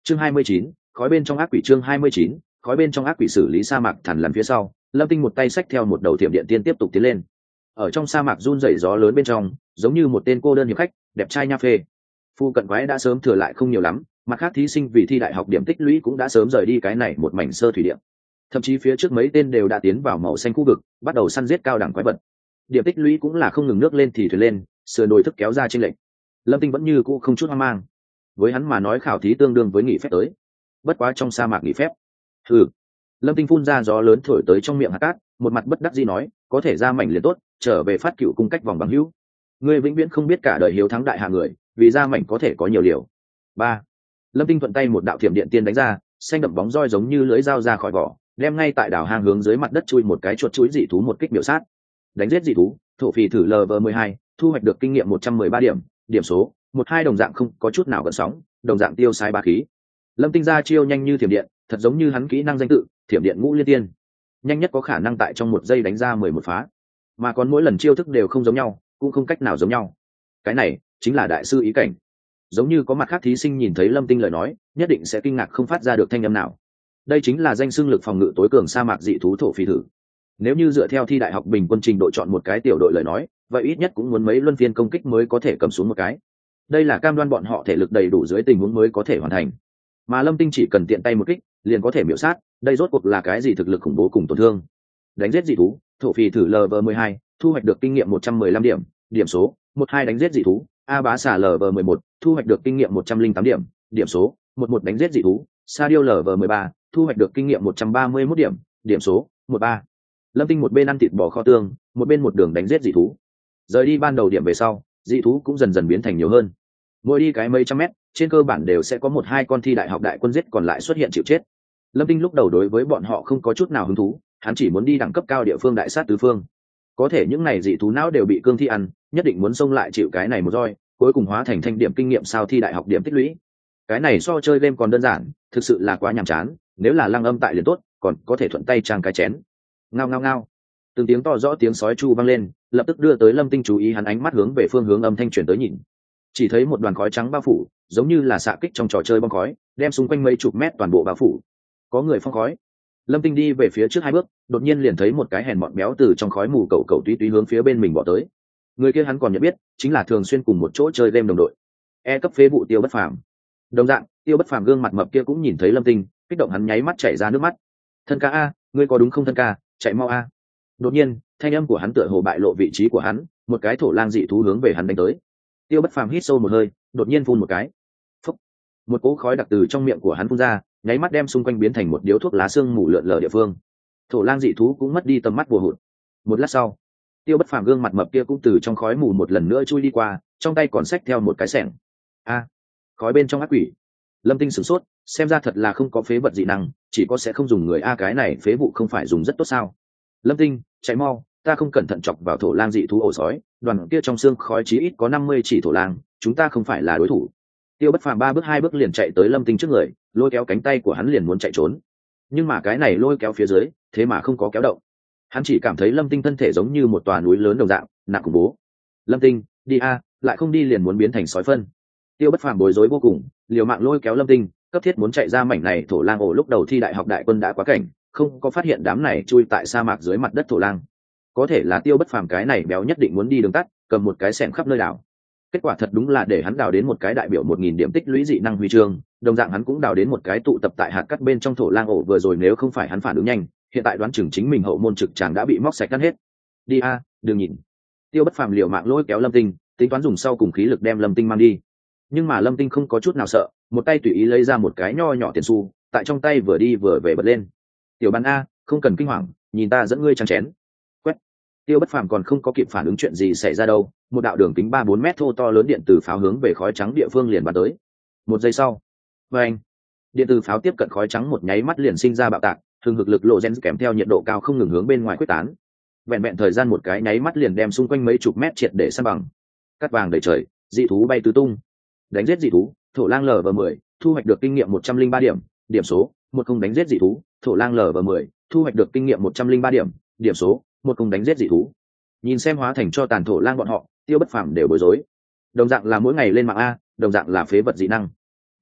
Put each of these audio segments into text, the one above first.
chương 29, khói bên trong ác quỷ. chương 29, khói bên trong ác quỷ. Xử lý sa mạc thằn lằn phía sau, Lâm Tinh một tay xách theo một đầu thiểm điện tiên tiếp tục tiến lên. Ở trong sa mạc run rẩy gió lớn bên trong, giống như một tên cô đơn hiệp khách, đẹp trai nha phê. Phu cận quái đã sớm thừa lại không nhiều lắm, mặt khác thí sinh vì thi đại học điểm tích lũy cũng đã sớm rời đi cái này một mảnh sơ thủy điện. Thậm chí phía trước mấy tên đều đã tiến vào màu xanh khu vực, bắt đầu săn giết cao đẳng quái vật. Điểm tích lũy cũng là không ngừng nước lên thì thuyền lên, sườn đồi thức kéo ra trên lệnh. Lâm Tinh vẫn như cũ không chút hoang mang. Với hắn mà nói khảo thí tương đương với nghỉ phép tới. Bất quá trong sa mạc nghỉ phép. Lâm Tinh phun ra gió lớn thổi tới trong miệng hạt cát, một mặt bất đắc dĩ nói, có thể ra mảnh liền tốt, trở về phát cựu cung cách vòng bằng hữu. Ngươi vĩnh viễn không biết cả đời hiếu thắng đại hạ người, vì ra mảnh có thể có nhiều liều. 3. Lâm Tinh thuận tay một đạo thiểm điện tiên đánh ra, xanh đậm bóng roi giống như lưỡi dao ra khỏi vỏ, đem ngay tại đảo hang hướng dưới mặt đất chui một cái chuột chuỗi dị thú một kích biểu sát. Đánh giết dị thú, thổ phỉ thử LV12, thu hoạch được kinh nghiệm 113 điểm, điểm số 12 đồng dạng không có chút nào gợn sóng, đồng dạng tiêu sai ba khí. Lâm Tinh ra chiêu nhanh như thiểm điện, thật giống như hắn kỹ năng danh tự, thiểm điện ngũ liên tiên. Nhanh nhất có khả năng tại trong một giây đánh ra 11 phá. Mà còn mỗi lần chiêu thức đều không giống nhau, cũng không cách nào giống nhau. Cái này chính là đại sư ý cảnh. Giống như có mặt khác thí sinh nhìn thấy Lâm Tinh lời nói, nhất định sẽ kinh ngạc không phát ra được thanh âm nào. Đây chính là danh xưng lực phòng ngự tối cường sa mạc dị thú thổ phỉ thử. Nếu như dựa theo thi đại học bình quân trình độ chọn một cái tiểu đội lời nói, vậy ít nhất cũng muốn mấy luân phiên công kích mới có thể cầm xuống một cái. Đây là cam đoan bọn họ thể lực đầy đủ dưới tình huống mới có thể hoàn thành. Mà Lâm Tinh chỉ cần tiện tay một kích, liền có thể miểu sát, đây rốt cuộc là cái gì thực lực khủng bố cùng tổn thương. Đánh giết dị thú, thổ phỉ thử LV12, thu hoạch được kinh nghiệm 115 điểm, điểm số 12 đánh giết dị thú, A bá xà LV11, thu hoạch được kinh nghiệm 108 điểm, điểm số 11 đánh giết dị thú, Sa điêu LV13, thu hoạch được kinh nghiệm 131 điểm, điểm số 13. Lâm Tinh một bên ăn thịt bò kho tương, một bên một đường đánh giết dị thú. Rời đi ban đầu điểm về sau, dị thú cũng dần dần biến thành nhiều hơn. Mỗi đi cái mấy trăm mét, trên cơ bản đều sẽ có một hai con thi đại học đại quân giết còn lại xuất hiện chịu chết. Lâm Tinh lúc đầu đối với bọn họ không có chút nào hứng thú, hắn chỉ muốn đi đẳng cấp cao địa phương đại sát tứ phương. Có thể những này dị thú não đều bị cương thi ăn, nhất định muốn xông lại chịu cái này một roi, cuối cùng hóa thành thanh điểm kinh nghiệm sao thi đại học điểm tích lũy. Cái này so chơi game còn đơn giản, thực sự là quá nhàm chán, nếu là Lăng Âm tại liền tốt, còn có thể thuận tay trang cái chén. Ngao ngao ngao. Từng tiếng to rõ tiếng sói chu vang lên, lập tức đưa tới Lâm Tinh chú ý, hắn ánh mắt hướng về phương hướng âm thanh truyền tới nhìn. Chỉ thấy một đoàn khói trắng bao phủ, giống như là xạ kích trong trò chơi bom khói, đem xung quanh mấy chục mét toàn bộ bao phủ. Có người phong khói. Lâm Tinh đi về phía trước hai bước, đột nhiên liền thấy một cái hèn mọn béo từ trong khói mù cẩu túy túy hướng phía bên mình bỏ tới. Người kia hắn còn nhận biết, chính là thường xuyên cùng một chỗ chơi game đồng đội. E cấp phế vụ Tiêu Bất Phàm. Đồng dạng, Tiêu Bất Phàm gương mặt mập kia cũng nhìn thấy Lâm Tinh, kích động hắn nháy mắt chảy ra nước mắt. Thân ca a, ngươi có đúng không thân ca, chạy mau a. Đột nhiên, thanh âm của hắn tựa hồ bại lộ vị trí của hắn, một cái thổ lang dị thú hướng về hắn đánh tới. Tiêu Bất Phàm hít sâu một hơi, đột nhiên phun một cái. Phúc. Một cỗ khói đặc từ trong miệng của hắn phun ra, nháy mắt đem xung quanh biến thành một điếu thuốc lá sương mù lượn lờ địa phương. Thổ lang dị thú cũng mất đi tầm mắt bùa hụt. Một lát sau, Tiêu Bất Phàm gương mặt mập kia cũng từ trong khói mù một lần nữa chui đi qua, trong tay còn xách theo một cái xẻng. A, khói bên trong ác quỷ. Lâm Tinh sửng sốt, xem ra thật là không có phế vật dị năng, chỉ có sẽ không dùng người a, cái này phế vụ không phải dùng rất tốt sao? Lâm Tinh, chạy mau, ta không cẩn thận chọc vào thổ lang dị thú ổ sói, đoàn kia trong xương khói chí ít có 50 chỉ thổ lang, chúng ta không phải là đối thủ. Tiêu Bất Phàm 3 bước liền chạy tới Lâm Tinh trước người, lôi kéo cánh tay của hắn liền muốn chạy trốn. Nhưng mà cái này lôi kéo phía dưới, thế mà không có kéo động. Hắn chỉ cảm thấy Lâm Tinh thân thể giống như một tòa núi lớn đồng dạng, nặng khủng bố. Lâm Tinh, đi a, lại không đi liền muốn biến thành sói phân. Tiêu Bất Phàm bối rối vô cùng, liều mạng lôi kéo Lâm Tinh, cấp thiết muốn chạy ra mảnh này thổ lang ổ. Lúc đầu thi đại học đại quân đã quá cảnh, không có phát hiện đám này chui tại sa mạc dưới mặt đất thổ lang. Có thể là Tiêu Bất Phàm cái này béo nhất định muốn đi đường tắt, cầm một cái xẻng khắp nơi đảo. Kết quả thật đúng là để hắn đào đến một cái đại biểu 1000 điểm tích lũy dị năng huy chương, đồng dạng hắn cũng đào đến một cái tụ tập tại hạt cắt bên trong thổ lang ổ. Vừa rồi nếu không phải hắn phản ứng nhanh, hiện tại đoán chừng chính mình hậu môn trực tràng đã bị móc sạch cắt hết. Đi a, đừng nhìn. Tiêu Bất Phàm liều mạng lôi kéo Lâm Tinh, tính toán dùng sau cùng khí lực đem Lâm Tinh mang đi. Nhưng mà Lâm Tinh không có chút nào sợ, một tay tùy ý lấy ra một cái nho nhỏ tiền xu, tại trong tay vừa đi vừa về bật lên. Tiểu Bàn a, không cần kinh hoàng, nhìn ta dẫn ngươi trang chén. Quét. Tiêu Bất Phàm còn không có kịp phản ứng chuyện gì xảy ra đâu, một đạo đường kính 3-4 mét thô to lớn điện từ pháo hướng về khói trắng địa phương liền bắn tới. Một giây sau, anh, điện từ pháo tiếp cận khói trắng một nháy mắt liền sinh ra bạo tạc, hừng hực lực lộ gen kèm theo nhiệt độ cao không ngừng hướng bên ngoài quyết tán. Vẹn vẹn thời gian một cái nháy mắt liền đem xung quanh mấy chục mét triệt để san bằng. Cát vàng đầy trời, dị thú bay tứ tung. Đánh giết dị thú, thổ lang LV10, thu hoạch được kinh nghiệm 103 điểm, điểm số 10 đánh giết dị thú, thổ lang LV10, thu hoạch được kinh nghiệm 103 điểm, điểm số 10 đánh giết dị thú. Nhìn xem hóa thành cho tàn thổ lang bọn họ, Tiêu Bất Phàm đều bối rối. Đồng dạng là mỗi ngày lên mạng a, đồng dạng là phế vật dị năng.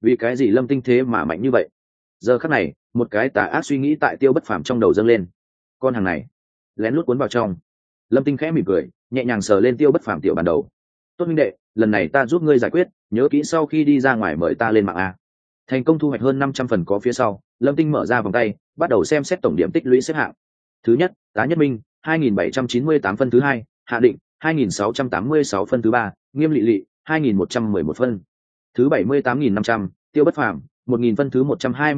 Vì cái gì Lâm Tinh thế mà mạnh như vậy? Giờ khắc này, một cái tà ác suy nghĩ tại Tiêu Bất Phàm trong đầu dâng lên. Con hàng này, lén lút cuốn vào trong. Lâm Tinh khẽ mỉm cười, nhẹ nhàng sờ lên Tiêu Bất Phàm tiểu bàn đầu. Tốt minh đệ, lần này ta giúp ngươi giải quyết, nhớ kỹ sau khi đi ra ngoài mời ta lên mạng a. Thành công thu hoạch hơn 500 phần có phía sau, Lâm Tinh mở ra vòng tay, bắt đầu xem xét tổng điểm tích lũy xếp hạng. Thứ nhất, Tá Nhất Minh, 2798 phân. Thứ hai, Hạ Định, 2686 phân. Thứ ba, Nghiêm Lệ Lệ, 2111 phân. Thứ 78500, Tiêu Bất Phàm, 1000 phân. Thứ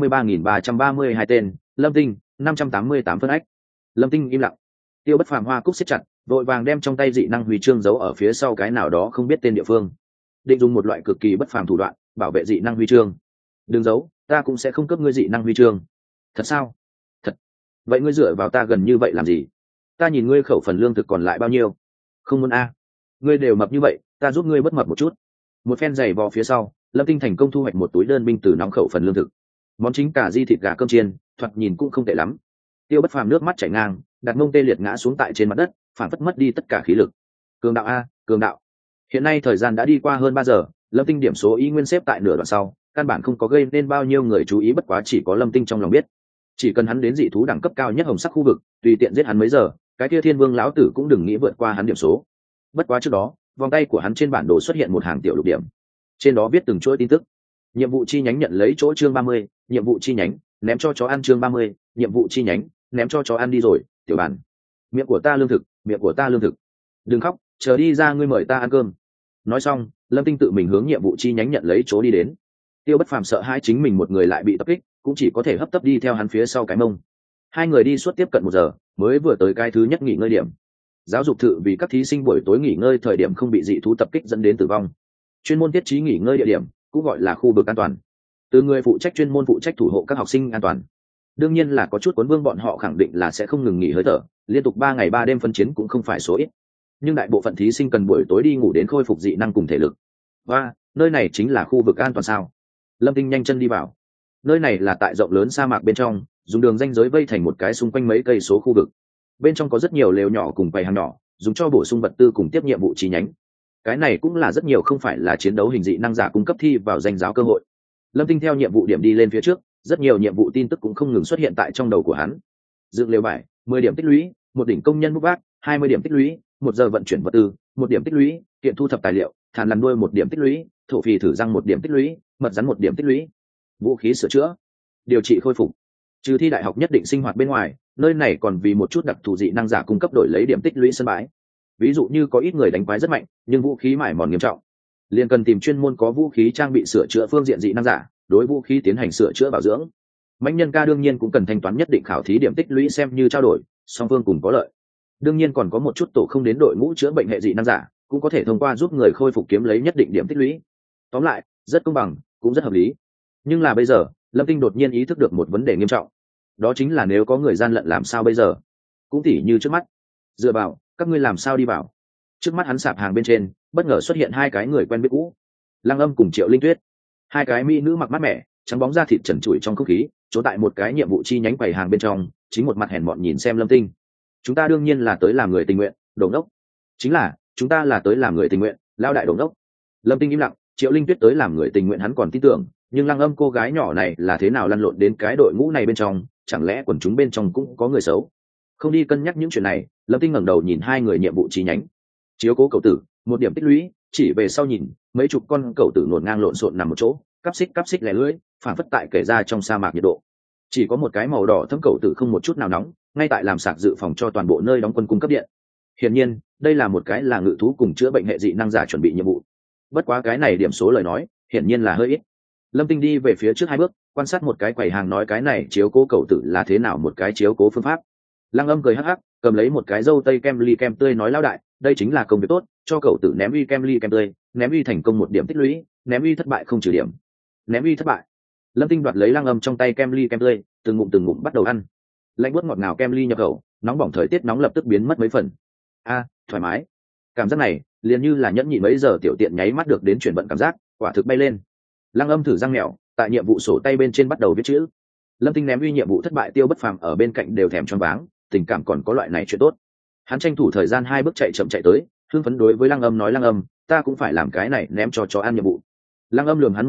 123332 tên, Lâm Tinh, 588 phân ách. Lâm Tinh im lặng. Tiêu Bất Phàm hoa cúc siết chặt, vội vàng đem trong tay dị năng huy chương giấu ở phía sau cái nào đó không biết tên địa phương, định dùng một loại cực kỳ bất phàm thủ đoạn bảo vệ dị năng huy chương. Đừng giấu, ta cũng sẽ không cấp ngươi dị năng huy chương. Thật sao? Thật. Vậy ngươi dựa vào ta gần như vậy làm gì? Ta nhìn ngươi khẩu phần lương thực còn lại bao nhiêu? Không muốn a. Ngươi đều mập như vậy, ta giúp ngươi bất mập một chút. Một phen giày vò phía sau, Lâm Tinh thành công thu hoạch một túi đơn binh từ nóng khẩu phần lương thực. Món chính cả di thịt gà cơm chiên, thoạt nhìn cũng không tệ lắm. Tiêu Bất Phàm nước mắt chảy ngang, đặt mông tê liệt ngã xuống tại trên mặt đất, phản phất mất đi tất cả khí lực. Cường đạo a, cường đạo. Hiện nay thời gian đã đi qua hơn 3 giờ, Lâm Tinh điểm số y nguyên xếp tại nửa đoạn sau, căn bản không có gây nên bao nhiêu người chú ý, bất quá chỉ có Lâm Tinh trong lòng biết, chỉ cần hắn đến dị thú đẳng cấp cao nhất hồng sắc khu vực, tùy tiện giết hắn mấy giờ, cái kia Thiên Vương lão tử cũng đừng nghĩ vượt qua hắn điểm số. Bất quá trước đó, vòng tay của hắn trên bản đồ xuất hiện một hàng tiểu lục điểm, trên đó viết từng chuỗi tin tức. Nhiệm vụ chi nhánh nhận lấy chỗ chương 30, nhiệm vụ chi nhánh ném cho chó ăn chương 30, nhiệm vụ chi nhánh ném cho chó ăn đi rồi, tiểu bản. Miệng của ta lương thực, miệng của ta lương thực. Đừng khóc, chờ đi ra ngươi mời ta ăn cơm. Nói xong, Lâm Tinh tự mình hướng nhiệm vụ chi nhánh nhận lấy chỗ đi đến. Tiêu Bất Phàm sợ hãi chính mình một người lại bị tập kích, cũng chỉ có thể hấp tấp đi theo hắn phía sau cái mông. Hai người đi suốt tiếp cận 1 giờ, mới vừa tới cái thứ nhất nghỉ ngơi điểm. Giáo dục thự vì các thí sinh buổi tối nghỉ ngơi thời điểm không bị dị thú tập kích dẫn đến tử vong, chuyên môn thiết trí nghỉ ngơi địa điểm, cũng gọi là khu vực an toàn. Từ người phụ trách chuyên môn phụ trách thủ hộ các học sinh an toàn. Đương nhiên là có chút cuốn vương bọn họ khẳng định là sẽ không ngừng nghỉ hơi thở, liên tục 3 ngày 3 đêm phân chiến cũng không phải số ít. Nhưng đại bộ phận thí sinh cần buổi tối đi ngủ đến khôi phục dị năng cùng thể lực. Và nơi này chính là khu vực an toàn sao? Lâm Tinh nhanh chân đi vào. Nơi này là tại rộng lớn sa mạc bên trong, dùng đường ranh giới vây thành một cái xung quanh mấy cây số khu vực. Bên trong có rất nhiều lều nhỏ cùng quầy hàng nhỏ, dùng cho bổ sung vật tư cùng tiếp nhiệm vụ chi nhánh. Cái này cũng là rất nhiều không phải là chiến đấu hình dị năng giả cung cấp thi vào danh giáo cơ hội. Lâm Tinh theo nhiệm vụ điểm đi lên phía trước, rất nhiều nhiệm vụ tin tức cũng không ngừng xuất hiện tại trong đầu của hắn. Dựng lều vải, 10 điểm tích lũy, một đỉnh công nhân bốc vác, 20 điểm tích lũy, 1 giờ vận chuyển vật tư, 1 điểm tích lũy, kiện thu thập tài liệu, thàn lằn đuôi 1 điểm tích lũy, thổ phì thử răng 1 điểm tích lũy, mật rắn 1 điểm tích lũy, vũ khí sửa chữa, điều trị khôi phục. Trừ thi đại học nhất định sinh hoạt bên ngoài, nơi này còn vì một chút đặc thù dị năng giả cung cấp đổi lấy điểm tích lũy sân bãi. Ví dụ như có ít người đánh quái rất mạnh, nhưng vũ khí mải mòn nghiêm trọng, liền cần tìm chuyên môn có vũ khí trang bị sửa chữa phương diện dị năng giả, đối vũ khí tiến hành sửa chữa bảo dưỡng. Mãnh nhân ca đương nhiên cũng cần thanh toán nhất định khảo thí điểm tích lũy xem như trao đổi, song phương cùng có lợi. Đương nhiên còn có một chút tổ không đến đội ngũ chữa bệnh hệ dị năng giả, cũng có thể thông qua giúp người khôi phục kiếm lấy nhất định điểm tích lũy. Tóm lại, rất công bằng, cũng rất hợp lý. Nhưng là bây giờ, Lâm Tinh đột nhiên ý thức được một vấn đề nghiêm trọng. Đó chính là nếu có người gian lận làm sao bây giờ? Cũng tỉ như trước mắt. Dựa vào, các ngươi làm sao đi vào? Trước mắt hắn sạp hàng bên trên, bất ngờ xuất hiện 2 cái người quen biết cũ. Lăng Âm cùng Triệu Linh Tuyết. 2 cái mỹ nữ mặc mát mẻ, trắng bóng da thịt trần trụi trong không khí, trốn tại một cái nhiệm vụ chi nhánh quầy hàng bên trong, chính một mặt hèn mọn nhìn xem Lâm Tinh. Chúng ta đương nhiên là tới làm người tình nguyện, Đồ Ngốc. Chính là, chúng ta là tới làm người tình nguyện, lao đại Đồ Ngốc. Lâm Tinh im lặng, Triệu Linh Tuyết tới làm người tình nguyện hắn còn tin tưởng, nhưng Lăng Âm cô gái nhỏ này là thế nào lăn lộn đến cái đội ngũ này bên trong, chẳng lẽ quần chúng bên trong cũng có người xấu? Không đi cân nhắc những chuyện này, Lâm Tinh ngẩng đầu nhìn 2 người nhiệm vụ chi nhánh. Chiếu cố cậu tử, 1 điểm tích lũy, chỉ về sau nhìn, mấy chục con cậu tử ngổn ngang lộn xộn nằm một chỗ, cắp xích lẻ lưỡi, phản phất tại kể ra trong sa mạc nhiệt độ. Chỉ có một cái màu đỏ thấm cậu tử không một chút nào nóng, ngay tại làm sạc dự phòng cho toàn bộ nơi đóng quân cung cấp điện. Hiển nhiên, đây là một cái là ngự thú cùng chữa bệnh hệ dị năng giả chuẩn bị nhiệm vụ. Bất quá cái này điểm số lời nói, hiển nhiên là hơi ít. Lâm Tinh đi về phía trước 2 bước, quan sát một cái quầy hàng nói cái này chiếu cố cậu tử là thế nào một cái chiếu cố phương pháp. Lăng Âm cười hắc hắc, cầm lấy một cái dâu tây kem ly kem tươi nói lão đại, đây chính là công việc tốt, cho cậu tử ném uy kem ly kem tươi, ném uy thành công 1 điểm tích lũy, ném uy thất bại không trừ điểm. Ném uy thất bại. Lâm Tinh đoạt lấy Lăng Âm trong tay kem ly kem tươi, từng ngụm bắt đầu ăn. Lạnh buốt ngọt ngào kem ly nhập khẩu, nóng bỏng thời tiết nóng lập tức biến mất mấy phần. Thoải mái. Cảm giác này, liền như là nhẫn nhịn mấy giờ tiểu tiện nháy mắt được đến chuyển vận cảm giác, quả thực bay lên. Lăng Âm thử răng mèo, tại nhiệm vụ sổ tay bên trên bắt đầu viết chữ. Lâm Tinh ném uy nhiệm vụ thất bại, Tiêu Bất Phàm ở bên cạnh đều thèm choáng váng, tình cảm còn có loại này chuyện tốt. Hắn tranh thủ thời gian 2 bước chạy chậm chạy tới, hưng phấn đối với Lăng Âm nói Lăng Âm, ta cũng phải làm cái này ném cho chó ăn nhiệm vụ. Lăng Âm lườm hắn một cái,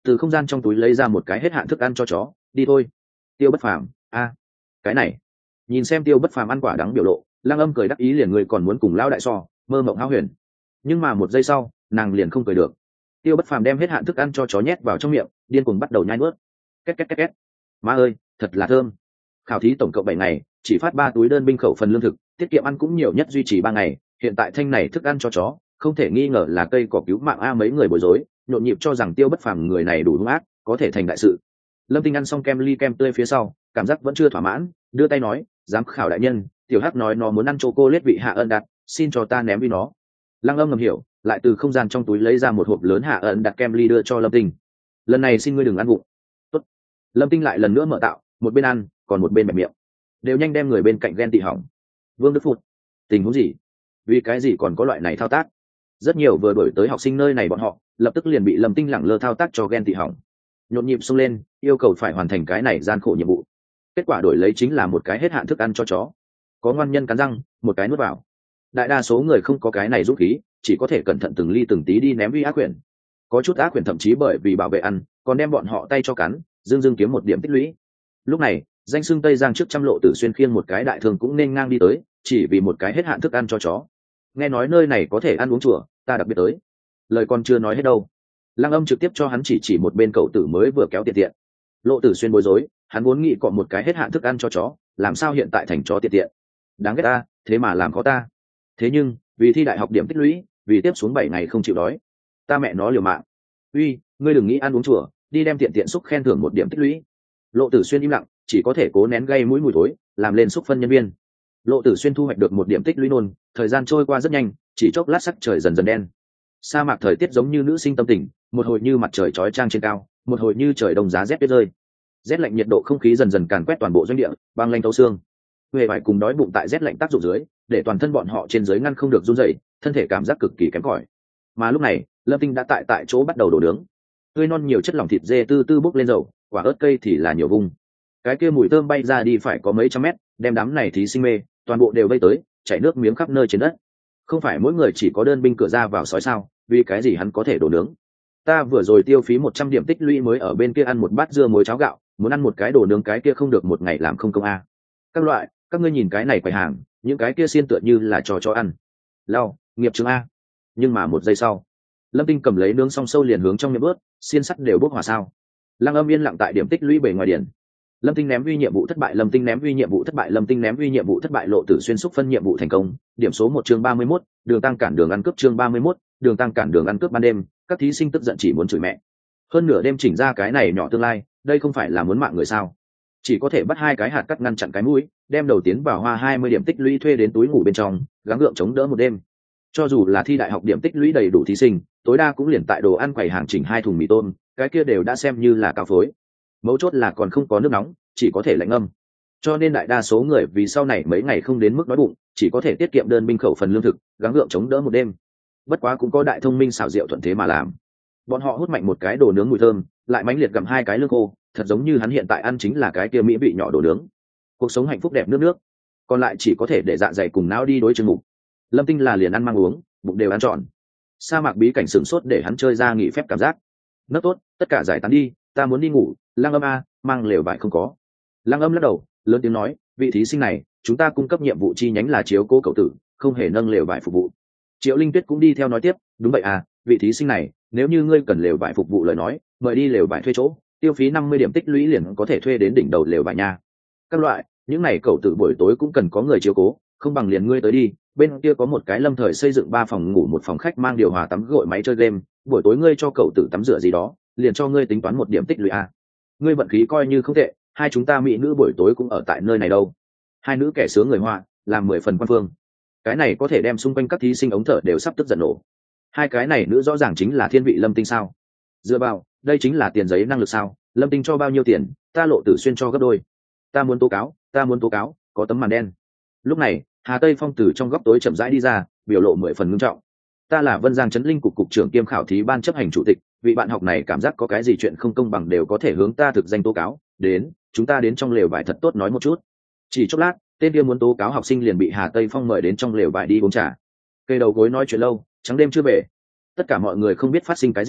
từ không gian trong túi lấy ra một cái hết hạn thức ăn cho chó. Đi thôi. Tiêu Bất Phàm, a, cái này. Nhìn xem Tiêu Bất Phàm ăn quả đắng biểu lộ, Lăng Âm cười đắc ý liền, người còn muốn cùng lão đại so, mơ mộng hão huyền. Nhưng mà một giây sau, nàng liền không cười được. Tiêu Bất Phàm đem hết hạn thức ăn cho chó nhét vào trong miệng, điên cuồng bắt đầu nhai nuốt. Két két két két. Má ơi, thật là thơm. Khảo thí tổng cộng 7 ngày, chỉ phát 3 túi đơn binh khẩu phần lương thực, tiết kiệm ăn cũng nhiều nhất duy trì 3 ngày, hiện tại thanh này thức ăn cho chó, không thể nghi ngờ là cây cỏ cứu mạng a. Mấy người bối rối, nhộn nhịp cho rằng Tiêu Bất Phàm người này đủ hung ác, có thể thành đại sự. Lâm Tinh ăn xong kem ly kem tươi phía sau, cảm giác vẫn chưa thỏa mãn, đưa tay nói, giám khảo đại nhân, tiểu hắc nói nó muốn ăn chocolate vị hạ ân đặt, xin cho ta ném đi nó. Lăng Âm ngầm hiểu, lại từ không gian trong túi lấy ra một hộp lớn hạ ân đặt kem ly đưa cho Lâm Tinh. Lần này xin ngươi đừng ăn vụng. Tốt. Lâm Tinh lại lần nữa mở tạo, một bên ăn, còn một bên bẹp miệng. Đều nhanh đem người bên cạnh ghen tị hỏng. Vương Đức Phụt, tình huống gì? Vì cái gì còn có loại này thao tác? Rất nhiều vừa đổi tới học sinh nơi này bọn họ, lập tức liền bị Lâm Tinh lẳng lơ thao tác cho ghen tị hỏng. Nhộn nhịp xông lên, yêu cầu phải hoàn thành cái này gian khổ nhiệm vụ. Kết quả đổi lấy chính là một cái hết hạn thức ăn cho chó. Có ngoan nhân cắn răng, một cái nuốt vào. Đại đa số người không có cái này dũng khí, chỉ có thể cẩn thận từng ly từng tí đi ném vi ác quyển. Có chút ác quyển thậm chí bởi vì bảo vệ ăn, còn đem bọn họ tay cho cắn, dương kiếm một điểm tích lũy. Lúc này, danh xưng Tây Giang trước trăm lộ Tử Xuyên khiêng một cái đại thương cũng nên ngang đi tới, chỉ vì một cái hết hạn thức ăn cho chó. Nghe nói nơi này có thể ăn uống chùa, ta đặc biệt tới. Lời còn chưa nói hết đâu, Lăng Âm trực tiếp cho hắn chỉ một bên cậu tử mới vừa kéo tiện. Lộ Tử Xuyên bối rối, hắn vốn nghĩ cọ một cái hết hạn thức ăn cho chó, làm sao hiện tại thành chó tiện. Đáng ghét ta, thế mà làm khó ta. Thế nhưng, vì thi đại học điểm tích lũy, vì tiếp xuống 7 ngày không chịu đói, ta mẹ nó liều mạng. Uy, ngươi đừng nghĩ ăn uống chùa, đi đem tiện xúc khen thưởng một điểm tích lũy. Lộ Tử Xuyên im lặng, chỉ có thể cố nén gây mũi mùi thối, làm lên xúc phân nhân viên. Lộ Tử Xuyên thu hoạch được một điểm tích lũy nôn, thời gian trôi qua rất nhanh, chỉ chốc lát sắc trời dần dần đen. Sa mạc thời tiết giống như nữ sinh tâm tình, một hồi như mặt trời chói chang trên cao, một hồi như trời đông giá rét tuyết rơi. Rét lạnh nhiệt độ không khí dần dần càn quét toàn bộ doanh địa, băng lanh thấu xương. Huệ vải cùng đói bụng tại rét lạnh tác dụng dưới, để toàn thân bọn họ trên dưới ngăn không được run rẩy, thân thể cảm giác cực kỳ kém cỏi. Mà lúc này, Lâm Tinh đã tại chỗ bắt đầu đổ nướng. Tươi non nhiều chất lỏng thịt dê tư tư bốc lên dầu, quả ớt cây thì là nhiều vùng. Cái kia mùi thơm bay ra đi phải có mấy trăm mét, đem đám này thí sinh mê, toàn bộ đều bay tới, chảy nước miếng khắp nơi trên đất. Không phải mỗi người chỉ có đơn binh cửa ra vào sói sao, vì cái gì hắn có thể đổ nướng? Ta vừa rồi tiêu phí 100 điểm tích lũy mới ở bên kia ăn một bát dưa muối cháo gạo, muốn ăn một cái đồ nướng cái kia không được một ngày làm không công a. Các loại, các ngươi nhìn cái này quầy hàng, những cái kia xiên tựa như là trò cho ăn. Lao, nghiệp chứng a. Nhưng mà một giây sau, Lâm Tinh cầm lấy nướng xong sâu liền hướng trong miệng bớt, xiên sắt đều bốc hỏa sao. Lăng Âm yên lặng tại điểm tích lũy bề ngoài điển. Lâm Tinh ném uy nhiệm vụ thất bại, Lâm Tinh ném uy nhiệm vụ thất bại, Lâm Tinh ném uy nhiệm vụ thất bại, Lộ Tử Xuyên xúc phân nhiệm vụ thành công, điểm số 1 chương 31, đường tăng cản đường ăn cướp chương 31, đường tăng cản đường ăn cướp ban đêm, các thí sinh tức giận chỉ muốn chửi mẹ. Hơn nửa đêm chỉnh ra cái này nhỏ tương lai, đây không phải là muốn mạng người sao? Chỉ có thể bắt 2 cái hạt cắt ngăn chặn cái mũi, đem đầu tiến vào hoa 20 điểm tích lũy thuê đến túi ngủ bên trong, gắng gượng chống đỡ một đêm. Cho dù là thi đại học điểm tích lũy đầy đủ thí sinh, tối đa cũng liền tại đồ ăn quầy hàng chỉnh 2 thùng mì tôm, cái kia đều đã xem như là cao phối. Mấu chốt là còn không có nước nóng, chỉ có thể lạnh ngâm. Cho nên đại đa số người vì sau này mấy ngày không đến mức đói bụng, chỉ có thể tiết kiệm đơn binh khẩu phần lương thực, gắng gượng chống đỡ một đêm. Bất quá cũng có đại thông minh xảo diệu thuận thế mà làm. Bọn họ hút mạnh một cái đồ nướng mùi thơm, lại mãnh liệt gặm 2 cái lương khô, thật giống như hắn hiện tại ăn chính là cái kia mỹ vị nhỏ đồ nướng. Cuộc sống hạnh phúc đẹp nước, còn lại chỉ có thể để dạ dày cùng não đi đối chương mục. Lâm Tinh là liền ăn mang uống, bụng đều ăn trọn. Sa mạc bí cảnh sửng sốt để hắn chơi ra nghỉ phép cảm giác. Nấc tốt, tất cả giải tán đi, ta muốn đi ngủ. Lăng Âm a, mang lều vải không có. Lăng Âm lắc đầu, lớn tiếng nói, vị thí sinh này, chúng ta cung cấp nhiệm vụ chi nhánh là chiếu cố cậu tử, không hề nâng lều vải phục vụ. Triệu Linh Tuyết cũng đi theo nói tiếp, đúng vậy à, vị thí sinh này, nếu như ngươi cần lều vải phục vụ lời nói, mời đi lều vải thuê chỗ, tiêu phí 50 điểm tích lũy liền có thể thuê đến đỉnh đầu lều vải nha. Các loại, những này cậu tử buổi tối cũng cần có người chiếu cố, không bằng liền ngươi tới đi, bên kia có một cái lâm thời xây dựng 3 phòng ngủ 1 phòng khách mang điều hòa tắm gội máy chơi game, buổi tối ngươi cho cậu tử tắm rửa gì đó, liền cho ngươi tính toán 1 điểm tích lũy à. Ngươi vận khí coi như không tệ, hai chúng ta mỹ nữ buổi tối cũng ở tại nơi này đâu. Hai nữ kẻ sướng người Hoa, làm 10 phần quan phương. Cái này có thể đem xung quanh các thí sinh ống thở đều sắp tức giận nổ. Hai cái này nữ rõ ràng chính là thiên vị Lâm Tinh sao? Dựa vào, đây chính là tiền giấy năng lực sao? Lâm Tinh cho bao nhiêu tiền, ta Lộ Tử Xuyên cho gấp đôi. Ta muốn tố cáo, có tấm màn đen. Lúc này, Hà Tây Phong từ trong góc tối chậm rãi đi ra, biểu lộ 10 phần nghiêm trọng. Ta là Vân Giang Trấn Linh cục trưởng kiêm khảo thí ban chấp hành chủ tịch, vị bạn học này cảm giác có cái gì chuyện không công bằng đều có thể hướng ta thực danh tố cáo. Đến, chúng ta đến trong lều vải thật tốt nói một chút. Chỉ chốc lát, tên kia muốn tố cáo học sinh liền bị Hà Tây Phong mời đến trong lều vải đi uống trà. Cây đầu gối nói chuyện lâu, trắng đêm chưa về. Tất cả mọi người không biết phát sinh cái gì,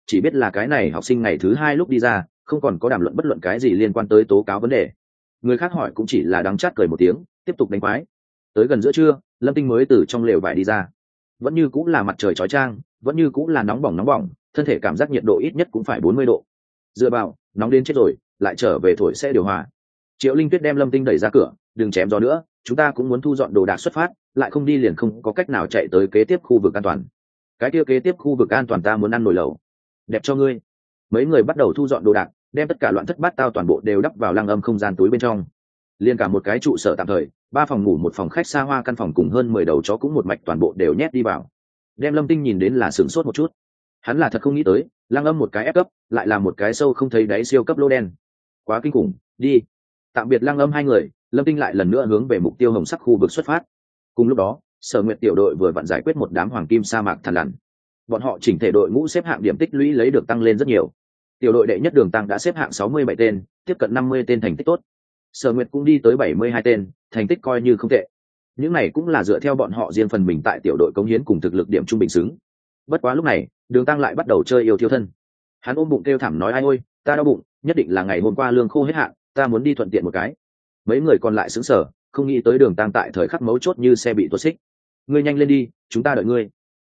chỉ biết là cái này học sinh ngày thứ 2 lúc đi ra không còn có đàm luận bất luận cái gì liên quan tới tố cáo vấn đề. Người khác hỏi cũng chỉ là đắng chát cười một tiếng tiếp tục đánh quái. Tới gần giữa trưa, Lâm Tinh mới từ trong lều vải đi ra. Vẫn như cũng là mặt trời chói chang, vẫn như cũng là nóng bỏng, thân thể cảm giác nhiệt độ ít nhất cũng phải 40 độ. Dựa vào, nóng đến chết rồi, lại trở về thổi sẽ điều hòa. Triệu Linh Tuyết đem Lâm Tinh đẩy ra cửa, đừng chém gió nữa, chúng ta cũng muốn thu dọn đồ đạc xuất phát, lại không đi liền không có cách nào chạy tới kế tiếp khu vực an toàn. Cái kia kế tiếp khu vực an toàn ta muốn ăn nồi lẩu. Đẹp cho ngươi. Mấy người bắt đầu thu dọn đồ đạc, đem tất cả loạn thất bát tao toàn bộ đều đắp vào lăng âm không gian túi bên trong. Liên cả một cái trụ sở tạm thời, 3 phòng ngủ, 1 phòng khách xa hoa căn phòng cùng hơn 10 đầu chó cũng một mạch toàn bộ đều nhét đi vào. Đem Lâm Tinh nhìn đến là sửng sốt một chút. Hắn là thật không nghĩ tới, lăng âm một cái ép cấp, lại là một cái sâu không thấy đáy siêu cấp lô đen. Quá kinh khủng, đi. Tạm biệt lăng âm hai người, Lâm Tinh lại lần nữa hướng về mục tiêu hồng sắc khu vực xuất phát. Cùng lúc đó, Sở Nguyệt tiểu đội vừa vặn giải quyết một đám hoàng kim sa mạc thằn lằn. Bọn họ chỉnh thể đội ngũ xếp hạng điểm tích lũy lấy được tăng lên rất nhiều. Tiểu đội đệ nhất Đường Tăng đã xếp hạng 67 tên, tiếp cận 50 tên thành tích tốt. Sở Nguyệt cũng đi tới 72 tên, thành tích coi như không tệ. Những này cũng là dựa theo bọn họ riêng phần mình tại tiểu đội cống hiến cùng thực lực điểm trung bình xứng. Bất quá lúc này, Đường Tăng lại bắt đầu chơi yêu thiêu thân. Hắn ôm bụng kêu thảm nói ai ôi, ta đau bụng, nhất định là ngày hôm qua lương khô hết hạn, ta muốn đi thuận tiện một cái. Mấy người còn lại sững sờ, không nghĩ tới Đường Tăng tại thời khắc mấu chốt như xe bị tuột xích. Ngươi nhanh lên đi, chúng ta đợi ngươi.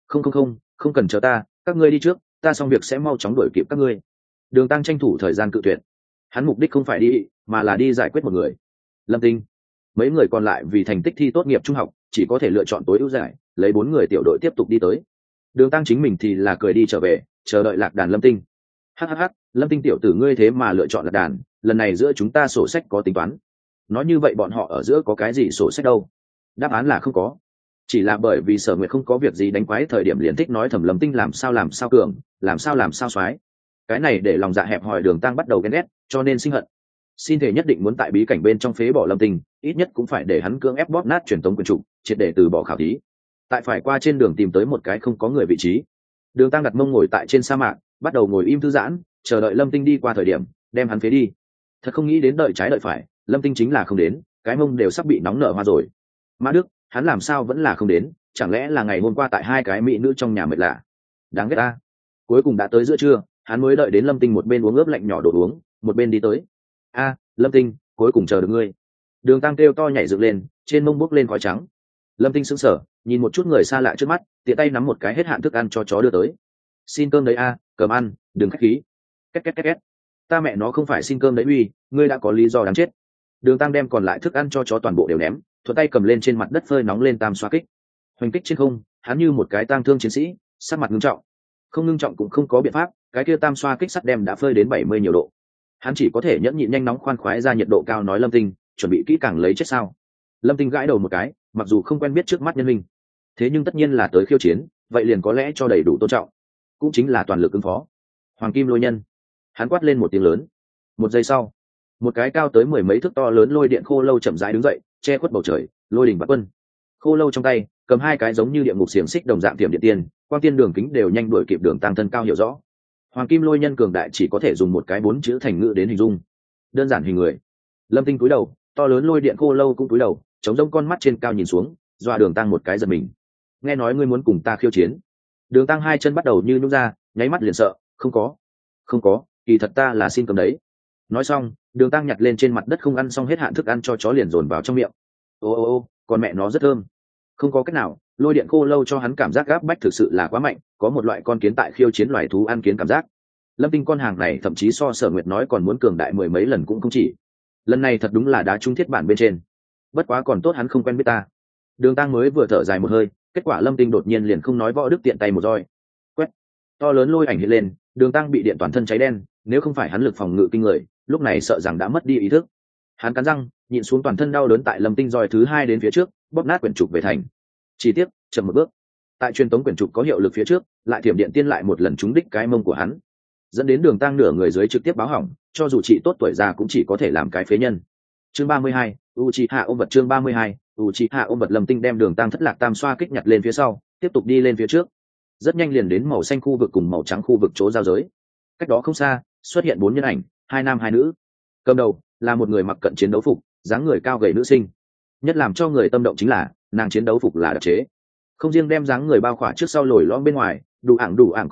Không cần chờ ta, các ngươi đi trước, ta xong việc sẽ mau chóng đuổi kịp các ngươi. Đường Tăng tranh thủ thời gian cự tuyệt. Hắn mục đích không phải đi, mà là đi giải quyết một người. Lâm Tinh. Mấy người còn lại vì thành tích thi tốt nghiệp trung học, chỉ có thể lựa chọn tối ưu giải, lấy 4 người tiểu đội tiếp tục đi tới. Đường Tăng chính mình thì là cười đi trở về, chờ đợi lạc đàn Lâm Tinh. Hắc, Lâm Tinh tiểu tử ngươi thế mà lựa chọn lạc đàn, lần này giữa chúng ta sổ sách có tính toán. Nói như vậy bọn họ ở giữa có cái gì sổ sách đâu? Đáp án là không có. Chỉ là bởi vì Sở Nguyệt không có việc gì đánh quái thời điểm liền thích nói thầm Lâm Tinh làm sao cường, làm sao xoái. Cái này để lòng dạ hẹp hòi Đường Tăng bắt đầu ghen ghét, cho nên sinh hận. Xin thể nhất định muốn tại bí cảnh bên trong phế bỏ Lâm Tinh, ít nhất cũng phải để hắn cưỡng ép bóp nát truyền tống quyền trụ, triệt để từ bỏ khảo thí. Tại phải qua trên đường tìm tới một cái không có người vị trí. Đường Tăng đặt mông ngồi tại trên sa mạc, bắt đầu ngồi im thư giãn, chờ đợi Lâm Tinh đi qua thời điểm, đem hắn phế đi. Thật không nghĩ đến đợi trái đợi phải, Lâm Tinh chính là không đến, cái mông đều sắp bị nóng nở hoa rồi. Mã Đức, hắn làm sao vẫn là không đến, chẳng lẽ là ngày hôm qua tại 2 cái mỹ nữ trong nhà mệt lạ. Đáng ghét ta. Cuối cùng đã tới giữa trưa, hắn mới đợi đến Lâm Tinh một bên uống ướp lạnh nhỏ đồ uống, một bên đi tới. Lâm Tinh, cuối cùng chờ được ngươi. Đường Tăng kêu to nhảy dựng lên, trên mông bốc lên khói trắng. Lâm Tinh sững sờ, nhìn một chút người xa lạ trước mắt, tiện tay nắm một cái hết hạn thức ăn cho chó đưa tới. Xin cơm đấy cầm ăn, đừng khách khí. Két. Ta mẹ nó không phải xin cơm đấy uy, ngươi đã có lý do đáng chết. Đường Tăng đem còn lại thức ăn cho chó toàn bộ đều ném, thuận tay cầm lên trên mặt đất phơi nóng lên tam xoa kích. Hoành kích trên không, hắn như một cái tang thương chiến sĩ, sắc mặt ngưng trọng. Không ngưng trọng cũng không có biện pháp, cái kia tam xoa kích sắt đem đã phơi đến 70 nhiều độ. Hắn chỉ có thể nhẫn nhịn nhanh nóng khoan khoái ra nhiệt độ cao nói Lâm Tinh, chuẩn bị kỹ càng lấy chết sao. Lâm Tinh gãi đầu một cái, mặc dù không quen biết trước mắt nhân linh, thế nhưng tất nhiên là tới khiêu chiến, vậy liền có lẽ cho đầy đủ tôn trọng, cũng chính là toàn lực ứng phó. Hoàng kim lôi nhân. Hắn quát lên một tiếng lớn. Một giây sau, một cái cao tới 10 mấy thước to lớn lôi điện khô lâu chậm rãi đứng dậy, che khuất bầu trời, lôi đỉnh vạn quân. Khô lâu trong tay cầm 2 cái giống như địa ngục xiềng xích đồng dạng tiềm điện tiên, quang tiên đường kính đều nhanh đuổi kịp Đường Tăng thân cao hiểu rõ. Hoàng kim lôi nhân cường đại chỉ có thể dùng một cái 4 chữ thành ngữ đến hình dung. Đơn giản hình người. Lâm Tinh cúi đầu, to lớn lôi điện khô lâu cũng cúi đầu, chống rông con mắt trên cao nhìn xuống, dọa Đường Tăng một cái giật mình. Nghe nói ngươi muốn cùng ta khiêu chiến. Đường Tăng 2 chân bắt đầu như nhúc ra, nháy mắt liền sợ, không có, kỳ thật ta là xin cầm đấy. Nói xong, Đường Tăng nhặt lên trên mặt đất không ăn xong hết hạn thức ăn cho chó liền dồn vào trong miệng. Ô, con mẹ nó rất thơm. Không có cách nào, lôi điện khô lâu cho hắn cảm giác gáp bách thực sự là quá mạnh, có một loại con kiến tại khiêu chiến loài thú ăn kiến cảm giác. Lâm Tinh con hàng này thậm chí so Sở Nguyệt nói còn muốn cường đại 10 mấy lần cũng không chỉ. Lần này thật đúng là đá trúng thiết bản bên trên. Bất quá còn tốt hắn không quen biết ta. Đường Tăng mới vừa thở dài một hơi, kết quả Lâm Tinh đột nhiên liền không nói võ đức tiện tay một roi. Quét. To lớn lôi ảnh hiện lên, Đường Tăng bị điện toàn thân cháy đen, nếu không phải hắn lực phòng ngự kinh người, lúc này sợ rằng đã mất đi ý thức. Hắn cắn răng, nhịn xuống toàn thân đau đớn tại Lâm Tinh roi thứ 2 đến phía trước, bóp nát quyển trục về thành. Chỉ tiếc, chậm một bước. Tại truyền tống quyển trục có hiệu lực phía trước, lại thiểm điện tiên lại một lần trúng đích cái mông của hắn, dẫn đến Đường Tăng nửa người dưới trực tiếp báo hỏng, cho dù chị tốt tuổi già cũng chỉ có thể làm cái phế nhân. Chương 32, Uchiha ôm vật. Chương 32, Uchiha ôm vật. Lâm Tinh đem Đường Tăng thất lạc tam xoa kích nhặt lên phía sau, tiếp tục đi lên phía trước. Rất nhanh liền đến màu xanh khu vực cùng màu trắng khu vực chỗ giao giới. Cách đó không xa, xuất hiện 4 nhân ảnh, 2 nam 2 nữ. Cầm đầu là một người mặc cận chiến đấu phục, dáng người cao gầy nữ sinh. Nhất làm cho người tâm động chính là, nàng chiến đấu phục là đặc chế, không riêng đem dáng người bao khỏa trước sau lồi lõm bên ngoài, đủ ảng có liệu,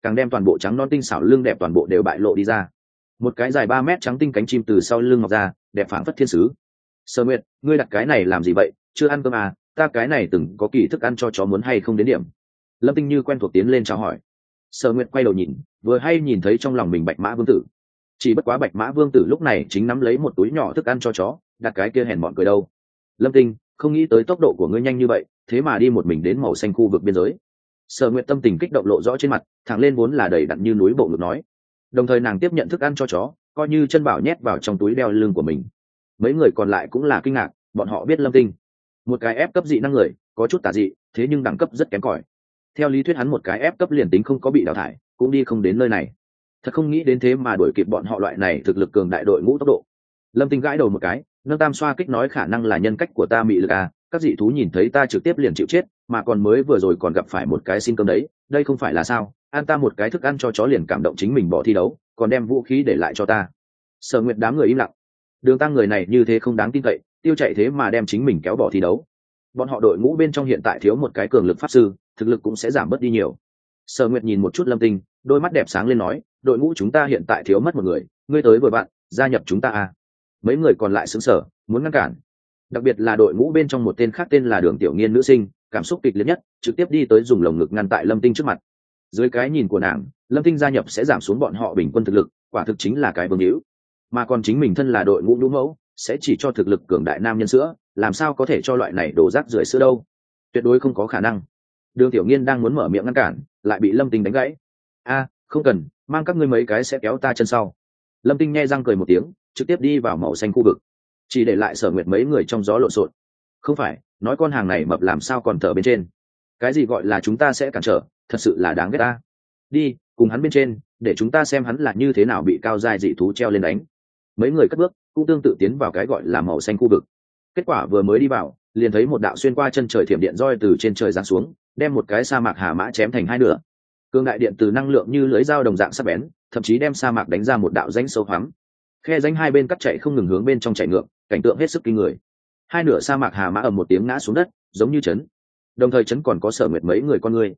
càng đem toàn bộ trắng non tinh xảo lưng đẹp toàn bộ đều bại lộ đi ra. Một cái dài 3 mét trắng tinh cánh chim từ sau lưng mọc ra, đẹp phảng phất thiên sứ. Sở Nguyệt, ngươi đặt cái này làm gì vậy, chưa ăn cơm à? Ta cái này từng có kỳ thức ăn cho chó muốn hay không đến điểm. Lâm Tinh như quen thuộc tiến lên chào hỏi. Sở Nguyệt quay đầu nhìn, vừa hay nhìn thấy trong lòng mình Bạch Mã Vương tử. Chỉ bất quá Bạch Mã Vương tử lúc này chính nắm lấy một túi nhỏ thức ăn cho chó, đặt cái kia hèn bọn cười đâu. Lâm Tinh, không nghĩ tới tốc độ của ngươi nhanh như vậy, thế mà đi một mình đến màu xanh khu vực biên giới. Sở Nguyệt tâm tình kích động lộ rõ trên mặt, thẳng lên vốn là đầy đặn như núi bộ ngực nói. Đồng thời nàng tiếp nhận thức ăn cho chó, coi như chân bảo nhét vào trong túi đeo lưng của mình. Mấy người còn lại cũng là kinh ngạc, bọn họ biết Lâm Tinh, một cái ép cấp dị năng người, có chút tà dị, thế nhưng đẳng cấp rất kém cỏi. Theo lý thuyết hắn một cái ép cấp liền tính không có bị đào thải, cũng đi không đến nơi này. Thật không nghĩ đến thế mà đuổi kịp bọn họ loại này thực lực cường đại đội ngũ tốc độ. Lâm Tinh gãi đầu một cái, nâng tam xoa kích nói khả năng là nhân cách của ta mị lực à, các dị thú nhìn thấy ta trực tiếp liền chịu chết, mà còn mới vừa rồi còn gặp phải một cái xin cơm đấy, đây không phải là sao? Ăn ta một cái thức ăn cho chó liền cảm động chính mình bỏ thi đấu, còn đem vũ khí để lại cho ta. Sở Nguyệt đám người im lặng. Đường Tăng người này như thế không đáng tin cậy, tiêu chạy thế mà đem chính mình kéo bỏ thi đấu. Bọn họ đội ngũ bên trong hiện tại thiếu một cái cường lực pháp sư, thực lực cũng sẽ giảm bớt đi nhiều. Sở Nguyệt nhìn một chút Lâm Tinh, đôi mắt đẹp sáng lên nói, đội ngũ chúng ta hiện tại thiếu mất một người, ngươi tới vừa bạn, gia nhập chúng ta à? Mấy người còn lại sững sờ, muốn ngăn cản. Đặc biệt là đội ngũ bên trong một tên khác tên là Đường Tiểu Nghiên nữ sinh, cảm xúc kịch liệt nhất, trực tiếp đi tới dùng lồng ngực ngăn tại Lâm Tinh trước mặt. Dưới cái nhìn của nàng, Lâm Tinh gia nhập sẽ giảm xuống bọn họ bình quân thực lực, quả thực chính là cái vương hữu. Mà còn chính mình thân là đội ngũ nhũ mẫu, sẽ chỉ cho thực lực cường đại nam nhân sữa, làm sao có thể cho loại này đổ rác rưởi sữa đâu? Tuyệt đối không có khả năng. Đường Tiểu Nghiên đang muốn mở miệng ngăn cản, lại bị Lâm Tinh đánh gãy. A, không cần, mang các ngươi mấy cái sẽ kéo ta chân sau. Lâm Tinh nhe răng cười một tiếng, trực tiếp đi vào màu xanh khu vực, chỉ để lại Sở Nguyệt mấy người trong gió lộn xộn. Không phải, nói con hàng này mập làm sao còn thở bên trên? Cái gì gọi là chúng ta sẽ cản trở, thật sự là đáng ghét ta. Đi, cùng hắn bên trên, để chúng ta xem hắn là như thế nào bị cao giai dị thú treo lên đánh. Mấy người cất bước, cũng tương tự tiến vào cái gọi là màu xanh khu vực. Kết quả vừa mới đi vào, liền thấy một đạo xuyên qua chân trời thiểm điện roi từ trên trời giáng xuống, đem một cái sa mạc hà mã chém thành hai nửa. Cương đại điện từ năng lượng như lưới dao đồng dạng sắc bén, thậm chí đem sa mạc đánh ra một đạo rãnh sâu hoắm. Khe rãnh hai bên cắt chạy không ngừng hướng bên trong chạy ngược, cảnh tượng hết sức kinh người. Hai nửa sa mạc hà mã ầm một tiếng ngã xuống đất, giống như chấn. Đồng thời chấn còn có Sở Nguyệt mấy người con người.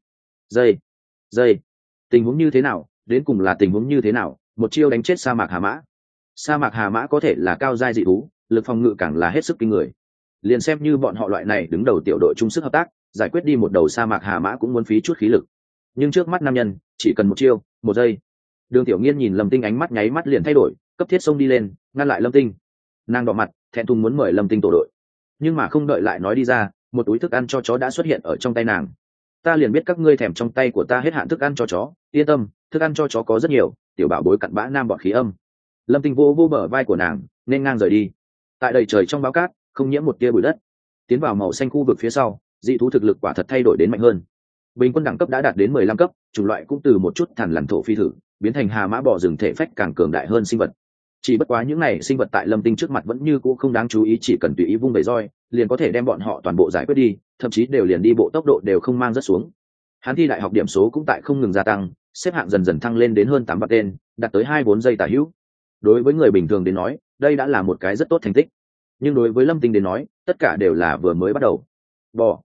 Dây, tình huống như thế nào? Đến cùng là tình huống như thế nào? Một chiêu đánh chết sa mạc hà mã. Sa mạc hà mã có thể là cao giai dị thú, lực phòng ngự càng là hết sức kinh người. Liền xem như bọn họ loại này đứng đầu tiểu đội chung sức hợp tác, giải quyết đi một đầu sa mạc hà mã cũng muốn phí chút khí lực. Nhưng trước mắt nam nhân, chỉ cần một chiêu, một giây. Đường Tiểu Nghiên nhìn Lâm Tinh ánh mắt nháy mắt liền thay đổi, cấp thiết xông đi lên, ngăn lại Lâm Tinh. Nàng đỏ mặt, thẹn thùng muốn mời Lâm Tinh tổ đội, nhưng mà không đợi lại nói đi ra, một túi thức ăn cho chó đã xuất hiện ở trong tay nàng. Ta liền biết các ngươi thèm trong tay của ta hết hạn thức ăn cho chó, yên tâm, thức ăn cho chó có rất nhiều. Tiểu bảo bối cặn bã nam bọt khí âm. Lâm Tinh vô vô bờ vai của nàng, nên ngang rời đi. Tại đầy trời trong báo cát, không nhiễm một tia bụi đất. Tiến vào màu xanh khu vực phía sau, dị thú thực lực quả thật thay đổi đến mạnh hơn. Bình quân đẳng cấp đã đạt đến 15 cấp, chủng loại cũng từ một chút thằn lằn thổ phi thử, biến thành hà mã bò rừng thể phách càng cường đại hơn sinh vật. Chỉ bất quá những này sinh vật tại Lâm Tinh trước mặt vẫn như cũ không đáng chú ý, chỉ cần tùy ý vung bầy roi, liền có thể đem bọn họ toàn bộ giải quyết đi, thậm chí đều liền đi bộ tốc độ đều không mang rất xuống. Hắn thi đại học điểm số cũng tại không ngừng gia tăng, xếp hạng dần dần thăng lên đến hơn 8 bậc tên, đạt tới 24 giây tả hữu. Đối với người bình thường đến nói, đây đã là một cái rất tốt thành tích. Nhưng đối với Lâm Tinh đến nói, tất cả đều là vừa mới bắt đầu. Bò.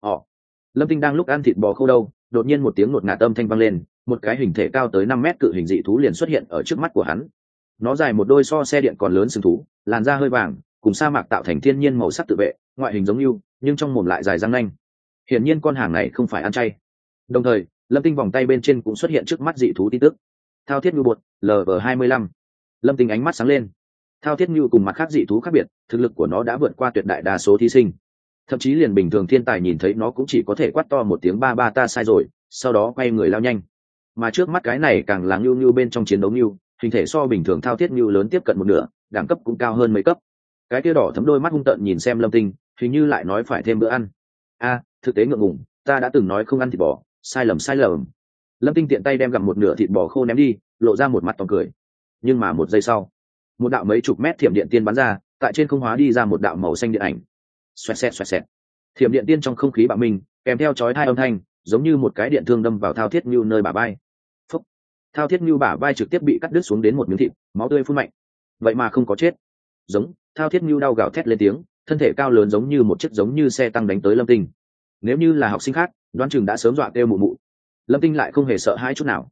Lâm Tinh đang lúc ăn thịt bò khô đâu, đột nhiên một tiếng ngột ngạt âm thanh vang lên, một cái hình thể cao tới 5 mét cự hình dị thú liền xuất hiện ở trước mắt của hắn. Nó dài một đôi so xe điện còn lớn sừng thú, làn da hơi vàng, cùng sa mạc tạo thành thiên nhiên màu sắc tự vệ, ngoại hình giống như, nhưng trong mồm lại dài răng nanh. Hiển nhiên con hàng này không phải ăn chay. Đồng thời, Lâm Tinh vòng tay bên trên cũng xuất hiện trước mắt dị thú tin tức. Thao thiết ngưu bột, LV25. Lâm Tinh ánh mắt sáng lên. Thao thiết ngưu cùng mặt khác dị thú khác biệt, thực lực của nó đã vượt qua tuyệt đại đa số thí sinh. Thậm chí liền bình thường thiên tài nhìn thấy nó cũng chỉ có thể quát to một tiếng ba ba ta sai rồi, sau đó quay người lao nhanh. Mà trước mắt cái này càng là ngưu bên trong chiến đấu ngưu, hình thể so bình thường thao thiết ngưu lớn tiếp cận một nửa, đẳng cấp cũng cao hơn mấy cấp. Cái kia đỏ thấm đôi mắt hung tợn nhìn xem Lâm Tinh, hình như lại nói phải thêm bữa ăn. Thực tế ngượng ngùng, ta đã từng nói không ăn thịt bò, sai lầm. Lâm Tinh tiện tay đem gặm một nửa thịt bò khô ném đi, lộ ra một mặt tòng cười. Nhưng mà một giây sau, một đạo mấy chục mét thiểm điện tiên bắn ra, tại trên không hóa đi ra một đạo màu xanh điện ảnh. Xoẹt xẹt. Thiểm điện tiên trong không khí bạo minh, kèm theo chói tai âm thanh, giống như một cái điện thương đâm vào thao thiết ngưu nơi bả vai. Phúc. Thao thiết ngưu bả vai trực tiếp bị cắt đứt xuống đến một miếng thịt, máu tươi phun mạnh. Vậy mà không có chết. Giống, thao thiết ngưu đau gào thét lên tiếng, thân thể cao lớn giống như một chiếc giống như xe tăng đánh tới Lâm Tinh. Nếu như là học sinh khác, đoán chừng đã sớm dọa kêu mụ mụ. Lâm Tinh lại không hề sợ hãi chút nào.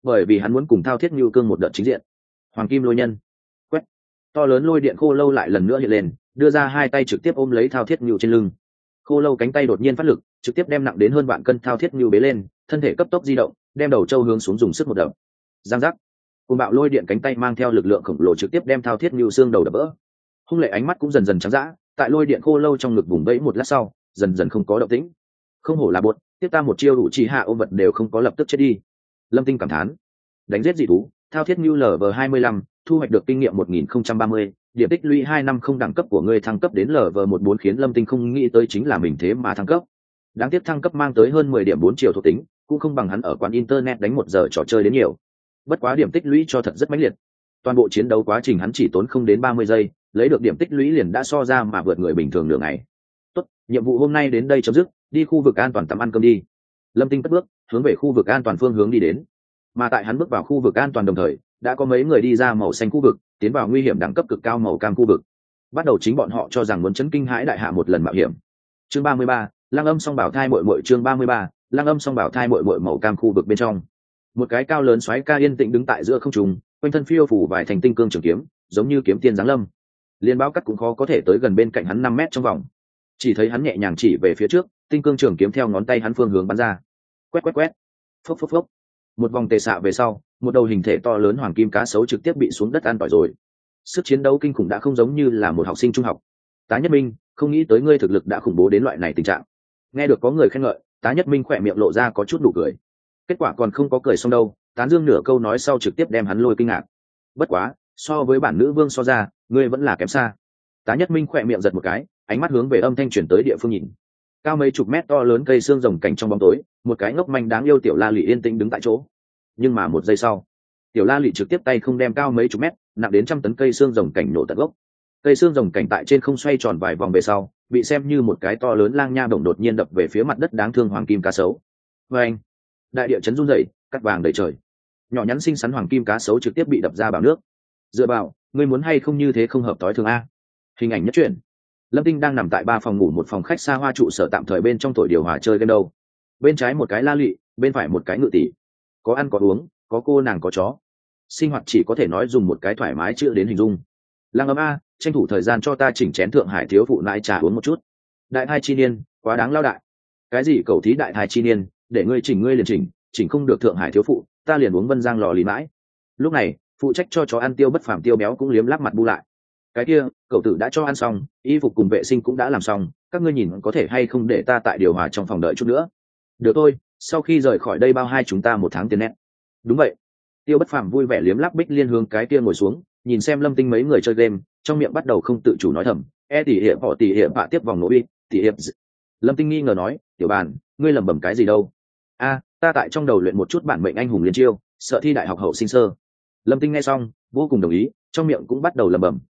bởi vì hắn muốn cùng Thao Thiết Nhu Cương một đợt chính diện. Hoàng kim lôi nhân, quét, to lớn lôi điện khô lâu lại lần nữa hiện lên, đưa ra hai tay trực tiếp ôm lấy Thao Thiết Nhu trên lưng. Khô lâu cánh tay đột nhiên phát lực, trực tiếp đem nặng đến hơn vạn cân Thao Thiết Nhu bế lên, thân thể cấp tốc di động, đem đầu trâu hướng xuống dùng sức một đập. Giang giác, cùng bạo lôi điện cánh tay mang theo lực lượng khổng lồ trực tiếp đem Thao Thiết Nhu xương đầu đập vỡ. Hung lệ ánh mắt cũng dần dần trắng dã, tại lôi điện khô lâu trong ngực vùng vẫy một lát sau, dần dần không có động tĩnh. Không hổ là bột, tiếp ta một chiêu đủ chỉ hạ ôm vật đều không có lập tức chết đi. Lâm Tinh cảm thán. Đánh giết dị thú, Thao Thiết Nhu LV25, thu hoạch được kinh nghiệm 1030, điểm tích lũy 2 năm không đẳng cấp của ngươi thăng cấp đến LV14 khiến Lâm Tinh không nghĩ tới chính là mình thế mà thăng cấp. Đáng tiếc thăng cấp mang tới hơn 10 điểm 4 triệu thuộc tính, cũng không bằng hắn ở quán internet đánh 1 giờ trò chơi đến nhiều. Bất quá điểm tích lũy cho thật rất mãnh liệt. Toàn bộ chiến đấu quá trình hắn chỉ tốn không đến 30 giây, lấy được điểm tích lũy liền đã so ra mà vượt người bình thường nửa ngày. Tốt, nhiệm vụ hôm nay đến đây chấm dứt, đi khu vực an toàn tắm ăn cơm đi. Lâm Tinh cất bước, hướng về khu vực an toàn phương hướng đi đến. Mà tại hắn bước vào khu vực an toàn đồng thời, đã có mấy người đi ra màu xanh khu vực, tiến vào nguy hiểm đẳng cấp cực cao màu cam khu vực. Bắt đầu chính bọn họ cho rằng muốn chấn kinh hãi đại hạ một lần mạo hiểm. Chương 33, Lăng Âm Song Bảo Thai muội muội chương 33, Lăng Âm Song Bảo Thai muội muội màu cam khu vực bên trong. Một cái cao lớn xoáy ca yên tĩnh đứng tại giữa không trung, quanh thân phiêu phủ vài thành tinh cương trường kiếm, giống như kiếm tiên giáng lâm. Liên báo cắt cũng khó có thể tới gần bên cạnh hắn 5 mét trong vòng. Chỉ thấy hắn nhẹ nhàng chỉ về phía trước, tinh cương trường kiếm theo ngón tay hắn phương hướng bắn ra. Quét quét quét. Phốc phốc phốc. Một vòng tề xạ về sau, một đầu hình thể to lớn hoàng kim cá sấu trực tiếp bị xuống đất an tỏi rồi. Sức chiến đấu kinh khủng đã không giống như là một học sinh trung học. Tá Nhất Minh, không nghĩ tới ngươi thực lực đã khủng bố đến loại này tình trạng. Nghe được có người khen ngợi, Tá Nhất Minh khỏe miệng lộ ra có chút nụ cười. Kết quả còn không có cười xong đâu, tán dương nửa câu nói sau trực tiếp đem hắn lôi kinh ngạc. Bất quá, so với bản nữ vương so ra, ngươi vẫn là kém xa. Tá Nhất Minh khỏe miệng giật một cái, ánh mắt hướng về âm thanh chuyển tới địa phương nhìn. Cao mấy chục mét to lớn cây xương rồng cảnh trong bóng tối, một cái ngốc manh đáng yêu tiểu la lị yên tĩnh đứng tại chỗ. Nhưng mà một giây sau, tiểu la lị trực tiếp tay không đem cao mấy chục mét, nặng đến 100 tấn cây xương rồng cảnh nổ tận gốc. Cây xương rồng cảnh tại trên không xoay tròn vài vòng về sau, bị xem như một cái to lớn lang nha bổng đột nhiên đập về phía mặt đất đáng thương hoàng kim cá sấu. Và anh, đại địa chấn rung rẩy, cắt vàng đầy trời. Nhỏ nhắn xinh xắn hoàng kim cá sấu trực tiếp bị đập ra bào nước. Dựa vào, ngươi muốn hay không như thế không hợp tối thường a. Hình ảnh nhất truyện. Lâm Tinh đang nằm tại 3 phòng ngủ một phòng khách xa hoa trụ sở tạm thời bên trong thổi điều hòa chơi game đâu. Bên trái một cái la lị, bên phải một cái ngự tỷ. Có ăn có uống, có cô nàng có chó. Sinh hoạt chỉ có thể nói dùng một cái thoải mái chữa đến hình dung. Lăng Âm a, tranh thủ thời gian cho ta chỉnh chén thượng hải thiếu phụ nãi trà uống một chút. Đại thai chi niên, quá đáng lao đại. Cái gì cầu thí đại thai chi niên, để ngươi chỉnh ngươi liền chỉnh không được thượng hải thiếu phụ, ta liền uống Vân Giang lò lì mãi. Lúc này, phụ trách cho chó ăn Tiêu Bất Phàm Tiêu Béo cũng liếm láp mặt bu lại. Cái kia, cậu tử đã cho ăn xong, y phục cùng vệ sinh cũng đã làm xong, các ngươi nhìn có thể hay không để ta tại điều hòa trong phòng đợi chút nữa. Được thôi, sau khi rời khỏi đây bao hai chúng ta 1 tháng tiền nét. Đúng vậy. Tiêu Bất Phàm vui vẻ liếm láp Bích Liên hướng cái kia ngồi xuống, nhìn xem Lâm Tinh mấy người chơi game, trong miệng bắt đầu không tự chủ nói thầm, tỷ hiệp họ tỷ hiệp bạ tiếp vòng nổ uy, tỷ hiệp. Lâm Tinh nghi ngờ nói, tiểu bàn, ngươi lẩm bẩm cái gì đâu? A, ta tại trong đầu luyện một chút bản mệnh anh hùng liên chiêu, sợ thi đại học hậu sinh sơ. Lâm Tinh nghe xong, vô cùng đồng ý, trong miệng cũng bắt đầu lẩm bẩm,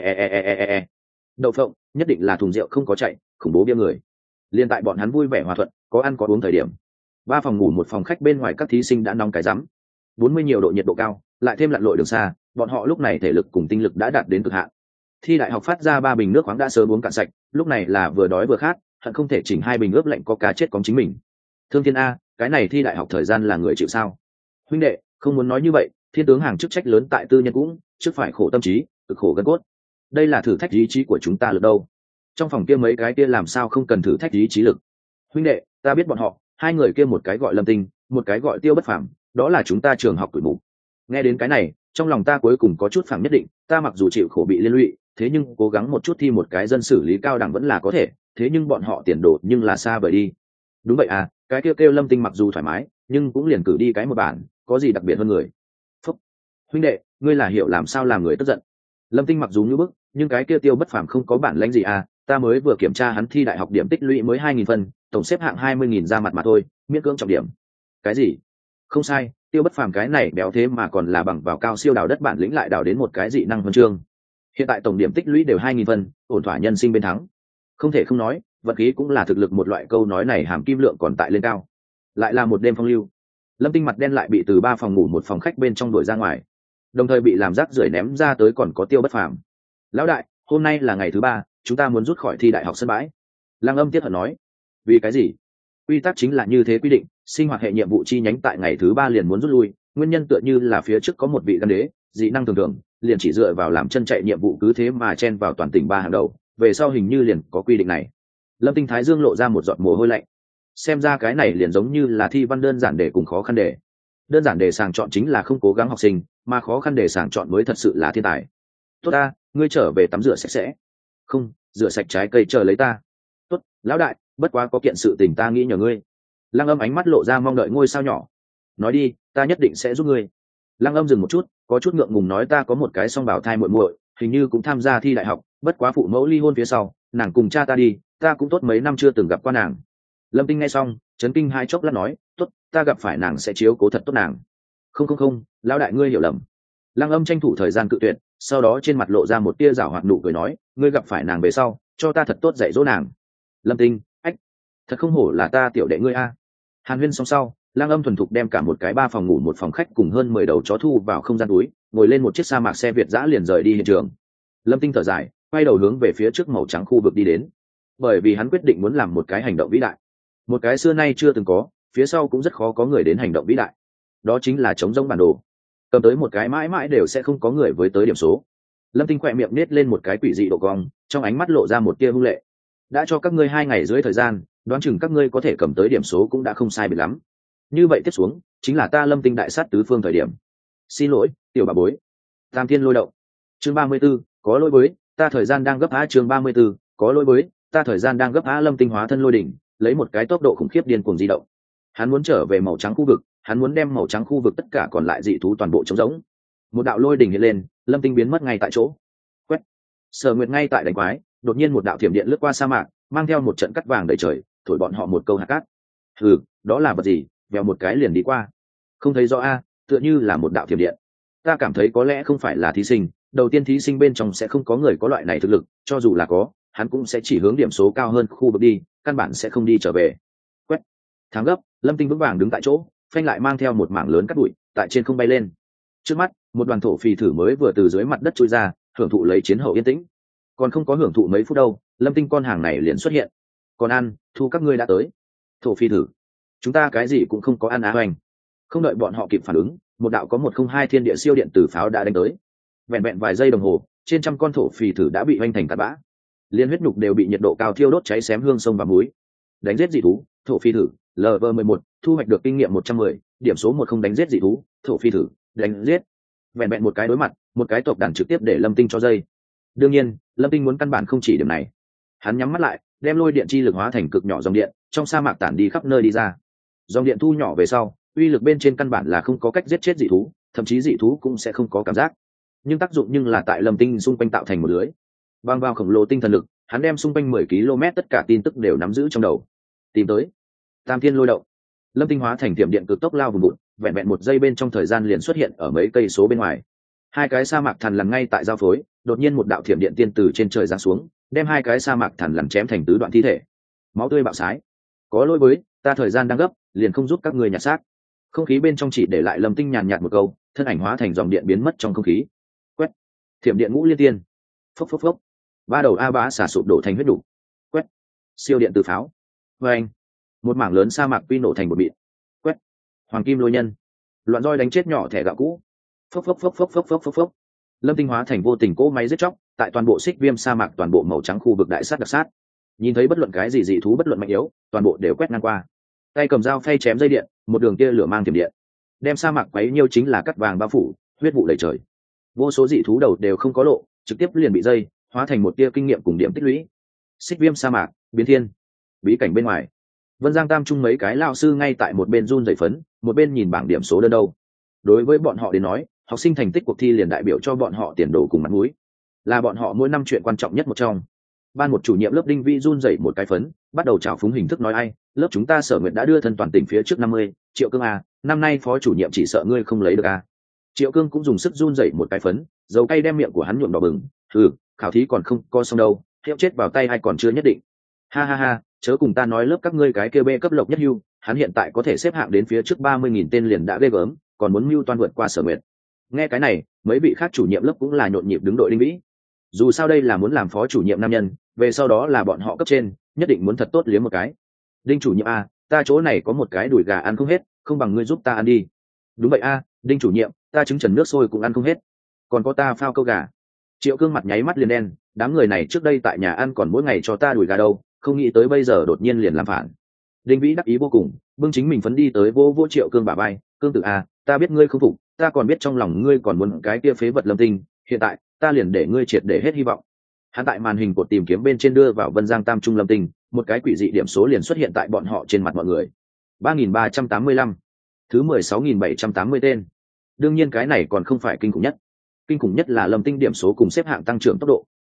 Đậu phộng, nhất định là thùng rượu không có chạy, khủng bố bia người. Liên tại bọn hắn vui vẻ hòa thuận, có ăn có uống thời điểm. 3 phòng ngủ một phòng khách bên ngoài các thí sinh đã nóng cái rắm. 40 nhiều độ nhiệt độ cao, lại thêm lặn lội đường xa, bọn họ lúc này thể lực cùng tinh lực đã đạt đến cực hạn. Thi đại học phát ra 3 bình nước khoáng đã sớm uống cạn sạch, lúc này là vừa đói vừa khát, hận không thể chỉnh 2 bình ướp lạnh có cá chết cóng chính mình. Thương Thiên a, cái này thi đại học thời gian là người chịu sao? Huynh đệ, không muốn nói như vậy, thiên tướng hàng chức trách lớn tại tư nhân cũng, trước phải khổ tâm trí, cực khổ gân cốt. Đây là thử thách ý chí của chúng ta được đâu. Trong phòng kia mấy cái kia làm sao không cần thử thách ý chí lực. Huynh đệ, ta biết bọn họ, 2 người kia một cái gọi Lâm Tinh, một cái gọi Tiêu Bất Phàm, đó là chúng ta trường học tuổi mục. Nghe đến cái này, trong lòng ta cuối cùng có chút phẳng nhất định, ta mặc dù chịu khổ bị liên lụy, thế nhưng cố gắng một chút thi một cái dân xử lý cao đẳng vẫn là có thể, thế nhưng bọn họ tiền đồ nhưng là xa vời đi. Đúng vậy à, cái kêu Lâm Tinh mặc dù thoải mái, nhưng cũng liền cử đi cái một bản, có gì đặc biệt hơn người. Phúc, huynh đệ, ngươi là hiểu làm sao làm người tức giận. Lâm Tinh mặc dù như bức, nhưng cái kia Tiêu Bất Phàm không có bản lãnh gì à, ta mới vừa kiểm tra hắn thi đại học điểm tích lũy mới 2000 phân, tổng xếp hạng 20.000 ra mặt mà thôi, miễn cưỡng trọng điểm. Cái gì? Không sai, Tiêu Bất Phàm cái này béo thế mà còn là bằng vào cao siêu đào đất bản lĩnh lại đào đến một cái dị năng huân chương. Hiện tại tổng điểm tích lũy đều 2000 phân, ổn thỏa nhân sinh bên thắng. Không thể không nói, vật khí cũng là thực lực một loại, câu nói này hàm kim lượng còn tại lên cao. Lại là một đêm phong lưu. Lâm Tinh mặt đen lại bị từ 3 phòng ngủ một phòng khách bên trong đuổi ra ngoài, đồng thời bị làm rác rưởi ném ra tới còn có Tiêu Bất Phàm. Lão đại, hôm nay là ngày thứ 3, chúng ta muốn rút khỏi thi đại học sân bãi. Lăng Âm tiếc hận nói. Vì cái gì? Quy tắc chính là như thế quy định, sinh hoạt hệ nhiệm vụ chi nhánh tại ngày thứ 3 liền muốn rút lui, nguyên nhân tựa như là phía trước có một vị gan đế dị năng thường thường liền chỉ dựa vào làm chân chạy nhiệm vụ cứ thế mà chen vào toàn tỉnh 3 hàng đầu, về sau hình như liền có quy định này. Lâm Tinh thái dương lộ ra một giọt mồ hôi lạnh, xem ra cái này liền giống như là thi văn đơn giản để cùng khó khăn đề. Đơn giản đề sàng chọn chính là không cố gắng học sinh, mà khó khăn đề sàng chọn mới thật sự là thiên tài. Tốt ta, ngươi trở về tắm rửa sạch sẽ. Không, rửa sạch trái cây chờ lấy ta. Tốt, lão đại, bất quá có kiện sự tình ta nghĩ nhờ ngươi. Lăng Âm ánh mắt lộ ra mong đợi ngôi sao nhỏ. Nói đi, ta nhất định sẽ giúp ngươi. Lăng Âm dừng một chút, có chút ngượng ngùng nói ta có một cái song bảo thai muội muội, hình như cũng tham gia thi đại học, bất quá phụ mẫu ly hôn phía sau, nàng cùng cha ta đi, ta cũng tốt mấy năm chưa từng gặp qua nàng. Lâm Tinh nghe xong, chấn kinh hai chốc lát nói, tốt, ta gặp phải nàng sẽ chiếu cố thật tốt nàng. Không, lão đại ngươi hiểu lầm. Lăng Âm tranh thủ thời gian cự tuyệt, sau đó trên mặt lộ ra một tia giảo hoạt nụ cười nói, ngươi gặp phải nàng về sau, cho ta thật tốt dạy dỗ nàng. Lâm Tinh, ách, thật không hổ là ta tiểu đệ ngươi a. Hàn Huyên xong sau, Lăng Âm thuần thục đem cả một cái 3 phòng ngủ 1 phòng khách cùng hơn 10 đầu chó thu vào không gian túi, ngồi lên một chiếc sa mạc xe Việt dã liền rời đi hiện trường. Lâm Tinh thở dài, quay đầu hướng về phía trước màu trắng khu vực đi đến, bởi vì hắn quyết định muốn làm một cái hành động vĩ đại, một cái xưa nay chưa từng có, phía sau cũng rất khó có người đến hành động vĩ đại. Đó chính là chống rỗng bản đồ, cầm tới một cái mãi mãi đều sẽ không có người với tới điểm số. Lâm Tinh khỏe miệng nết lên một cái quỷ dị độ cong, trong ánh mắt lộ ra một tia hung lệ. Đã cho các ngươi 2 ngày dưới thời gian, đoán chừng các ngươi có thể cầm tới điểm số cũng đã không sai biệt lắm. Như vậy tiếp xuống chính là ta Lâm Tinh đại sát tứ phương thời điểm. Xin lỗi tiểu bà bối. Tam Thiên Lôi Động. Chương 34, có lỗi với ta thời gian đang gấp á. Chương 34, có lỗi với ta thời gian đang gấp á. Lâm Tinh hóa thân lôi đỉnh, lấy một cái tốc độ khủng khiếp điên cuồng di động. Hắn muốn trở về màu trắng khu vực, hắn muốn đem màu trắng khu vực tất cả còn lại dị thú toàn bộ trống rỗng. Một đạo lôi đỉnh hiện lên, Lâm Tinh biến mất ngay tại chỗ. Quét. Sở Nguyệt ngay tại đánh quái, đột nhiên một đạo thiểm điện lướt qua sa mạc, mang theo một trận cắt vàng đầy trời, thổi bọn họ một câu hạt cát. Hừ, đó là vật gì? Vèo một cái liền đi qua. Không thấy rõ a, tựa như là một đạo thiểm điện. Ta cảm thấy có lẽ không phải là thí sinh, đầu tiên thí sinh bên trong sẽ không có người có loại này thực lực, cho dù là có, hắn cũng sẽ chỉ hướng điểm số cao hơn khu vực đi, căn bản sẽ không đi trở về. Quét. Thắng gấp, Lâm Tinh vững vàng đứng tại chỗ, phanh lại mang theo một mảng lớn cát bụi, tại trên không bay lên. Trước mắt, một đoàn thổ phì thử mới vừa từ dưới mặt đất trôi ra, hưởng thụ lấy chiến hậu yên tĩnh. Còn không có hưởng thụ mấy phút đâu, Lâm Tinh con hàng này liền xuất hiện. Còn ăn, thu các ngươi đã tới. Thổ phi thử, chúng ta cái gì cũng không có ăn á hoành. Không đợi bọn họ kịp phản ứng, một đạo có 102 thiên địa siêu điện tử pháo đã đánh tới. Vẹn vài giây đồng hồ, trên trăm con thổ phì thử đã bị hoành thành tạt bã. Liên huyết nhục đều bị nhiệt độ cao thiêu đốt cháy xém hương sông và muối. Đánh giết dị thú, thổ phi thử, LV11, thu hoạch được kinh nghiệm 110, điểm số 10 đánh giết dị thú, thổ phi thử, đánh giết. Vẹn một cái đối mặt, một cái tộc đàn trực tiếp để Lâm Tinh cho dây. Đương nhiên, Lâm Tinh muốn căn bản không chỉ điểm này. Hắn nhắm mắt lại, đem lôi điện chi lực hóa thành cực nhỏ dòng điện, trong sa mạc tản đi khắp nơi đi ra. Dòng điện thu nhỏ về sau, uy lực bên trên căn bản là không có cách giết chết dị thú, thậm chí dị thú cũng sẽ không có cảm giác. Nhưng tác dụng nhưng là tại Lâm Tinh xung quanh tạo thành một lưới. Bang vào khổng lồ tinh thần lực, hắn đem xung quanh 10 km tất cả tin tức đều nắm giữ trong đầu. Tìm tới. Tam Thiên Lôi Động. Lâm Tinh hóa thành tiệm điện cực tốc lao vùng vụt, vẹn một giây bên trong thời gian liền xuất hiện ở mấy cây số bên ngoài. Hai cái sa mạc thần lằn ngay tại giao phối, đột nhiên một đạo thiểm điện tiên từ trên trời giáng xuống, đem hai cái sa mạc thần lằn chém thành tứ đoạn thi thể. Máu tươi bạo sái. Có lỗi với ta thời gian đang gấp, liền không giúp các ngươi nhặt xác. Không khí bên trong chỉ để lại Lâm Tinh nhàn nhạt một câu, thân ảnh hóa thành dòng điện biến mất trong không khí. Quét. Thiểm điện ngũ liên tiên. Phốc phốc phốc. Ba đầu a bá xả sụp đổ thành huyết đủ. Quét. Siêu điện từ pháo. Vâng. Một mảng lớn sa mạc quy nổ thành một bịt. Quét. Hoàng kim lôi nhân. Loạn roi đánh chết nhỏ thẻ gạo cũ. Phốc phốc phốc phốc phốc phốc phốc phốc. Lâm Tinh hóa thành vô tình cỗ máy giết chóc, tại toàn bộ xích viêm sa mạc toàn bộ màu trắng khu vực đại sát đặc sát. Nhìn thấy bất luận cái gì dị thú bất luận mạnh yếu, toàn bộ đều quét ngang qua. Tay cầm dao phay chém dây điện, một đường tia lửa mang tiềm điện, đem sa mạc quấy nhiêu chính là cắt vàng bao phủ, huyết vụ đầy trời. Vô số dị thú đầu đều không có lộ, trực tiếp liền bị dây, hóa thành một tia kinh nghiệm cùng điểm tích lũy. Xích viêm sa mạc, biến thiên. Bí cảnh bên ngoài, Vân Giang Tam Trung mấy cái lao sư ngay tại một bên run rẩy phấn, một bên nhìn bảng điểm số đơn đâu. Đối với bọn họ đến nói, học sinh thành tích cuộc thi liền đại biểu cho bọn họ tiền đồ cùng mặt mũi, là bọn họ mỗi năm chuyện quan trọng nhất một trong. Ban một chủ nhiệm lớp Đinh Vi run rẩy một cái phấn, bắt đầu trào phúng hình thức nói ai, lớp chúng ta Sở Nguyệt đã đưa thân toàn tỉnh phía trước 50, Triệu Cương à, năm nay phó chủ nhiệm chỉ sợ ngươi không lấy được à. Triệu Cương cũng dùng sức run rẩy một cái phấn, dầu cay đem miệng của hắn nhuộm đỏ bừng, khảo thí còn không co xong đâu, hiệu chết vào tay hay còn chưa nhất định. Ha ha ha, chớ cùng ta nói lớp các ngươi cái kia B cấp lộc nhất hưu, hắn hiện tại có thể xếp hạng đến phía trước 30.000 tên liền đã ghê gớm, còn muốn mưu toan vượt qua Sở Nguyệt. Nghe cái này, mấy vị khác chủ nhiệm lớp cũng là nhộn nhịp đứng đội Đinh Vĩ. Dù sao đây là muốn làm phó chủ nhiệm nam nhân, về sau đó là bọn họ cấp trên, nhất định muốn thật tốt liếm một cái. Đinh chủ nhiệm a, ta chỗ này có một cái đùi gà ăn không hết, không bằng ngươi giúp ta ăn đi. Đúng vậy a, Đinh chủ nhiệm, ta trứng trần nước sôi cũng ăn không hết, còn có ta phao câu gà. Triệu Cương mặt nháy mắt liền đen, đám người này trước đây tại nhà ăn còn mỗi ngày cho ta đùi gà đâu, không nghĩ tới bây giờ đột nhiên liền làm phản. Đinh Vĩ đắc ý vô cùng, bưng chính mình phấn đi tới vô Triệu Cương bả vai. Cương tử à, ta biết ngươi không phục, ta còn biết trong lòng ngươi còn muốn cái kia phế vật Lâm Tinh, hiện tại ta liền để ngươi triệt để hết hy vọng. Hắn tại màn hình cột tìm kiếm bên trên đưa vào Vân Giang Tam Trung Lâm Tinh, một cái quỷ dị điểm số liền xuất hiện tại bọn họ trên mặt mọi người. 3.385, thứ 16.780 tên. Đương nhiên cái này còn không phải kinh khủng nhất. Kinh khủng nhất là Lâm Tinh điểm số cùng xếp hạng tăng trưởng tốc độ.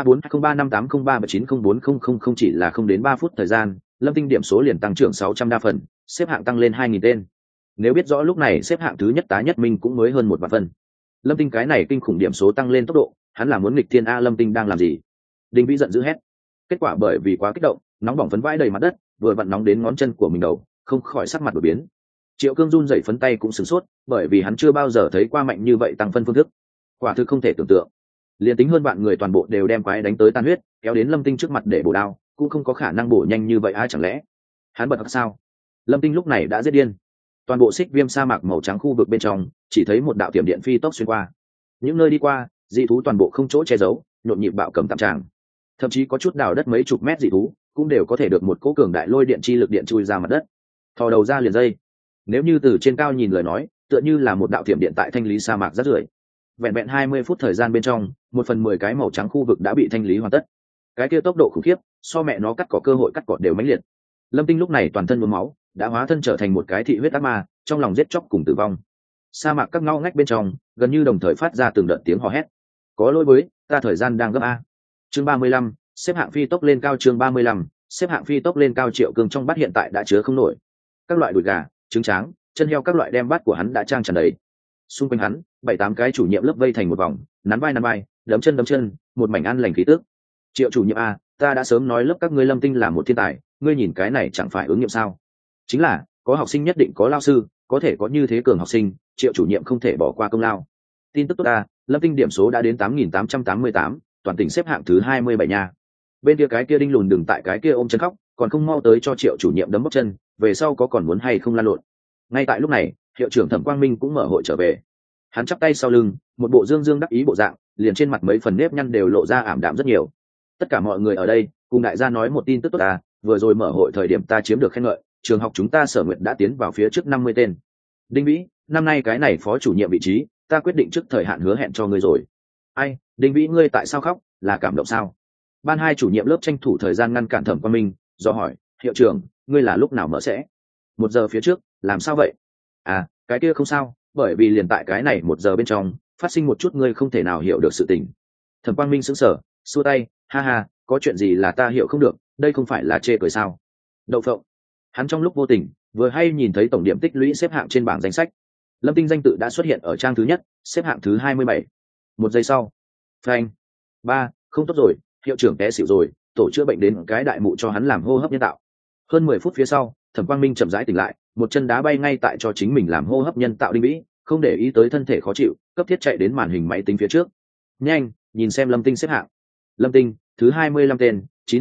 3420358037904000 chỉ là không đến 3 phút thời gian, Lâm Tinh điểm số liền tăng trưởng 600 đa phần, xếp hạng tăng lên 2000 tên. Nếu biết rõ lúc này xếp hạng thứ nhất Tá Nhất Minh cũng mới hơn 1 vạn phần. Lâm Tinh cái này kinh khủng điểm số tăng lên tốc độ, hắn là muốn nghịch thiên a. Lâm Tinh đang làm gì? Đinh Vĩ giận dữ hét. Kết quả bởi vì quá kích động, nóng bỏng phấn vãi đầy mặt đất, vừa vặn nóng đến ngón chân của mình đầu, không khỏi sắc mặt đổi biến. Triệu Cương run rẩy phấn tay cũng sửng sốt, bởi vì hắn chưa bao giờ thấy qua mạnh như vậy tăng phân phương thức. Quả thực không thể tưởng tượng. Liên tính hơn bạn người toàn bộ đều đem quái đánh tới tan huyết, kéo đến Lâm Tinh trước mặt để bổ đao, cũng không có khả năng bổ nhanh như vậy ai chẳng lẽ? Hắn bật sao? Lâm Tinh lúc này đã giết điên. Toàn bộ xích viêm sa mạc màu trắng khu vực bên trong, chỉ thấy một đạo tiềm điện phi tốc xuyên qua. Những nơi đi qua, dị thú toàn bộ không chỗ che giấu, nhộn nhịp bạo cầm tạm tràng. Thậm chí có chút đào đất mấy chục mét dị thú, cũng đều có thể được một cỗ cường đại lôi điện chi lực điện chui ra mặt đất. Thò đầu ra liền dây. Nếu như từ trên cao nhìn lời nói, tựa như là một đạo tiềm điện tại thanh lý sa mạc rất rưởi. Vẹn vẹn 20 phút thời gian bên trong, 1/10 cái màu trắng khu vực đã bị thanh lý hoàn tất. Cái kia tốc độ khủng khiếp, so mẹ nó cắt cỏ cơ hội cắt cỏ đều mãnh liệt. Lâm Tinh lúc này toàn thân nhuốm máu, đã hóa thân trở thành một cái thị huyết ác ma, trong lòng giết chóc cùng tử vong. Sa mạc các ngóc ngách bên trong, gần như đồng thời phát ra từng đợt tiếng hò hét. Có lỗi với, ta thời gian đang gấp a. Chương 35, xếp hạng phi tốc lên cao. Chương 35, xếp hạng phi tốc lên cao. Triệu Cương trong bát hiện tại đã chứa không nổi. Các loại đùi gà, trứng tráng, chân heo các loại đem bát của hắn đã trang tràn đầy. Xung quanh hắn, 7-8 cái chủ nhiệm lớp vây thành một vòng, nắn vai, đấm chân, một mảnh ăn lành khí tức. Triệu chủ nhiệm a, ta đã sớm nói lớp các ngươi Lâm Tinh là một thiên tài, ngươi nhìn cái này chẳng phải ứng nghiệm sao? Chính là, có học sinh nhất định có lao sư, có thể có như thế cường học sinh, Triệu chủ nhiệm không thể bỏ qua công lao. Tin tức tốt ta, Lâm Tinh điểm số đã đến 8.888, toàn tỉnh xếp hạng thứ 27 nha. Bên kia cái kia Đinh lùn đừng tại cái kia ôm chân khóc, còn không mau tới cho Triệu chủ nhiệm đấm bốc chân, về sau có còn muốn hay không lan lộn. Ngay tại lúc này, hiệu trưởng Thẩm Quang Minh cũng mở hội trở về. Hắn chắp tay sau lưng, một bộ dương đắc ý bộ dạng, liền trên mặt mấy phần nếp nhăn đều lộ ra ảm đạm rất nhiều. Tất cả mọi người ở đây cùng đại gia nói một tin tức tốt ta, vừa rồi mở hội thời điểm ta chiếm được khen ngợi, trường học chúng ta Sở Nguyệt đã tiến vào phía trước 50 tên. Đinh Vĩ, năm nay cái này phó chủ nhiệm vị trí, ta quyết định trước thời hạn hứa hẹn cho ngươi rồi. Ai, Đinh Vĩ ngươi tại sao khóc, là cảm động sao? Ban hai chủ nhiệm lớp tranh thủ thời gian ngăn cản Thẩm Quang Minh, do hỏi, hiệu trưởng, ngươi là lúc nào mở sẽ? 1 giờ phía trước, làm sao vậy? À, cái kia không sao, bởi vì liền tại cái này 1 giờ bên trong, phát sinh một chút ngươi không thể nào hiểu được sự tình. Thẩm Quang Minh sững sờ, xua tay, ha ha, có chuyện gì là ta hiểu không được, đây không phải là chê cười sao? Đậu phộng. Hắn trong lúc vô tình, vừa hay nhìn thấy tổng điểm tích lũy xếp hạng trên bảng danh sách. Lâm Tinh danh tự đã xuất hiện ở trang thứ nhất, xếp hạng thứ 27. 1 giây sau. Phanh. 3, không tốt rồi, hiệu trưởng té xỉu rồi, tổ chữa bệnh đến cái đại mụ cho hắn làm hô hấp nhân tạo. Hơn 10 phút phía sau, Thẩm Quang Minh chậm rãi tỉnh lại, một chân đá bay ngay tại cho chính mình làm hô hấp nhân tạo Đinh Vĩ, không để ý tới thân thể khó chịu, cấp thiết chạy đến màn hình máy tính phía trước. Nhanh, nhìn xem Lâm Tinh xếp hạng. Lâm Tinh, thứ 25 tên,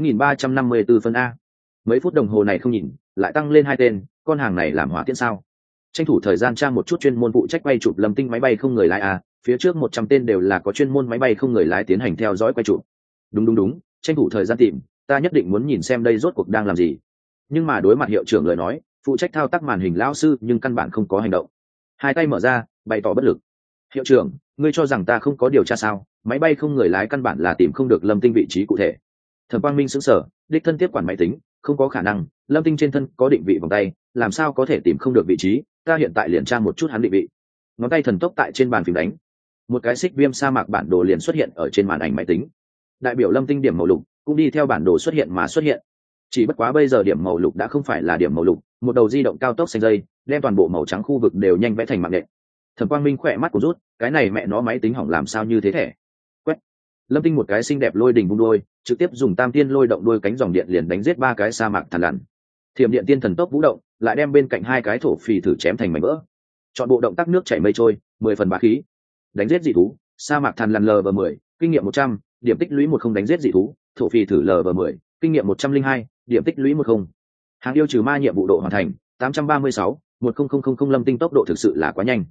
9.354 phân a. Mấy phút đồng hồ này không nhìn, lại tăng lên 2 tên, con hàng này làm hỏa tiễn sao? Tranh thủ thời gian trang một chút chuyên môn phụ trách quay chụp Lâm Tinh máy bay không người lái a, phía trước 100 tên đều là có chuyên môn máy bay không người lái tiến hành theo dõi quay chụp. Đúng, tranh thủ thời gian tìm, ta nhất định muốn nhìn xem đây rốt cuộc đang làm gì. Nhưng mà đối mặt hiệu trưởng lời nói, phụ trách thao tác màn hình lão sư nhưng căn bản không có hành động. Hai tay mở ra, bày tỏ bất lực. Hiệu trưởng, ngươi cho rằng ta không có điều tra sao? Máy bay không người lái căn bản là tìm không được Lâm Tinh vị trí cụ thể. Thẩm Quang Minh sững sờ, đích thân tiếp quản máy tính, không có khả năng, Lâm Tinh trên thân có định vị vòng tay, làm sao có thể tìm không được vị trí, ta hiện tại liền tra một chút hắn định vị. Ngón tay thần tốc tại trên bàn phím đánh. Một cái xích viêm sa mạc bản đồ liền xuất hiện ở trên màn ảnh máy tính. Đại biểu Lâm Tinh điểm màu lục cũng đi theo bản đồ xuất hiện mà xuất hiện. Chỉ bất quá bây giờ điểm màu lục đã không phải là điểm màu lục, một đầu di động cao tốc xanh dây, đem toàn bộ màu trắng khu vực đều nhanh vẽ thành mạng nhện. Thẩm Quang Minh khỏe mắt của rút, cái này mẹ nó máy tính hỏng làm sao như thế thể. Quét. Lâm Tinh một cái xinh đẹp lôi đình vung đôi, trực tiếp dùng tam tiên lôi động đôi cánh dòng điện liền đánh giết 3 cái sa mạc thằn lằn. Thiểm điện tiên thần tốc vũ động, lại đem bên cạnh 2 cái thổ phì thử chém thành mảnh vỡ. Chọn bộ động tác nước chảy mây trôi, 10 phần bá khí. Đánh giết dị thú, sa mạc thằn lằn LV10, kinh nghiệm 100, điểm tích lũy 10 đánh giết dị thú, thổ phì thử LV10, kinh nghiệm 102, điểm tích lũy 10. Hàng yêu trừ ma nhiệm vụ độ hoàn thành 836, 1000. Lâm Tinh tốc độ thực sự là quá nhanh.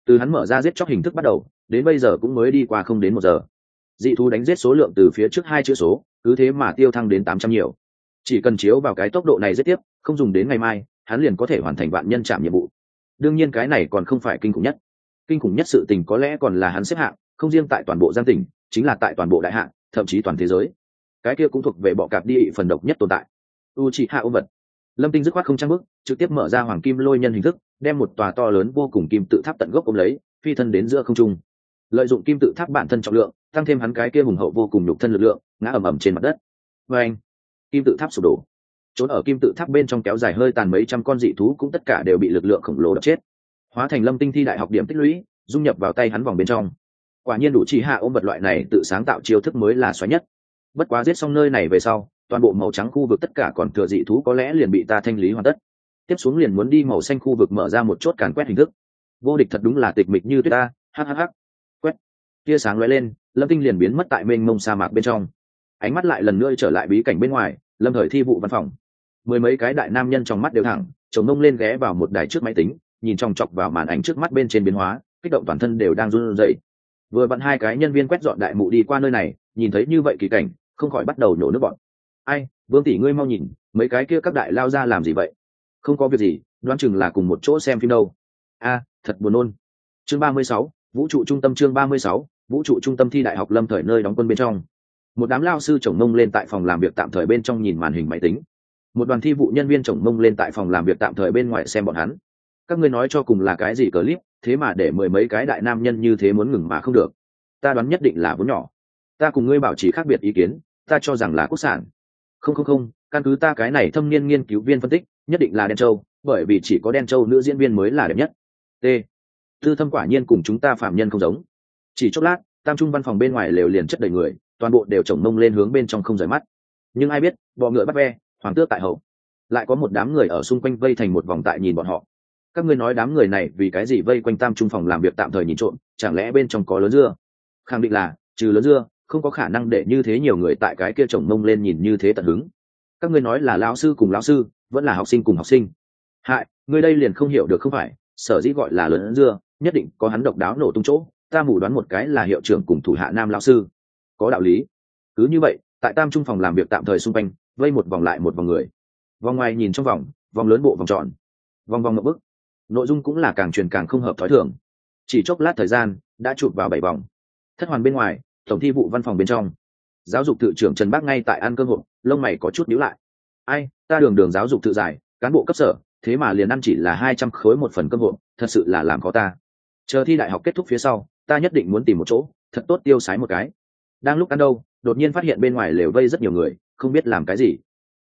Từ hắn mở ra giết chóc hình thức bắt đầu đến bây giờ cũng mới đi qua không đến 1 giờ. Dị thú đánh giết số lượng từ phía trước 2 chữ số cứ thế mà tiêu thăng đến 800 nhiều. Chỉ cần chiếu vào cái tốc độ này giết tiếp, không dùng đến ngày mai hắn liền có thể hoàn thành vạn nhân trảm nhiệm vụ. Đương nhiên cái này còn không phải kinh khủng nhất. Kinh khủng nhất sự tình có lẽ còn là hắn xếp hạng, không riêng tại toàn bộ Giang tỉnh, chính là tại toàn bộ đại hạng, thậm chí toàn thế giới. Cái kia cũng thuộc về bọ cạp đi phần độc nhất tồn tại. Uchiha ôm vật. Lâm Tinh dứt khoát không trang bước, trực tiếp mở ra hoàng kim lôi nhân hình thức, đem một tòa to lớn vô cùng kim tự tháp tận gốc ôm lấy, phi thân đến giữa không trung. Lợi dụng kim tự tháp bản thân trọng lượng, tăng thêm hắn cái kia hùng hậu vô cùng nhục thân lực lượng, ngã ầm ầm trên mặt đất. Oeng! Kim tự tháp sụp đổ. Trốn ở kim tự tháp bên trong kéo dài hơi tàn mấy trăm con dị thú cũng tất cả đều bị lực lượng khổng lồ đập chết, hóa thành Lâm Tinh thi đại học điểm tích lũy, dung nhập vào tay hắn vòng bên trong. Quả nhiên đủ chỉ hạ ôm vật loại này tự sáng tạo chiêu thức mới là xoáy nhất. Bất quá giết xong nơi này về sau, toàn bộ màu trắng khu vực tất cả còn thừa dị thú có lẽ liền bị ta thanh lý hoàn tất. Tiếp xuống liền muốn đi màu xanh khu vực mở ra một chốt càn quét hình thức. Vô địch thật đúng là tịch mịch như tuyết ta, hhh. Quét. Tia sáng lóe lên, Lâm Tinh liền biến mất tại mênh mông sa mạc bên trong. Ánh mắt lại lần nữa trở lại bí cảnh bên ngoài, Lâm Thời thi vụ văn phòng. Mười mấy cái đại nam nhân trong mắt đều thẳng, chồng ngông lên ghé vào một đài trước máy tính, nhìn chòng chọc vào màn ảnh trước mắt bên trên biến hóa, kích động toàn thân đều đang run rẩy. Vừa vặn 2 cái nhân viên quét dọn đại mụ đi qua nơi này, nhìn thấy như vậy kỳ cảnh, không khỏi bắt đầu nhổ nước bọt. Ai, Vương tỷ ngươi mau nhìn, mấy cái kia các đại lao ra làm gì vậy? Không có việc gì, đoán chừng là cùng một chỗ xem phim đâu. A, thật buồn nôn. Chương 36, vũ trụ trung tâm. Chương 36, vũ trụ trung tâm thi đại học Lâm Thời nơi đóng quân bên trong. Một đám lao sư chồng mông lên tại phòng làm việc tạm thời bên trong nhìn màn hình máy tính. Một đoàn thi vụ nhân viên chồng mông lên tại phòng làm việc tạm thời bên ngoài xem bọn hắn. Các ngươi nói cho cùng là cái gì clip, thế mà để mười mấy cái đại nam nhân như thế muốn ngừng mà không được. Ta đoán nhất định là vốn nhỏ. Ta cùng ngươi bảo trì khác biệt ý kiến, ta cho rằng là quốc sản. Không, căn cứ ta cái này thâm niên nghiên cứu viên phân tích, nhất định là đen châu, bởi vì chỉ có đen châu nữ diễn viên mới là đẹp nhất. T. Tư thâm quả nhiên cùng chúng ta phạm nhân không giống. Chỉ chốc lát, tam trung văn phòng bên ngoài lều liền chất đầy người, toàn bộ đều chồng mông lên hướng bên trong không rời mắt. Nhưng ai biết, bọ ngựa bắt ve, hoàng tước tại hậu. Lại có một đám người ở xung quanh vây thành một vòng tại nhìn bọn họ. Các ngươi nói đám người này vì cái gì vây quanh tam trung phòng làm việc tạm thời nhìn trộm, chẳng lẽ bên trong có lớn dưa? Khẳng định là trừ lớn dưa, không có khả năng để như thế nhiều người tại cái kia chồng mông lên nhìn như thế tận hứng. Các ngươi nói là lão sư cùng lão sư, vẫn là học sinh cùng học sinh. Hại, ngươi đây liền không hiểu được không phải, sở dĩ gọi là lớn dưa, nhất định có hắn độc đáo nổ tung chỗ, ta mù đoán một cái là hiệu trưởng cùng thủ hạ nam lão sư. Có đạo lý. Cứ như vậy, tại tam trung phòng làm việc tạm thời xung quanh, vây một vòng lại một vòng người. Vòng ngoài nhìn trong vòng, vòng lớn bộ vòng tròn. Vòng vòng ngập bức. Nội dung cũng là càng truyền càng không hợp thói thường. Chỉ chốc lát thời gian, đã chụp vào 7 vòng. Thất hoàn bên ngoài, tổng thi vụ văn phòng bên trong. Giáo dục tự trưởng Trần Bác ngay tại ăn cơm hộp, lông mày có chút nhíu lại. Ai, ta đường giáo dục tự giải, cán bộ cấp sở, thế mà liền ăn chỉ là 200 khối một phần cơm hộp, thật sự là làm khó ta. Chờ thi đại học kết thúc phía sau, ta nhất định muốn tìm một chỗ, thật tốt tiêu sái một cái. Đang lúc ăn đâu, đột nhiên phát hiện bên ngoài lều vây rất nhiều người, không biết làm cái gì.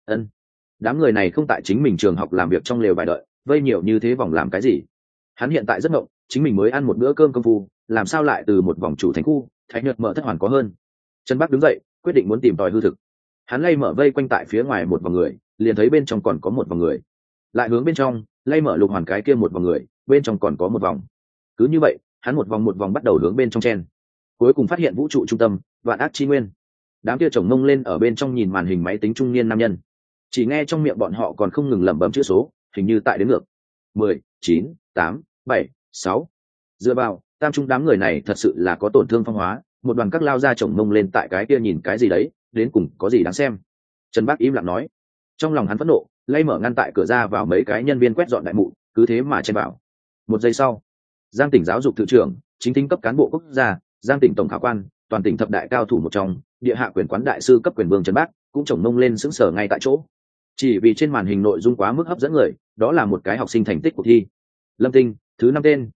Đám người này không tại chính mình trường học làm việc trong lều bài đợi, vây nhiều như thế vòng làm cái gì? Hắn hiện tại rất ngộng, chính mình mới ăn một bữa cơm công phu, làm sao lại từ một vòng chủ thành khu, thái nhợt mở thất hoàn có hơn. Trần Bắc đứng dậy, quyết định muốn tìm tòi hư thực. Hắn lay mở vây quanh tại phía ngoài một vòng người, liền thấy bên trong còn có một vòng người. Lại hướng bên trong, lay mở lục hoàn cái kia một vòng người, bên trong còn có một vòng. Cứ như vậy, hắn một vòng bắt đầu hướng bên trong chen. Cuối cùng phát hiện vũ trụ trung tâm, vạn ác chi nguyên. Đám kia chồng mông lên ở bên trong nhìn màn hình máy tính trung niên nam nhân. Chỉ nghe trong miệng bọn họ còn không ngừng lẩm bẩm chữ số, hình như tại đến ngược. 10, 9, 8, 7, 6. Dựa vào, tam trung đám người này thật sự là có tổn thương phong hóa, một đoàn các lao ra chồng mông lên tại cái kia nhìn cái gì đấy, đến cùng có gì đáng xem. Trần Bác im lặng nói. Trong lòng hắn phẫn nộ, lay mở ngăn tại cửa ra vào mấy cái nhân viên quét dọn đại mụ, cứ thế mà chen vào. Một giây sau, Giang tỉnh giáo dục tự trưởng, chính thính cấp cán bộ quốc gia, Giang tỉnh tổng khảo quan, toàn tỉnh thập đại cao thủ một trong, địa hạ quyền quán đại sư cấp quyền vương Trần Bác, cũng chồng mông lên sững sờ ngay tại chỗ. Chỉ vì trên màn hình nội dung quá mức hấp dẫn người, đó là một cái học sinh thành tích cuộc thi. Lâm Tinh, thứ 5 tên,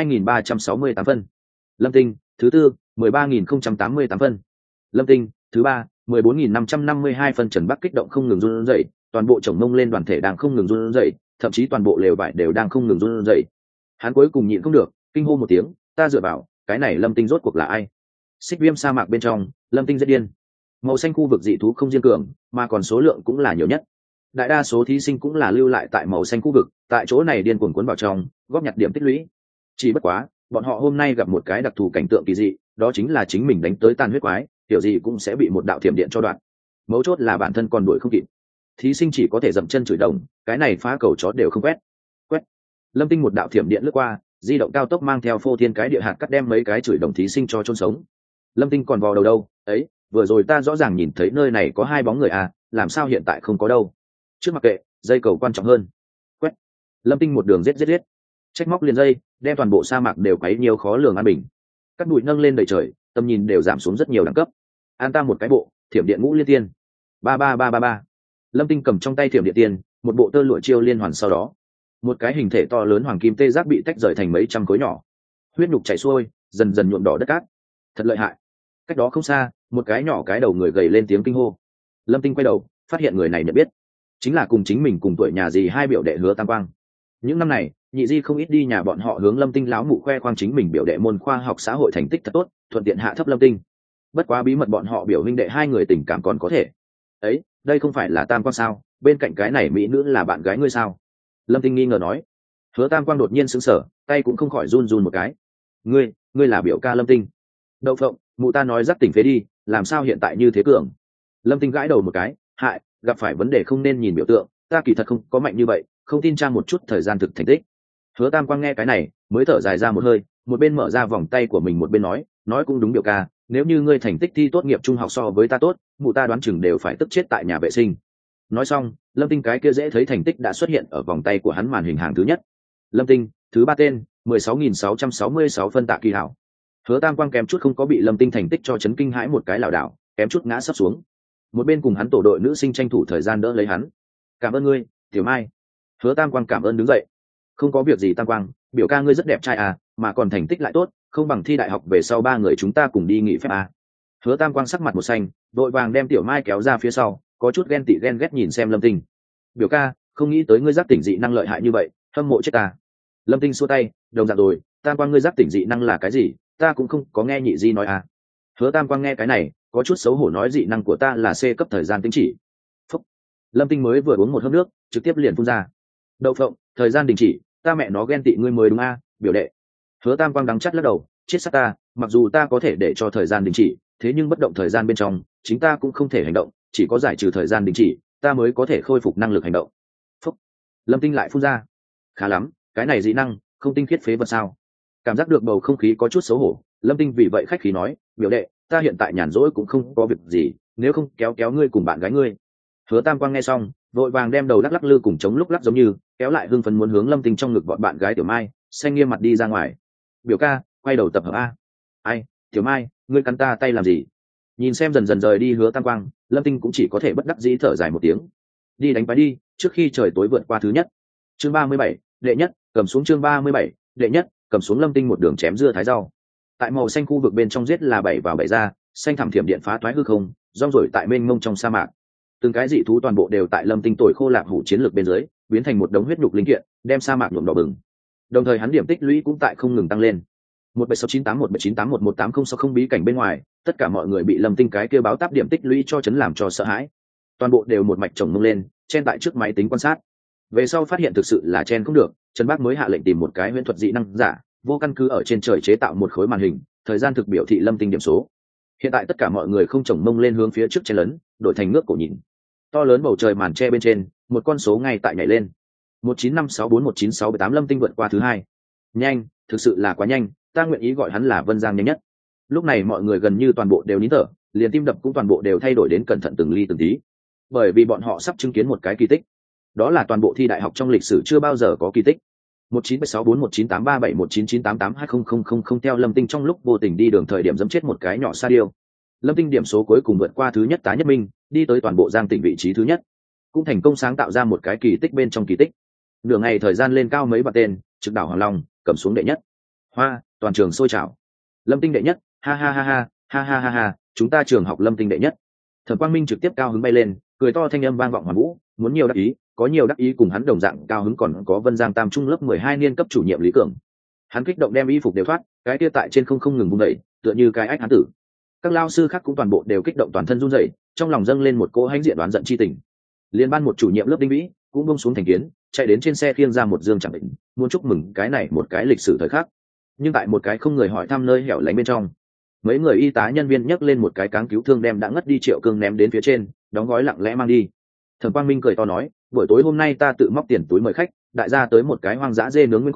12.368 phân. Lâm Tinh, thứ 4, 13.088 phân. Lâm Tinh, thứ 3, 14.552 phân. Trần Bắc kích động không ngừng run rẩy, toàn bộ chồng mông lên đoàn thể đang không ngừng run rẩy, thậm chí toàn bộ lều vải đều đang không ngừng run rẩy. Hắn cuối cùng nhịn không được, kinh hô một tiếng, ta dựa vào, cái này Lâm Tinh rốt cuộc là ai? Xích viêm sa mạc bên trong, Lâm Tinh rất điên. Màu xanh khu vực dị thú không riêng cường, mà còn số lượng cũng là nhiều nhất. Đại đa số thí sinh cũng là lưu lại tại màu xanh khu vực, tại chỗ này điên cuồng cuốn vào trong, góp nhặt điểm tích lũy. Chỉ bất quá, bọn họ hôm nay gặp một cái đặc thù cảnh tượng kỳ dị, đó chính là chính mình đánh tới tan huyết quái, kiểu gì cũng sẽ bị một đạo thiểm điện cho đoạn. Mấu chốt là bản thân còn đuổi không kịp. Thí sinh chỉ có thể dậm chân chửi đồng, cái này phá cầu chó đều không quét. Lâm Tinh một đạo thiểm điện lướt qua, di động cao tốc mang theo phô thiên cái địa hạt cắt đem mấy cái chửi đồng thí sinh cho chôn sống. Lâm Tinh còn vò đầu đâu ấy, vừa rồi ta rõ ràng nhìn thấy nơi này có hai bóng người à, làm sao hiện tại không có đâu. Trước mặc kệ, dây cầu quan trọng hơn. Quét. Lâm Tinh một đường giết, trách móc liền dây, đem toàn bộ sa mạc đều quấy nhiều khó lường an bình. Các bụi nâng lên đầy trời, tầm nhìn đều giảm xuống rất nhiều đẳng cấp. An ta một cái bộ thiểm điện ngũ liên tiên. Ba ba ba ba ba. Lâm Tinh cầm trong tay thiểm điện tiên, một bộ tơ lụa chiêu liên hoàn, sau đó một cái hình thể to lớn hoàng kim tê giác bị tách rời thành mấy trăm khối nhỏ, huyết nhục chảy xuôi, dần dần nhuộm đỏ đất cát. Thật lợi hại. Cách đó không xa, một cái nhỏ cái đầu người gầy lên tiếng kinh hô. Lâm Tinh quay đầu, phát hiện người này nhận biết, chính là cùng chính mình cùng tuổi nhà dì hai biểu đệ Hứa Tam Quang. Những năm này, nhị di không ít đi nhà bọn họ hướng Lâm Tinh láo mụ khoe khoang chính mình biểu đệ môn khoa học xã hội thành tích thật tốt, thuận tiện hạ thấp Lâm Tinh. Bất quá bí mật bọn họ biểu huynh đệ hai người tình cảm còn có thể. Ấy, đây không phải là Tam Quang sao? Bên cạnh cái này mỹ nữ là bạn gái ngươi sao? Lâm Tinh nghi ngờ nói. Hứa Tam Quang đột nhiên sững sờ, tay cũng không khỏi run run một cái. Ngươi là biểu ca Lâm Tinh? Đậu phộng, mụ ta nói dắt tỉnh phế đi, làm sao hiện tại như thế cường? Lâm Tinh gãi đầu một cái, hại, gặp phải vấn đề không nên nhìn biểu tượng, ta kỳ thật không có mạnh như vậy, không tin tra một chút thời gian thực thành tích. Hứa Tam Quang nghe cái này, mới thở dài ra một hơi, một bên mở ra vòng tay của mình một bên nói cũng đúng biểu ca, nếu như ngươi thành tích thi tốt nghiệp trung học so với ta tốt, mụ ta đoán chừng đều phải tức chết tại nhà vệ sinh. Nói xong, Lâm Tinh cái kia dễ thấy thành tích đã xuất hiện ở vòng tay của hắn màn hình hàng thứ nhất. Lâm Tinh, thứ ba tên, 16.666 phân tạ kỳ hảo. Hứa Tam Quang kém chút không có bị Lâm Tinh thành tích cho chấn kinh hãi một cái lảo đảo, kém chút ngã sấp xuống. Một bên cùng hắn tổ đội nữ sinh tranh thủ thời gian đỡ lấy hắn. Cảm ơn ngươi, Tiểu Mai. Hứa Tam Quang cảm ơn đứng dậy. Không có việc gì Tam Quang, biểu ca ngươi rất đẹp trai à, mà còn thành tích lại tốt, không bằng thi đại học về sau ba người chúng ta cùng đi nghỉ phép à. Hứa Tam Quang sắc mặt một xanh, vội vàng đem Tiểu Mai kéo ra phía sau, có chút ghen tị ghen ghét nhìn xem Lâm Tinh. Biểu ca, không nghĩ tới ngươi giác tỉnh dị năng lợi hại như vậy, hâm mộ chết ta. Lâm Tinh xua tay, đồng dạng rồi, Tam Quang ngươi giác tỉnh dị năng là cái gì, ta cũng không có nghe nhị di nói à. Hứa Tam Quang nghe cái này, có chút xấu hổ nói dị năng của ta là C cấp thời gian tính chỉ. Phúc. Lâm Tinh mới vừa uống một hớp nước, trực tiếp liền phun ra. Đậu phộng, thời gian đình chỉ, ta mẹ nó ghen tị ngươi mới đúng a, biểu đệ. Hứa Tam Quang đắng chắt lắc đầu, chết sát ta, mặc dù ta có thể để cho thời gian đình chỉ, thế nhưng bất động thời gian bên trong, chính ta cũng không thể hành động, chỉ có giải trừ thời gian đình chỉ, ta mới có thể khôi phục năng lực hành động. Phúc. Lâm Tinh lại phun ra. Khá lắm, cái này dị năng, không tinh khiết phế vật sao? Cảm giác được bầu không khí có chút xấu hổ, Lâm Tinh vì vậy khách khí nói, biểu đệ, ta hiện tại nhàn rỗi cũng không có việc gì, nếu không kéo kéo ngươi cùng bạn gái ngươi. Hứa Tam Quang nghe xong, vội vàng đem đầu lắc lắc lư cùng chống lúc lắc giống như kéo lại hưng phấn muốn hướng Lâm Tinh trong ngực bọn bạn gái Tiểu Mai, xanh nghiêm mặt đi ra ngoài. Biểu ca, quay đầu tập hợp a. Ai, Tiểu Mai, ngươi cắn ta tay làm gì? Nhìn xem dần dần rời đi Hứa Tam Quang, Lâm Tinh cũng chỉ có thể bất đắc dĩ thở dài một tiếng. Đi đánh bài đi, trước khi trời tối vượt qua thứ nhất. Chương 37, đệ nhất, cầm xuống chương 37, đệ nhất, cầm xuống. Lâm Tinh một đường chém dưa thái rau. Tại màu xanh khu vực bên trong giết là bảy vào bảy ra, xanh thảm thiểm điện phá toái hư không, rong rổi tại mênh mông trong sa mạc. Từng cái dị thú toàn bộ đều tại Lâm Tinh tồi khô lạc hủ chiến lược bên dưới, biến thành một đống huyết nhục linh kiện, đem sa mạc nhuộm đỏ bừng. Đồng thời hắn điểm tích lũy cũng tại không ngừng tăng lên. 17698179811806 bí cảnh bên ngoài, tất cả mọi người bị Lâm Tinh cái kia báo táp điểm tích lũy cho chấn làm cho sợ hãi. Toàn bộ đều một mạch chồng mông lên, chen tại trước máy tính quan sát. Về sau phát hiện thực sự là chen không được, Trần Bác mới hạ lệnh tìm một cái huyễn thuật dị năng giả, vô căn cứ ở trên trời chế tạo một khối màn hình, thời gian thực biểu thị Lâm Tinh điểm số. Hiện tại tất cả mọi người không chồng mông lên hướng phía trước chen lấn, đổi thành ngước cổ nhìn. To lớn bầu trời màn che bên trên, một con số ngay tại nhảy lên. 195641968 Lâm Tinh vượt qua thứ hai. Nhanh, thực sự là quá nhanh, ta nguyện ý gọi hắn là Vân Giang nhanh nhất. Lúc này mọi người gần như toàn bộ đều nín thở, liền tim đập cũng toàn bộ đều thay đổi đến cẩn thận từng ly từng tí. Bởi vì bọn họ sắp chứng kiến một cái kỳ tích. Đó là toàn bộ thi đại học trong lịch sử chưa bao giờ có kỳ tích. 19641983719998820000 theo Lâm Tinh trong lúc vô tình đi đường thời điểm giẫm chết một cái nhỏ sa điêu. Lâm Tinh điểm số cuối cùng vượt qua thứ nhất Tá Nhất Minh, đi tới toàn bộ Giang tỉnh vị trí thứ nhất, cũng thành công sáng tạo ra một cái kỳ tích bên trong kỳ tích. Nửa ngày thời gian lên cao mấy bạt tên, trực đảo Hoàng Long, cầm xuống đệ nhất. Hoa, toàn trường sôi trào. Lâm Tinh đệ nhất, ha ha ha ha, ha ha ha ha, chúng ta trường học Lâm Tinh đệ nhất. Thẩm Quang Minh trực tiếp cao hứng bay lên, cười to thanh âm vang vọng hoàn vũ, muốn nhiều đắc ý, có nhiều đắc ý cùng hắn đồng dạng cao hứng còn có Vân Giang Tam trung lớp 12 niên cấp chủ nhiệm Lý Cường. Hắn kích động đem y phục đều thoát, cái kia tại trên không ngừng vung đẩy, tựa như cái ách hắn tử. Các lao sư khác cũng toàn bộ đều kích động toàn thân run rẩy, trong lòng dâng lên một cỗ hãnh diện đoán giận chi tình. Liên ban một chủ nhiệm lớp Đinh Vĩ cũng buông xuống thành kiến, chạy đến trên xe khiêng ra một dương chẳng định, muốn chúc mừng cái này một cái lịch sử thời khắc. Nhưng tại một cái không người hỏi thăm nơi hẻo lánh bên trong, mấy người y tá nhân viên nhấc lên một cái cáng cứu thương đem đã ngất đi Triệu Cương ném đến phía trên, đóng gói lặng lẽ mang đi. Thẩm Quang Minh cười to nói, buổi tối hôm nay ta tự móc tiền túi mời khách, đại gia tới một cái hoang dã dê nướng nguyên con,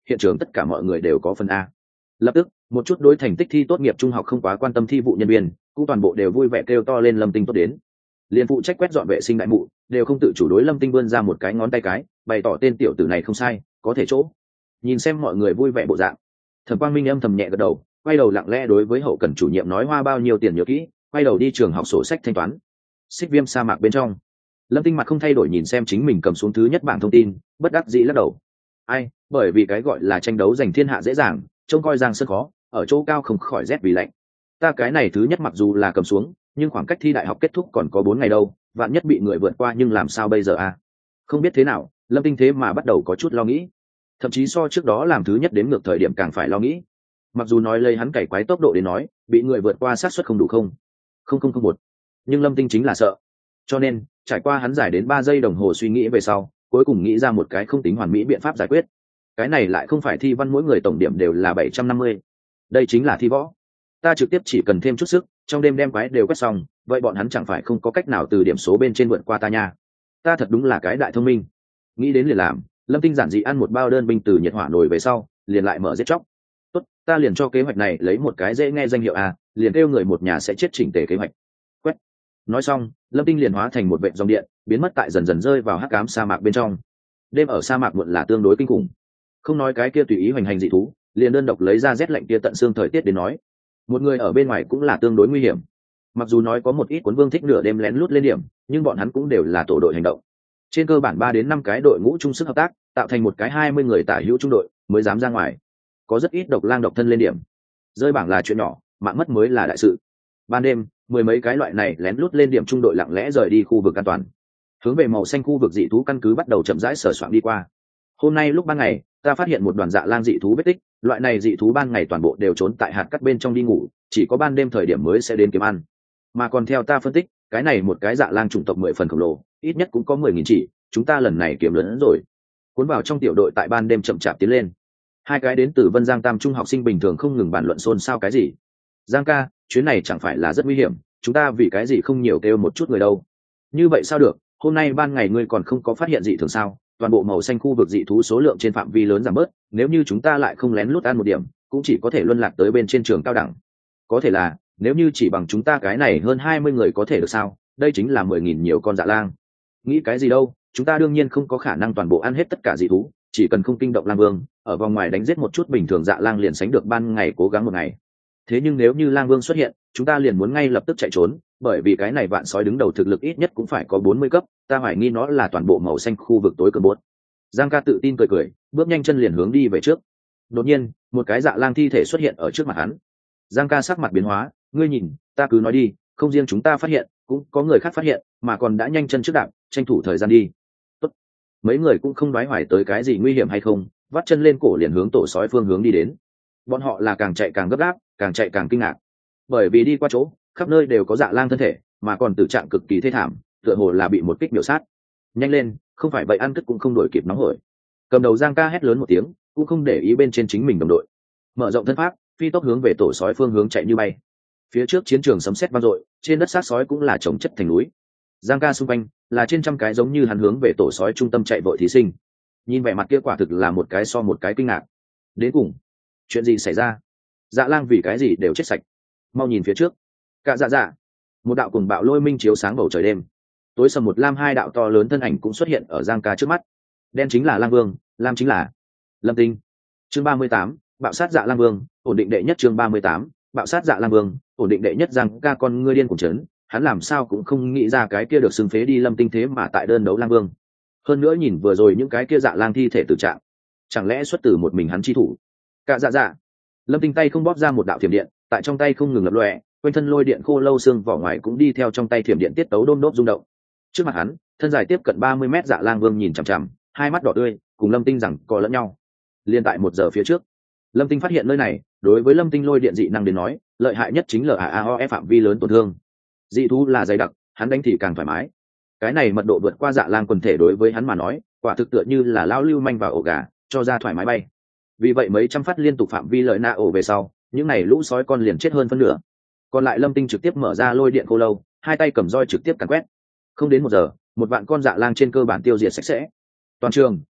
hiện trường tất cả mọi người đều có phần A. Lập tức một chút đối thành tích thi tốt nghiệp trung học không quá quan tâm thi vụ nhân viên cũng toàn bộ đều vui vẻ kêu to lên Lâm Tinh tốt đến. Liên phụ trách quét dọn vệ sinh đại mụ đều không tự chủ đối Lâm Tinh vươn ra một cái ngón tay cái, bày tỏ tên tiểu tử này không sai, có thể chỗ. Nhìn xem mọi người vui vẻ bộ dạng, Thẩm Quang Minh âm thầm nhẹ gật đầu, quay đầu lặng lẽ đối với hậu cần chủ nhiệm nói hoa bao nhiêu tiền nhớ kỹ, quay đầu đi trường học sổ sách thanh toán. Xích Viêm sa mạc bên trong, Lâm Tinh mặt không thay đổi nhìn xem chính mình cầm xuống thứ nhất bảng thông tin, bất đắc dĩ lắc đầu. Ai, bởi vì cái gọi là tranh đấu giành thiên hạ dễ dàng, trông coi giang sơn khó, ở chỗ cao không khỏi rét vì lạnh. Ta cái này thứ nhất mặc dù là cầm xuống, nhưng khoảng cách thi đại học kết thúc còn có 4 ngày đâu, vạn nhất bị người vượt qua nhưng làm sao bây giờ a? Không biết thế nào, Lâm Tinh thế mà bắt đầu có chút lo nghĩ, thậm chí so trước đó làm thứ nhất đến ngược thời điểm càng phải lo nghĩ. Mặc dù nói lấy hắn cày quái tốc độ đến nói, bị người vượt qua xác suất không đủ không một, nhưng Lâm Tinh chính là sợ. Cho nên, trải qua hắn giải đến 3 giây đồng hồ suy nghĩ về sau, cuối cùng nghĩ ra một cái không tính hoàn mỹ biện pháp giải quyết. Cái này lại không phải thi văn mỗi người tổng điểm đều là 750. Đây chính là thi võ. Ta trực tiếp chỉ cần thêm chút sức, trong đêm đem quái đều quét xong, vậy bọn hắn chẳng phải không có cách nào từ điểm số bên trên vượt qua ta nha. Ta thật đúng là cái đại thông minh. Nghĩ đến liền làm, Lâm Tinh giản dị ăn một bao đơn binh từ nhiệt hỏa nồi về sau, liền lại mở giết chóc. Tốt, ta liền cho kế hoạch này lấy một cái dễ nghe danh hiệu a, liền kêu người một nhà sẽ chết chỉnh tề kế hoạch. Quét. Nói xong, Lâm Tinh liền hóa thành một vệt dòng điện, biến mất tại dần dần rơi vào hắc ám sa mạc bên trong. Đêm ở sa mạc muộn là tương đối kinh khủng. Không nói cái kia tùy ý hoành hành dị thú, liền đơn độc lấy ra rét lạnh kia tận xương thời tiết đến nói, một người ở bên ngoài cũng là tương đối nguy hiểm. Mặc dù nói có một ít cuốn vương thích nửa đêm lén lút lên điểm, nhưng bọn hắn cũng đều là tổ đội hành động. Trên cơ bản 3 đến 5 cái đội ngũ chung sức hợp tác, tạo thành một cái 20 người tả hữu trung đội, mới dám ra ngoài. Có rất ít độc lang độc thân lên điểm. Rơi bảng là chuyện nhỏ, mạng mất mới là đại sự. Ban đêm, 10 mấy cái loại này lén lút lên điểm trung đội lặng lẽ rời đi khu vực an toàn. Hướng về màu xanh khu vực dị thú căn cứ bắt đầu chậm rãi sờ soạng đi qua. Hôm nay lúc ban ngày, ta phát hiện một đoàn dạ lang dị thú vết tích, loại này dị thú ban ngày toàn bộ đều trốn tại hạt cắt bên trong đi ngủ, chỉ có ban đêm thời điểm mới sẽ đến kiếm ăn. Mà còn theo ta phân tích, cái này một cái dạ lang chủng tộc 10 phần khổng lồ, ít nhất cũng có 10.000 chỉ, chúng ta lần này kiếm lớn hơn rồi. Cuốn vào trong tiểu đội tại ban đêm chậm chạp tiến lên. Hai cái đến từ Vân Giang Tam trung học sinh bình thường không ngừng bàn luận xôn xao cái gì. Giang ca, chuyến này chẳng phải là rất nguy hiểm, chúng ta vì cái gì không nhiều kêu một chút người đâu. Như vậy sao được, hôm nay ban ngày ngươi còn không có phát hiện dị thường sao? Toàn bộ màu xanh khu vực dị thú số lượng trên phạm vi lớn giảm bớt, nếu như chúng ta lại không lén lút ăn một điểm, cũng chỉ có thể luân lạc tới bên trên trường cao đẳng. Có thể là, nếu như chỉ bằng chúng ta cái này hơn 20 người có thể được sao? Đây chính là 10.000 nhiều con dạ lang. Nghĩ cái gì đâu, chúng ta đương nhiên không có khả năng toàn bộ ăn hết tất cả dị thú, chỉ cần không kinh động lang vương, ở vòng ngoài đánh giết một chút bình thường dạ lang liền sánh được ban ngày cố gắng một ngày. Thế nhưng nếu như lang vương xuất hiện, chúng ta liền muốn ngay lập tức chạy trốn, bởi vì cái này vạn sói đứng đầu thực lực ít nhất cũng phải có 40 cấp, ta hoài nghi nó là toàn bộ màu xanh khu vực tối cường bốt. Giang ca tự tin cười, bước nhanh chân liền hướng đi về trước. Đột nhiên, một cái dạ lang thi thể xuất hiện ở trước mặt hắn. Giang ca sắc mặt biến hóa, ngươi nhìn, ta cứ nói đi, không riêng chúng ta phát hiện, cũng có người khác phát hiện, mà còn đã nhanh chân trước đạp, tranh thủ thời gian đi. Tốt. Mấy người cũng không đoái hoài tới cái gì nguy hiểm hay không, vắt chân lên cổ liền hướng tổ sói phương hướng đi đến. Bọn họ là càng chạy càng gấp gáp, càng chạy càng kinh ngạc, bởi vì đi qua chỗ khắp nơi đều có dạ lang thân thể, mà còn tử trạng cực kỳ thê thảm, tựa hồ là bị một kích miểu sát. Nhanh lên, không phải vậy ăn cất cũng không đổi kịp nóng hổi. Cầm đầu Giang ca hét lớn một tiếng, cũng không để ý bên trên chính mình đồng đội, mở rộng thân pháp, phi tốc hướng về tổ sói phương hướng chạy như bay. Phía trước chiến trường sấm sét vang dội, trên đất xác sói cũng là chồng chất thành núi. Giang ca xung quanh là trên trăm cái giống như hắn hướng về tổ sói trung tâm chạy vội thí sinh. Nhìn vẻ mặt kia quả thực là một cái so một cái kinh ngạc. Đến cùng, chuyện gì xảy ra? Dạ lang vì cái gì đều chết sạch? Mau nhìn phía trước. Cả dạ dạ. Một đạo cuồng bạo lôi minh chiếu sáng bầu trời đêm. Tối sầm một lam hai đạo to lớn thân ảnh cũng xuất hiện ở Giang ca trước mắt. Đen chính là lang vương, lam chính là Lâm Tinh. Chương 38, bạo sát dạ lang vương, ổn định đệ nhất. Chương 38, bạo sát dạ lang vương, ổn định đệ nhất. Giang ca con ngươi điên cùng chấn, hắn làm sao cũng không nghĩ ra cái kia được xưng phế đi Lâm Tinh thế mà tại đơn đấu lang vương. Hơn nữa nhìn vừa rồi những cái kia dạ lang thi thể tử trạng, chẳng lẽ xuất từ một mình hắn chi thủ? Cả dạ dạ. Lâm Tinh tay không bóp ra một đạo thiểm điện, tại trong tay không ngừng lập lòe, quanh thân lôi điện khô lâu xương vỏ ngoài cũng đi theo trong tay thiểm điện tiết tấu đôm đốp rung động. Trước mặt hắn, thân dài tiếp cận 30 mét dạ lang vương nhìn chằm chằm, hai mắt đỏ tươi, cùng Lâm Tinh rằng co lẫn nhau. Liên tại 1 giờ phía trước, Lâm Tinh phát hiện nơi này, đối với Lâm Tinh lôi điện dị năng đến nói, lợi hại nhất chính là AAOE phạm vi lớn tổn thương. Dị thú là dày đặc, hắn đánh thì càng thoải mái. Cái này mật độ vượt qua dạ lang quần thể đối với hắn mà nói, quả thực tựa như là lao lưu manh vào ổ gà, cho ra thoải mái bay. Vì vậy mấy trăm phát liên tục phạm vi lợi na ổ về sau, những này lũ sói con liền chết hơn phân nửa. Còn lại Lâm Tinh trực tiếp mở ra lôi điện khô lâu, hai tay cầm roi trực tiếp càn quét. Không đến 1 giờ, 1 vạn con dạ lang trên cơ bản tiêu diệt sạch sẽ. Toàn trường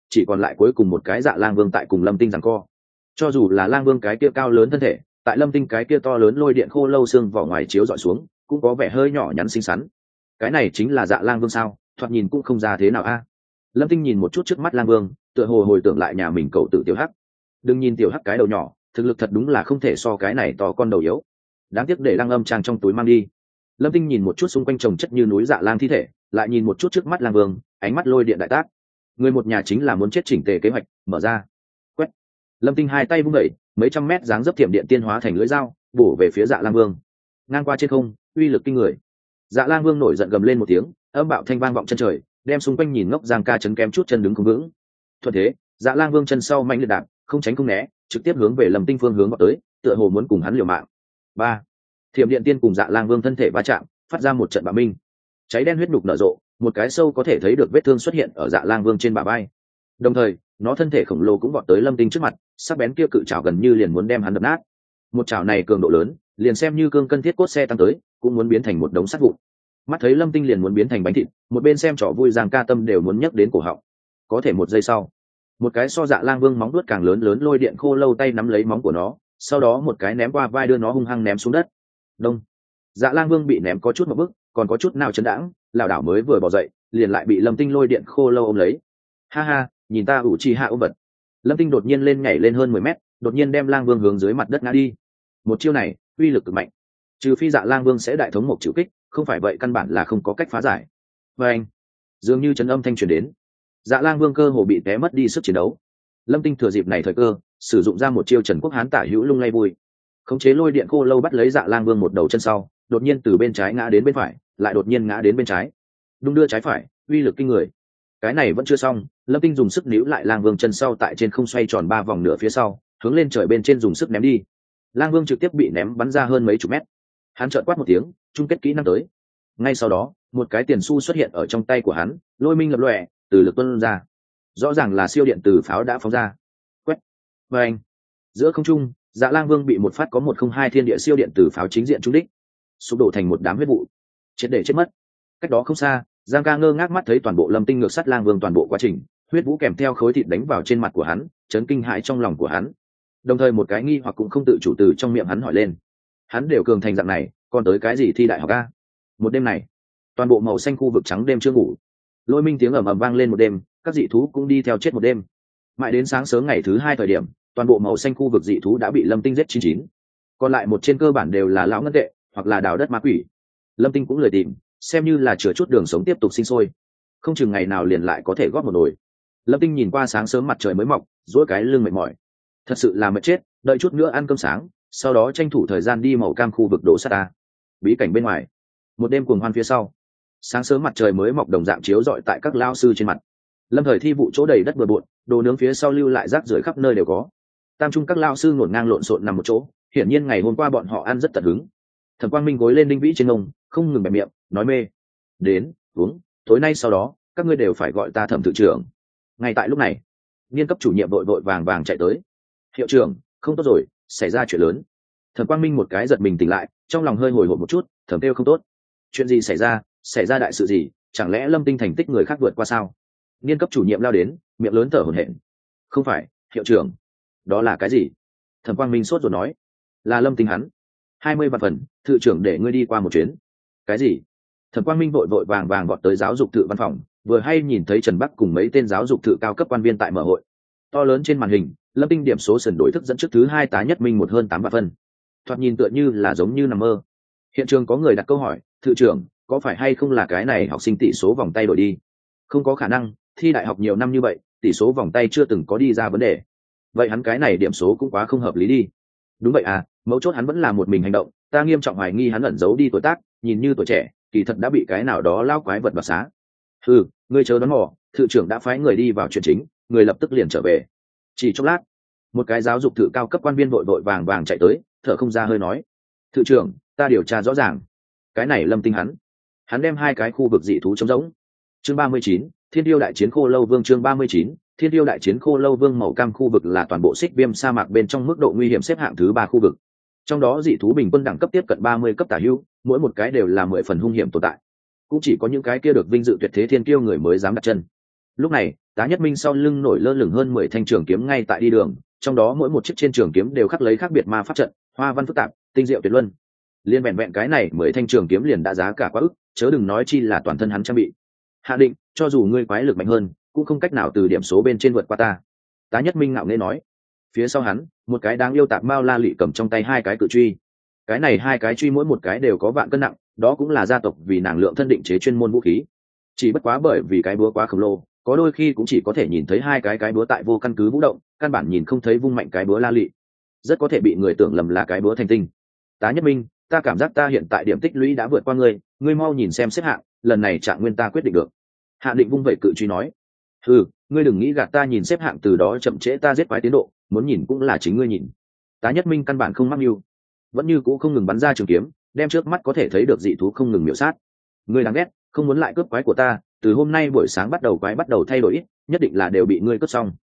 chỉ còn lại cuối cùng một cái Dạ Lang Vương tại cùng Lâm Tinh giằng co. Cho dù là Lang Vương cái kia cao lớn thân thể, tại Lâm Tinh cái kia to lớn lôi điện khô lâu xương vỏ ngoài chiếu dọi xuống, cũng có vẻ hơi nhỏ nhắn xinh xắn. Cái này chính là Dạ Lang Vương sao? Thoạt nhìn cũng không ra thế nào a. Lâm Tinh nhìn một chút trước mắt Lang Vương, tựa hồ hồi tưởng lại nhà mình cậu tự Tiểu Hắc. Đừng nhìn Tiểu Hắc cái đầu nhỏ, thực lực thật đúng là không thể so cái này to con đầu yếu. Đáng tiếc để Lang Âm Trang trong túi mang đi. Lâm Tinh nhìn một chút xung quanh chồng chất như núi Dạ Lang thi thể, lại nhìn một chút trước mắt Lang Vương, ánh mắt lôi điện đại tác. Người một nhà chính là muốn chết chỉnh tề kế hoạch, mở ra. Quét. Lâm Tinh hai tay vung đẩy, mấy trăm mét dáng dấp thiểm điện tiên hóa thành lưỡi dao, bổ về phía Dạ Lang Vương. Ngang qua trên không, uy lực kinh người. Dạ Lang Vương nổi giận gầm lên một tiếng, âm bạo thanh vang vọng chân trời, đem xung quanh nhìn ngốc Giang Ca chấn kém chút chân đứng không vững. Thuận thế, Dạ Lang Vương chân sau mạnh liệt đạp, không tránh không né, trực tiếp hướng về Lâm Tinh phương hướng vào tới, tựa hồ muốn cùng hắn liều mạng. Ba. Thiểm điện tiên cùng Dạ Lang Vương thân thể va chạm, phát ra một trận bạo minh. Cháy đen huyết nhục nở rộ, một cái sâu có thể thấy được vết thương xuất hiện ở Dạ Lang Vương trên bả vai. Đồng thời, nó thân thể khổng lồ cũng vọt tới Lâm Tinh trước mặt, sắc bén kia cự trảo gần như liền muốn đem hắn đập nát. Một trảo này cường độ lớn, liền xem như cương cân thiết cốt xe tăng tới, cũng muốn biến thành một đống sắt vụn. Mắt thấy Lâm Tinh liền muốn biến thành bánh thịt, một bên xem trò vui Giang Ca tâm đều muốn nhấc đến cổ họng. Có thể một giây sau, một cái so Dạ Lang Vương móng vuốt càng lớn lớn lôi điện khô lâu tay nắm lấy móng của nó, sau đó một cái ném qua vai đưa nó hung hăng ném xuống đất. Đông. Dạ Lang Vương bị ném có chút một bước, còn có chút nào chấn đãng, lảo đảo mới vừa bò dậy, liền lại bị Lâm Tinh lôi điện khô lâu ôm lấy. Ha ha, nhìn ta ủ trì hạ ôm vật. Lâm Tinh đột nhiên lên nhảy lên hơn 10 mét, đột nhiên đem Lang Vương hướng dưới mặt đất ngã đi. Một chiêu này, uy lực cực mạnh. Trừ phi Dạ Lang Vương sẽ đại thống một chịu kích, không phải vậy căn bản là không có cách phá giải. Và anh, dường như chấn âm thanh truyền đến, Dạ Lang Vương cơ hồ bị té mất đi sức chiến đấu. Lâm Tinh thừa dịp này thời cơ, sử dụng ra một chiêu Trần Quốc Hán tả hữu lung lay vui. Khống chế lôi điện khô lâu bắt lấy Dạ Lang Vương một đầu chân sau, đột nhiên từ bên trái ngã đến bên phải, lại đột nhiên ngã đến bên trái. Đung đưa trái phải, uy lực kinh người. Cái này vẫn chưa xong, Lâm Tinh dùng sức níu lại Lang Vương chân sau tại trên không xoay tròn 3 vòng nửa phía sau, hướng lên trời bên trên dùng sức ném đi. Lang Vương trực tiếp bị ném bắn ra hơn mấy chục mét. Hắn trợn quát một tiếng, chung kết kỹ năng tới. Ngay sau đó, một cái tiền xu xuất hiện ở trong tay của hắn, lôi minh lập lòe, từ lực tuôn ra. Rõ ràng là siêu điện từ pháo đã phóng ra. Quét. Và anh. Giữa không trung, Dạ Lang Vương bị một phát có 102 thiên địa siêu điện từ pháo chính diện trúng đích, sụp đổ thành một đám huyết vụ, chết để chết mất. Cách đó không xa, Giang Ca ngơ ngác mắt thấy toàn bộ Lâm Tinh ngược sát Lang Vương toàn bộ quá trình, huyết vũ kèm theo khối thịt đánh vào trên mặt của hắn, chấn kinh hãi trong lòng của hắn. Đồng thời một cái nghi hoặc cũng không tự chủ từ trong miệng hắn hỏi lên. Hắn đều cường thành dạng này, còn tới cái gì thi đại học a? Một đêm này, toàn bộ màu xanh khu vực trắng đêm chưa ngủ. Lôi minh tiếng ầm ầm vang lên một đêm, các dị thú cũng đi theo chết một đêm. Mãi đến sáng sớm ngày thứ 2 thời điểm, toàn bộ màu xanh khu vực dị thú đã bị Lâm Tinh giết 99. Còn lại một trên cơ bản đều là lão ngân tệ, hoặc là đào đất ma quỷ. Lâm Tinh cũng lười tìm, xem như là chừa chút đường sống tiếp tục sinh sôi. Không chừng ngày nào liền lại có thể góp một nồi. Lâm Tinh nhìn qua sáng sớm mặt trời mới mọc, duỗi cái lưng mệt mỏi. Thật sự là mệt chết, đợi chút nữa ăn cơm sáng, sau đó tranh thủ thời gian đi màu cam khu vực đổ sắt ta. Bí cảnh bên ngoài, một đêm cuồng hoan phía sau, sáng sớm mặt trời mới mọc đồng dạng chiếu rọi tại các lao sư trên mặt. Lâm Thời thi vụ chỗ đầy đất bừa bộn, đồ nướng phía sau lưu lại rác rưởi khắp nơi đều có. Tam trung các lao sư ngổn ngang lộn xộn nằm một chỗ, hiển nhiên ngày hôm qua bọn họ ăn rất tận hứng. Thẩm Quang Minh gối lên Đinh Vĩ trên ông, không ngừng bẹp miệng, nói mê. Đến, uống, tối nay sau đó, các ngươi đều phải gọi ta Thẩm thự trưởng. Ngay tại lúc này, nghiên cấp chủ nhiệm vội vội vàng vàng chạy tới. Hiệu trưởng, không tốt rồi, xảy ra chuyện lớn. Thẩm Quang Minh một cái giật mình tỉnh lại, trong lòng hơi hồi hộp một chút, thẩm kêu không tốt. Chuyện gì xảy ra đại sự gì, chẳng lẽ Lâm Tinh thành tích người khác vượt qua sao? Nghiên cấp chủ nhiệm lao đến, miệng lớn thở hổn hển. Không phải, hiệu trưởng. Đó là cái gì? Thẩm Quang Minh sốt ruột nói. Là Lâm Tinh hắn. 20 vạn phần, thự trưởng để ngươi đi qua một chuyến. Cái gì? Thẩm Quang Minh vội vội vàng vàng vọt tới giáo dục thự văn phòng, vừa hay nhìn thấy Trần Bắc cùng mấy tên giáo dục thự cao cấp quan viên tại mở hội. To lớn trên màn hình, Lâm Tinh điểm số sần đổi thức dẫn trước thứ 2 tá nhất minh một hơn 8 vạn phân. Thoạt nhìn tựa như là giống như nằm mơ. Hiện trường có người đặt câu hỏi, thự trưởng, có phải hay không là cái này học sinh tỷ số vòng tay đổi đi? Không có khả năng, thi đại học nhiều năm như vậy, tỷ số vòng tay chưa từng có đi ra vấn đề. Vậy hắn cái này điểm số cũng quá không hợp lý đi. Đúng vậy à, mấu chốt hắn vẫn là một mình hành động, ta nghiêm trọng hoài nghi hắn ẩn giấu đi tuổi tác, nhìn như tuổi trẻ, kỳ thật đã bị cái nào đó lao quái vật đoạt xá. Ngươi chớ đoán mò, thự trưởng đã phái người đi vào chuyện chính, người lập tức liền trở về. Chỉ chốc lát, một cái giáo dục thự cao cấp quan viên vội vội vàng vàng chạy tới, thở không ra hơi nói: thự trưởng, ta điều tra rõ ràng, cái này Lâm Tinh hắn đem 2 cái khu vực dị thú trống rỗng. Chương 39, Thiên Tiêu đại chiến Khô Lâu Vương. Chương 39, Thiên Tiêu đại chiến Khô Lâu Vương. Màu cam khu vực là toàn bộ xích viêm sa mạc bên trong mức độ nguy hiểm xếp hạng thứ 3 khu vực. Trong đó dị thú bình quân đẳng cấp tiếp cận 30 cấp tả hữu, mỗi một cái đều là 10 phần hung hiểm tồn tại. Cũng chỉ có những cái kia được vinh dự tuyệt thế thiên kiêu người mới dám đặt chân. Lúc này, Tá Nhất Minh sau lưng nổi lơ lửng hơn 10 thanh trường kiếm ngay tại đi đường, trong đó mỗi một chiếc trên trường kiếm đều khắc lấy khác biệt ma pháp trận, hoa văn phức tạp, tinh diệu tuyệt luân. Liên vẹn vẹn cái này 10 thanh trường kiếm liền đã giá cả quá ức, chớ đừng nói chi là toàn thân hắn trang bị. Hạ Định, cho dù ngươi quái lực mạnh hơn, cũng không cách nào từ điểm số bên trên vượt qua ta. Tá Nhất Minh ngạo nghễ nói. Phía sau hắn, một cái đáng yêu tạp mao la lị cầm trong tay hai cái cự truy. Cái này hai cái truy mỗi một cái đều có vạn cân nặng, đó cũng là gia tộc vì nàng lượng thân định chế chuyên môn vũ khí. Chỉ bất quá bởi vì cái búa quá khổng lồ, có đôi khi cũng chỉ có thể nhìn thấy hai cái búa tại vô căn cứ vũ động, căn bản nhìn không thấy vung mạnh cái búa la lị, rất có thể bị người tưởng lầm là cái búa thành tinh. Tá Nhất Minh, ta cảm giác ta hiện tại điểm tích lũy đã vượt qua ngươi, ngươi mau nhìn xem xếp hạng, lần này Trạng Nguyên ta quyết định được. Hạ Định vung vậy cự truy nói. Ngươi đừng nghĩ gạt ta, nhìn xếp hạng từ đó chậm trễ ta giết quái tiến độ, muốn nhìn cũng là chính ngươi nhìn. Tá Nhất Minh căn bản không mắc mưu, vẫn như cũ không ngừng bắn ra trường kiếm, đem trước mắt có thể thấy được dị thú không ngừng miểu sát. Ngươi đáng ghét, không muốn lại cướp quái của ta, từ hôm nay buổi sáng bắt đầu quái bắt đầu thay đổi, nhất định là đều bị ngươi cướp xong.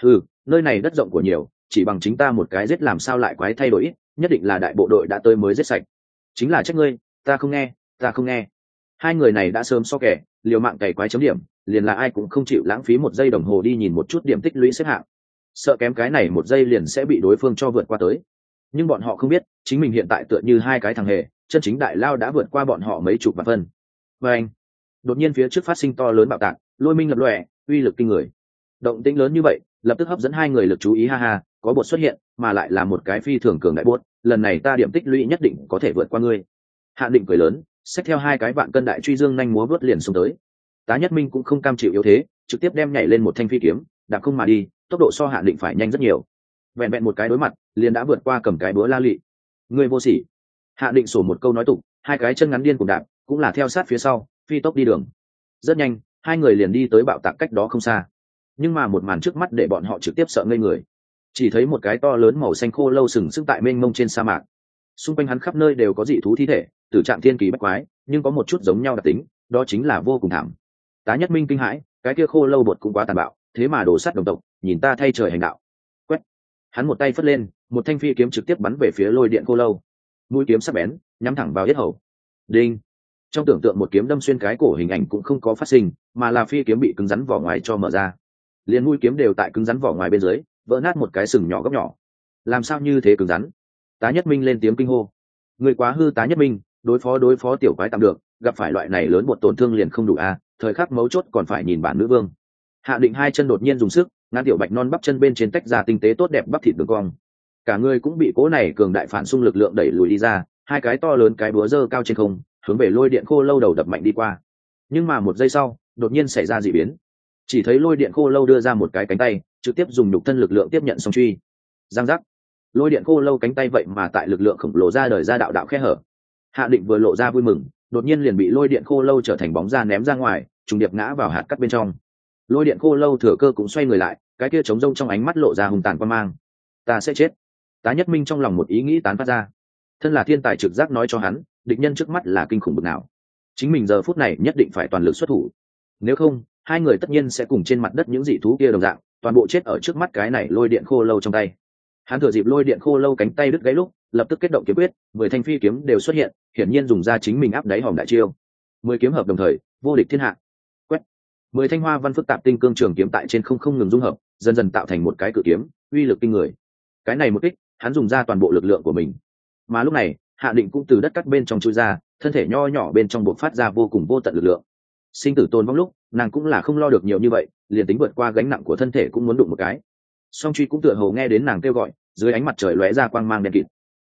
Nơi này đất rộng của nhiều, chỉ bằng chính ta một cái giết làm sao lại quái thay đổi, nhất định là đại bộ đội đã tới mới giết sạch. Chính là trách ngươi, ta không nghe. Hai người này đã sớm so kẻ, liều mạng cày quái chấm điểm, liền là ai cũng không chịu lãng phí một giây đồng hồ đi nhìn một chút điểm tích lũy xếp hạng, sợ kém cái này một giây liền sẽ bị đối phương cho vượt qua tới. Nhưng bọn họ không biết, chính mình hiện tại tựa như hai cái thằng hề, chân chính đại lao đã vượt qua bọn họ mấy chục vạn phân. Và anh, đột nhiên phía trước phát sinh to lớn bạo tạc, lôi minh lập lòe, uy lực kinh người. Động tĩnh lớn như vậy, lập tức hấp dẫn hai người lực chú ý. Ha, có bột xuất hiện, mà lại là một cái phi thường cường đại bột, lần này ta điểm tích lũy nhất định có thể vượt qua ngươi. Hạ Định cười lớn, xách theo hai cái vạn cân đại truy dương nhanh múa vớt liền xuống tới. Tá Nhất Minh cũng không cam chịu yếu thế, trực tiếp đem nhảy lên một thanh phi kiếm, đạp không mà đi, tốc độ so Hạ Định phải nhanh rất nhiều. Vẹn vẹn một cái đối mặt, liền đã vượt qua cầm cái búa la lị. Ngươi vô sỉ. Hạ Định sổ một câu nói tục, hai cái chân ngắn điên cùng đạp, cũng là theo sát phía sau, phi tốc đi đường. Rất nhanh, hai người liền đi tới bạo tạc cách đó không xa. Nhưng mà một màn trước mắt để bọn họ trực tiếp sợ ngây người. Chỉ thấy một cái to lớn màu xanh khô lâu sừng sững tại mênh mông trên sa mạc. Xung quanh hắn khắp nơi đều có dị thú thi thể, tử trạng thiên kỳ bách quái, nhưng có một chút giống nhau đặc tính, đó chính là vô cùng thảm. Tá Nhất Minh kinh hãi, cái kia khô lâu bột cũng quá tàn bạo, thế mà đổ sát đồng tộc, nhìn ta thay trời hành đạo. Quét. Hắn một tay phất lên, một thanh phi kiếm trực tiếp bắn về phía lôi điện khô lâu. Mũi kiếm sắc bén, nhắm thẳng vào yết hầu. Đinh. Trong tưởng tượng một kiếm đâm xuyên cái cổ hình ảnh cũng không có phát sinh, mà là phi kiếm bị cứng rắn vỏ ngoài cho mở ra. Liền mũi kiếm đều tại cứng rắn vỏ ngoài bên dưới, vỡ nát một cái sừng nhỏ góc nhỏ. Làm sao như thế cứng rắn? Tá Nhất Minh lên tiếng kinh hô. Người quá hư Tá Nhất Minh, đối phó tiểu quái tạm được, gặp phải loại này lớn một tổn thương liền không đủ a, thời khắc mấu chốt còn phải nhìn bản nữ vương. Hạ Định hai chân đột nhiên dùng sức, ngã tiểu bạch non bắp chân bên trên tách ra tinh tế tốt đẹp bắp thịt đường cong. Cả người cũng bị cố này cường đại phản xung lực lượng đẩy lùi đi ra, hai cái to lớn cái búa giơ cao trên không, hướng về lôi điện khô lâu đầu đập mạnh đi qua. Nhưng mà một giây sau, đột nhiên xảy ra dị biến. Chỉ thấy lôi điện khô lâu đưa ra một cái cánh tay, trực tiếp dùng nhục thân lực lượng tiếp nhận song truy. Giang giác. Lôi điện khô lâu cánh tay vậy mà tại lực lượng khổng lồ ra đời ra đạo đạo khe hở. Hạ Định vừa lộ ra vui mừng, đột nhiên liền bị lôi điện khô lâu trở thành bóng ra ném ra ngoài, trùng điệp ngã vào hạt cắt bên trong. Lôi điện khô lâu thừa cơ cũng xoay người lại, cái kia trống rông trong ánh mắt lộ ra hùng tàn quan mang. Ta sẽ chết. Tá Nhất Minh trong lòng một ý nghĩ tán phát ra. Thân là thiên tài trực giác nói cho hắn, địch nhân trước mắt là kinh khủng bực nào. Chính mình giờ phút này nhất định phải toàn lực xuất thủ. Nếu không, hai người tất nhiên sẽ cùng trên mặt đất những dị thú kia đồng dạng, toàn bộ chết ở trước mắt cái này lôi điện khô lâu trong tay. Hắn thừa dịp lôi điện khô lâu cánh tay đứt gãy lúc, lập tức kết động kiếm quyết, 10 thanh phi kiếm đều xuất hiện, hiển nhiên dùng ra chính mình áp đáy hòm đại chiêu. 10 kiếm hợp đồng thời, vô địch thiên hạ. Quét. 10 thanh hoa văn phức tạp tinh cương trường kiếm tại trên không ngừng dung hợp, dần dần tạo thành một cái cự kiếm, uy lực kinh người. Cái này một kích, hắn dùng ra toàn bộ lực lượng của mình. Mà lúc này, Hạ Định cũng từ đất cắt bên trong chui ra, thân thể nho nhỏ bên trong bộc phát ra vô cùng vô tận lực lượng. Sinh tử tồn vong lúc, nàng cũng là không lo được nhiều như vậy, liền tính vượt qua gánh nặng của thân thể cũng muốn đụng một cái. Song truy cũng tựa hồ nghe đến nàng kêu gọi, dưới ánh mặt trời lóe ra quang mang đen kịt.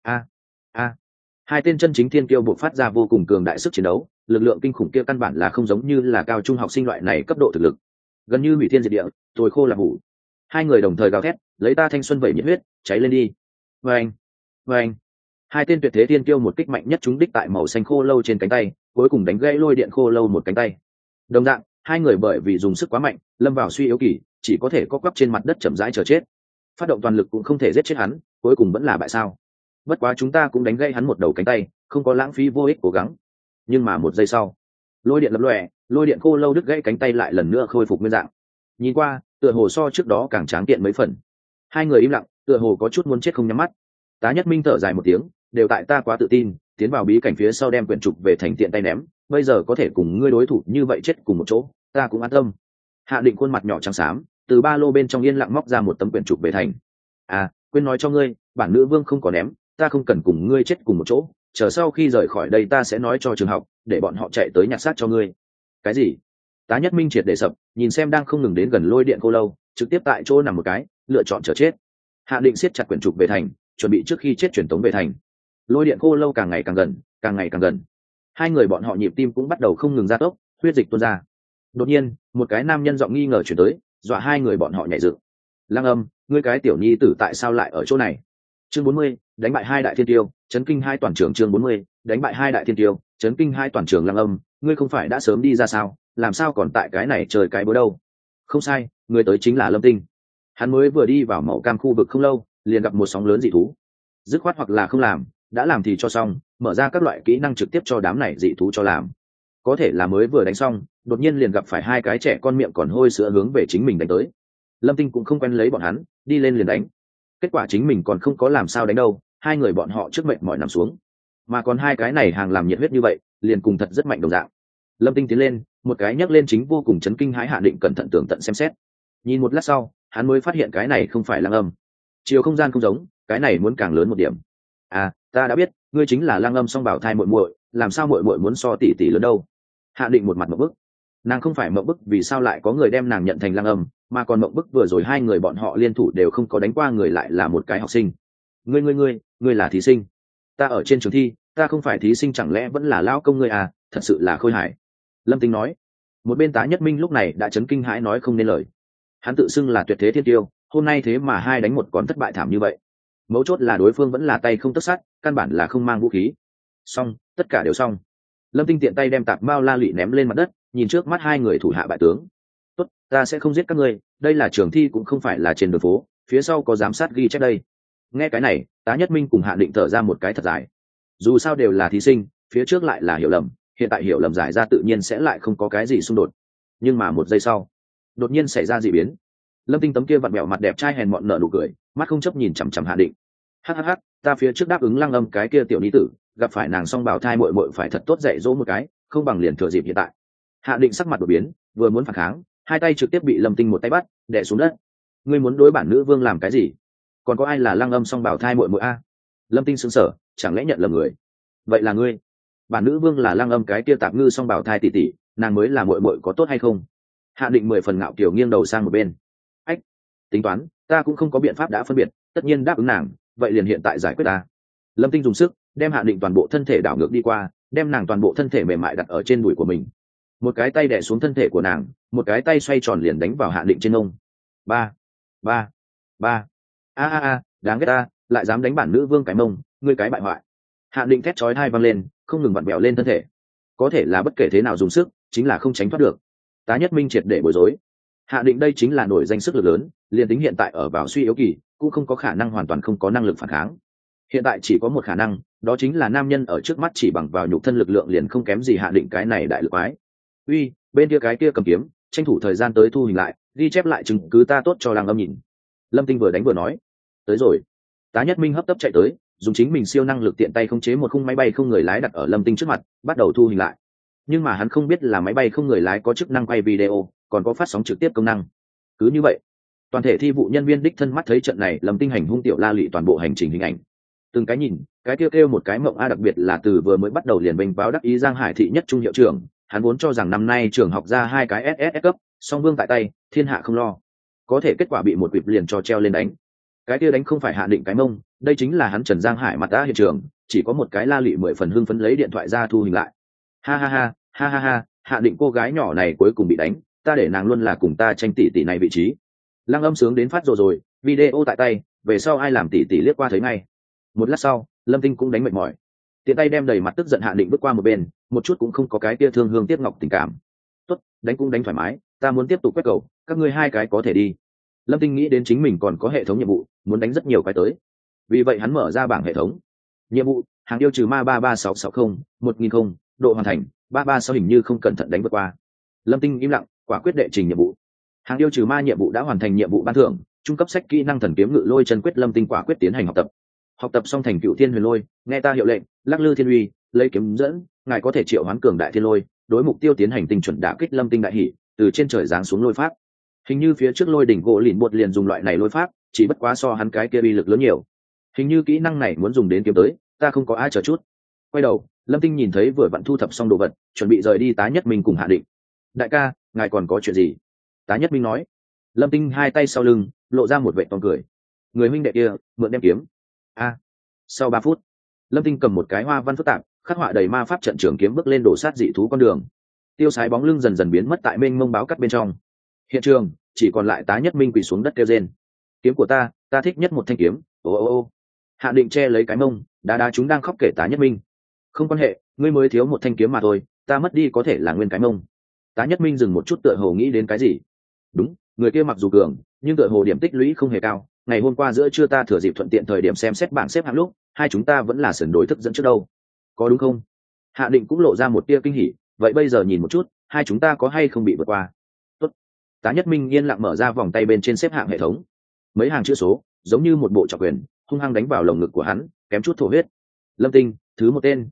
Hai tên chân chính thiên kiêu bộc phát ra vô cùng cường đại sức chiến đấu, lực lượng kinh khủng kia căn bản là không giống như là cao trung học sinh loại này cấp độ thực lực, gần như hủy thiên diệt địa, tồi khô là hủ. Hai người đồng thời gào thét, lấy ta thanh xuân vẩy nhiệt huyết, cháy lên đi. Vâng. Hai tên tuyệt thế thiên kiêu một kích mạnh nhất trúng đích tại màu xanh khô lâu trên cánh tay, cuối cùng đánh gãy lôi điện khô lâu một cánh tay. Đồng dạng, hai người bởi vì dùng sức quá mạnh, lâm vào suy yếu kỳ, chỉ có thể co quắp trên mặt đất chậm rãi chờ chết. Phát động toàn lực cũng không thể giết chết hắn, cuối cùng vẫn là bại sao? Bất quá chúng ta cũng đánh gãy hắn một đầu cánh tay, không có lãng phí vô ích cố gắng. Nhưng mà một giây sau, lôi điện lập lòe, lôi điện khô lâu đứt gãy cánh tay lại lần nữa khôi phục nguyên dạng. Nhìn qua, tựa hồ so trước đó càng tráng kiện mấy phần. Hai người im lặng, tựa hồ có chút muốn chết không nhắm mắt. Tá Nhất Minh thở dài một tiếng, đều tại ta quá tự tin, tiến vào bí cảnh phía sau đem quyển trục về thành tiện tay ném, bây giờ có thể cùng ngươi đối thủ như vậy chết cùng một chỗ, ta cũng an tâm. Hạ Định khuôn mặt nhỏ trắng xám, từ ba lô bên trong yên lặng móc ra một tấm quyển trục về thành. Quên nói cho ngươi, bản nữ vương không có ném, ta không cần cùng ngươi chết cùng một chỗ, chờ sau khi rời khỏi đây ta sẽ nói cho trường học, để bọn họ chạy tới nhặt xác cho ngươi. Cái gì? Tá Nhất Minh triệt để sập, nhìn xem đang không ngừng đến gần lôi điện cô lâu, trực tiếp tại chỗ nằm một cái, lựa chọn chờ chết. Hạ Định siết chặt quyển trục về thành, chuẩn bị trước khi chết truyền tống về thành. Lôi điện cô lâu càng ngày càng gần, càng ngày càng gần. Hai người bọn họ nhịp tim cũng bắt đầu không ngừng gia tốc, huyết dịch tuôn ra. Đột nhiên, một cái nam nhân giọng nghi ngờ chuyển tới, dọa hai người bọn họ nhảy dựng. Lăng Âm, ngươi cái tiểu nhi tử tại sao lại ở chỗ này? Chương 40, đánh bại hai đại thiên tiêu, chấn kinh hai toàn trường. Chương 40, đánh bại hai đại thiên tiêu, chấn kinh hai toàn trường. Lăng Âm, ngươi không phải đã sớm đi ra sao, làm sao còn tại cái này chơi cái bữa đâu? Không sai, người tới chính là Lâm Tinh. Hắn mới vừa đi vào màu cam khu vực không lâu, liền gặp một sóng lớn dị thú. Dứt khoát hoặc là không làm, đã làm thì cho xong, mở ra các loại kỹ năng trực tiếp cho đám này dị thú cho làm. Có thể là mới vừa đánh xong, đột nhiên liền gặp phải hai cái trẻ con miệng còn hôi sữa hướng về chính mình đánh tới. Lâm Tinh cũng không quen lấy bọn hắn, đi lên liền đánh. Kết quả chính mình còn không có làm sao đánh đâu, hai người bọn họ trước mệnh mỏi nằm xuống, mà còn hai cái này hàng làm nhiệt huyết như vậy, liền cùng thật rất mạnh đồng dạng. Lâm Tinh tiến lên, một cái nhấc lên chính vô cùng chấn kinh hãi. Hạ Định cẩn thận tường tận xem xét, nhìn một lát sau, hắn mới phát hiện cái này không phải Lăng Âm. Chiều không gian không giống, cái này muốn càng lớn một điểm. Ta đã biết, ngươi chính là Lăng Âm song bảo thai muội muội, làm sao muội muội muốn so tỷ tỷ lớn đâu? Hạ Định một mặt ngộp bức. Nàng không phải ngộp bức vì sao lại có người đem nàng nhận thành Lăng Âm, mà còn ngộp bức vừa rồi hai người bọn họ liên thủ đều không có đánh qua người lại là một cái học sinh. Ngươi là thí sinh. Ta ở trên trường thi, ta không phải thí sinh, chẳng lẽ vẫn là lão công ngươi à? Thật sự là khôi hài. Lâm Tinh nói. Một bên Tá Nhất Minh lúc này đã chấn kinh hãi nói không nên lời. Hắn tự xưng là tuyệt thế thiên tiêu, hôm nay thế mà hai đánh một còn thất bại thảm như vậy. Mấu chốt là đối phương vẫn là tay không tất sát, căn bản là không mang vũ khí. Xong, tất cả đều xong. Lâm Tinh tiện tay đem tạp mao la lụy ném lên mặt đất, nhìn trước mắt hai người thủ hạ bại tướng. Tốt, ta sẽ không giết các ngươi, đây là trường thi cũng không phải là trên đường phố, phía sau có giám sát ghi chép đây. Nghe cái này, Tá Nhất Minh cùng Hạ Định thở ra một cái thật dài. Dù sao đều là thí sinh, phía trước lại là hiểu lầm, hiện tại hiểu lầm giải ra tự nhiên sẽ lại không có cái gì xung đột. Nhưng mà một giây sau, đột nhiên xảy ra dị biến. Lâm Tinh tấm kia vặn bẹo mặt đẹp trai hèn mọn nở nụ cười, mắt không chấp nhìn chằm chằm Hạ Định. Hhh, ta phía trước đáp ứng Lăng Âm cái kia tiểu nhi tử, gặp phải nàng song bảo thai muội muội phải thật tốt dạy dỗ một cái, không bằng liền thừa dịp hiện tại. Hạ Định sắc mặt đột biến, vừa muốn phản kháng, hai tay trực tiếp bị Lâm Tinh một tay bắt, đè xuống đất. Ngươi muốn đối bản nữ vương làm cái gì? Còn có ai là Lăng Âm song bảo thai muội muội a? Lâm Tinh sững sờ, chẳng lẽ nhận lầm người? Vậy là ngươi? Bản nữ vương là Lăng Âm cái kia tạp ngư song bảo thai tỷ tỷ, nàng mới là muội muội có tốt hay không? Hạ Định 10 phần ngạo kiều nghiêng đầu sang một bên. Ách, tính toán, ta cũng không có biện pháp đã phân biệt, tất nhiên đáp ứng nàng, vậy liền hiện tại giải quyết ta. Lâm Tinh dùng sức đem Hạ Định toàn bộ thân thể đảo ngược đi qua, đem nàng toàn bộ thân thể mềm mại đặt ở trên đùi của mình. Một cái tay đè xuống thân thể của nàng, một cái tay xoay tròn liền đánh vào Hạ Định trên ông. Ba, đáng ghét ta, lại dám đánh bản nữ vương cái mông, ngươi cái bại hoại. Hạ Định thét chói tai vang lên, không ngừng vặn bẹo lên thân thể. Có thể là bất kể thế nào dùng sức, chính là không tránh thoát được. Tá Nhất Minh triệt để bối rối. Hạ Định đây chính là nổi danh sức lực lớn, liền tính hiện tại ở vào suy yếu kỳ, cũng không có khả năng hoàn toàn không có năng lực phản kháng. Hiện tại chỉ có một khả năng, đó chính là nam nhân ở trước mắt chỉ bằng vào nhục thân lực lượng liền không kém gì Hạ Định cái này đại lực quái. Uy, bên kia cái kia cầm kiếm, tranh thủ thời gian tới thu hình lại, ghi chép lại chứng cứ ta tốt cho Lăng Âm nhìn. Lâm Tinh vừa đánh vừa nói. Tới rồi. Tá Nhất Minh hấp tấp chạy tới, dùng chính mình siêu năng lực tiện tay khống chế một khung máy bay không người lái đặt ở Lâm Tinh trước mặt, bắt đầu thu hình lại. Nhưng mà hắn không biết là máy bay không người lái có chức năng quay video, còn có phát sóng trực tiếp công năng. Cứ như vậy, toàn thể thi vụ nhân viên đích thân mắt thấy trận này Lâm Tinh hành hung tiểu la lị toàn bộ hành trình hình ảnh. Từng cái nhìn, cái kêu một cái mộng a, đặc biệt là từ vừa mới bắt đầu liền bênh báo đắc ý Giang Hải thị nhất trung hiệu trưởng, hắn vốn cho rằng năm nay trường học ra hai cái SSS cấp, song vương tại tay, thiên hạ không lo. Có thể kết quả bị một quỵt liền cho treo lên đánh. Cái kia đánh không phải Hạ Định cái mông, đây chính là hắn Trần Giang Hải mặt đã hiện trường, chỉ có một cái la lị 10 phần hưng phấn lấy điện thoại ra thu hình lại. Ha, Hạ Định cô gái nhỏ này cuối cùng bị đánh, ta để nàng luôn là cùng ta tranh tỷ tỷ này vị trí. Lăng Âm sướng đến phát rồi, video tại tay, về sau ai làm tỷ tỷ liếc qua thấy ngay. Một lát sau, Lâm Tinh cũng đánh mệt mỏi, tiện tay đem đầy mặt tức giận Hạ Định bước qua một bên, một chút cũng không có cái tia thương hương tiếc ngọc tình cảm. Tốt, đánh cũng đánh thoải mái, ta muốn tiếp tục quét cầu, các ngươi hai cái có thể đi. Lâm Tinh nghĩ đến chính mình còn có hệ thống nhiệm vụ, muốn đánh rất nhiều cái tới, vì vậy hắn mở ra bảng hệ thống nhiệm vụ. Hàng yêu trừ ma 33660 1000, độ hoàn thành 336, hình như không cẩn thận đánh vượt qua. Lâm Tinh im lặng, quả quyết đệ trình nhiệm vụ. Hàng yêu trừ ma nhiệm vụ đã hoàn thành, nhiệm vụ ban thưởng trung cấp sách kỹ năng thần kiếm ngự lôi chân quyết. Lâm Tinh quả quyết tiến hành học tập xong thành Cựu Thiên Huyền Lôi, nghe ta hiệu lệnh, lắc lư thiên uy, lấy kiếm dẫn, ngài có thể triệu hoán cường đại thiên lôi, đối mục tiêu tiến hành tinh chuẩn đả kích. Lâm Tinh đại hỉ, từ trên trời giáng xuống lôi pháp. Hình như phía trước lôi đỉnh gỗ lìn bột liền dùng loại này lôi pháp, chỉ bất quá so hắn cái kia uy lực lớn nhiều. Hình như kỹ năng này muốn dùng đến kiếm tới, ta không có ai chờ chút. Quay đầu, Lâm Tinh nhìn thấy vừa vặn thu thập xong đồ vật, chuẩn bị rời đi. Tá Nhất Minh cùng Hạ Định. Đại ca, ngài còn có chuyện gì? Tá Nhất Minh nói. Lâm Tinh hai tay sau lưng, lộ ra một vệt to cười. Người huynh đệ kia, mượn đem kiếm. Sau 3 phút, Lâm Tinh cầm một cái hoa văn phức tạp, khắc họa đầy ma pháp trận trường kiếm bước lên đổ sát dị thú con đường. Tiêu sái bóng lưng dần dần biến mất tại mênh mông báo cắt bên trong. Hiện trường chỉ còn lại Tá Nhất Minh quỳ xuống đất kêu rên. Kiếm của ta thích nhất một thanh kiếm. Ô. Hạ Định che lấy cái mông, đá chúng đang khóc kể Tá Nhất Minh. Không quan hệ, ngươi mới thiếu một thanh kiếm mà thôi, ta mất đi có thể là nguyên cái mông. Tá Nhất Minh dừng một chút tựa hồ nghĩ đến cái gì. Đúng, người kia mặc dù cường, nhưng tựa hồ điểm tích lũy không hề cao. Ngày hôm qua giữa trưa ta thừa dịp thuận tiện thời điểm xem xét bảng xếp hạng lúc, hai chúng ta vẫn là sườn đối thức dẫn trước đâu. Có đúng không? Hạ Định cũng lộ ra một tia kinh hỉ. Vậy bây giờ nhìn một chút, hai chúng ta có hay không bị vượt qua? Tốt. Tá Nhất Minh yên lặng mở ra vòng tay bên trên xếp hạng hệ thống. Mấy hàng chữ số, giống như một bộ trọng quyền, hung hăng đánh vào lồng ngực của hắn, kém chút thổ huyết. Lâm Tinh, thứ một tên,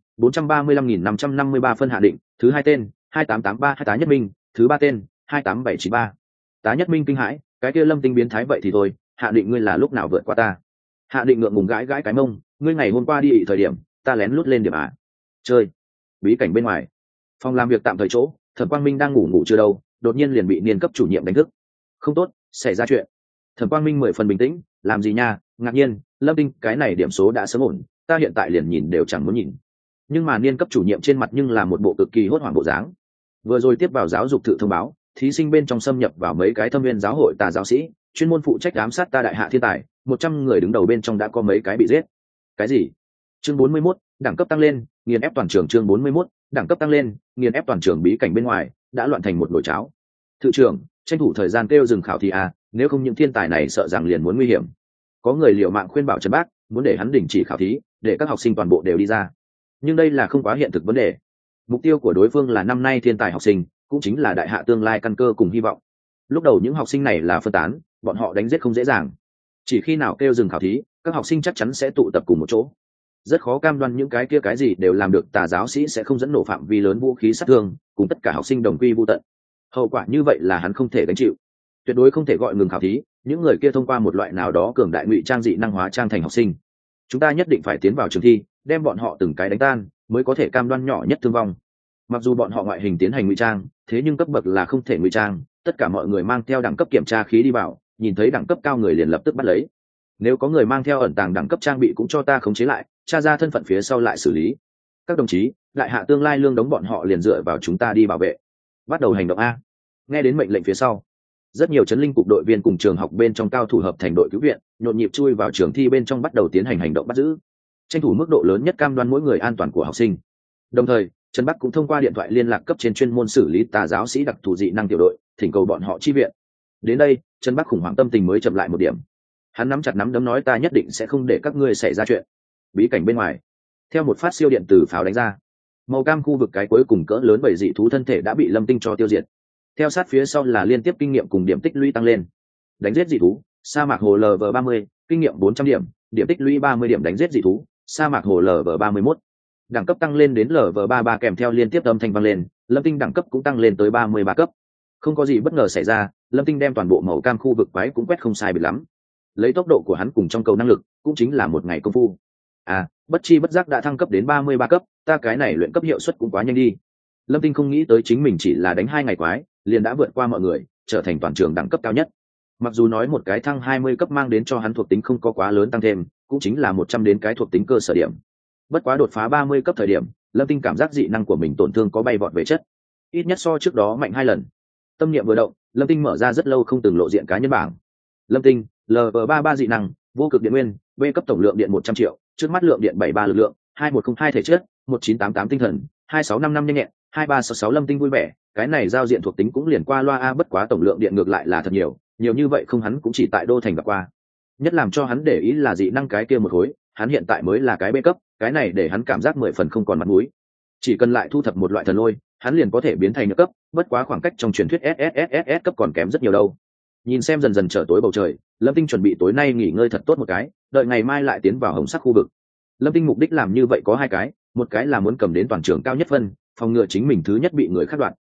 435.553 phân. Hạ Định, thứ hai tên, 2883. Tá Nhất Minh, thứ ba tên, 28793. Tá Nhất Minh kinh hãi, cái kia Lâm Tinh biến thái vậy thì thôi, Hạ Định ngươi là lúc nào vượt qua ta? Hạ Định ngượng ngùng gãi cái mông, ngươi ngày hôm qua đi ị thời điểm, ta lén lút lên điểm chơi. Bí cảnh bên ngoài, phòng làm việc tạm thời chỗ, Thẩm Quang Minh đang ngủ chưa đâu, đột nhiên liền bị niên cấp chủ nhiệm đánh thức. Không tốt, xảy ra chuyện. Thẩm Quang Minh 10 phần bình tĩnh, làm gì nha? Ngạc nhiên, Lâm Tinh, cái này điểm số đã sớm ổn, ta hiện tại liền nhìn đều chẳng muốn nhìn. Nhưng mà niên cấp chủ nhiệm trên mặt nhưng là một bộ cực kỳ hốt hoảng bộ dáng. Vừa rồi tiếp vào giáo dục tự thông báo, thí sinh bên trong xâm nhập vào mấy cái thâm viên giáo hội tà giáo sĩ, chuyên môn phụ trách ám sát ta đại hạ thiên tài, 100 người đứng đầu bên trong đã có mấy cái bị giết. Cái gì? Chương 41, đẳng cấp tăng lên, nghiền ép toàn trường. Chương 41, đẳng cấp tăng lên, nghiền ép toàn trường. Bí cảnh bên ngoài đã loạn thành một nồi cháo. Thự trưởng, tranh thủ thời gian kêu dừng khảo thí nếu không những thiên tài này sợ rằng liền muốn nguy hiểm. Có người liều mạng khuyên bảo Trần Bác, muốn để hắn đình chỉ khảo thí, để các học sinh toàn bộ đều đi ra. Nhưng đây là không quá hiện thực vấn đề. Mục tiêu của đối phương là năm nay thiên tài học sinh, cũng chính là đại hạ tương lai căn cơ cùng hy vọng. Lúc đầu những học sinh này là phân tán, bọn họ đánh giết không dễ dàng. Chỉ khi nào kêu dừng khảo thí, các học sinh chắc chắn sẽ tụ tập cùng một chỗ. Rất khó cam đoan những cái kia cái gì đều làm được, tà giáo sĩ sẽ không dẫn nổ phạm vi lớn vũ khí sát thương, cùng tất cả học sinh đồng quy vu tận. Hậu quả như vậy là hắn không thể gánh chịu. Tuyệt đối không thể gọi ngừng khảo thí, những người kia thông qua một loại nào đó cường đại ngụy trang dị năng hóa trang thành học sinh. Chúng ta nhất định phải tiến vào trường thi, đem bọn họ từng cái đánh tan, mới có thể cam đoan nhỏ nhất thương vong. Mặc dù bọn họ ngoại hình tiến hành ngụy trang, thế nhưng cấp bậc là không thể ngụy trang, tất cả mọi người mang theo đẳng cấp kiểm tra khí đi vào, nhìn thấy đẳng cấp cao người liền lập tức bắt lấy. Nếu có người mang theo ẩn tàng đẳng cấp trang bị cũng cho ta khống chế lại, tra ra thân phận phía sau lại xử lý. Các đồng chí, đại hạ tương lai lương đống bọn họ liền dựa vào chúng ta đi bảo vệ. Bắt đầu hành động a. Nghe đến mệnh lệnh phía sau, rất nhiều chấn linh cục đội viên cùng trường học bên trong cao thủ hợp thành đội cứu viện, nhộn nhịp chui vào trường thi bên trong bắt đầu tiến hành hành động bắt giữ, tranh thủ mức độ lớn nhất cam đoan mỗi người an toàn của học sinh. Đồng thời, Trần Bắc cũng thông qua điện thoại liên lạc cấp trên chuyên môn xử lý tà giáo sĩ đặc thù dị năng tiểu đội, thỉnh cầu bọn họ chi viện. Đến đây, Trần Bắc khủng hoảng tâm tình mới chậm lại một điểm. Hắn nắm chặt nắm đấm nói, ta nhất định sẽ không để các ngươi xảy ra chuyện. Bí cảnh bên ngoài, theo một phát siêu điện từ pháo đánh ra, màu cam khu vực cái cuối cùng cỡ lớn bảy dị thú thân thể đã bị Lâm Tinh cho tiêu diệt. Theo sát phía sau là liên tiếp kinh nghiệm cùng điểm tích lũy tăng lên. Đánh giết dị thú, sa mạc hồ LV30, kinh nghiệm 400 điểm, điểm tích lũy 30 điểm. Đánh giết dị thú, sa mạc hồ LV31. Đẳng cấp tăng lên đến LV33 kèm theo liên tiếp âm thanh vang lên, Lâm Tinh đẳng cấp cũng tăng lên tới 33 cấp. Không có gì bất ngờ xảy ra, Lâm Tinh đem toàn bộ màu cam khu vực quái cũng quét không sai biệt lắm. Lấy tốc độ của hắn cùng trong cầu năng lực, cũng chính là một ngày công phu. Bất chi bất giác đã thăng cấp đến 33 cấp, ta cái này luyện cấp hiệu suất cũng quá nhanh đi. Lâm Tinh không nghĩ tới chính mình chỉ là đánh 2 ngày quái, liền đã vượt qua mọi người, trở thành toàn trường đẳng cấp cao nhất. Mặc dù nói một cái thăng 20 cấp mang đến cho hắn thuộc tính không có quá lớn tăng thêm, cũng chính là 100 đến cái thuộc tính cơ sở điểm. Bất quá đột phá 30 cấp thời điểm, Lâm Tinh cảm giác dị năng của mình tổn thương có bay vọt về chất, ít nhất so trước đó mạnh 2 lần. Tâm niệm vừa động, Lâm Tinh mở ra rất lâu không từng lộ diện cá nhân bảng. Lâm Tinh, LV33 dị năng, vô cực điện nguyên, B cấp tổng lượng điện 100 triệu, trước mắt lượng điện 73 lực lượng, 2102 thể chất, 1988 tinh thần, 2655 nhanh nhẹn, 2366. Lâm Tinh vui vẻ, cái này giao diện thuộc tính cũng liền qua loa bất quá tổng lượng điện ngược lại là thật nhiều, nhiều như vậy không hắn cũng chỉ tại đô thành gặp qua. Nhất làm cho hắn để ý là dị năng cái kia một khối, hắn hiện tại mới là cái B cấp, cái này để hắn cảm giác 10 phần không còn mặt mũi. Chỉ cần lại thu thập một loại thần lôi, hắn liền có thể biến thành nữ cấp, bất quá khoảng cách trong truyền thuyết SSSS cấp còn kém rất nhiều đâu. Nhìn xem dần dần trở tối bầu trời, Lâm Tinh chuẩn bị tối nay nghỉ ngơi thật tốt một cái, đợi ngày mai lại tiến vào hồng sắc khu vực. Lâm Tinh mục đích làm như vậy có 2 cái, một cái là muốn cầm đến toàn trường cao nhất phân, phòng ngừa chính mình thứ nhất bị người khác đoạt.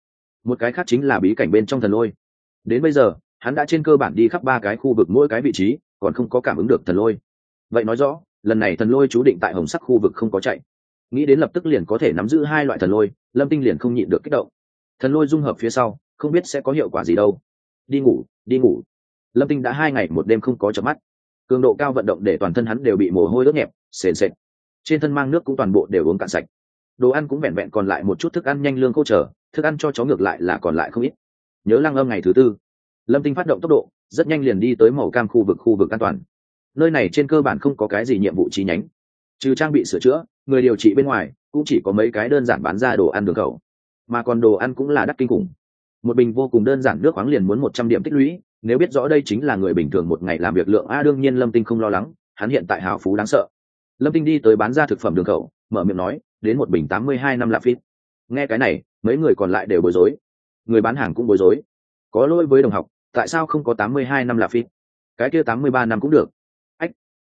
một cái khác chính là bí cảnh bên trong thần lôi. Đến bây giờ hắn đã trên cơ bản đi khắp 3 cái khu vực mỗi cái vị trí, còn không có cảm ứng được thần lôi. Vậy nói rõ lần này thần lôi chú định tại hồng sắc khu vực không có chạy. Nghĩ đến lập tức liền có thể nắm giữ 2 loại thần lôi, Lâm Tinh liền không nhịn được kích động. Thần lôi dung hợp phía sau không biết sẽ có hiệu quả gì đâu. Đi ngủ, đi ngủ. Lâm Tinh đã 2 ngày 1 đêm không có chợp mắt, cường độ cao vận động để toàn thân hắn đều bị mồ hôi ướt nhẹp, sền sệt, trên thân mang nước cũng toàn bộ đều uống cạn sạch. Đồ ăn cũng vẹn vẹn còn lại một chút thức ăn nhanh lương khô trở, thức ăn cho chó ngược lại là còn lại không ít. Nhớ Lăng Âm ngày thứ 4, Lâm Tinh phát động tốc độ rất nhanh liền đi tới màu cam khu vực an toàn. Nơi này trên cơ bản không có cái gì nhiệm vụ chi nhánh, trừ trang bị sửa chữa, người điều trị bên ngoài cũng chỉ có mấy cái đơn giản bán ra đồ ăn đường khẩu, mà còn đồ ăn cũng là đắt kinh khủng. Một bình vô cùng đơn giản nước khoáng liền muốn 100 điểm tích lũy, nếu biết rõ đây chính là người bình thường một ngày làm việc lượng a. Đương nhiên Lâm Tinh không lo lắng, hắn hiện tại hào phú đáng sợ. Lâm Tinh đi tới bán ra thực phẩm đường khẩu, mở miệng nói, đến một bình 82 năm lạ phít. Nghe cái này mấy người còn lại đều bối rối, người bán hàng cũng bối rối. Có lỗi với đồng học, tại sao không có 82 năm lạ phít? Cái kia 83 năm cũng được. Ách,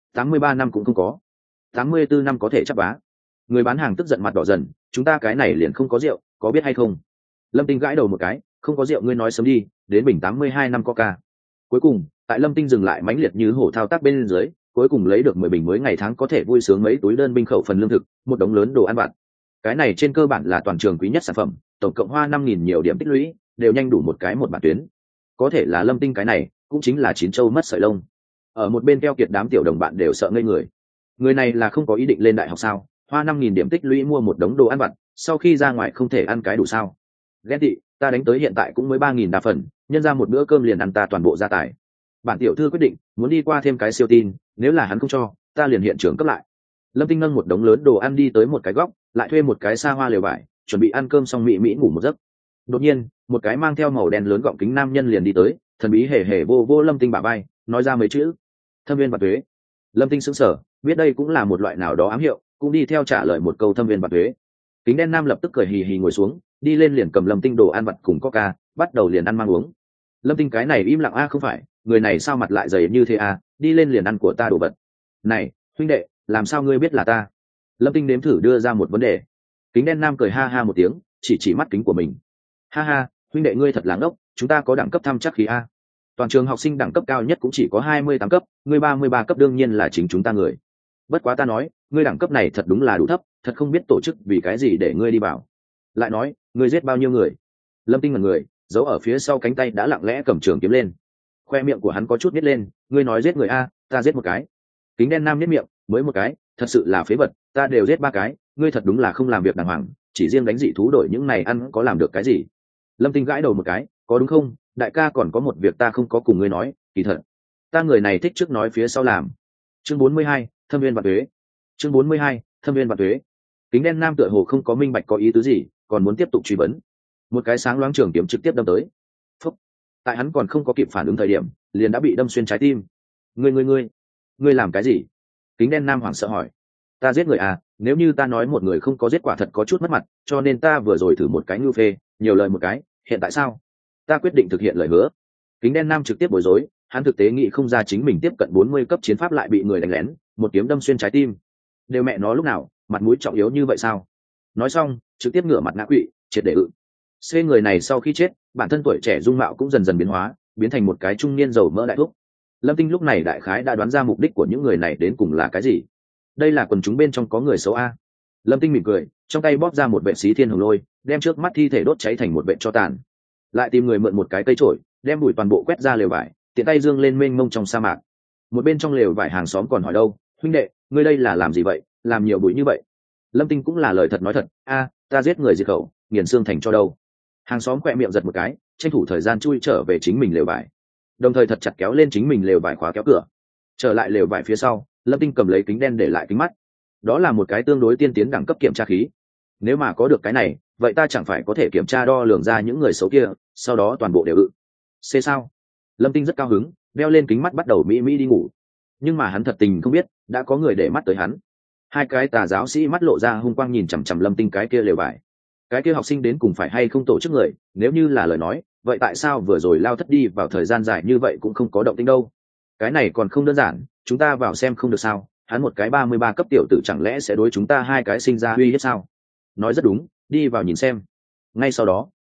83 năm cũng không có, 84 năm có thể chắc bá. Người bán hàng tức giận mặt đỏ dần, chúng ta cái này liền không có rượu, có biết hay không? Lâm Tinh gãi đầu một cái, không có rượu ngươi nói sớm đi, đến bình 82 năm coca. Cuối cùng tại Lâm Tinh dừng lại mãnh liệt như hổ thao tác bên dưới, cuối cùng lấy được 10 bình mới ngày tháng có thể vui sướng mấy túi đơn binh khẩu phần lương thực, một đống lớn đồ ăn vặt. Cái này trên cơ bản là toàn trường quý nhất sản phẩm, tổng cộng hoa 5.000 nhiều điểm tích lũy, đều nhanh đủ một cái một bản tuyến. Có thể là Lâm Tinh cái này cũng chính là chín châu mất sợi lông. Ở một bên keo kiệt đám tiểu đồng bạn đều sợ ngây người. Người này là không có ý định lên đại học sao? Hoa 5.000 điểm tích lũy mua một đống đồ ăn vặt, sau khi ra ngoài không thể ăn cái đủ sao? Ghét tị, ta đánh tới hiện tại cũng mới 3.000 đa phần, nhân ra một bữa cơm liền ăn ta toàn bộ gia tài. Bản tiểu thư quyết định muốn đi qua thêm cái siêu tin, nếu là hắn không cho, ta liền hiện trường cấp lại. Lâm Tinh nâng một đống lớn đồ ăn đi tới một cái góc, lại thuê một cái xa hoa lều vải, chuẩn bị ăn cơm xong mỹ mỹ ngủ một giấc. Đột nhiên một cái mang theo màu đen lớn gọng kính nam nhân liền đi tới, thần bí hề hề vô vô Lâm Tinh bả vai, nói ra mấy chữ: thâm viên bạc thuế. Lâm Tinh sững sờ, biết đây cũng là một loại nào đó ám hiệu, cũng đi theo trả lời một câu thâm viên bạc thuế. Kính đen nam lập tức cười hì hì ngồi xuống, đi lên liền cầm Lâm Tinh đồ ăn vặt cùng coca, bắt đầu liền ăn mang uống. Lâm Tinh cái này im lặng a, không phải, người này sao mặt lại dày như thế a, đi lên liền ăn của ta đồ vật. Này huynh đệ, làm sao ngươi biết là ta? Lâm Tinh nếm thử đưa ra một vấn đề. Kính đen nam cười ha ha một tiếng, chỉ mắt kính của mình. Ha ha, huynh đệ ngươi thật láng ốc, chúng ta có đẳng cấp thăm chắc khí a. Toàn trường học sinh đẳng cấp cao nhất cũng chỉ có 28 cấp, ngươi 33 cấp đương nhiên là chính chúng ta người. Bất quá ta nói, ngươi đẳng cấp này thật đúng là đủ thấp, thật không biết tổ chức vì cái gì để ngươi đi vào. Lại nói, ngươi giết bao nhiêu người? Lâm Tinh ngẩn người, giấu ở phía sau cánh tay đã lặng lẽ cầm trường kiếm lên. Khoe miệng của hắn có chút nít lên, ngươi nói giết người a, ta giết một cái. Kính đen nam nít miệng, mới một cái, thật sự là phế vật, ta đều giết 3 cái, ngươi thật đúng là không làm việc đàng hoàng, chỉ riêng đánh dị thú đổi những này ăn có làm được cái gì? Lâm Tinh gãi đầu một cái, có đúng không, đại ca, còn có một việc ta không có cùng ngươi nói, kỳ thật ta người này thích trước nói phía sau làm. Chương 42, thâm viên bạc thuế. Chương 42, thâm viên bạc thuế. Kính đen nam tựa hồ không có minh bạch có ý tứ gì, còn muốn tiếp tục truy vấn. Một cái sáng loáng trường kiếm trực tiếp đâm tới. Phúc. Tại hắn còn không có kịp phản ứng thời điểm, liền đã bị đâm xuyên trái tim. Ngươi làm cái gì? Kính đen nam hoảng sợ hỏi. Ta giết người à? Nếu như ta nói một người không có giết quả thật có chút mất mặt, cho nên ta vừa rồi thử một cái ngưu phê, nhiều lời một cái, hiện tại sao? Ta quyết định thực hiện lời hứa. Kính đen nam trực tiếp bối rối, hắn thực tế nghĩ không ra chính mình tiếp cận 40 cấp chiến pháp lại bị người đánh lén, một kiếm đâm xuyên trái tim. Đều mẹ nó lúc nào, mặt mũi trọng yếu như vậy sao? Nói xong, trực tiếp ngửa mặt ngã quỵ, triệt để ự. C người này sau khi chết, bản thân tuổi trẻ dung mạo cũng dần dần biến hóa, biến thành một cái trung niên giàu mỡ đại thúc. Lâm Tinh lúc này đại khái đã đoán ra mục đích của những người này đến cùng là cái gì. Đây là quần chúng bên trong có người xấu a. Lâm Tinh mỉm cười, trong tay bóp ra một vệ xí thiên hồng lôi, đem trước mắt thi thể đốt cháy thành một vệ cho tàn. Lại tìm người mượn một cái cây chổi, đem bụi toàn bộ quét ra lều vải, tiện tay dương lên mênh mông trong sa mạc. Một bên trong lều vải hàng xóm còn hỏi đâu, huynh đệ, ngươi đây là làm gì vậy, làm nhiều bụi như vậy? Lâm Tinh cũng là lời thật nói thật, a, ta giết người diệt khẩu, nghiền xương thành cho đâu. Hàng xóm quẹ miệng giật một cái, tranh thủ thời gian chui trở về chính mình lều vải, đồng thời thật chặt kéo lên chính mình lều vải khóa kéo cửa. Trở lại lều vải phía sau, Lâm Tinh cầm lấy kính đen để lại kính mắt. Đó là một cái tương đối tiên tiến đẳng cấp kiểm tra khí. Nếu mà có được cái này, vậy ta chẳng phải có thể kiểm tra đo lường ra những người xấu kia, sau đó toàn bộ đều ự. C sao? Lâm Tinh rất cao hứng, đeo lên kính mắt bắt đầu mỹ đi ngủ. Nhưng mà hắn thật tình không biết, đã có người để mắt tới hắn. 2 cái tà giáo sĩ mắt lộ ra hung quang nhìn chằm chằm Lâm Tinh cái kia lều vải. Cái kia học sinh đến cùng phải hay không tổ chức người, nếu như là lời nói, vậy tại sao vừa rồi lao thất đi vào thời gian dài như vậy cũng không có động tĩnh đâu? Cái này còn không đơn giản, chúng ta vào xem không được sao? Hắn một cái 33 cấp tiểu tử chẳng lẽ sẽ đối chúng ta 2 cái sinh ra uy hiếp sao? Nói rất đúng, đi vào nhìn xem. Ngay sau đó,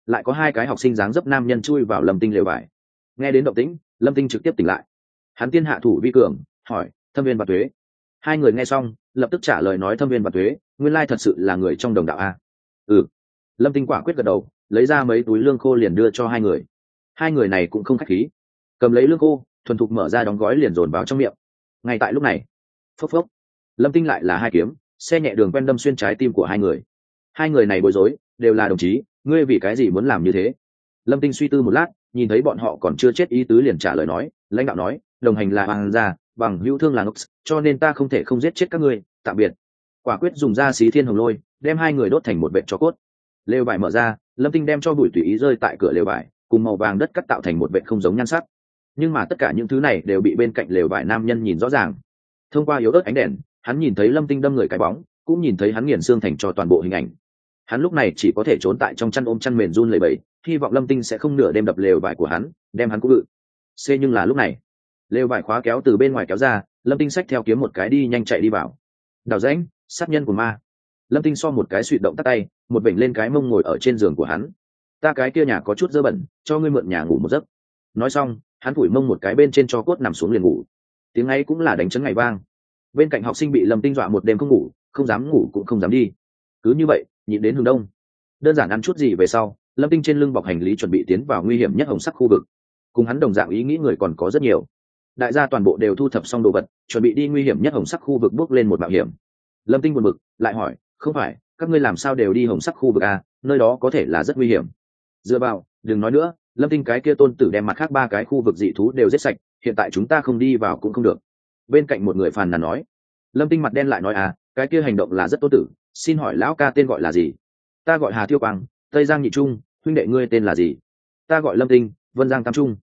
lại có hai cái học sinh dáng dấp nam nhân chui vào lâm tinh lều vải. Nghe đến động tĩnh, lâm tinh trực tiếp tỉnh lại. Hắn tiên hạ thủ vi cường, hỏi Thâm Viên và Tuế. Hai người nghe xong lập tức trả lời nói Thâm Viên và Tuế nguyên lai thật sự là người trong đồng đạo a. Ừ. Lâm tinh quả quyết gật đầu, lấy ra mấy túi lương khô liền đưa cho hai người. Hai người này cũng không khách khí, cầm lấy lương khô thuần thục mở ra đóng gói liền dồn vào trong miệng. Ngay tại lúc này, phốc phốc, lâm tinh lại là hai kiếm xe nhẹ đường quen đâm xuyên trái tim của hai người. Hai người này bối rối, đều là đồng chí, ngươi vì cái gì muốn làm như thế? Lâm tinh suy tư một lát, nhìn thấy bọn họ còn chưa chết ý tứ liền trả lời nói, lãnh đạo nói đồng hành là hoàng gia, bằng hữu thương là ngốc, cho nên ta không thể không giết chết các ngươi, tạm biệt. Quả quyết dùng ra xí thiên hồng lôi đem hai người đốt thành một vệt cho cốt. Lều vải mở ra, lâm tinh đem cho bụi tùy ý rơi tại cửa lều vải, cùng màu vàng đất cắt tạo thành một vệt không giống nhan sắc. Nhưng mà tất cả những thứ này đều bị bên cạnh lều vải nam nhân nhìn rõ ràng. Thông qua yếu ớt ánh đèn, hắn nhìn thấy lâm tinh đâm người cái bóng, cũng nhìn thấy hắn nghiền xương thành cho toàn bộ hình ảnh. Hắn lúc này chỉ có thể trốn tại trong chăn ôm chăn mền run lẩy bẩy, hy vọng lâm tinh sẽ không nửa đêm đập lều vải của hắn, đem hắn cũng ngự. Nhưng là lúc này, lều vải khóa kéo từ bên ngoài kéo ra, lâm tinh xách theo kiếm một cái đi nhanh chạy đi vào. Đào rãnh, sát nhân của ma. Lâm tinh so một cái suy động tắt tay, một vểnh lên cái mông ngồi ở trên giường của hắn. Ta cái kia nhà có chút dơ bẩn, cho ngươi mượn nhà ngủ một giấc. Nói xong, hắn phủi mông một cái bên trên cho cốt nằm xuống liền ngủ. Tiếng ấy cũng là đánh chấn ngày vang. Bên cạnh học sinh bị lâm tinh dọa một đêm không ngủ, không dám ngủ cũng không dám đi. Cứ như vậy nhịn đến hướng đông. Đơn giản ăn chút gì về sau, lâm tinh trên lưng bọc hành lý chuẩn bị tiến vào nguy hiểm nhất hồng sắc khu vực. Cùng hắn đồng dạng ý nghĩ người còn có rất nhiều. Đại gia toàn bộ đều thu thập xong đồ vật, chuẩn bị đi nguy hiểm nhất hồng sắc khu vực bước lên một mạo hiểm. Lâm tinh buồn bực lại hỏi, không phải các ngươi làm sao đều đi hồng sắc khu vực à, nơi đó có thể là rất nguy hiểm. Dựa vào, đừng nói nữa, lâm tinh cái kia tôn tử đem mặt khác ba cái khu vực dị thú đều giết sạch, hiện tại chúng ta không đi vào cũng không được. Bên cạnh một người phàn nàn nói. Lâm tinh mặt đen lại nói, à cái kia hành động là rất tốt tử, xin hỏi lão ca tên gọi là gì? Ta gọi Hà Thiêu Quang, Tây Giang Nhị Trung. Huynh đệ ngươi tên là gì? Ta gọi Lâm Tinh, Vân Giang Tam Trung.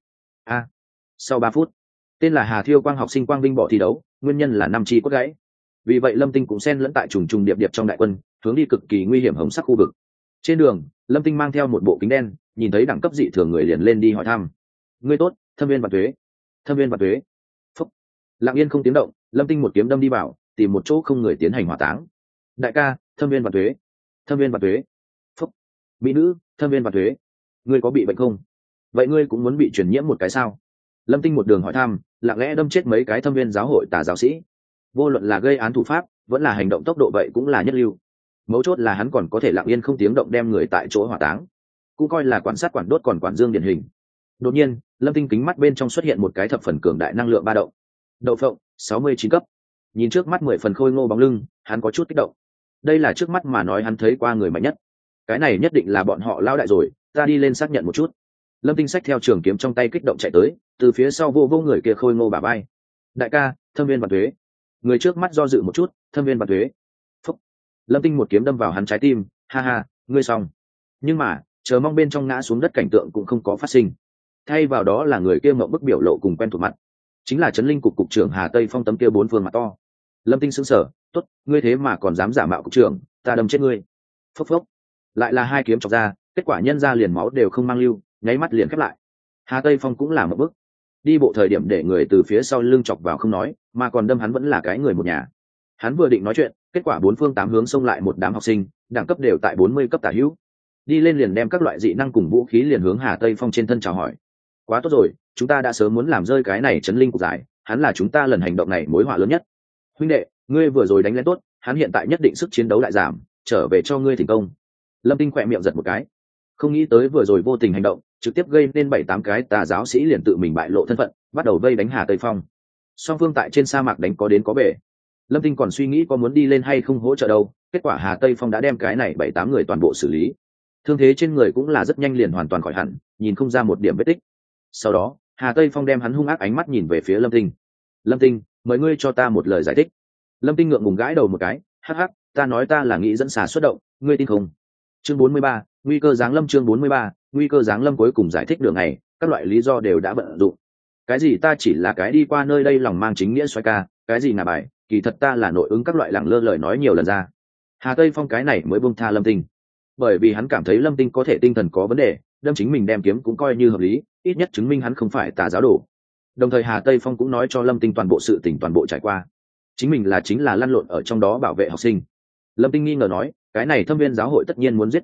Sau 3 phút, tên là Hà Thiêu Quang học sinh quang vinh bỏ thi đấu, nguyên nhân là năm chi cốt gãy. Vì vậy lâm tinh cũng xen lẫn tại trùng trùng điệp điệp trong đại quân, hướng đi cực kỳ nguy hiểm hồng sắc khu vực. Trên đường, lâm tinh mang theo một bộ kính đen, nhìn thấy đẳng cấp dị thường người liền lên đi hỏi thăm. Ngươi tốt, Thâm Viên và Tuế. Thâm Viên và Tuế. Phúc. Lặng yên không tiếng động, lâm tinh một kiếm đâm đi vào, tìm một chỗ không người tiến hành hỏa táng. Đại ca, Thâm Viên và Tuế. Thâm Viên và Tuế. Phúc. Mỹ nữ, Thâm Viên và Tuế. Ngươi có bị bệnh không? Vậy ngươi cũng muốn bị truyền nhiễm một cái sao? Lâm tinh một đường hỏi thăm, lặng lẽ đâm chết mấy cái thâm viên giáo hội tà giáo sĩ. Vô luận là gây án thủ pháp vẫn là hành động tốc độ vậy cũng là nhất lưu. Mấu chốt là hắn còn có thể lặng yên không tiếng động đem người tại chỗ hỏa táng, cũng coi là quản sát quản đốt còn quản dương điển hình. Đột nhiên lâm tinh kính mắt bên trong xuất hiện một cái thập phần cường đại năng lượng ba động. Đậu phộng 69 cấp. Nhìn trước mắt 10 phần khôi ngô bóng lưng, hắn có chút kích động. Đây là trước mắt mà nói hắn thấy qua người mạnh nhất. Cái này nhất định là bọn họ lao đại rồi, ta đi lên xác nhận một chút. Lâm tinh xách theo trường kiếm trong tay kích động chạy tới, từ phía sau vô người kia khôi ngô bả vai. Đại ca, Thâm Viên và Tuế. Người trước mắt do dự một chút, Thâm Viên và Tuế. Phúc. Lâm tinh một kiếm đâm vào hắn trái tim, ha ha, ngươi xong. Nhưng mà chờ mong bên trong ngã xuống đất cảnh tượng cũng không có phát sinh. Thay vào đó là người kia mộng bức biểu lộ cùng quen thuộc mặt, chính là Trấn Linh cục cục trưởng Hà Tây Phong tấm kia 4 phương mặt to. Lâm tinh sững sờ, tốt, ngươi thế mà còn dám giả mạo cục trưởng, ta đâm chết ngươi. Phốc phốc. Lại là hai kiếm chọc ra, kết quả nhân ra liền máu đều không mang lưu, nháy mắt liền khép lại. Hà Tây Phong cũng là một bước, đi bộ thời điểm để người từ phía sau lưng chọc vào không nói, mà còn đâm hắn vẫn là cái người một nhà. Hắn vừa định nói chuyện, kết quả 4 phương 8 hướng xông lại một đám học sinh, đẳng cấp đều tại 40 cấp tả hữu. Đi lên liền đem các loại dị năng cùng vũ khí liền hướng Hà Tây Phong trên thân chào hỏi. Quá tốt rồi, chúng ta đã sớm muốn làm rơi cái này Trấn Linh cục giải, hắn là chúng ta lần hành động này mối họa lớn nhất. Huynh đệ, ngươi vừa rồi đánh lên tốt, hắn hiện tại nhất định sức chiến đấu lại giảm, trở về cho ngươi thành công. Lâm Tinh khỏe miệng giật một cái, không nghĩ tới vừa rồi vô tình hành động trực tiếp gây nên 7-8 cái tà giáo sĩ liền tự mình bại lộ thân phận, bắt đầu vây đánh Hà Tây Phong. Song phương tại trên sa mạc đánh có đến có về. Lâm Tinh còn suy nghĩ có muốn đi lên hay không hỗ trợ đâu, kết quả Hà Tây Phong đã đem cái này 7-8 người toàn bộ xử lý. Thương thế trên người cũng là rất nhanh liền hoàn toàn khỏi hẳn, nhìn không ra một điểm vết tích. Sau đó Hà Tây Phong đem hắn hung ác ánh mắt nhìn về phía Lâm Tinh. Lâm Tinh, mời ngươi cho ta một lời giải thích. Lâm Tinh ngượng ngùng gãi đầu một cái, hắc hắc, ta nói ta là nghĩ dẫn xà xuất động, ngươi tin không? Chương 43, nguy cơ giáng lâm. Chương 43, nguy cơ giáng lâm. Cuối cùng giải thích đường này, các loại lý do đều đã vận dụng. Cái gì ta chỉ là cái đi qua nơi đây lòng mang chính nghĩa xoay ca, cái gì ngả bài, kỳ thật ta là nội ứng các loại lẳng lơ lời nói nhiều lần ra. Hà Tây Phong cái này mới buông tha Lâm Tinh, bởi vì hắn cảm thấy Lâm Tinh có thể tinh thần có vấn đề, đâm chính mình đem kiếm cũng coi như hợp lý, ít nhất chứng minh hắn không phải tà giáo đồ. Đồng thời Hà Tây Phong cũng nói cho Lâm Tinh toàn bộ sự tình toàn bộ trải qua, chính mình chính là lăn lộn ở trong đó bảo vệ học sinh. Lâm Tinh nghi ngờ nói, cái này Thâm Viên giáo hội tất nhiên muốn giết thiên tài,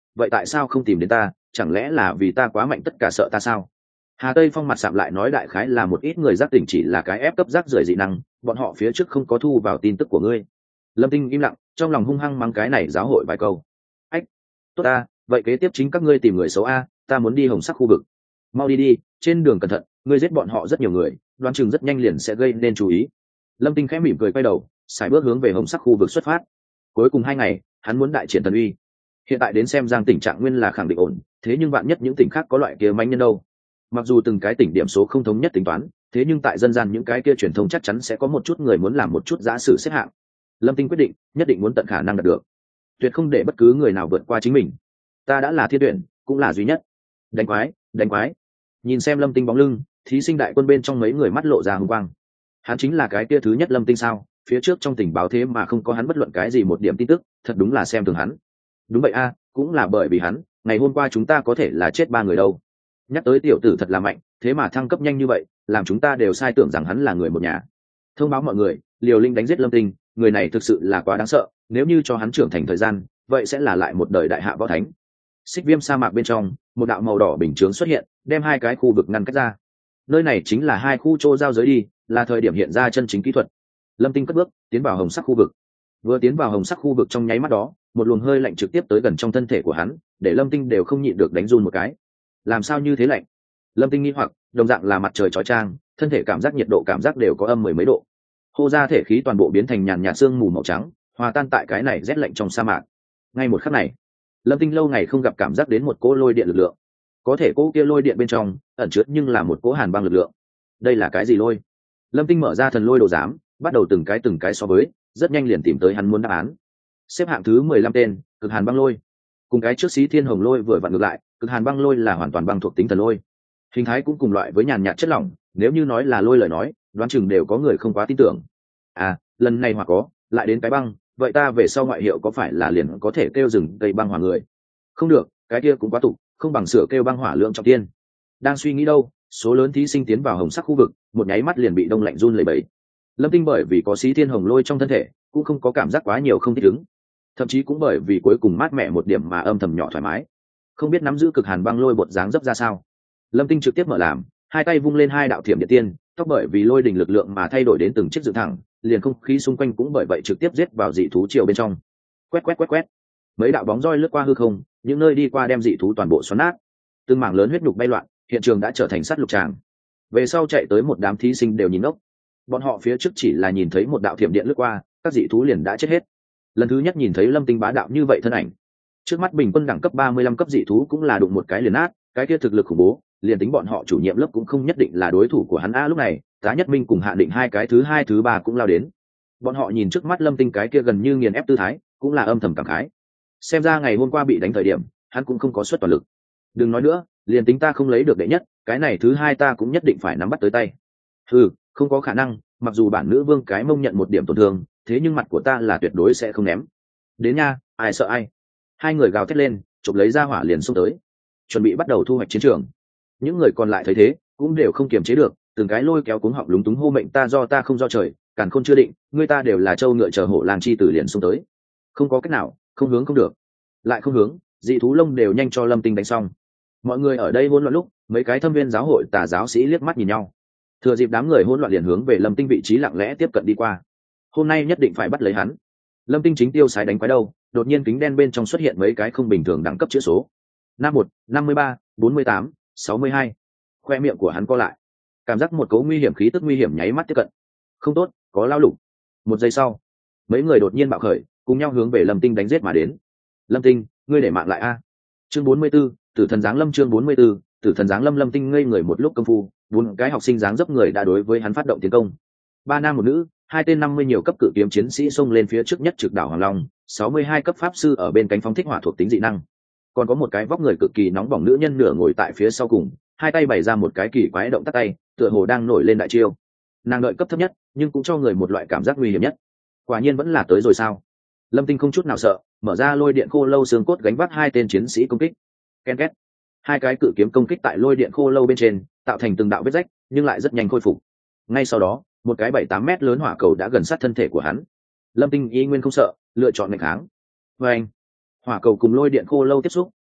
vậy tại sao không tìm đến ta, chẳng lẽ là vì ta quá mạnh tất cả sợ ta sao? Hà Tây Phong mặt sạm lại nói đại khái là một ít người giác tỉnh chỉ là cái ép cấp rác rưởi dị năng, bọn họ phía trước không có thu vào tin tức của ngươi. Lâm Tinh im lặng, trong lòng hung hăng mắng cái này giáo hội vài câu. Ách, tốt ta, vậy kế tiếp chính các ngươi tìm người xấu a, ta muốn đi hồng sắc khu vực. Mau đi đi, trên đường cẩn thận, ngươi giết bọn họ rất nhiều người, đoán chừng rất nhanh liền sẽ gây nên chú ý. Lâm Tinh khẽ mỉm cười quay đầu, sải bước hướng về hồng sắc khu vực xuất phát. Cuối cùng 2 ngày, hắn muốn đại triển thần uy. Hiện tại đến xem Giang tỉnh trạng nguyên là khẳng định ổn, thế nhưng bạn nhất những tỉnh khác có loại kia manh nhân đâu. Mặc dù từng cái tỉnh điểm số không thống nhất tính toán, thế nhưng tại dân gian những cái kia truyền thông chắc chắn sẽ có một chút người muốn làm một chút giả sử xếp hạng. Lâm Tinh quyết định, nhất định muốn tận khả năng đạt được, tuyệt không để bất cứ người nào vượt qua chính mình. Ta đã là thiên tuyển, cũng là duy nhất. Đánh quái, đánh quái. Nhìn xem Lâm Tinh bóng lưng, thí sinh đại quân bên trong mấy người mắt lộ ra hùng quang. Hắn chính là cái kia thứ nhất Lâm Tinh sao? Phía trước trong tình báo thế mà không có hắn bất luận cái gì một điểm tin tức, thật đúng là xem thường hắn. Đúng vậy a, cũng là bởi vì hắn, ngày hôm qua chúng ta có thể là chết 3 người đâu. Nhắc tới tiểu tử thật là mạnh, thế mà thăng cấp nhanh như vậy, làm chúng ta đều sai tưởng rằng hắn là người một nhà. Thông báo mọi người, Liều Linh đánh giết Lâm Tinh, người này thực sự là quá đáng sợ, nếu như cho hắn trưởng thành thời gian, vậy sẽ là lại một đời đại hạ võ thánh. Xích Viêm sa mạc bên trong, một đạo màu đỏ bình chướng xuất hiện, đem 2 cái khu vực ngăn cách ra. Nơi này chính là 2 khu chỗ giao giới đi, là thời điểm hiện ra chân chính kỹ thuật. Lâm Tinh cất bước tiến vào hồng sắc khu vực. Vừa tiến vào hồng sắc khu vực trong nháy mắt đó, một luồng hơi lạnh trực tiếp tới gần trong thân thể của hắn, để Lâm Tinh đều không nhịn được đánh run một cái. Làm sao như thế lạnh? Lâm Tinh nghi hoặc, đồng dạng là mặt trời chói chang, thân thể cảm giác nhiệt độ cảm giác đều có âm 10 mấy độ. Hô ra thể khí toàn bộ biến thành nhàn nhạt sương mù màu trắng, hòa tan tại cái này rét lạnh trong sa mạc. Ngay một khắc này, Lâm Tinh lâu ngày không gặp cảm giác đến một cỗ lôi điện lực lượng. Có thể cỗ kia lôi điện bên trong ẩn chứa nhưng là một cỗ hàn băng lực lượng. Đây là cái gì lôi? Lâm Tinh mở ra thần lôi đồ giám, bắt đầu từng cái so với, rất nhanh liền tìm tới hắn muốn đáp án. Xếp hạng thứ 15 tên, cực hàn băng lôi. Cùng cái trước Xí Thiên Hồng lôi vừa vặn ngược lại, cực hàn băng lôi là hoàn toàn băng thuộc tính thần lôi. Hình thái cũng cùng loại với nhàn nhạt chất lỏng, nếu như nói là lôi lời nói, đoán chừng đều có người không quá tin tưởng. À, lần này hoặc có, lại đến cái băng, vậy ta về sau ngoại hiệu có phải là liền có thể kêu rừng cây băng hỏa người? Không được, cái kia cũng quá tục, không bằng sửa kêu băng hỏa lượng trọng tiên. Đang suy nghĩ đâu, số lớn thí sinh tiến vào hồng sắc khu vực, một nháy mắt liền bị đông lạnh run lẩy bẩy. Lâm Tinh bởi vì có Xí Thiên Hồng lôi trong thân thể, cũng không có cảm giác quá nhiều không thích ứng, thậm chí cũng bởi vì cuối cùng mát mẻ một điểm mà âm thầm nhỏ thoải mái. Không biết nắm giữ cực hàn băng lôi bột dáng dấp ra sao. Lâm Tinh trực tiếp mở làm, 2 tay vung lên 2 đạo thiểm điện tiên, tóc bởi vì lôi đình lực lượng mà thay đổi đến từng chiếc dựng thẳng, liền không khí xung quanh cũng bởi vậy trực tiếp giết vào dị thú triều bên trong. Quét quét quét quét, mấy đạo bóng roi lướt qua hư không, những nơi đi qua đem dị thú toàn bộ xoắn nát. Từng mảng lớn huyết nhục bay loạn, hiện trường đã trở thành sát lục tràng. Về sau chạy tới một đám thí sinh đều nhìn ngốc. Bọn họ phía trước chỉ là nhìn thấy một đạo thiểm điện lướt qua, các dị thú liền đã chết hết. Lần thứ nhất nhìn thấy Lâm Tinh bá đạo như vậy thân ảnh. Trước mắt bình quân đẳng cấp 35 cấp dị thú cũng là đụng một cái liền nát, cái kia thực lực khủng bố, liền tính bọn họ chủ nhiệm lớp cũng không nhất định là đối thủ của hắn. Lúc này Tá Nhất Minh cùng Hạ Định 2 cái thứ 2 thứ 3 cũng lao đến. Bọn họ nhìn trước mắt Lâm Tinh cái kia gần như nghiền ép tư thái, cũng là âm thầm cảm khái. Xem ra ngày hôm qua bị đánh thời điểm, hắn cũng không có xuất toàn lực. Đừng nói nữa, liền tính ta không lấy được đệ nhất, cái này thứ 2 ta cũng nhất định phải nắm bắt tới tay. Không có khả năng, mặc dù bản nữ vương cái mông nhận một điểm tổn thương, thế nhưng mặt của ta là tuyệt đối sẽ không ném. Đến nha, ai sợ ai. 2 người gào thét lên, chụp lấy ra hỏa liền xông tới, chuẩn bị bắt đầu thu hoạch chiến trường. Những người còn lại thấy thế, cũng đều không kiềm chế được, từng cái lôi kéo cuống họng lúng túng hô mệnh ta do ta không do trời, càn khôn chưa định, người ta đều là trâu ngựa chờ hổ lang chi tử liền xông tới. Không có cách nào, không hướng không được, lại không hướng, dị thú lông đều nhanh cho Lâm Tinh đánh xong. Mọi người ở đây hỗn loạn lúc, mấy cái thâm viên giáo hội tà giáo sĩ liếc mắt nhìn nhau. Thừa dịp đám người hỗn loạn liền hướng về Lâm Tinh vị trí lặng lẽ tiếp cận đi qua. Hôm nay nhất định phải bắt lấy hắn. Lâm Tinh chính tiêu sái đánh quái đâu, đột nhiên kính đen bên trong xuất hiện mấy cái không bình thường đẳng cấp chữ số. 51, 53, 48, 62. Khoe miệng của hắn co lại. Cảm giác một cấu nguy hiểm khí tức nguy hiểm nháy mắt tiếp cận. Không tốt, có lao lục. Một giây sau, mấy người đột nhiên bạo khởi, cùng nhau hướng về Lâm Tinh đánh giết mà đến. Lâm Tinh, ngươi để mạng lại a. Chương 44, Tử thần giáng lâm. Chương 44, Tử thần giáng lâm. Lâm Tinh ngây người một lúc công phu, 4 cái học sinh dáng dấp người đã đối với hắn phát động tiến công. 3 nam một nữ, 2 tên 50 nhiều cấp cự kiếm chiến sĩ xông lên phía trước nhất trực đảo Hoàng Long, 62 cấp pháp sư ở bên cánh phóng thích hỏa thuộc tính dị năng. Còn có một cái vóc người cực kỳ nóng bỏng nữ nhân nửa ngồi tại phía sau cùng, 2 tay bày ra một cái kỳ quái động tác tay, tựa hồ đang nổi lên đại chiêu. Nàng đợi cấp thấp nhất, nhưng cũng cho người một loại cảm giác nguy hiểm nhất. Quả nhiên vẫn là tới rồi sao? Lâm Tinh không chút nào sợ, mở ra lôi điện khô lâu xương cốt gánh vác 2 tên chiến sĩ công kích. Ken két. 2 cái cự kiếm công kích tại lôi điện khô lâu bên trên, tạo thành từng đạo vết rách, nhưng lại rất nhanh khôi phục. Ngay sau đó, một cái 7-8 mét lớn hỏa cầu đã gần sát thân thể của hắn. Lâm Tinh y nguyên không sợ, lựa chọn nghịch kháng. Và anh, hỏa cầu cùng lôi điện khô lâu tiếp xúc,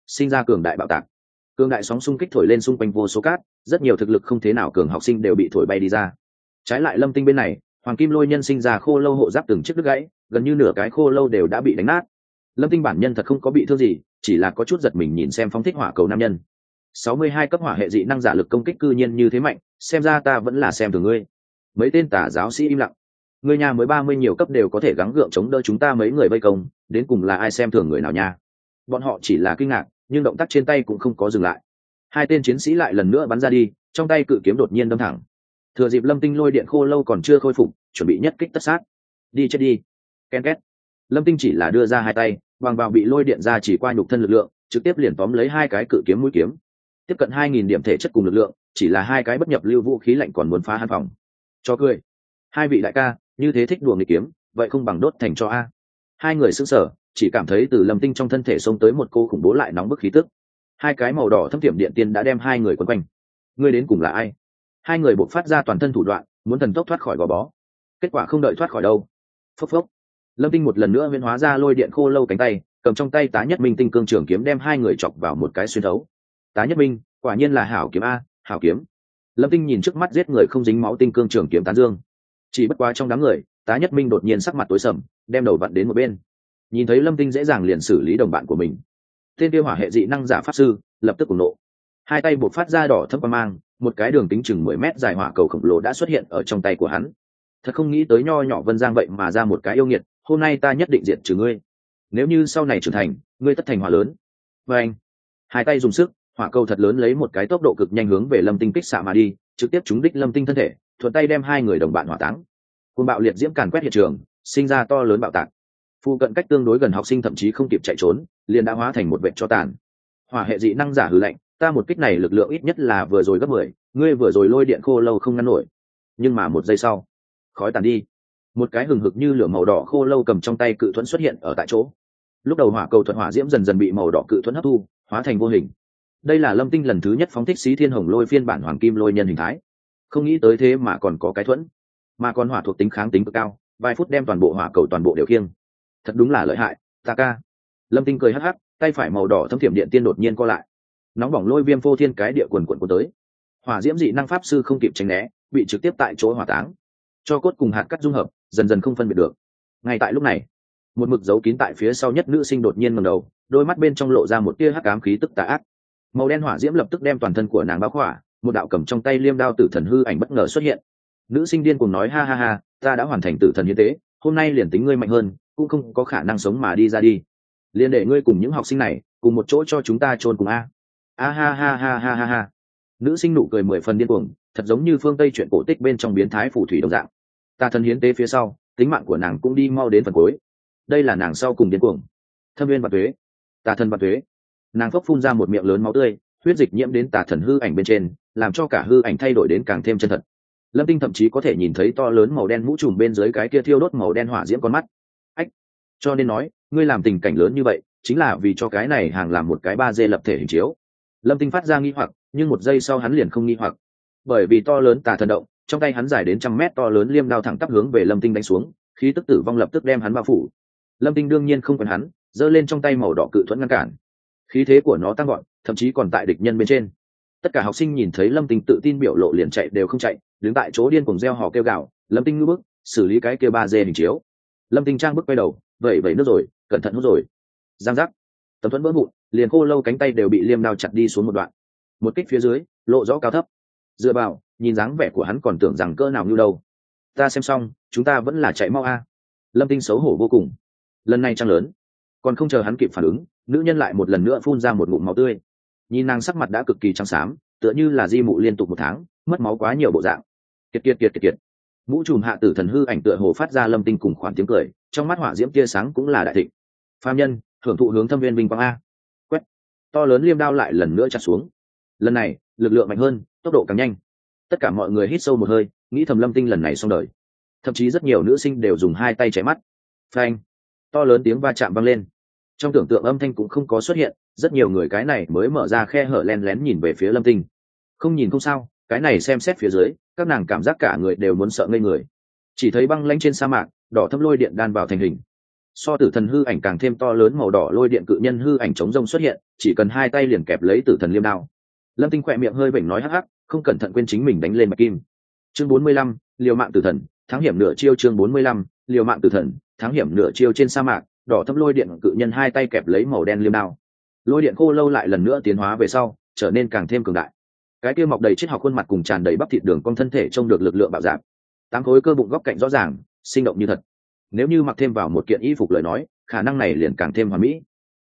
sinh ra cường đại bạo tạc. Cường đại sóng xung kích thổi lên xung quanh vô số cát, rất nhiều thực lực không thế nào cường học sinh đều bị thổi bay đi ra. Trái lại Lâm Tinh bên này, hoàng kim lôi nhân sinh ra khô lâu hộ giáp từng chiếc đứt gãy, gần như nửa cái khô lâu đều đã bị đánh nát. Lâm Tinh bản nhân thật không có bị thương gì, chỉ là có chút giật mình nhìn xem phóng thích hỏa cầu nam nhân. 62 cấp hỏa hệ dị năng giả lực công kích cư nhiên như thế mạnh, xem ra ta vẫn là xem thường ngươi. Mấy tên tà giáo sĩ im lặng. Ngươi nhà mới 30 nhiều cấp đều có thể gắng gượng chống đỡ chúng ta mấy người vây công, đến cùng là ai xem thường người nào nha? Bọn họ chỉ là kinh ngạc, nhưng động tác trên tay cũng không có dừng lại. Hai tên chiến sĩ lại lần nữa bắn ra đi, trong tay cự kiếm đột nhiên đâm thẳng. Thừa dịp Lâm Tinh lôi điện khô lâu còn chưa khôi phục, chuẩn bị nhất kích tất sát. Đi chết đi. Ken két. Lâm Tinh chỉ là đưa ra hai tay, bằng vào bị lôi điện ra chỉ qua nhục thân lực lượng, trực tiếp liền tóm lấy hai cái cự kiếm mũi kiếm. Tiếp cận 2000 điểm thể chất cùng lực lượng, chỉ là hai cái bất nhập lưu vũ khí lạnh còn muốn phá hắn phòng. Cho cười. Hai vị đại ca, như thế thích đùa nghịch kiếm, vậy không bằng đốt thành cho a. Hai người sững sờ, chỉ cảm thấy từ Lâm Tinh trong thân thể xông tới một cô khủng bố lại nóng bức khí tức. Hai cái màu đỏ thâm tiệm điện tiên đã đem hai người quấn quanh. Ngươi đến cùng là ai? Hai người buộc phát ra toàn thân thủ đoạn, muốn thần tốc thoát khỏi gò bó. Kết quả không đợi thoát khỏi đâu. Phốc phốc. Lâm Tinh một lần nữa biến hóa ra lôi điện khô lâu cánh tay, cầm trong tay Tá Nhất Minh tinh cương trường kiếm đem hai người chọc vào một cái xuyên thấu. Tá Nhất Minh, quả nhiên là hảo kiếm a, hảo kiếm. Lâm Tinh nhìn trước mắt giết người không dính máu tinh cương trường kiếm tán dương. Chỉ bất quá trong đám người, Tá Nhất Minh đột nhiên sắc mặt tối sầm, đem đầu vặn đến một bên. Nhìn thấy Lâm Tinh dễ dàng liền xử lý đồng bạn của mình, tên kia hỏa hệ dị năng giả pháp sư lập tức cùng nộ, hai tay buộc phát ra đỏ thâm quang mang, một cái đường kính chừng 10 mét dài hỏa cầu khổng lồ đã xuất hiện ở trong tay của hắn. Thật không nghĩ tới nho nhỏ Vân Giang vậy mà ra một cái yêu nghiệt, hôm nay ta nhất định diệt trừ ngươi. Nếu như sau này trưởng thành, ngươi tất thành hỏa lớn. Và anh, hai tay dùng sức, hỏa cầu thật lớn lấy một cái tốc độ cực nhanh hướng về Lâm Tinh kích xạ mà đi, trực tiếp trúng đích Lâm Tinh thân thể, thuận tay đem hai người đồng bạn hỏa táng. Cơn bạo liệt diễm càn quét hiện trường, sinh ra to lớn bạo tạc. Phu cận cách tương đối gần học sinh thậm chí không kịp chạy trốn, liền đã hóa thành một vệt cho tàn. Hỏa hệ dị năng giả hừ lạnh, ta một kích này lực lượng ít nhất là vừa rồi gấp 10, ngươi vừa rồi lôi điện khô lâu không ngăn nổi. Nhưng mà một giây sau, khói tàn đi, một cái hừng hực như lửa màu đỏ khô lâu cầm trong tay cự thuẫn xuất hiện ở tại chỗ. Lúc đầu hỏa cầu thuận hỏa diễm dần dần bị màu đỏ cự thuẫn hấp thu, hóa thành vô hình. Đây là Lâm Tinh lần thứ nhất phóng thích xí thiên hồng lôi phiên bản hoàng kim lôi nhân hình thái. Không nghĩ tới thế mà còn có cái thuẫn, mà còn hỏa thuộc tính kháng tính cực cao, vài phút đem toàn bộ hỏa cầu toàn bộ đều khiêng. Thật đúng là lợi hại, ta ca. Lâm Tinh cười hắc hắc, tay phải màu đỏ thâm thiểm điện tiên đột nhiên co lại, nóng bỏng lôi viêm phô thiên cái địa quần quần tới. Hỏa diễm dị năng pháp sư không kịp tránh né, bị trực tiếp tại chỗ hỏa táng, cho cốt cùng hạt cắt dung hợp, dần dần không phân biệt được. Ngay tại lúc này, một mực giấu kín tại phía sau nhất nữ sinh đột nhiên ngẩng đầu, đôi mắt bên trong lộ ra một tia hắc ám khí tức tà ác. Màu đen hỏa diễm lập tức đem toàn thân của nàng bao khỏa, một đạo cầm trong tay liêm đao tử thần hư ảnh bất ngờ xuất hiện. Nữ sinh điên cuồng nói ha ha ha, ta đã hoàn thành tử thần hiến tế, hôm nay liền tính ngươi mạnh hơn, cũng không có khả năng sống mà đi ra đi. Liền để ngươi cùng những học sinh này cùng một chỗ cho chúng ta chôn cùng a. A ha ha ha ha ha ha. Nữ sinh nụ cười 10 phần điên cuồng, thật giống như phương Tây chuyện cổ tích bên trong biến thái phù thủy đồng dạng. Ta thần hiến tế phía sau, tính mạng của nàng cũng đi mau đến phần cuối. Đây là nàng sau cùng điên cuồng. Thâm viên và tuế, tà thần và tuế. Nàng phốc phun ra một miệng lớn máu tươi, huyết dịch nhiễm đến tà thần hư ảnh bên trên, làm cho cả hư ảnh thay đổi đến càng thêm chân thật. Lâm Tinh thậm chí có thể nhìn thấy to lớn màu đen mũ trùm bên dưới cái kia thiêu đốt màu đen hỏa diễm con mắt. Ách, cho nên nói, ngươi làm tình cảnh lớn như vậy, chính là vì cho cái này hàng làm một cái 3D lập thể hình chiếu. Lâm Tinh phát ra nghi hoặc, nhưng một giây sau hắn liền không nghi hoặc, bởi vì to lớn tà thần động, trong tay hắn dài đến 100 mét to lớn liêm đao thẳng tắp hướng về Lâm Tinh đánh xuống, khí tức tử vong lập tức đem hắn bao phủ. Lâm Tinh đương nhiên không quen hắn, giơ lên trong tay màu đỏ cự thuẫn ngăn cản. Khí thế của nó tăng gọn, thậm chí còn tại địch nhân bên trên. Tất cả học sinh nhìn thấy Lâm Tinh tự tin biểu lộ liền chạy đều không chạy, đứng tại chỗ điên cuồng reo hò kêu gào, Lâm Tinh ngư bức, xử lý cái kia 3D hình chiếu. Lâm Tinh trang bước quay đầu, vẩy nước rồi, cẩn thận hút rồi. Giang giác, tấm thuẫn vỡ vụn, liền khô lâu cánh tay đều bị liêm đao chặt đi xuống một đoạn. Một kích phía dưới, lộ rõ cao thấp. Dựa vào, nhìn dáng vẻ của hắn còn tưởng rằng cỡ nào như đâu. Ta xem xong, chúng ta vẫn là chạy mau a. Lâm Tinh xấu hổ vô cùng. Lần này trang lớn, còn không chờ hắn kịp phản ứng, nữ nhân lại một lần nữa phun ra một ngụm máu tươi. Nhìn nàng sắc mặt đã cực kỳ trắng xám, tựa như là di mụ liên tục 1 tháng, mất máu quá nhiều bộ dạng. Kiệt. Mũ trùm hạ tử thần hư ảnh tựa hồ phát ra Lâm Tinh cùng khoản tiếng cười, trong mắt hỏa diễm tia sáng cũng là đại thịnh. Phàm nhân, hưởng thụ hướng thâm viên vinh quang a. Quét. To lớn liêm đao lại lần nữa chặt xuống. Lần này, lực lượng mạnh hơn, tốc độ càng nhanh. Tất cả mọi người hít sâu một hơi, nghĩ thầm Lâm Tinh lần này xong đời. Thậm chí rất nhiều nữ sinh đều dùng hai tay che mắt. Phanh. To lớn tiếng va chạm vang lên. Trong tưởng tượng âm thanh cũng không có xuất hiện, rất nhiều người cái này mới mở ra khe hở len lén nhìn về phía Lâm Tinh. Không nhìn không sao, cái này xem xét phía dưới, các nàng cảm giác cả người đều muốn sợ ngây người. Chỉ thấy băng lãnh trên sa mạc, đỏ thâm lôi điện đan vào thành hình. So tử thần hư ảnh càng thêm to lớn màu đỏ lôi điện cự nhân hư ảnh chống rông xuất hiện, chỉ cần hai tay liền kẹp lấy tử thần liêm đao. Lâm Tinh khỏe miệng hơi vểnh nói hắc hắc, không cẩn thận quên chính mình đánh lên bạch kim. Chương 45, liều mạng tử thần, thắng hiểm nửa chiêu. Chương 45, liều mạng tử thần, thắng hiểm nửa chiêu. Trên sa mạc, đỏ thâm lôi điện cự nhân hai tay kẹp lấy màu đen liêm đao. Lôi điện khô lâu lại lần nữa tiến hóa về sau, trở nên càng thêm cường đại. Cái kia mọc đầy triết học khuôn mặt cùng tràn đầy bắp thịt đường cong thân thể trông được lực lượng bạo dạn. Tám khối cơ bụng góc cạnh rõ ràng, sinh động như thật. Nếu như mặc thêm vào một kiện y phục lời nói, khả năng này liền càng thêm hoàn mỹ.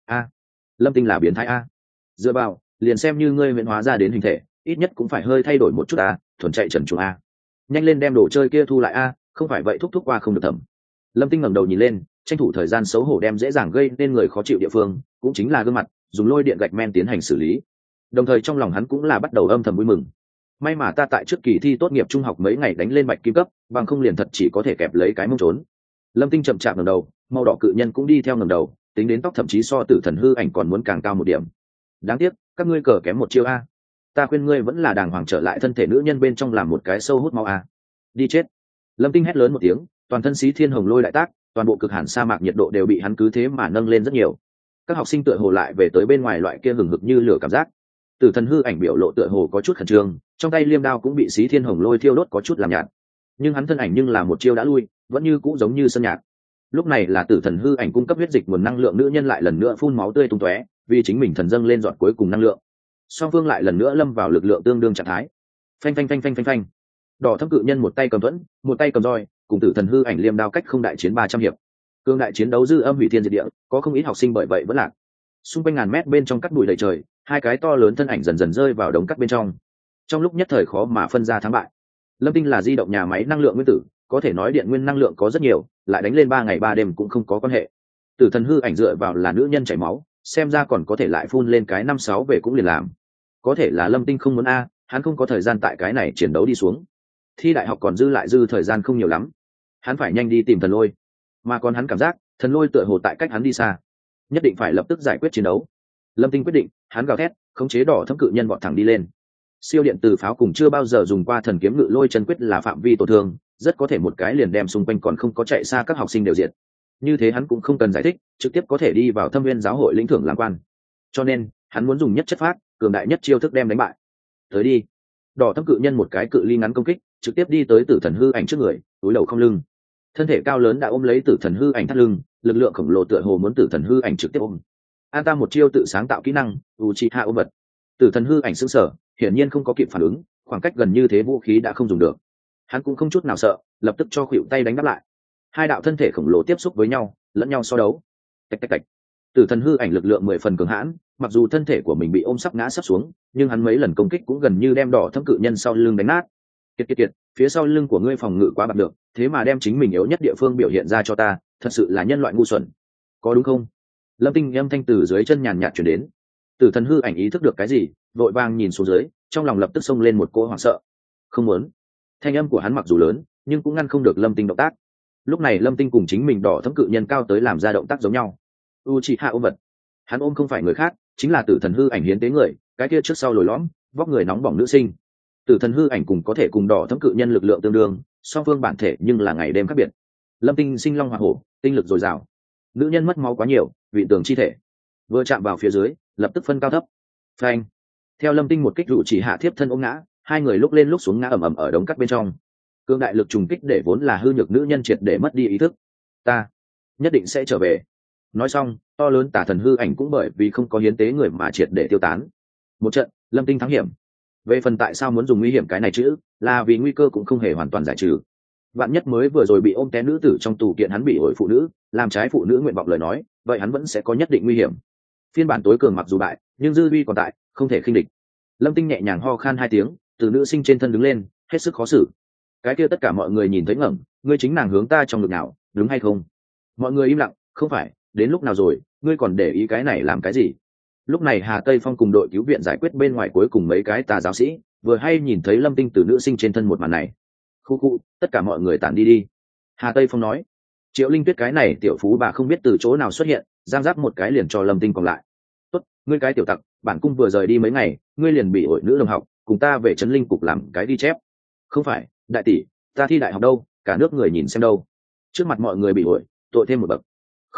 Lâm Tinh là biến thái a. Dựa vào, liền xem như ngươi huyễn hóa ra đến hình thể, ít nhất cũng phải hơi thay đổi một chút thuần chạy trần truồng nhanh lên đem đồ chơi kia thu lại không phải vậy thúc qua không được thẩm. Lâm Tinh ngẩng đầu nhìn lên, tranh thủ thời gian xấu hổ đem dễ dàng gây nên người khó chịu địa phương, cũng chính là gương mặt, dùng lôi điện gạch men tiến hành xử lý. Đồng thời trong lòng hắn cũng là bắt đầu âm thầm vui mừng. May mà ta tại trước kỳ thi tốt nghiệp trung học mấy ngày đánh lên bạch kim cấp, bằng không liền thật chỉ có thể kẹp lấy cái mông trốn. Lâm Tinh chậm chạp ngẩng đầu, màu đỏ cự nhân cũng đi theo ngẩng đầu, tính đến tóc thậm chí so tử thần hư ảnh còn muốn càng cao một điểm. Đáng tiếc, các ngươi cờ kém một chiêu ta khuyên ngươi vẫn là đàng hoàng trở lại thân thể nữ nhân bên trong làm một cái sâu hút máu đi chết. Lâm Tinh hét lớn một tiếng, toàn thân xí thiên hồng lôi đại tác, toàn bộ cực hàn sa mạc nhiệt độ đều bị hắn cứ thế mà nâng lên rất nhiều. Các học sinh tựa hồ lại về tới bên ngoài loại kia hừng hực như lửa cảm giác. Tử thần hư ảnh biểu lộ tựa hồ có chút khẩn trương, trong tay liêm đao cũng bị xí thiên hồng lôi thiêu đốt có chút làm nhạt. Nhưng hắn thân ảnh nhưng là một chiêu đã lui, vẫn như cũ giống như sơn nhạt. Lúc này là tử thần hư ảnh cung cấp huyết dịch nguồn năng lượng nữ nhân lại lần nữa phun máu tươi tung tóe, vì chính mình thần dâng lên giọt cuối cùng năng lượng. Song phương lại lần nữa lâm vào lực lượng tương đương trạng thái. Phanh phanh phanh phanh phanh phanh. Đỏ thâm cự nhân một tay cầm thuẫn, một tay cầm roi, cùng tử thần hư ảnh liêm đao cách không đại chiến 300 hiệp. Cương đại chiến đấu dư âm hủy thiên diệt địa, có không ít học sinh bởi vậy vẫn lạc. Xung quanh ngàn mét bên trong cắt bụi đầy trời, hai cái to lớn thân ảnh dần dần rơi vào đống cắt bên trong. Trong lúc nhất thời khó mà phân ra thắng bại. Lâm Tinh là di động nhà máy năng lượng nguyên tử, có thể nói điện nguyên năng lượng có rất nhiều, lại đánh lên 3 ngày 3 đêm cũng không có quan hệ. Tử thần hư ảnh dựa vào là nữ nhân chảy máu, xem ra còn có thể lại phun lên cái 5-6 về cũng liền làm. Có thể là Lâm Tinh không muốn hắn không có thời gian tại cái này chiến đấu đi xuống. Thi đại học còn dư thời gian không nhiều lắm, hắn phải nhanh đi tìm thần lôi, mà còn hắn cảm giác thần lôi tựa hồ tại cách hắn đi xa, nhất định phải lập tức giải quyết chiến đấu. Lâm Tinh quyết định, hắn gào thét, khống chế đỏ thâm cự nhân vọt thẳng đi lên. Siêu điện từ pháo cùng chưa bao giờ dùng qua thần kiếm ngự lôi chân quyết là phạm vi tổn thương, rất có thể một cái liền đem xung quanh còn không có chạy xa các học sinh đều diệt. Như thế hắn cũng không cần giải thích, trực tiếp có thể đi vào Thâm Viên giáo hội lĩnh thưởng làm quan. Cho nên hắn muốn dùng nhất chất phát, cường đại nhất chiêu thức đem đánh bại. Tới đi. Đỏ thâm cự nhân một cái cự ly ngắn công kích, trực tiếp đi tới tử thần hư ảnh trước người, túi đầu không lưng. Thân thể cao lớn đã ôm lấy tử thần hư ảnh thắt lưng, lực lượng khổng lồ tựa hồ muốn tử thần hư ảnh trực tiếp ôm. An ta một chiêu tự sáng tạo kỹ năng, Uchiha ôm vật. Tử thần hư ảnh sững sờ, hiển nhiên không có kịp phản ứng, khoảng cách gần như thế vũ khí đã không dùng được. Hắn cũng không chút nào sợ, lập tức cho khuỵu tay đánh đáp lại. Hai đạo thân thể khổng lồ tiếp xúc với nhau, lẫn nhau so đấu. Tạch tạch tạch. Tử thần hư ảnh lực lượng 10 phần cường hãn, mặc dù thân thể của mình bị ôm sắp ngã sắp xuống, nhưng hắn mấy lần công kích cũng gần như đem đỏ thâm cự nhân sau lưng đánh nát. Kiệt, phía sau lưng của ngươi phòng ngự quá bạc được, thế mà đem chính mình yếu nhất địa phương biểu hiện ra cho ta, thật sự là nhân loại ngu xuẩn. Có đúng không? Lâm Tinh âm thanh từ dưới chân nhàn nhạt truyền đến. Tử thần hư ảnh ý thức được cái gì, vội vàng nhìn xuống dưới, trong lòng lập tức xông lên một cỗ hoảng sợ. Không muốn. Thanh âm của hắn mặc dù lớn, nhưng cũng ngăn không được Lâm Tinh động tác. Lúc này Lâm Tinh cùng chính mình đỏ thâm cự nhân cao tới làm ra động tác giống nhau. Uchiha ôm vật. Hắn ôm không phải người khác, chính là tử thần hư ảnh hiến tế người, cái kia trước sau lồi lõm, vóc người nóng bỏng nữ sinh. Tử thần hư ảnh cùng có thể cùng đỏ thâm cự nhân lực lượng tương đương, song phương bản thể nhưng là ngày đêm khác biệt. Lâm Tinh sinh long hỏa hổ, tinh lực dồi dào. Nữ nhân mất máu quá nhiều, vị tường chi thể vừa chạm vào phía dưới, lập tức phân cao thấp. Phanh. Theo Lâm Tinh một kích dụ chỉ hạ thiếp thân ôm ngã, hai người lúc lên lúc xuống ngã ầm ầm ở đống cắt bên trong. Cương đại lực trùng kích để vốn là hư nhược nữ nhân triệt để mất đi ý thức. Ta nhất định sẽ trở về. Nói xong, to lớn tả thần hư ảnh cũng bởi vì không có hiến tế người mà triệt để tiêu tán. Một trận, Lâm Tinh thắng hiểm. Về phần tại sao muốn dùng nguy hiểm cái này chữ, là vì nguy cơ cũng không hề hoàn toàn giải trừ. Vạn nhất mới vừa rồi bị ôm té nữ tử trong tù kiện hắn bị ổi phụ nữ, làm trái phụ nữ nguyện vọng lời nói, vậy hắn vẫn sẽ có nhất định nguy hiểm. Phiên bản tối cường mặc dù bại, nhưng dư uy còn tại, không thể khinh địch. Lâm Tinh nhẹ nhàng ho khan 2 tiếng, từ nữ sinh trên thân đứng lên, hết sức khó xử. Cái kia tất cả mọi người nhìn thấy ngẩng, ngươi chính nàng hướng ta trong ngực nào, đúng hay không? Mọi người im lặng, không phải, đến lúc nào rồi, ngươi còn để ý cái này làm cái gì? Lúc này Hà Tây Phong cùng đội cứu viện giải quyết bên ngoài cuối cùng mấy cái tà giáo sĩ, vừa hay nhìn thấy Lâm Tinh từ nữ sinh trên thân một màn này. Khu, tất cả mọi người tản đi đi. Hà Tây Phong nói. Triệu Linh Tuyết cái này tiểu phú bà không biết từ chỗ nào xuất hiện, giang giáp một cái liền cho Lâm Tinh còn lại. Tốt, ngươi cái tiểu tặc, bản cung vừa rời đi mấy ngày, ngươi liền bị ổi nữ đồng học, cùng ta về trấn linh cục làm cái ghi chép. Không phải, đại tỷ, ta thi đại học đâu, cả nước người nhìn xem đâu. Trước mặt mọi người bị ổi, tội thêm một bậc.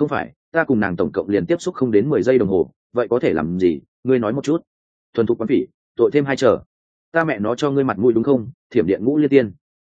không phải, ta cùng nàng tổng cộng liền tiếp xúc không đến 10 giây đồng hồ, vậy có thể làm gì, ngươi nói một chút. Thuần thục quán phỉ, tội thêm 2 trở. Ta mẹ nó cho ngươi mặt mũi đúng không, thiểm điện ngũ liên tiên.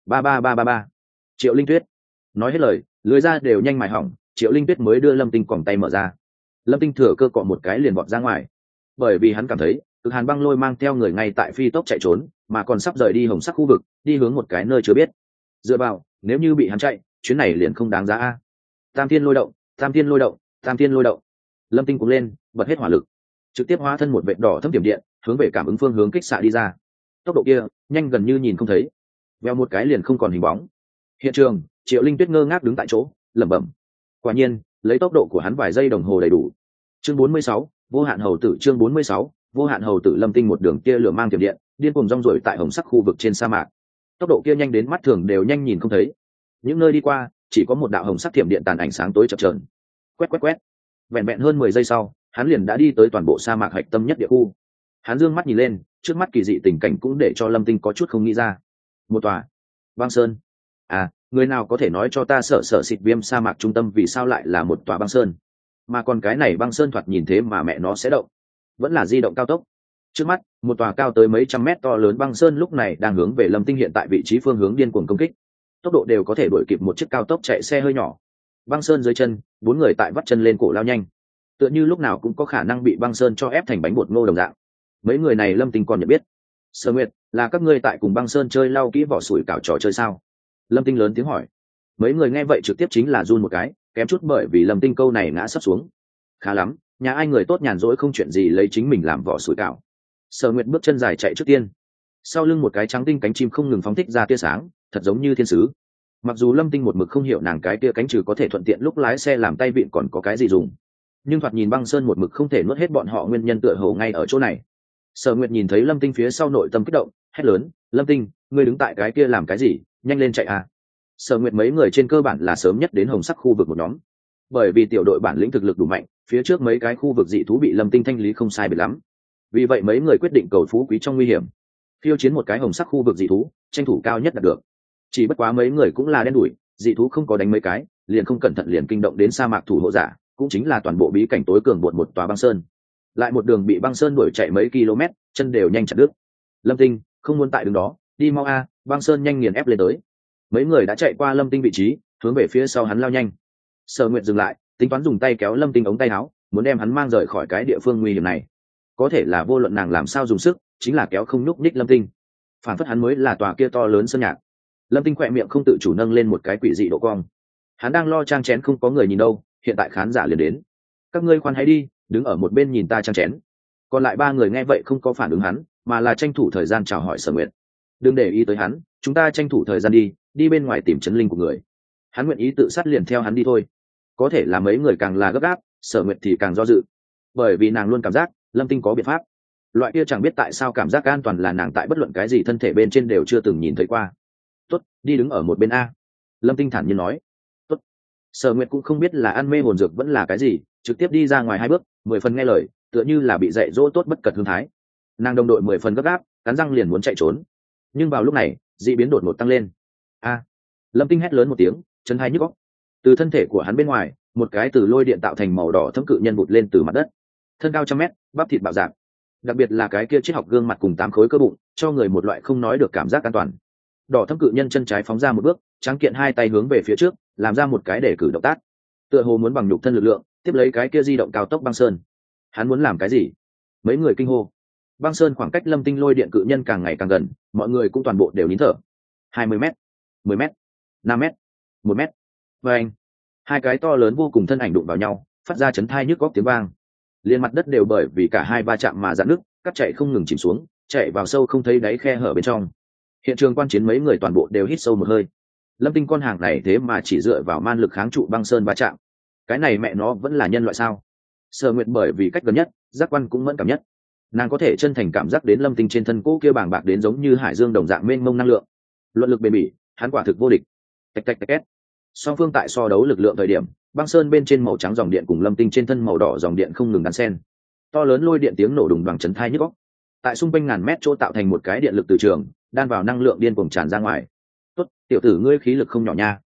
33333. Triệu Linh Tuyết. Nói hết lời, lưới ra đều nhanh mài hỏng, Triệu Linh Tuyết mới đưa Lâm Tinh quòng tay mở ra. Lâm Tinh thừa cơ cọ một cái liền bọt ra ngoài, bởi vì hắn cảm thấy Cực Hàn Băng Lôi mang theo người ngay tại phi tốc chạy trốn, mà còn sắp rời đi hồng sắc khu vực, đi hướng một cái nơi chưa biết. Dựa vào, nếu như bị hắn chạy, chuyến này liền không đáng giá a. Tam Thiên Lôi Động, Tam Thiên Lôi Động, Tam Thiên Lôi Động. Lâm Tinh cuống lên, bật hết hỏa lực, trực tiếp hóa thân một vệt đỏ thâm tiềm điện, hướng về cảm ứng phương hướng kích xạ đi ra. Tốc độ kia, nhanh gần như nhìn không thấy, veo một cái liền không còn hình bóng. Hiện trường, Triệu Linh Tuyết ngơ ngác đứng tại chỗ, lẩm bẩm. Quả nhiên, lấy tốc độ của hắn vài giây đồng hồ đầy đủ. Chương 46, Vô Hạn Hầu Tử. Chương 46, Vô Hạn Hầu Tử. Lâm Tinh một đường kia lửa mang tiềm điện, điên cuồng rong ruổi tại hồng sắc khu vực trên sa mạc. Tốc độ kia nhanh đến mắt thường đều nhanh nhìn không thấy. Những nơi đi qua, chỉ có một đạo hồng sắc thiểm điện tàn ảnh sáng tối chập chờn. Quét quét quét. Vẹn vẹn hơn 10 giây sau, hắn liền đã đi tới toàn bộ sa mạc hạch tâm nhất địa khu. Hắn dương mắt nhìn lên, trước mắt kỳ dị tình cảnh cũng để cho Lâm Tinh có chút không nghĩ ra. Một tòa băng sơn. À, người nào có thể nói cho ta sợ xịt viêm sa mạc trung tâm vì sao lại là một tòa băng sơn? Mà còn cái này băng sơn thoạt nhìn thế mà mẹ nó sẽ động, vẫn là di động cao tốc. Trước mắt, một tòa cao tới mấy trăm mét to lớn băng sơn lúc này đang hướng về Lâm Tinh hiện tại vị trí phương hướng điên cuồng công kích. Tốc độ đều có thể đuổi kịp một chiếc cao tốc chạy xe hơi nhỏ. Băng sơn dưới chân, 4 người tại vắt chân lên cổ lao nhanh, tựa như lúc nào cũng có khả năng bị băng sơn cho ép thành bánh bột ngô đồng dạng. Mấy người này Lâm Tinh còn nhận biết. Sở Nguyệt, là các ngươi tại cùng băng sơn chơi lau kỹ vỏ sủi cảo trò chơi sao? Lâm Tinh lớn tiếng hỏi. Mấy người nghe vậy trực tiếp chính là run một cái, kém chút bởi vì Lâm Tinh câu này ngã sấp xuống. Khá lắm, nhà ai người tốt nhàn rỗi không chuyện gì lấy chính mình làm vỏ sủi cảo. Sở Nguyệt bước chân dài chạy trước tiên, sau lưng một cái trắng tinh cánh chim không ngừng phóng thích ra tia sáng, thật giống như thiên sứ. Mặc dù Lâm Tinh một mực không hiểu nàng cái tia cánh trừ có thể thuận tiện lúc lái xe làm tay vịn còn có cái gì dùng, nhưng thoạt nhìn băng sơn một mực không thể nuốt hết bọn họ nguyên nhân tựa hồ ngay ở chỗ này. Sở Nguyệt nhìn thấy Lâm Tinh phía sau nội tâm kích động, hét lớn, Lâm Tinh, ngươi đứng tại cái kia làm cái gì, nhanh lên chạy à. Sở Nguyệt mấy người trên cơ bản là sớm nhất đến hồng sắc khu vực một nhóm, bởi vì tiểu đội bản lĩnh thực lực đủ mạnh, phía trước mấy cái khu vực dị thú bị Lâm Tinh thanh lý không sai biệt lắm, vì vậy mấy người quyết định cầu phú quý trong nguy hiểm, khiêu chiến một cái hồng sắc khu vực dị thú, tranh thủ cao nhất đạt được. Chỉ bất quá mấy người cũng là đen đủi, dị thú không có đánh mấy cái, liền không cẩn thận liền kinh động đến sa mạc thủ hộ giả, cũng chính là toàn bộ bí cảnh tối cường một tòa băng sơn. Lại một đường bị băng sơn đuổi chạy mấy km, chân đều nhanh chặt đứt. Lâm Tinh, không muốn tại đường đó, đi mau a, băng sơn nhanh nghiền ép lên tới. Mấy người đã chạy qua Lâm Tinh vị trí, hướng về phía sau hắn lao nhanh. Sở Nguyệt dừng lại, tính toán dùng tay kéo Lâm Tinh ống tay áo, muốn đem hắn mang rời khỏi cái địa phương nguy hiểm này. Có thể là vô luận nàng làm sao dùng sức, chính là kéo không nhúc nhích Lâm Tinh. Phản phất hắn mới là tòa kia to lớn sơn nhạc. Lâm Tinh khỏe miệng không tự chủ nâng lên một cái quỷ dị độ cong. Hắn đang lo trang chén không có người nhìn đâu, hiện tại khán giả liền đến. Các ngươi khoan hãy đi, đứng ở một bên nhìn ta trang chén. Còn lại 3 người nghe vậy không có phản ứng hắn, mà là tranh thủ thời gian chào hỏi Sở Nguyệt. Đừng để ý tới hắn, chúng ta tranh thủ thời gian đi bên ngoài tìm chấn linh của người. Hắn nguyện ý tự sát liền theo hắn đi thôi. Có thể là mấy người càng là gấp gáp, Sở Nguyệt thì càng do dự, bởi vì nàng luôn cảm giác Lâm Tinh có biện pháp. Loại kia chẳng biết tại sao cảm giác an toàn là nàng tại bất luận cái gì thân thể bên trên đều chưa từng nhìn thấy qua. Tốt, đi đứng ở một bên a. Lâm Tinh thản nhiên nói. Tốt. Sở Nguyệt cũng không biết là ăn mê hồn dược vẫn là cái gì, trực tiếp đi ra ngoài 2 bước, 10 phần nghe lời, tựa như là bị dạy dỗ tốt bất cật hương thái. Nàng đồng đội 10 phần gấp gáp, cắn răng liền muốn chạy trốn. Nhưng vào lúc này, dị biến đột ngột tăng lên. A! Lâm Tinh hét lớn một tiếng, chân hai nhức óc. Từ thân thể của hắn bên ngoài, một cái từ lôi điện tạo thành màu đỏ thâm cự nhân vụt lên từ mặt đất. Thân cao 100 mét, bắp thịt bạo dạng. Đặc biệt là cái kia triết học gương mặt cùng 8 khối cơ bụng, cho người một loại không nói được cảm giác an toàn. Đỏ thâm cự nhân chân trái phóng ra một bước, trắng kiện 2 tay hướng về phía trước, làm ra một cái để cử động tác. Tựa hồ muốn bằng nhục thân lực lượng, tiếp lấy cái kia di động cao tốc băng sơn. Hắn muốn làm cái gì? Mấy người kinh hô. Băng sơn khoảng cách Lâm Tinh lôi điện cự nhân càng ngày càng gần, mọi người cũng toàn bộ đều nín thở. 20 m, 10 m, 5 m, 1 m. Và anh, 2 cái to lớn vô cùng thân ảnh đụng vào nhau, phát ra chấn thai nhức góc tiếng vang. Liên mặt đất đều bởi vì cả hai va chạm mà rạn nứt, cắt chạy không ngừng chìm xuống, chạy vào sâu không thấy đáy khe hở bên trong. Hiện trường quan chiến mấy người toàn bộ đều hít sâu một hơi. Lâm Tinh con hàng này thế mà chỉ dựa vào man lực kháng trụ băng sơn va chạm. Cái này mẹ nó vẫn là nhân loại sao? Sở Nguyệt bởi vì cách gần nhất, giác quan cũng mẫn cảm nhất. Nàng có thể chân thành cảm giác đến Lâm Tinh trên thân cỗ kia bàng bạc đến giống như hải dương đồng dạng mênh mông năng lượng. Luận lực bền bỉ, hắn quả thực vô địch. Tạch tạch tạch két. Song phương tại so đấu lực lượng thời điểm, băng sơn bên trên màu trắng dòng điện cùng Lâm Tinh trên thân màu đỏ dòng điện không ngừng đan xen. To lớn lôi điện tiếng nổ đùng đoàng chấn thai nhức óc. Tại xung quanh ngàn mét chỗ tạo thành một cái điện lực từ trường, đan vào năng lượng điên cuồng tràn ra ngoài. Tốt, tiểu tử ngươi khí lực không nhỏ nha.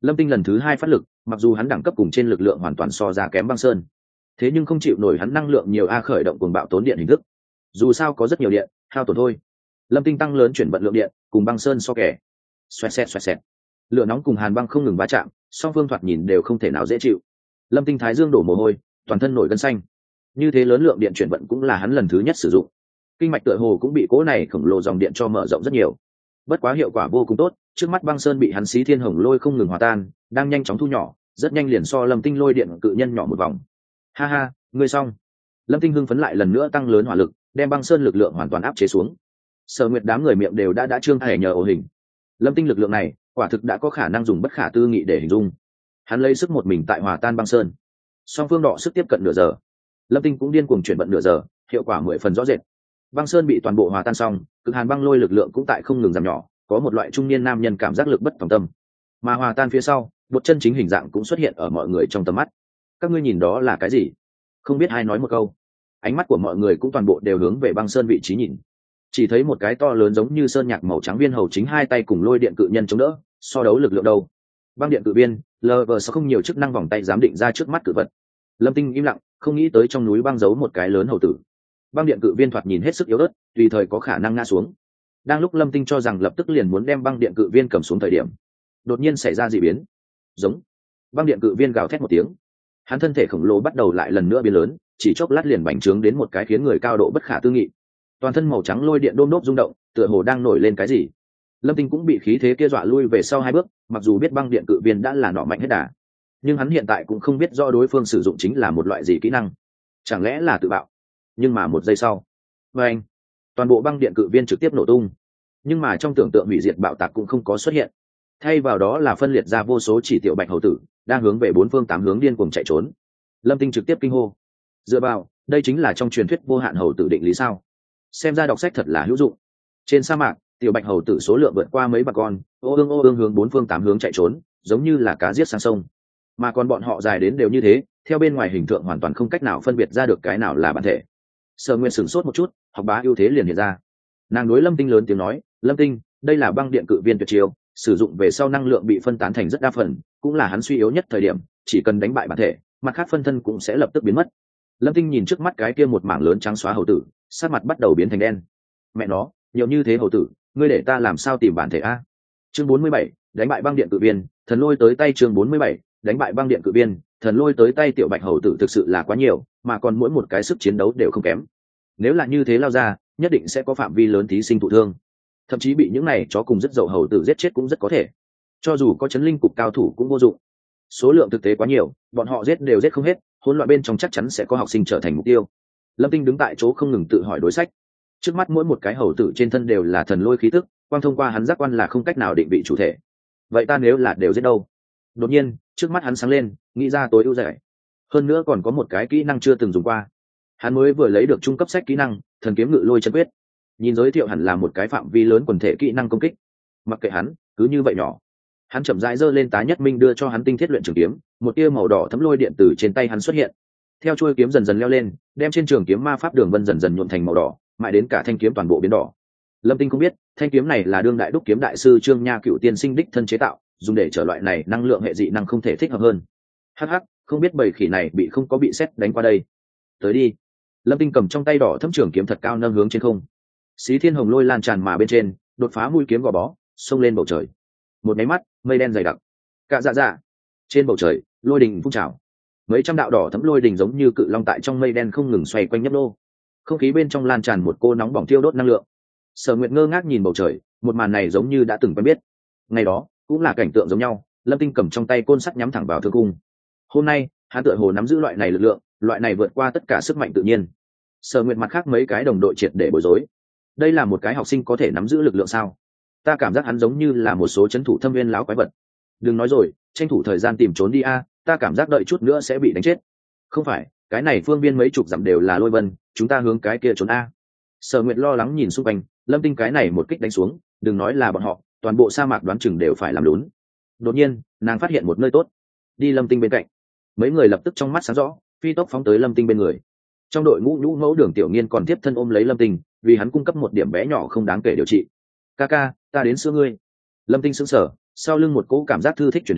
Lâm Tinh lần thứ hai phát lực, mặc dù hắn đẳng cấp cùng trên lực lượng hoàn toàn so ra kém băng sơn, thế nhưng không chịu nổi hắn năng lượng nhiều khởi động cuồng bạo tốn điện hình thức. Dù sao có rất nhiều điện, hao tổn thôi. Lâm Tinh tăng lớn chuyển vận lượng điện, cùng băng sơn so kẻ. Xoẹt xẹt. Lửa nóng cùng hàn băng không ngừng va chạm, song phương thoạt nhìn đều không thể nào dễ chịu. Lâm Tinh thái dương đổ mồ hôi, toàn thân nổi gân xanh. Như thế lớn lượng điện chuyển vận cũng là hắn lần thứ nhất sử dụng. Kinh mạch tựa hồ cũng bị cỗ này khổng lồ dòng điện cho mở rộng rất nhiều. Bất quá hiệu quả vô cùng tốt, trước mắt băng sơn bị hắn xí thiên hồng lôi không ngừng hòa tan, đang nhanh chóng thu nhỏ, rất nhanh liền so Lâm Tinh lôi điện cự nhân nhỏ một vòng. Ha ha, ngươi xong. Lâm Tinh hưng phấn lại lần nữa tăng lớn hỏa lực, đem băng sơn lực lượng hoàn toàn áp chế xuống. Sở Nguyệt đám người miệng đều đã trương hề nhờ ổ hình. Lâm Tinh lực lượng này quả thực đã có khả năng dùng bất khả tư nghị để hình dung. Hắn lấy sức một mình tại hòa tan băng sơn, song phương đọ sức tiếp cận nửa giờ. Lâm Tinh cũng điên cuồng chuyển vận nửa giờ, hiệu quả 10 phần rõ rệt. Băng sơn bị toàn bộ hòa tan xong, cực hàn băng lôi lực lượng cũng tại không ngừng giảm nhỏ, có một loại trung niên nam nhân cảm giác lực bất tòng tâm. Mà hòa tan phía sau, một chân chính hình dạng cũng xuất hiện ở mọi người trong tầm mắt. Các ngươi nhìn đó là cái gì? Không biết ai nói một câu. Ánh mắt của mọi người cũng toàn bộ đều hướng về băng sơn vị trí nhìn. Chỉ thấy một cái to lớn giống như sơn nhạc màu trắng viên hầu chính hai tay cùng lôi điện cự nhân chống đỡ, so đấu lực lượng đâu. Băng điện cự viên, LV6 không nhiều chức năng vòng tay dám định ra trước mắt cự vật. Lâm Tinh im lặng, không nghĩ tới trong núi băng giấu một cái lớn hầu tử. Băng điện cự viên thoạt nhìn hết sức yếu ớt, tùy thời có khả năng ngã xuống. Đang lúc Lâm Tinh cho rằng lập tức liền muốn đem băng điện cự viên cầm xuống thời điểm, đột nhiên xảy ra dị biến. Giống. Băng điện cự viên gào thét một tiếng. Hắn thân thể khổng lồ bắt đầu lại lần nữa biến lớn, chỉ chốc lát liền bành trướng đến một cái khiến người cao độ bất khả tư nghị. Toàn thân màu trắng lôi điện đôm đốp rung động, tựa hồ đang nổi lên cái gì. Lâm Tinh cũng bị khí thế kia dọa lui về sau 2 bước, mặc dù biết băng điện cự viên đã là nọ mạnh hết đà, nhưng hắn hiện tại cũng không biết rõ đối phương sử dụng chính là một loại gì kỹ năng. Chẳng lẽ là tự bạo? Nhưng mà 1 giây sau, anh, toàn bộ băng điện cự viên trực tiếp nổ tung. Nhưng mà trong tưởng tượng hủy diệt bạo tạc cũng không có xuất hiện, thay vào đó là phân liệt ra vô số chỉ tiểu bạch hầu tử đang hướng về 4 phương 8 hướng điên cuồng chạy trốn. Lâm Tinh trực tiếp kinh hô, dựa vào, đây chính là trong truyền thuyết vô hạn hầu tử định lý sao? Xem ra đọc sách thật là hữu dụng. Trên sa mạc, tiểu bạch hầu tử số lượng vượt qua mấy bạc con, ô ương hướng 4 phương 8 hướng chạy trốn, giống như là cá giết sang sông. Mà còn bọn họ dài đến đều như thế, theo bên ngoài hình tượng hoàn toàn không cách nào phân biệt ra được cái nào là bản thể. Sở Nguyên sửng sốt một chút, học bá ưu thế liền hiện ra. Nàng đối Lâm Tinh lớn tiếng nói, Lâm Tinh, đây là băng điện cự viên tuyệt chiêu, sử dụng về sau năng lượng bị phân tán thành rất đa phần, cũng là hắn suy yếu nhất thời điểm, chỉ cần đánh bại bản thể, mặt khác phân thân cũng sẽ lập tức biến mất. Lâm Tinh nhìn trước mắt cái kia một mảng lớn trắng xóa hầu tử, sắc mặt bắt đầu biến thành đen. Mẹ nó, nhiều như thế hầu tử, ngươi để ta làm sao tìm bản thể a? Chương 47, đánh bại băng điện cự viên, thần lôi tới tay. Chương 47, đánh bại băng điện cự viên, thần lôi tới tay. Tiểu bạch hầu tử thực sự là quá nhiều, mà còn mỗi một cái sức chiến đấu đều không kém. Nếu là như thế lao ra, nhất định sẽ có phạm vi lớn thí sinh thụ thương, thậm chí bị những này chó cùng rất dậu hầu tử giết chết cũng rất có thể. Cho dù có chấn linh cục cao thủ cũng vô dụng, số lượng thực tế quá nhiều, bọn họ giết đều giết không hết, hỗn loạn bên trong chắc chắn sẽ có học sinh trở thành mục tiêu. Lâm Tinh đứng tại chỗ không ngừng tự hỏi đối sách. Trước mắt mỗi một cái hầu tử trên thân đều là thần lôi khí tức, quang thông qua hắn giác quan là không cách nào định vị chủ thể. Vậy ta nếu là đều giết đâu? Đột nhiên trước mắt hắn sáng lên, nghĩ ra tối ưu giải. Hơn nữa còn có một cái kỹ năng chưa từng dùng qua. Hắn mới vừa lấy được trung cấp sách kỹ năng thần kiếm ngự lôi chân quyết, nhìn giới thiệu hẳn là một cái phạm vi lớn quần thể kỹ năng công kích. Mặc kệ hắn, cứ như vậy nhỏ. Hắn chậm rãi giơ lên tá nhất minh đưa cho hắn tinh thiết luyện trường kiếm, một tia màu đỏ thấm lôi điện từ trên tay hắn xuất hiện, theo chuôi kiếm dần dần leo lên, đem trên trường kiếm ma pháp đường vân dần dần nhuộm thành màu đỏ, mãi đến cả thanh kiếm toàn bộ biến đỏ. Lâm Tinh không biết, thanh kiếm này là đương đại đúc kiếm đại sư Trương Nha Cựu tiên sinh đích thân chế tạo, dùng để trở loại này năng lượng hệ dị năng không thể thích hợp hơn. Hắc hắc, không biết bầy khỉ này không có bị sét đánh qua đây. Tới đi. Lâm Tinh cầm trong tay đỏ thấm trường kiếm thật cao nâng hướng trên không. Xí thiên hồng lôi lan tràn mà bên trên, đột phá mũi kiếm gò bó, xông lên bầu trời. Một máy mắt, mây đen dày đặc. Cạ dạ dạ. Trên bầu trời, lôi đình phun trào. Mấy trăm đạo đỏ thấm lôi đình giống như cự long tại trong mây đen không ngừng xoay quanh nhấp nô. Không khí bên trong lan tràn một cô nóng bỏng thiêu đốt năng lượng. Sở Nguyệt ngơ ngác nhìn bầu trời, một màn này giống như đã từng quen biết. Ngày đó cũng là cảnh tượng giống nhau, Lâm Tinh cầm trong tay côn sắt nhắm thẳng vào thương cung. Hôm nay hắn tựa hồ nắm giữ loại này lực lượng, loại này vượt qua tất cả sức mạnh tự nhiên. Sở Nguyệt mặt khác mấy cái đồng đội triệt để bối rối. Đây là một cái học sinh có thể nắm giữ lực lượng sao? Ta cảm giác hắn giống như là một số trấn thủ thâm viên láo quái vật. Đừng nói rồi, tranh thủ thời gian tìm trốn đi a, ta cảm giác đợi chút nữa sẽ bị đánh chết. Không phải, cái này phương viên mấy chục dặm đều là lôi vân, chúng ta hướng cái kia trốn a. Sở Nguyệt lo lắng nhìn xung quanh, Lâm Tinh cái này một kích đánh xuống, đừng nói là bọn họ, toàn bộ sa mạc đoán chừng đều phải làm lún. Đột nhiên nàng phát hiện một nơi tốt, đi Lâm Tinh bên cạnh. Mấy người lập tức trong mắt sáng rõ, phi tốc phóng tới Lâm Tinh bên người. Trong đội ngũ nhũ ngẫu Đường Tiểu Nghiên còn tiếp thân ôm lấy Lâm Tinh, vì hắn cung cấp một điểm bé nhỏ không đáng kể điều trị. Ca ca, ta đến sữa ngươi. Lâm Tinh sững sờ, sau lưng một cỗ cảm giác thư thích chuyển đến,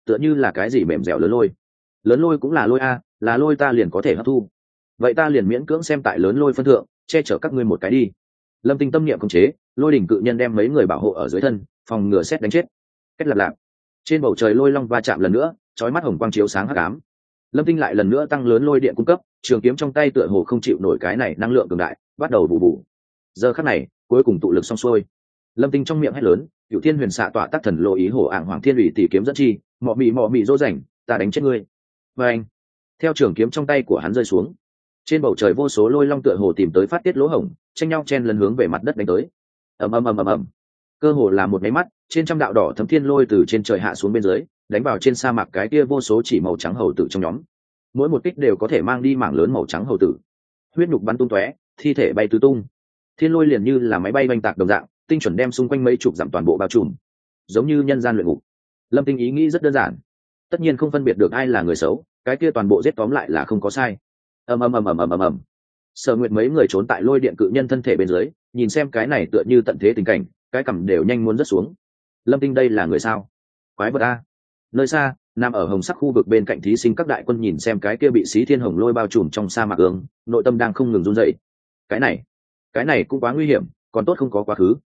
tựa như là cái gì mềm dẻo lớn lôi cũng là lôi a, là lôi ta liền có thể hấp thu. Vậy ta liền miễn cưỡng xem tại lớn lôi phân thượng, che chở các ngươi một cái đi. Lâm Tinh tâm niệm khống chế, lôi đỉnh cự nhân đem mấy người bảo hộ ở dưới thân, phòng ngừa xét đánh chết. Cách lặp lại, trên bầu trời lôi long va chạm lần nữa, chói mắt hồng quang chiếu sáng hắc ám. Lâm Tinh lại lần nữa tăng lớn lôi điện cung cấp, trường kiếm trong tay tựa hồ không chịu nổi cái này năng lượng cường đại, bắt đầu bù bù. Giờ khắc này, cuối cùng tụ lực xong xuôi. Lâm Tinh trong miệng hét lớn, Cửu Thiên Huyền Xạ tọa tác thần lô ý hổ ảng hoàng thiên ủy tỷ kiếm dẫn chi, mọ mị dỗ rảnh, ta đánh chết ngươi. Và anh, theo trường kiếm trong tay của hắn rơi xuống, trên bầu trời vô số lôi long tựa hồ tìm tới phát tiết lỗ hổng, tranh nhau chen lấn hướng về mặt đất đánh tới. ầm, cơ hồ là một máy mắt, trên trăm đạo đỏ thấm thiên lôi từ trên trời hạ xuống bên dưới, đánh vào trên sa mạc cái kia vô số chỉ màu trắng hầu tử trong nhóm. Mỗi một kích đều có thể mang đi mảng lớn màu trắng hầu tử, huyết nhục bắn tung tóe, thi thể bay tứ tung. Thiên lôi liền như là máy bay oanh tạc đồng dạng, tinh chuẩn đem xung quanh mấy chục dặm toàn bộ bao trùm, giống như nhân gian luyện ngục. Lâm Tinh ý nghĩ rất đơn giản, tất nhiên không phân biệt được ai là người xấu, cái kia toàn bộ giết tóm lại là không có sai. ầm. Sở Nguyệt mấy người trốn tại lôi điện cự nhân thân thể bên dưới, nhìn xem cái này tựa như tận thế tình cảnh, cái cằm đều nhanh muốn rớt xuống. Lâm Tinh đây là người sao? Quái vật a! Nơi xa, nằm ở hồng sắc khu vực bên cạnh thí sinh các đại quân nhìn xem cái kia bị xí thiên hồng lôi bao trùm trong sa mạc ương, nội tâm đang không ngừng run rẩy. Cái này cũng quá nguy hiểm, còn tốt không có quá khứ.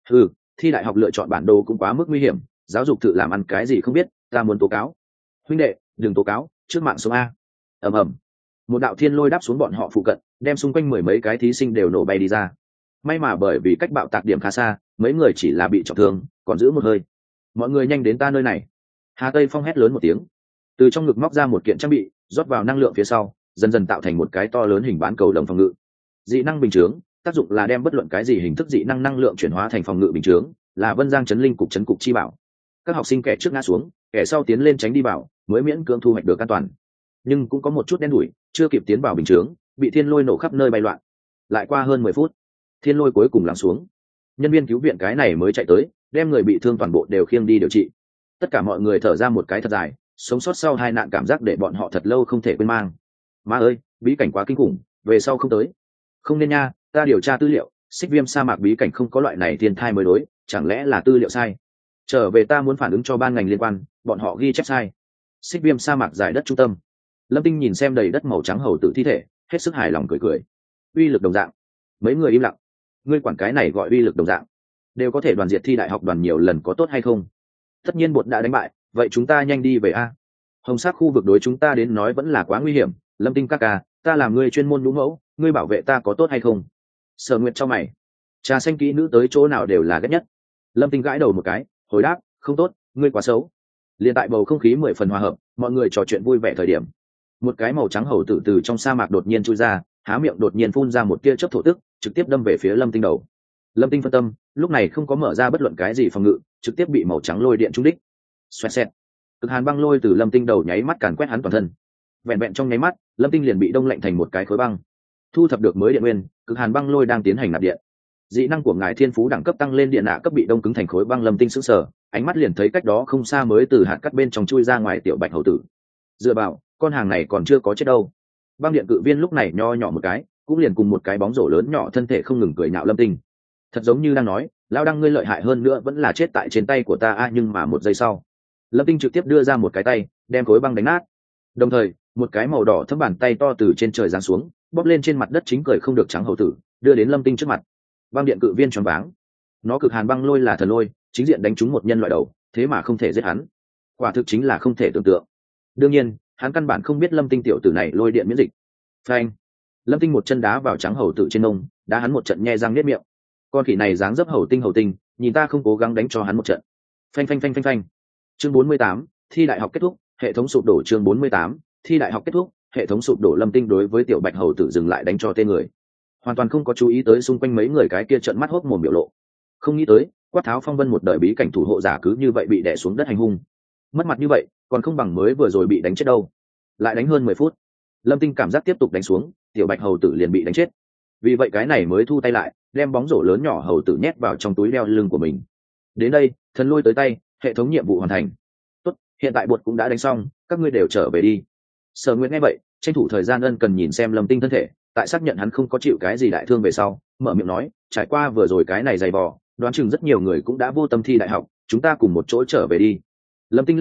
Thi đại học lựa chọn bản đồ cũng quá mức nguy hiểm, giáo dục tự làm ăn cái gì không biết, ta muốn tố cáo. Huynh đệ, đừng tố cáo, trước mạng sống a. ầm. Một đạo thiên lôi đáp xuống bọn họ phụ cận, đem xung quanh mười mấy cái thí sinh đều nổ bay đi ra. May mà bởi vì cách bạo tạc điểm khá xa, mấy người chỉ là bị trọng thương, còn giữ một hơi. Mọi người nhanh đến ta nơi này. Hà Tây Phong hét lớn một tiếng, từ trong ngực móc ra một kiện trang bị, rót vào năng lượng phía sau, dần dần tạo thành một cái to lớn hình bán cầu đồng phòng ngự. Dị năng bình chướng, tác dụng là đem bất luận cái gì hình thức dị năng năng lượng chuyển hóa thành phòng ngự bình chướng, là Vân Giang trấn linh cục trấn cục chi bảo. Các học sinh kẻ trước ngã xuống, kẻ sau tiến lên tránh đi bảo, mới miễn cưỡng thu hoạch được an toàn. Nhưng cũng có một chút đen đủi, chưa kịp tiến vào bình chướng, bị thiên lôi nổ khắp nơi bay loạn. Lại qua hơn 10 phút, thiên lôi cuối cùng lắng xuống. Nhân viên cứu viện cái này mới chạy tới, đem người bị thương toàn bộ đều khiêng đi điều trị. Tất cả mọi người thở ra một cái thật dài, sống sót sau hai nạn cảm giác để bọn họ thật lâu không thể quên mang. Má ơi, bí cảnh quá kinh khủng, về sau không tới. Không nên nha, ta điều tra tư liệu, xích viêm sa mạc bí cảnh không có loại này thiên thai mới đối, chẳng lẽ là tư liệu sai? Trở về ta muốn phản ứng cho ban ngành liên quan, bọn họ ghi chép sai. Xích viêm sa mạc giải đất trung tâm. Lâm Tinh nhìn xem đầy đất màu trắng hầu tử thi thể, hết sức hài lòng cười. Uy lực đồng dạng. Mấy người im lặng. Ngươi quản cái này gọi uy lực đồng dạng, đều có thể đoàn diệt thi đại học đoàn nhiều lần có tốt hay không? Tất nhiên bột đã đánh bại, vậy chúng ta nhanh đi về a. Hồng sắc khu vực đối chúng ta đến nói vẫn là quá nguy hiểm. Lâm Tinh ca ca, ta làm ngươi chuyên môn đúng mẫu, ngươi bảo vệ ta có tốt hay không? Sở Nguyệt cho mày. Trà xanh kỹ nữ tới chỗ nào đều là ghét nhất. Lâm Tinh gãi đầu một cái, hồi đáp, không tốt, ngươi quá xấu. Liên tại bầu không khí 10 phần hòa hợp, mọi người trò chuyện vui vẻ thời điểm, một cái màu trắng hầu tử từ trong sa mạc đột nhiên chui ra, há miệng đột nhiên phun ra một tia chớp thổ tức, trực tiếp đâm về phía Lâm Tinh đầu. Lâm Tinh phân tâm, lúc này không có mở ra bất luận cái gì phòng ngự, trực tiếp bị màu trắng lôi điện trúng đích. Xoẹt xẹt. Cực hàn băng lôi từ Lâm Tinh đầu nháy mắt càn quét hắn toàn thân. Vẹn vẹn trong nháy mắt, Lâm Tinh liền bị đông lạnh thành một cái khối băng. Thu thập được mới điện nguyên, cực hàn băng lôi đang tiến hành nạp điện. Dị năng của ngài thiên phú đẳng cấp tăng lên, điện nạ cấp bị đông cứng thành khối băng. Lâm Tinh sững sờ, ánh mắt liền thấy cách đó không xa mới từ hạt cắt bên trong chui ra ngoài tiểu bạch hầu tử. Dựa vào, con hàng này còn chưa có chết đâu. Băng điện cự viên lúc này nho nhỏ một cái, cũng liền cùng một cái bóng rổ lớn nhỏ thân thể không ngừng cười nhạo Lâm Tinh. Thật giống như đang nói, lao đăng ngươi lợi hại hơn nữa vẫn là chết tại trên tay của ta a. Nhưng mà một giây sau, Lâm Tinh trực tiếp đưa ra một cái tay, đem khối băng đánh nát. Đồng thời, một cái màu đỏ thấm bàn tay to từ trên trời giáng xuống, bóp lên trên mặt đất chính cười không được trắng hầu tử, đưa đến Lâm Tinh trước mặt. Băng điện cự viên choáng váng. Nó cực hàn băng lôi là thần lôi, chính diện đánh trúng một nhân loại đầu, thế mà không thể giết hắn. Quả thực chính là không thể tưởng tượng. Đương nhiên, hắn căn bản không biết Lâm Tinh tiểu tử này lôi điện miễn dịch. Phanh! Lâm Tinh một chân đá vào trắng hầu tử trên mông, đá hắn một trận nhe răng niết miệng. Con khỉ này dáng dấp hầu tinh, nhìn ta không cố gắng đánh cho hắn một trận. Phanh. Chương 48, thi đại học kết thúc, hệ thống sụp đổ. Chương 48, thi đại học kết thúc, hệ thống sụp đổ. Lâm Tinh đối với tiểu bạch hầu tử dừng lại đánh cho tên người, hoàn toàn không có chú ý tới xung quanh mấy người cái kia trợn mắt hốc mồm biểu lộ. Không nghĩ tới, Quát Tháo Phong Vân một đời bí cảnh thủ hộ giả cứ như vậy bị đè xuống đất hành hung. Mất mặt như vậy, còn không bằng mới vừa rồi bị đánh chết đâu. Lại đánh hơn 10 phút, Lâm Tinh cảm giác tiếp tục đánh xuống, tiểu bạch hầu tử liền bị đánh chết. Vì vậy cái này mới thu tay lại, đem bóng rổ lớn nhỏ hầu tử nhét vào trong túi đeo lưng của mình. Đến đây, thần lôi tới tay, hệ thống nhiệm vụ hoàn thành. Tốt, hiện tại bột cũng đã đánh xong, các ngươi đều trở về đi. Sở Nguyệt nghe vậy, tranh thủ thời gian ân cần nhìn xem Lâm Tinh thân thể, tại xác nhận hắn không có chịu cái gì đại thương về sau, mở miệng nói, trải qua vừa rồi cái này dày vò, đoán chừng rất nhiều người cũng đã vô tâm thi đại học, chúng ta cùng một chỗ trở về đi. Lâm Tinh lắc đầu,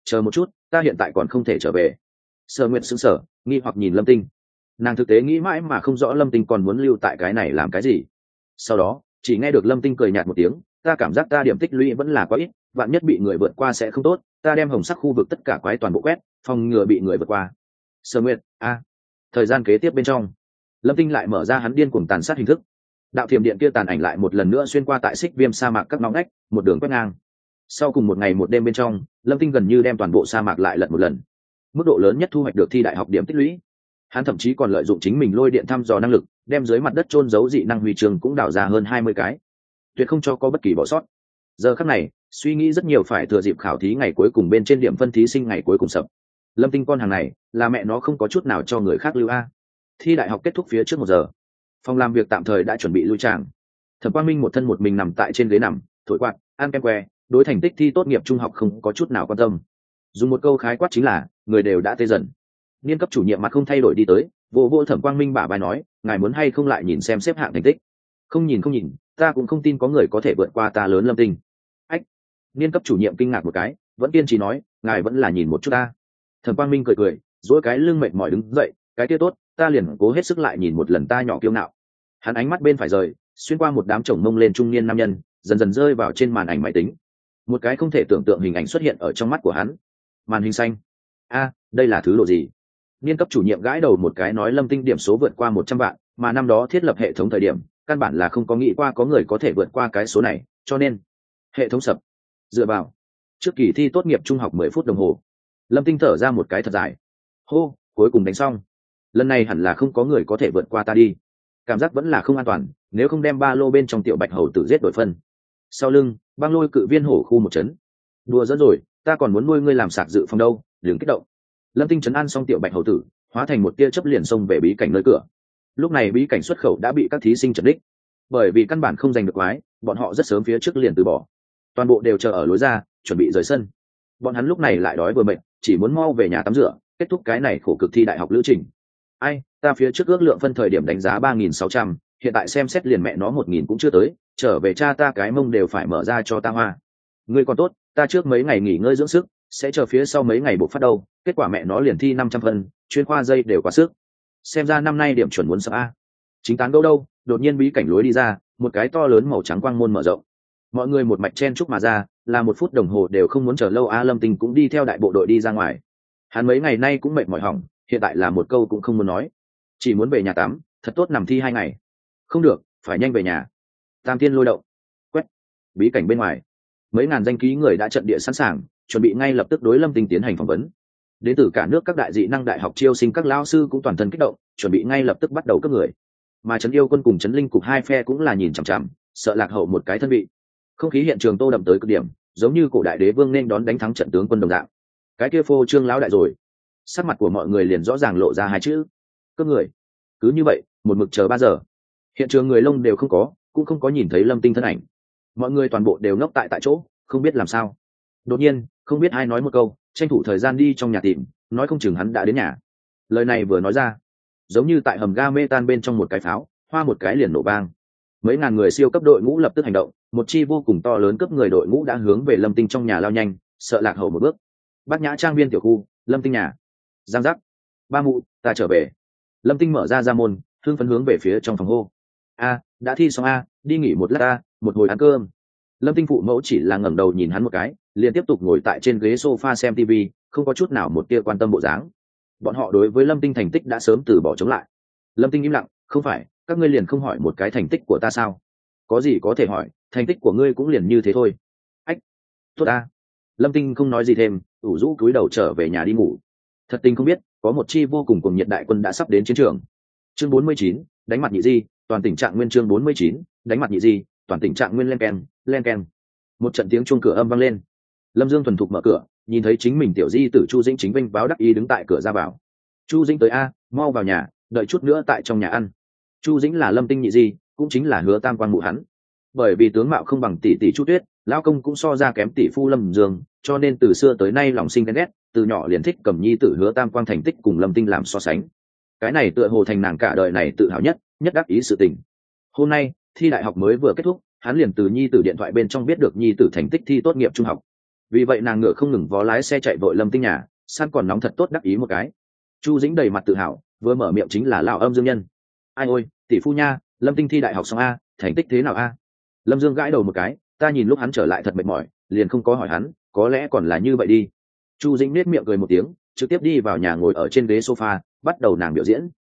chờ một chút, ta hiện tại còn không thể trở về. Sở Nguyệt sững sờ, nghi hoặc nhìn Lâm Tinh. Nàng thực tế nghĩ mãi mà không rõ Lâm Tinh còn muốn lưu tại cái này làm cái gì. Sau đó chỉ nghe được Lâm Tinh cười nhạt một tiếng, ta cảm giác ta điểm tích lũy vẫn là quá ít, vạn nhất bị người vượt qua sẽ không tốt, ta đem hồng sắc khu vực tất cả quái toàn bộ quét, phòng ngừa bị người vượt qua. Sở Nguyệt, thời gian kế tiếp bên trong, Lâm Tinh lại mở ra hắn điên cuồng tàn sát hình thức. Đạo thiểm điện kia tàn ảnh lại một lần nữa xuyên qua tại xích viêm sa mạc các ngõ ngách, một đường quét ngang. Sau cùng một ngày một đêm bên trong, Lâm Tinh gần như đem toàn bộ sa mạc lại lật một lần, mức độ lớn nhất thu hoạch được thi đại học điểm tích lũy. Hắn thậm chí còn lợi dụng chính mình lôi điện thăm dò năng lực, đem dưới mặt đất chôn giấu dị năng huy chương cũng đào ra hơn 20 cái, tuyệt không cho có bất kỳ bỏ sót. Giờ khắc này, suy nghĩ rất nhiều phải thừa dịp khảo thí ngày cuối cùng bên trên điểm phân thí sinh ngày cuối cùng sập. Lâm Tinh con hàng này, là mẹ nó không có chút nào cho người khác lưu a. Thi đại học kết thúc phía trước 1 giờ, phòng làm việc tạm thời đã chuẩn bị lui tràng. Thẩm Quang Minh một thân một mình nằm tại trên ghế nằm, thổi quạt, ăn kem que, đối thành tích thi tốt nghiệp trung học không có chút nào quan tâm. Dùng một câu khái quát chính là, người đều đã tê dần. Niên cấp chủ nhiệm mặt không thay đổi đi tới, vô Thẩm Quang Minh bả vai nói, ngài muốn hay không lại nhìn xem xếp hạng thành tích? Không nhìn, ta cũng không tin có người có thể vượt qua ta lớn Lâm Tinh. Ách. Niên cấp chủ nhiệm kinh ngạc một cái, vẫn kiên trì nói, ngài vẫn là nhìn một chút ta. Thẩm Quang Minh cười, duỗi cái lưng mệt mỏi đứng dậy, cái kia tốt, ta liền cố hết sức lại nhìn một lần ta nhỏ kiêu ngạo. Hắn ánh mắt bên phải rời, xuyên qua một đám chồng mông lên trung niên nam nhân, dần dần rơi vào trên màn ảnh máy tính. Một cái không thể tưởng tượng hình ảnh xuất hiện ở trong mắt của hắn. Màn hình xanh. Đây là thứ độ gì? Niên cấp chủ nhiệm gãi đầu một cái nói Lâm Tinh điểm số vượt qua 100 vạn, mà năm đó thiết lập hệ thống thời điểm, căn bản là không có nghĩ qua có người có thể vượt qua cái số này, cho nên hệ thống sập. Dựa vào, trước kỳ thi tốt nghiệp trung học 10 phút đồng hồ, Lâm Tinh thở ra một cái thật dài. Hô, cuối cùng đánh xong. Lần này hẳn là không có người có thể vượt qua ta đi. Cảm giác vẫn là không an toàn, nếu không đem ba lô bên trong tiểu bạch hầu tử giết đổi phân. Sau lưng, băng lôi cự viên hổ khu một chấn. Đùa dẫn rồi, ta còn muốn nuôi ngươi làm sạc dự phòng đâu, đừng kích động. Lâm Tinh chấn an xong tiểu bạch hầu tử, hóa thành một tia chớp liền xông về bí cảnh nơi cửa. Lúc này bí cảnh xuất khẩu đã bị các thí sinh chật đích, bởi vì căn bản không giành được quái, bọn họ rất sớm phía trước liền từ bỏ, toàn bộ đều chờ ở lối ra, chuẩn bị rời sân. Bọn hắn lúc này lại đói vừa mệt, chỉ muốn mau về nhà tắm rửa, kết thúc cái này khổ cực thi đại học lữ trình. Ta phía trước ước lượng phân thời điểm đánh giá 3.600, hiện tại xem xét liền mẹ nó 1.000 cũng chưa tới, trở về cha ta cái mông đều phải mở ra cho ta hoa. Ngươi còn tốt, ta trước mấy ngày nghỉ ngơi dưỡng sức, sẽ chờ phía sau mấy ngày buộc phát đâu, kết quả mẹ nó liền thi 500 phân, chuyên khoa dây đều quá sức. Xem ra năm nay điểm chuẩn muốn sập a. Chính tán gẫu đâu, đột nhiên bí cảnh lối đi ra, một cái to lớn màu trắng quang môn mở rộng. Mọi người một mạch chen chúc mà ra, là 1 phút đồng hồ đều không muốn chờ lâu. Lâm Tinh cũng đi theo đại bộ đội đi ra ngoài. Hắn mấy ngày nay cũng mệt mỏi hỏng, hiện tại là một câu cũng không muốn nói, chỉ muốn về nhà tắm, thật tốt nằm thi 2 ngày. Không được, phải nhanh về nhà. Tam Tiên lôi động, quét. Bí cảnh bên ngoài, mấy ngàn danh ký người đã trận địa sẵn sàng, chuẩn bị ngay lập tức đối Lâm Tinh tiến hành phỏng vấn. Đến từ cả nước các đại dị năng đại học chiêu sinh các lao sư cũng toàn thân kích động, chuẩn bị ngay lập tức bắt đầu cấp người. Mà Trấn Yêu quân cùng Trấn Linh cục hai phe cũng là nhìn chằm chằm, sợ lạc hậu một cái thân vị. Không khí hiện trường tô đậm tới cực điểm, giống như cổ đại đế vương nên đón đánh thắng trận tướng quân đồng dạng. Cái kia phô trương lão đại rồi. Sắc mặt của mọi người liền rõ ràng lộ ra hai chữ: cướp người. Cứ như vậy, một mực chờ 3 giờ. Hiện trường người lông đều không có, cũng không có nhìn thấy Lâm Tinh thân ảnh. Mọi người toàn bộ đều ngốc tại chỗ, không biết làm sao. Đột nhiên, không biết ai nói một câu, tranh thủ thời gian đi trong nhà tìm, nói không chừng hắn đã đến nhà. Lời này vừa nói ra, giống như tại hầm ga mê tan bên trong một cái pháo, hoa một cái liền nổ vang. Mấy ngàn người siêu cấp đội ngũ lập tức hành động, một chi vô cùng to lớn cấp người đội ngũ đã hướng về Lâm Tinh trong nhà lao nhanh, sợ lạc hậu một bước. Bác Nhã trang viên tiểu khu, Lâm Tinh nhà. Giang giác. Ba mụ, ta trở về. Lâm Tinh mở ra môn, hương phấn hướng về phía trong phòng hô. Đã thi xong đi nghỉ một lát một hồi ăn cơm. Lâm Tinh phụ mẫu chỉ là ngẩng đầu nhìn hắn một cái, liền tiếp tục ngồi tại trên ghế sofa xem TV, không có chút nào một tia quan tâm bộ dáng. Bọn họ đối với Lâm Tinh thành tích đã sớm từ bỏ chống lại. Lâm Tinh im lặng, không phải, các ngươi liền không hỏi một cái thành tích của ta sao? Có gì có thể hỏi, thành tích của ngươi cũng liền như thế thôi. Ách, tốt a. Lâm Tinh không nói gì thêm, ủ rũ cúi đầu trở về nhà đi ngủ. Thật tình không biết, có một chi vô cùng cuồng nhiệt đại quân đã sắp đến chiến trường. Chương 49, đánh mặt nhị di, toàn tình trạng nguyên. Chương 49, đánh mặt nhị di, toàn tình trạng nguyên. Len keng. Một trận tiếng chuông cửa âm vang lên. Lâm Dương thuần thục mở cửa, nhìn thấy chính mình tiểu di tử Chu Dĩnh chính vinh báo đắc ý đứng tại cửa ra vào. Chu Dĩnh tới mau vào nhà, đợi chút nữa tại trong nhà ăn. Chu Dĩnh là Lâm Tinh nhị di, cũng chính là Hứa Tam Quan mụ hắn. Bởi vì tướng mạo không bằng tỷ tỷ Chu Tuyết, lão công cũng so ra kém tỷ phu Lâm Dương, cho nên từ xưa tới nay lòng sinh ghen ghét, từ nhỏ liền thích cầm nhi tử Hứa Tam Quang thành tích cùng Lâm Tinh làm so sánh. Cái này tựa hồ thành nàng cả đời này tự hào nhất đắc ý sự tình. Hôm nay thi đại học mới vừa kết thúc, hắn liền từ nhi tử điện thoại bên trong biết được nhi tử thành tích thi tốt nghiệp trung học. vì vậy nàng ngựa không ngừng vó lái xe chạy vội Lâm Tinh nhà, san còn nóng thật tốt đắc ý một cái. Chu Dĩnh đầy mặt tự hào, vừa mở miệng chính là lão âm dương nhân. Ai ôi, tỷ phu nha, Lâm Tinh thi đại học xong a, thành tích thế nào a? Lâm Dương gãi đầu một cái, ta nhìn lúc hắn trở lại thật mệt mỏi, liền không có hỏi hắn, có lẽ còn là như vậy đi. Chu Dĩnh nết miệng cười một tiếng, trực tiếp đi vào nhà ngồi ở trên ghế sofa, bắt đầu nàng biểu diễn.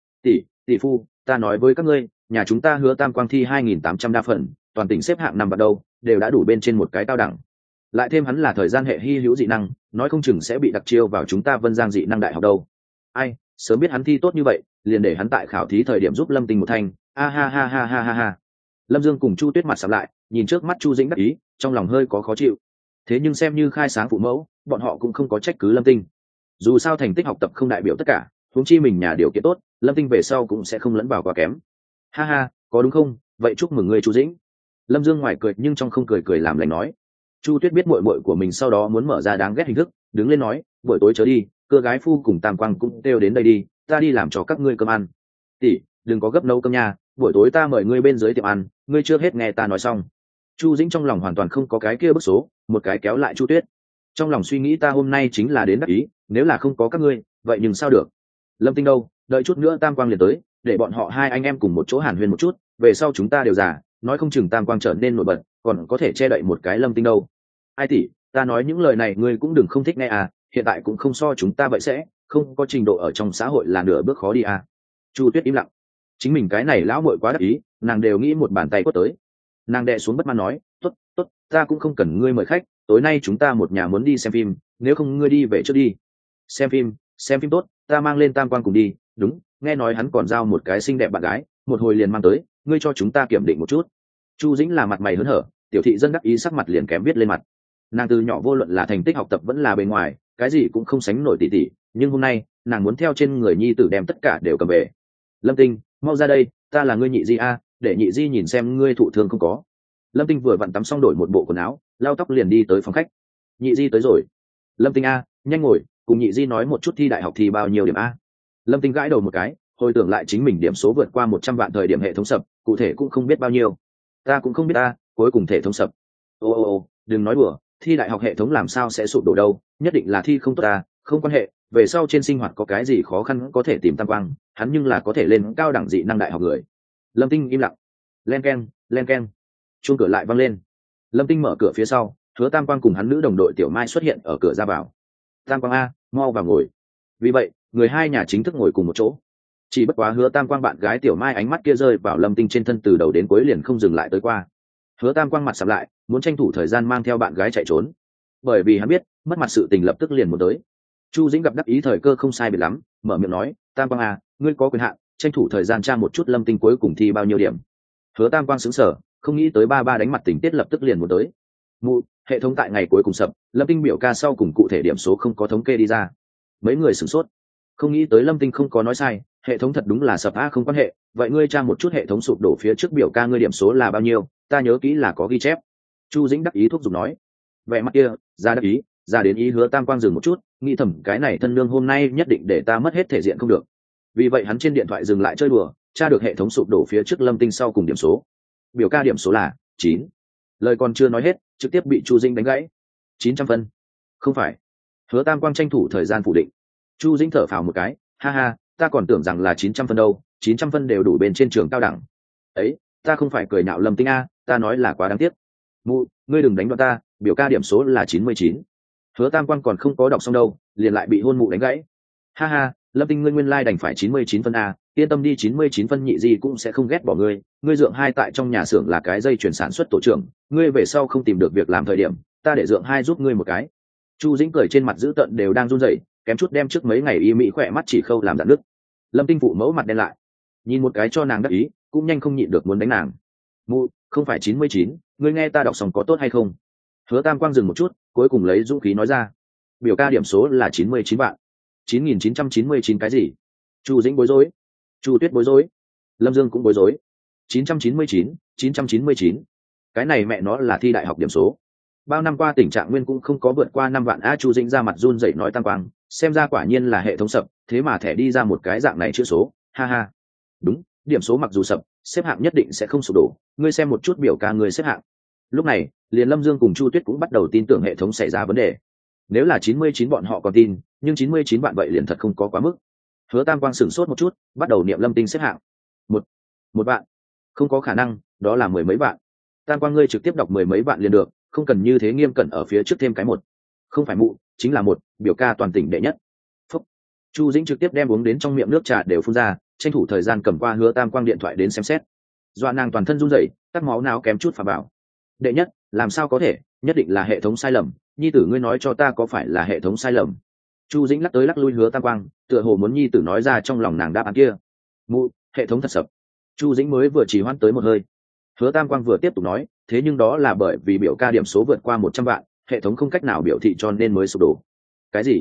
Tỷ phu, ta nói với các ngươi, nhà chúng ta Hứa Tam Quang thi 2.800 đa phần, toàn tỉnh xếp hạng năm vào đâu, đều đã đủ bên trên một cái cao đẳng. Lại thêm hắn là thời gian hệ hy hữu dị năng, nói không chừng sẽ bị đặc chiêu vào chúng ta Vân Giang dị năng đại học đâu. Ai, sớm biết hắn thi tốt như vậy, liền để hắn tại khảo thí thời điểm giúp Lâm Tinh một thanh. A ha ha ha ha ha ha. Lâm Dương cùng Chu Tuyết mặt sạm lại, nhìn trước mắt Chu Dĩnh đắc ý, trong lòng hơi có khó chịu. Thế nhưng xem như khai sáng phụ mẫu, bọn họ cũng không có trách cứ Lâm Tinh. Dù sao thành tích học tập không đại biểu tất cả, huống chi mình nhà điều kiện tốt, Lâm Tinh về sau cũng sẽ không lẫn vào quá kém. Ha ha, có đúng không? Vậy chúc mừng ngươi Chu Dĩnh. Lâm Dương ngoài cười nhưng trong không cười cười làm lành nói. Chu Tuyết biết muội muội của mình sau đó muốn mở ra đáng ghét hình thức, đứng lên nói, buổi tối chớ đi, cưa gái phu cùng Tam Quang cũng kêu đến đây đi, ta đi làm cho các ngươi cơm ăn. Tỷ, đừng có gấp nấu cơm nha, buổi tối ta mời ngươi bên dưới tiệm ăn, ngươi chưa hết nghe ta nói xong. Chu Dĩnh trong lòng hoàn toàn không có cái kia bức số, một cái kéo lại Chu Tuyết. Trong lòng suy nghĩ ta hôm nay chính là đến đắc ý, nếu là không có các ngươi, vậy nhưng sao được? Lâm Tinh đâu, đợi chút nữa Tam Quang liền tới, để bọn họ hai anh em cùng một chỗ hàn huyên một chút, về sau chúng ta đều già, nói không chừng Tam Quang trở nên nổi bật, còn có thể che đậy một cái Lâm Tinh đâu. Ai tỷ, ta nói những lời này ngươi cũng đừng không thích nghe à, hiện tại cũng không so chúng ta vậy sẽ, không có trình độ ở trong xã hội là nửa bước khó đi à. Chu Tuyết im lặng, chính mình cái này lão muội quá đắc ý, nàng đều nghĩ một bàn tay quất tới. Nàng đè xuống bất mãn nói, tốt, tốt, ta cũng không cần ngươi mời khách, tối nay chúng ta một nhà muốn đi xem phim, nếu không ngươi đi về trước đi. Xem phim tốt, ta mang lên Tam Quang cùng đi, đúng, nghe nói hắn còn giao một cái xinh đẹp bạn gái, một hồi liền mang tới, ngươi cho chúng ta kiểm định một chút. Chu Dĩnh là mặt mày hớn hở, tiểu thị dân đắc ý sắc mặt liền kém viết lên mặt. Nàng từ nhỏ vô luận là thành tích học tập vẫn là bề ngoài, cái gì cũng không sánh nổi tỷ tỷ, nhưng hôm nay nàng muốn theo trên người nhi tử đem tất cả đều cầm về. Lâm Tinh, mau ra đây, ta là ngươi nhị di a, để nhị di nhìn xem ngươi thụ thương không có. Lâm Tinh vừa vặn tắm xong đổi một bộ quần áo, lau tóc liền đi tới phòng khách. Nhị di tới rồi. Lâm Tinh a, nhanh ngồi, cùng nhị di nói một chút thi đại học thì bao nhiêu điểm a. Lâm Tinh gãi đầu một cái, hồi tưởng lại chính mình điểm số vượt qua 100 vạn thời điểm hệ thống sập, cụ thể cũng không biết bao nhiêu. Ta cũng không biết ta, cuối cùng hệ thống sập. Ô, đừng nói đùa, thi đại học hệ thống làm sao sẽ sụp đổ đâu, nhất định là thi không tốt ta, không quan hệ, về sau trên sinh hoạt có cái gì khó khăn có thể tìm Tam Quang, hắn nhưng là có thể lên cao đẳng dị năng đại học người. Lâm Tinh im lặng. Len keng. Chuông cửa lại vang lên. Lâm Tinh mở cửa phía sau, Hứa Tam Quang cùng hắn nữ đồng đội Tiểu Mai xuất hiện ở cửa ra vào. Tam Quang a, mau vào ngồi. Vì vậy, người hai nhà chính thức ngồi cùng một chỗ. Chỉ bất quá Hứa Tam Quang bạn gái Tiểu Mai ánh mắt kia rơi vào Lâm Tinh trên thân từ đầu đến cuối liền không dừng lại tới qua. Hứa Tam Quang mặt sầm lại, muốn tranh thủ thời gian mang theo bạn gái chạy trốn, bởi vì hắn biết mất mặt sự tình lập tức liền muốn tới. Chu Dĩnh gặp đắc ý thời cơ không sai biệt lắm, mở miệng nói, Tam Quang à, ngươi có quyền hạn, tranh thủ thời gian tra một chút Lâm Tinh cuối cùng thi bao nhiêu điểm. Hứa Tam Quang sững sờ, không nghĩ tới ba đánh mặt tình tiết lập tức liền muốn tới. Hệ thống tại ngày cuối cùng sập, Lâm Tinh biểu ca sau cùng cụ thể điểm số không có thống kê đi ra. Mấy người sửng sốt, không nghĩ tới Lâm Tinh không có nói sai, hệ thống thật đúng là sập a, không quan hệ, vậy ngươi tra một chút hệ thống sụp đổ phía trước biểu ca ngươi điểm số là bao nhiêu, ta nhớ kỹ là có ghi chép. Chu Dĩnh đắc ý thúc giục nói. Vẻ mặt kia ra đắc ý, ra đến ý. Hứa Tam Quang dừng một chút, nghĩ thầm cái này thân nương hôm nay nhất định để ta mất hết thể diện không được. Vì vậy hắn trên điện thoại dừng lại chơi đùa, tra được hệ thống sụp đổ phía trước Lâm Tinh sau cùng điểm số. Biểu ca điểm số là 9. Lời còn chưa nói hết, trực tiếp bị Chu Dĩnh đánh gãy. 900 phân. Không phải. Hứa Tam Quang tranh thủ thời gian phủ định. Chu Dĩnh thở phào một cái, ha ha, ta còn tưởng rằng là 900 phân đâu, 900 phân đều đủ bên trên trường cao đẳng. Ấy, ta không phải cười nhạo Lâm Tinh a, ta nói là quá đáng tiếc. Ngươi đừng đánh đoạn ta, biểu ca điểm số là 99. Hứa Tam Quang còn không có đọc xong đâu, liền lại bị hôn mụ đánh gãy. Ha ha, Lâm Tinh ngươi nguyên lai đành phải 99 phân a, yên tâm đi, 99 phân nhị gì cũng sẽ không ghét bỏ ngươi, ngươi dượng hai tại trong nhà xưởng là cái dây chuyển sản xuất tổ trưởng, ngươi về sau không tìm được việc làm thời điểm, ta để dượng hai giúp ngươi một cái. Chu Dĩnh cười trên mặt dữ tợn đều đang run rẩy, kém chút đem trước mấy ngày y mỹ khỏe mắt chỉ khâu làm dạn nước. Lâm Tinh phụ mẫu mặt đen lại, nhìn một cái cho nàng đắc ý, cũng nhanh không nhịn được muốn đánh nàng. Không phải 99, ngươi nghe ta đọc xong có tốt hay không? Hứa Tam Quang dừng một chút, cuối cùng lấy dũng khí nói ra. Biểu ca điểm số là 99 vạn. 9999 cái gì? Chu Dĩnh bối rối. Chu Tuyết bối rối. Lâm Dương cũng bối rối. 999. Cái này mẹ nó là thi đại học điểm số. Bao năm qua tình trạng nguyên cũng không có vượt qua 5 vạn a. Chu Dĩnh ra mặt run rẩy nói Tam Quang, xem ra quả nhiên là hệ thống sập, thế mà thẻ đi ra một cái dạng này chữ số, ha ha. Đúng, điểm số mặc dù sập, xếp hạng nhất định sẽ không sụp đổ, ngươi xem một chút biểu ca ngươi xếp hạng. Lúc này liền Lâm Dương cùng Chu Tuyết cũng bắt đầu tin tưởng hệ thống xảy ra vấn đề. Nếu là 99 bọn họ còn tin, nhưng 99 bạn vậy liền thật không có quá mức. Hứa Tam Quang sửng sốt một chút, bắt đầu niệm Lâm Tinh xếp hạng. Một bạn, không có khả năng, đó là mười mấy bạn. Tam Quang ngươi trực tiếp đọc mười mấy bạn liền được, không cần như thế nghiêm cẩn ở phía trước thêm cái một. Không phải mụ, chính là một, biểu ca toàn tỉnh đệ nhất. Phúc. Chu Dĩnh trực tiếp đem uống đến trong miệng nước trà đều phun ra, tranh thủ thời gian cầm qua Hứa Tam Quang điện thoại đến xem xét. Doa nàng toàn thân run rẩy, tắc máu não kém chút phà bảo. Đệ nhất, làm sao có thể, nhất định là hệ thống sai lầm, nhi tử ngươi nói cho ta có phải là hệ thống sai lầm. Chu Dĩnh lắc tới lắc lui Hứa Tam Quang, tựa hồ muốn nhi tử nói ra trong lòng nàng đáp án kia. Mụ, hệ thống thật sập. Chu Dĩnh mới vừa chỉ hoãn tới một hơi. Hứa Tam Quang vừa tiếp tục nói, thế nhưng đó là bởi vì biểu ca điểm số vượt qua 100 vạn, hệ thống không cách nào biểu thị cho nên mới sụp đổ. Cái gì?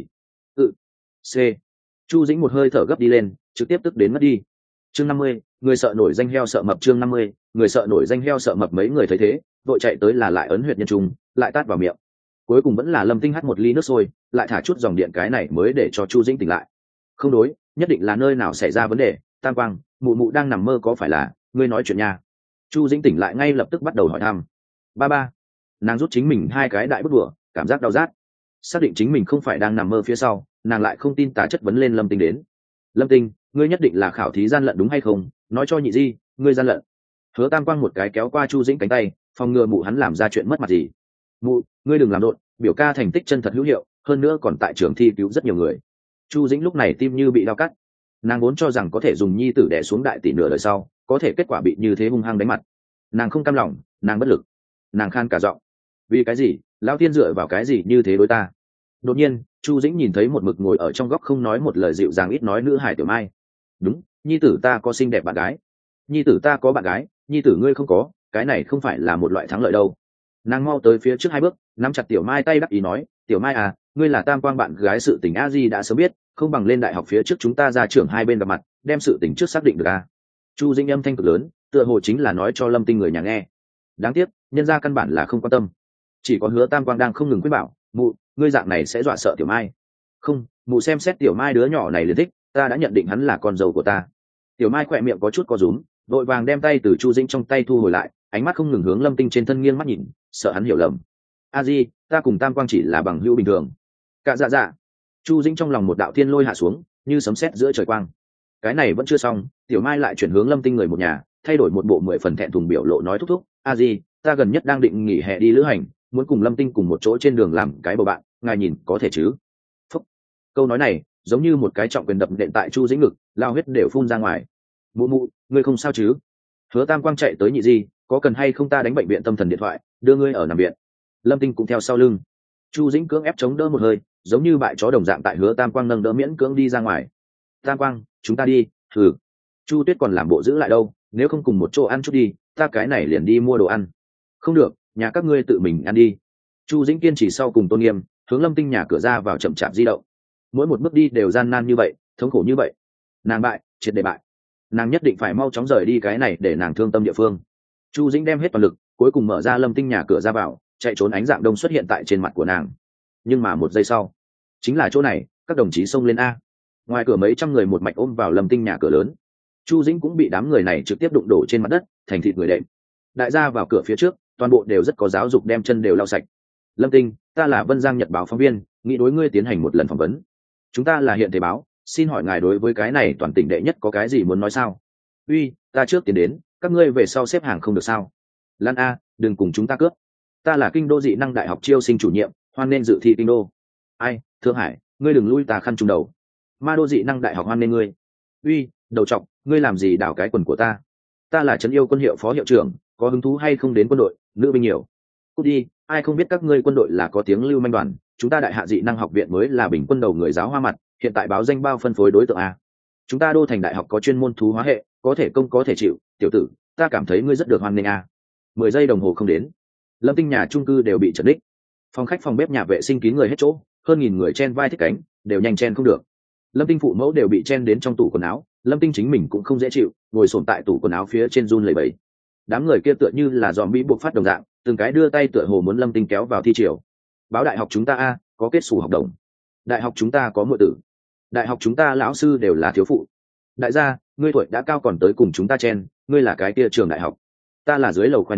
C. Chu Dĩnh một hơi thở gấp đi lên, trực tiếp tức đến mất đi. Chương 50, người sợ nổi danh heo sợ mập. Chương 50, người sợ nổi danh heo sợ mập. Mấy người thấy thế, vội chạy tới là lại ấn huyệt nhân trung, lại tát vào miệng. Cuối cùng vẫn là Lâm Tinh hắt một ly nước sôi, lại thả chút dòng điện cái này mới để cho Chu Dĩnh tỉnh lại. Không đối, nhất định là nơi nào xảy ra vấn đề. Tam Quang, mụ mụ đang nằm mơ có phải là, ngươi nói chuyện nha. Chu Dĩnh tỉnh lại ngay lập tức bắt đầu hỏi thăm. Ba, nàng rút chính mình hai cái đại bút đũa, cảm giác đau rát. Xác định chính mình không phải đang nằm mơ phía sau, nàng lại không tin tà chất vấn lên Lâm Tinh đến. Lâm Tinh, ngươi nhất định là khảo thí gian lận đúng hay không? Nói cho nhị di, ngươi gian lận. Hứa Tam Quang một cái kéo qua Chu Dĩnh cánh tay, phòng ngừa mụ hắn làm ra chuyện mất mặt gì. Mụ, ngươi đừng làm rộn, biểu ca thành tích chân thật hữu hiệu, hơn nữa còn tại trường thi cứu rất nhiều người. Chu Dĩnh lúc này tim như bị đau cắt. Nàng vốn cho rằng có thể dùng nhi tử đẻ xuống đại tỷ nửa đời sau, có thể kết quả bị như thế hung hăng đánh mặt. Nàng không cam lòng, nàng bất lực, nàng khan cả giọng. Vì cái gì, lão tiên dựa vào cái gì như thế đối ta? Đột nhiên, Chu Dĩnh nhìn thấy một mực ngồi ở trong góc không nói một lời dịu dàng ít nói nữ hải Tiểu Mai. Đúng, nhi tử ta có xinh đẹp bạn gái. Nhi tử ta có bạn gái, nhi tử ngươi không có, cái này không phải là một loại thắng lợi đâu. Nàng mau tới phía trước hai bước, nắm chặt Tiểu Mai tay đắc ý nói, Tiểu Mai à, ngươi là Tam Quang bạn gái, sự tình a di đã sớm biết, không bằng lên đại học phía trước chúng ta ra trường hai bên gặp mặt, đem sự tình trước xác định được a. Chu Dĩnh âm thanh cực lớn, tựa hồ chính là nói cho Lâm Tinh người nhà nghe. Đáng tiếc, nhân gia căn bản là không quan tâm. Chỉ có Hứa Tam Quang đang không ngừng khuyên bảo, mụ, ngươi dạng này sẽ dọa sợ Tiểu Mai. Không, mụ xem xét Tiểu Mai đứa nhỏ này liền thích, ta đã nhận định hắn là con dâu của ta. Tiểu Mai khỏe miệng có chút co rúm, vội vàng đem tay từ Chu Dĩnh trong tay thu hồi lại, ánh mắt không ngừng hướng Lâm Tinh trên thân nghiêng mắt nhìn, sợ hắn hiểu lầm. A di, ta cùng Tam Quang chỉ là bằng hữu bình thường. Cả dạ dạ. Chu Dĩnh trong lòng một đạo thiên lôi hạ xuống, như sấm sét giữa trời quang. Cái này vẫn chưa xong, Tiểu Mai lại chuyển hướng Lâm Tinh người một nhà, thay đổi một bộ 10 phần thẹn thùng biểu lộ nói thúc thúc, a di, ta gần nhất đang định nghỉ hè đi lữ hành, muốn cùng Lâm Tinh cùng một chỗ trên đường làm cái bầu bạn, ngài nhìn có thể chứ? Phúc. Câu nói này giống như một cái trọng quyền đập nện tại Chu Dĩnh ngực, lao huyết đều phun ra ngoài. Mụ mụ, ngươi không sao chứ? Hứa Tam Quang chạy tới nhị di, có cần hay không ta đánh bệnh viện tâm thần điện thoại, đưa ngươi ở nằm viện. Lâm Tinh cũng theo sau lưng. Chu Dĩnh cưỡng ép chống đỡ một hơi, giống như bại chó đồng dạng tại Hứa Tam Quang nâng đỡ miễn cưỡng đi ra ngoài. Tam Quang, chúng ta đi. Thử. Chu Tuyết còn làm bộ giữ lại đâu, nếu không cùng một chỗ ăn chút đi, ta cái này liền đi mua đồ ăn. Không được, nhà các ngươi tự mình ăn đi. Chu Dĩnh kiên trì sau cùng tôn nghiêm, hướng Lâm Tinh nhà cửa ra vào chậm chạp di động. Mỗi một bước đi đều gian nan như vậy, thống khổ như vậy. Nàng bại, triệt để bại. Nàng nhất định phải mau chóng rời đi cái này để nàng thương tâm địa phương. Chu Dĩnh đem hết toàn lực, cuối cùng mở ra Lâm Tinh nhà cửa ra vào, chạy trốn ánh dạng đông xuất hiện tại trên mặt của nàng. Nhưng mà một giây sau, chính là chỗ này, các đồng chí xông lên a. Ngoài cửa mấy trăm người một mạch ôm vào Lâm Tinh nhà cửa lớn. Chu Dĩnh cũng bị đám người này trực tiếp đụng đổ trên mặt đất, thành thịt người đệm. Đại gia vào cửa phía trước, toàn bộ đều rất có giáo dục, đem chân đều lau sạch. Lâm Tinh, ta là Vân Giang Nhật báo phóng viên, nghĩ đối ngươi tiến hành một lần phỏng vấn. Chúng ta là Hiện Thế báo, xin hỏi ngài đối với cái này toàn tỉnh đệ nhất có cái gì muốn nói sao? Uy, ta trước tiến đến, các ngươi về sau xếp hàng không được sao? Lan a, đừng cùng chúng ta cướp. Ta là Kinh đô dị năng đại học chiêu sinh chủ nhiệm, hoan nên dự thi Kinh đô. Ai, Thượng Hải, ngươi đừng lui tà khăn trùng đầu. Ma đô dị năng đại học hoan nên ngươi. Uy, đầu trọc, ngươi làm gì đảo cái quần của ta? Ta là Trấn Yêu quân hiệu phó hiệu trưởng, có hứng thú hay không đến quân đội, nữ binh nhiều. Cút đi, ai không biết các ngươi quân đội là có tiếng lưu manh đoàn, chúng ta đại hạ dị năng học viện mới là bình quân đầu người giáo hoa mặt, hiện tại báo danh bao phân phối đối tượng a. Chúng ta đô thành đại học có chuyên môn thú hóa hệ, có thể công có thể chịu, tiểu tử, ta cảm thấy ngươi rất được hoan nghênh a. 10 giây đồng hồ không đến, Lâm Tinh nhà chung cư đều bị trật đích. Phòng khách phòng bếp nhà vệ sinh kín người hết chỗ, hơn 1000 người chen vai thích cánh, đều nhanh chen không được. Lâm Tinh phụ mẫu đều bị chen đến trong tủ quần áo, Lâm Tinh chính mình cũng không dễ chịu, ngồi xổm tại tủ quần áo phía trên run lẩy bẩy. Đám người kia tựa như là zombie buộc phát đồng dạng, từng cái đưa tay tựa hồ muốn Lâm Tinh kéo vào thi triều. Báo đại học chúng ta a, có kết sủ học đồng. Đại học chúng ta có muội tử. Đại học chúng ta lão sư đều là thiếu phụ. Đại gia, ngươi tuổi đã cao còn tới cùng chúng ta chen, ngươi là cái kia trường đại học. Ta là dưới lầu khoai nướng,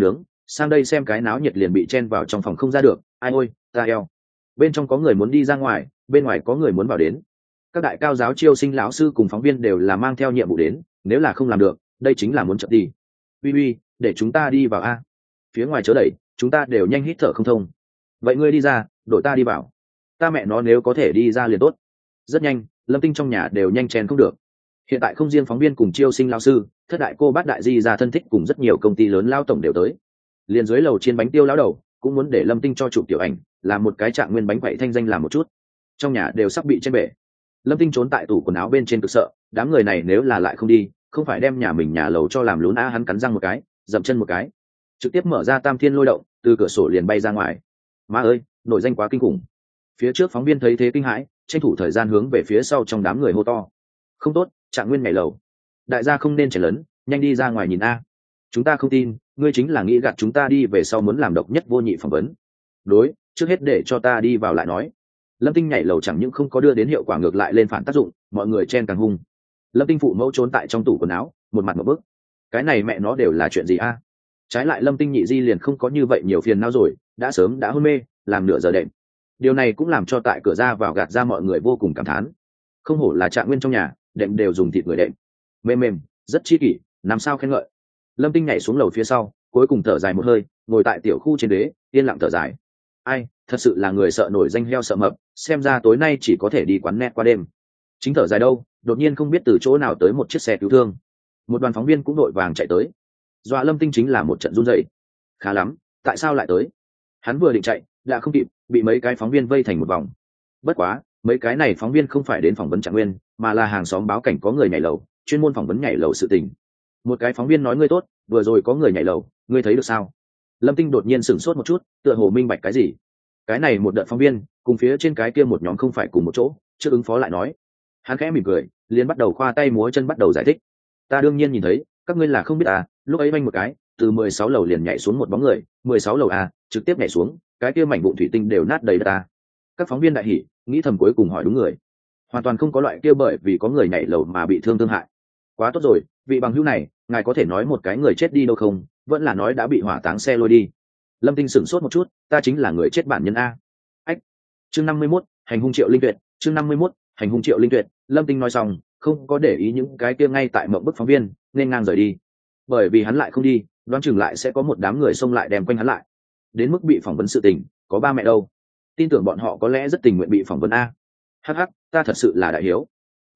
sang đây xem cái náo nhiệt liền bị chen vào trong phòng không ra được. Ai ôi ta eo, bên trong có người muốn đi ra ngoài, bên ngoài có người muốn vào đến. Các đại cao giáo chiêu sinh lão sư cùng phóng viên đều là mang theo nhiệm vụ đến, nếu là không làm được đây chính là muốn trận đi. Uy uy, để chúng ta đi vào a. Phía ngoài chớ đẩy, chúng ta đều nhanh hít thở không thông. Vậy ngươi đi ra, đội ta đi vào. Ta mẹ nó nếu có thể đi ra liền tốt. Rất nhanh, Lâm Tinh trong nhà đều nhanh chen không được. Hiện tại không riêng phóng viên cùng chiêu sinh lão sư, thất đại cô bát đại di ra thân thích cùng rất nhiều công ty lớn lao tổng đều tới. Liền dưới lầu chiên bánh tiêu lão đầu cũng muốn để Lâm Tinh cho chụp tiểu ảnh, làm một cái trạng nguyên bánh quậy thanh danh làm một chút. Trong nhà đều sắp bị chen bể. Lâm Tinh trốn tại tủ quần áo bên trên cực sợ, đám người này nếu là lại không đi, không phải đem nhà mình nhà lầu cho làm lún á. Hắn cắn răng một cái, dậm chân một cái, trực tiếp mở ra tam thiên lôi động, từ cửa sổ liền bay ra ngoài. Má ơi, nổi danh quá kinh khủng. Phía trước phóng viên thấy thế kinh hãi, tranh thủ thời gian hướng về phía sau trong đám người hô to. Không tốt, Trạng Nguyên nhảy lầu. Đại gia không nên chảy lớn, nhanh đi ra ngoài nhìn a. Chúng ta không tin, ngươi chính là nghĩ gạt chúng ta đi về sau muốn làm độc nhất vô nhị phỏng vấn. Đối, trước hết để cho ta đi vào lại nói. Lâm Tinh nhảy lầu chẳng những không có đưa đến hiệu quả ngược lại lên phản tác dụng, mọi người chen càng hung. Lâm Tinh phụ mẫu trốn tại trong tủ quần áo, một mặt một bước. Cái này mẹ nó đều là chuyện gì a? Trái lại Lâm Tinh nhị di liền không có như vậy nhiều phiền não rồi, đã sớm đã hôn mê, làm nửa giờ đệm. Điều này cũng làm cho tại cửa ra vào gạt ra mọi người vô cùng cảm thán. Không hổ là Trạng Nguyên trong nhà, đệm đều dùng thịt người đệm. Mềm mềm, rất chi kỷ, làm sao khen ngợi. Lâm Tinh nhảy xuống lầu phía sau, cuối cùng thở dài một hơi, ngồi tại tiểu khu trên đế, yên lặng thở dài. Ai, thật sự là người sợ nổi danh heo sợ mập, xem ra tối nay chỉ có thể đi quán net qua đêm. Chính thở dài đâu, đột nhiên không biết từ chỗ nào tới một chiếc xe cứu thương. Một đoàn phóng viên cũng đội vàng chạy tới. Dọa Lâm Tinh chính là một trận run rẩy. Khá lắm, tại sao lại tới? Hắn vừa định chạy, đã không kịp, bị mấy cái phóng viên vây thành một vòng. Bất quá, mấy cái này phóng viên không phải đến phỏng vấn Trạng Nguyên, mà là hàng xóm báo cảnh có người nhảy lầu, chuyên môn phỏng vấn nhảy lầu sự tình. Một cái phóng viên nói ngươi tốt, vừa rồi có người nhảy lầu, ngươi thấy được sao? Lâm Tinh đột nhiên sửng sốt một chút, tựa hồ minh bạch cái gì. Cái này một đợt phóng viên, cùng phía trên cái kia một nhóm không phải cùng một chỗ, chưa ứng phó lại nói. Hắn khẽ mỉm cười, liền bắt đầu khoa tay múa chân bắt đầu giải thích. Ta đương nhiên nhìn thấy, các ngươi là không biết à, lúc ấy vanh một cái, từ 16 lầu liền nhảy xuống một bóng người, 16 lầu à, trực tiếp nhảy xuống, cái kia mảnh vụn thủy tinh đều nát đầy đất ta. Các phóng viên đại hỉ, nghĩ thầm cuối cùng hỏi đúng người. Hoàn toàn không có loại kia bởi vì có người nhảy lầu mà bị thương hại. Quá tốt rồi, vị bằng hữu này, ngài có thể nói một cái người chết đi đâu không, vẫn là nói đã bị hỏa táng xe lôi đi. Lâm Tinh sửng sốt một chút, ta chính là người chết bản nhân a. Ách. Chương 51, hành hung Triệu Linh Tuyệt, chương 51, hành hung Triệu Linh Tuyệt. Lâm Tinh nói xong, không có để ý những cái kia ngay tại mộng bức phóng viên, nên ngang rời đi. Bởi vì hắn lại không đi, đoán chừng lại sẽ có một đám người xông lại đem quanh hắn lại. Đến mức bị phỏng vấn sự tình, có ba mẹ đâu. Tin tưởng bọn họ có lẽ rất tình nguyện bị phỏng vấn a. Hắc hắc, ta thật sự là đại hiếu.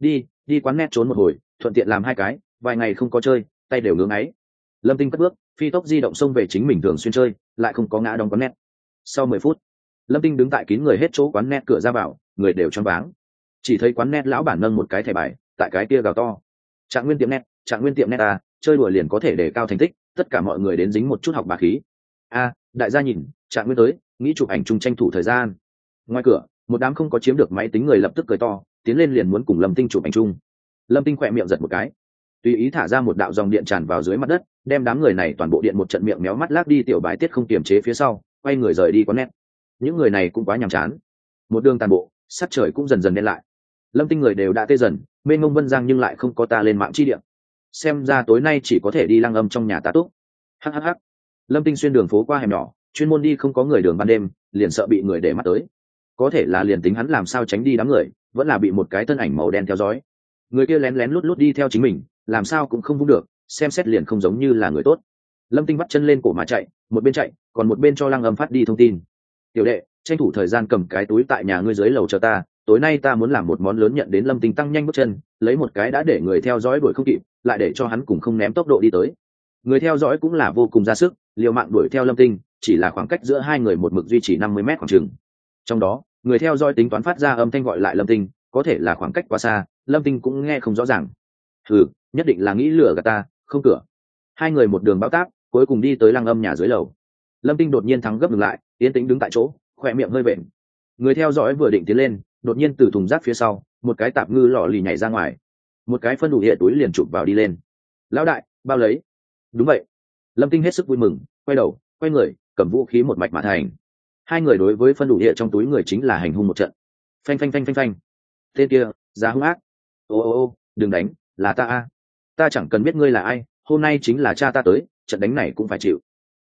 Đi quán net trốn một hồi, thuận tiện làm hai cái, vài ngày không có chơi, tay đều ngưỡng ấy. Lâm Tinh cất bước, phi tốc di động xông về chính mình thường xuyên chơi, lại không có ngã đóng quán net. Sau 10 phút, Lâm Tinh đứng tại kín người hết chỗ quán net cửa ra vào, người đều choáng váng. Chỉ thấy quán net lão bản nâng một cái thẻ bài, tại cái kia gào to. Trạng Nguyên tiệm net, Trạng Nguyên tiệm net à, chơi đùa liền có thể đề cao thành tích, tất cả mọi người đến dính một chút học bá khí. A, đại gia nhìn, Trạng Nguyên tới, nghĩ chụp ảnh chung tranh thủ thời gian. Ngoài cửa, một đám không có chiếm được máy tính người lập tức cười to, tiến lên liền muốn cùng Lâm Tinh chụp ảnh chung. Lâm Tinh khỏe miệng giật một cái, tùy ý thả ra một đạo dòng điện tràn vào dưới mặt đất, đem đám người này toàn bộ điện một trận miệng méo mắt lác đi tiểu bài tiết không kiềm chế phía sau, quay người rời đi quán net. Những người này cũng quá nhàm chán. Một đường tàn bộ, sắc trời cũng dần dần đen lại. Lâm Tinh người đều đã tê dần, mênh mông vân giang nhưng lại không có ta lên mạng chi điện. Xem ra tối nay chỉ có thể đi Lăng Âm trong nhà tá túc. Hhh. Lâm Tinh xuyên đường phố qua hẻm nhỏ, chuyên môn đi không có người đường ban đêm, liền sợ bị người để mắt tới. Có thể là liền tính hắn làm sao tránh đi đám người, vẫn là bị một cái thân ảnh màu đen theo dõi. Người kia lén lén lút lút đi theo chính mình, làm sao cũng không vung được, xem xét liền không giống như là người tốt. Lâm Tinh bắt chân lên cổ mà chạy, một bên chạy còn một bên cho Lăng Âm phát đi thông tin. Tiểu đệ, tranh thủ thời gian cầm cái túi tại nhà ngươi dưới lầu chờ ta, tối nay ta muốn làm một món lớn. Nhận đến Lâm Tinh tăng nhanh bước chân, lấy một cái đã để người theo dõi đuổi không kịp, lại để cho hắn cùng không ném tốc độ đi tới. Người theo dõi cũng là vô cùng ra sức, liều mạng đuổi theo Lâm Tinh, chỉ là khoảng cách giữa hai người một mực duy trì 50 mét khoảng chừng. Trong đó, người theo dõi tính toán phát ra âm thanh gọi lại Lâm Tinh, có thể là khoảng cách quá xa, Lâm Tinh cũng nghe không rõ ràng. Nhất định là nghĩ lừa gạt ta, không cửa. Hai người một đường bao táp, cuối cùng đi tới Lăng Âm nhà dưới lầu. Lâm Tinh đột nhiên thắng gấp ngừng lại, yên tĩnh đứng tại chỗ, khỏe miệng hơi vện. Người theo dõi vừa định tiến lên, đột nhiên từ thùng rác phía sau, một cái tạp ngư lọ lì nhảy ra ngoài, một cái phân đủ hệ túi liền chụp vào đi lên. Lão đại, bao lấy. Đúng vậy. Lâm Tinh hết sức vui mừng, quay đầu, quay người, cầm vũ khí một mạch mà thành. Hai người đối với phân đủ hệ trong túi người chính là hành hung một trận. Phanh phanh phanh phanh phanh. Tên kia, giá hung ác. Ô, đừng đánh, là ta a. Ta chẳng cần biết ngươi là ai, hôm nay chính là cha ta tới, trận đánh này cũng phải chịu.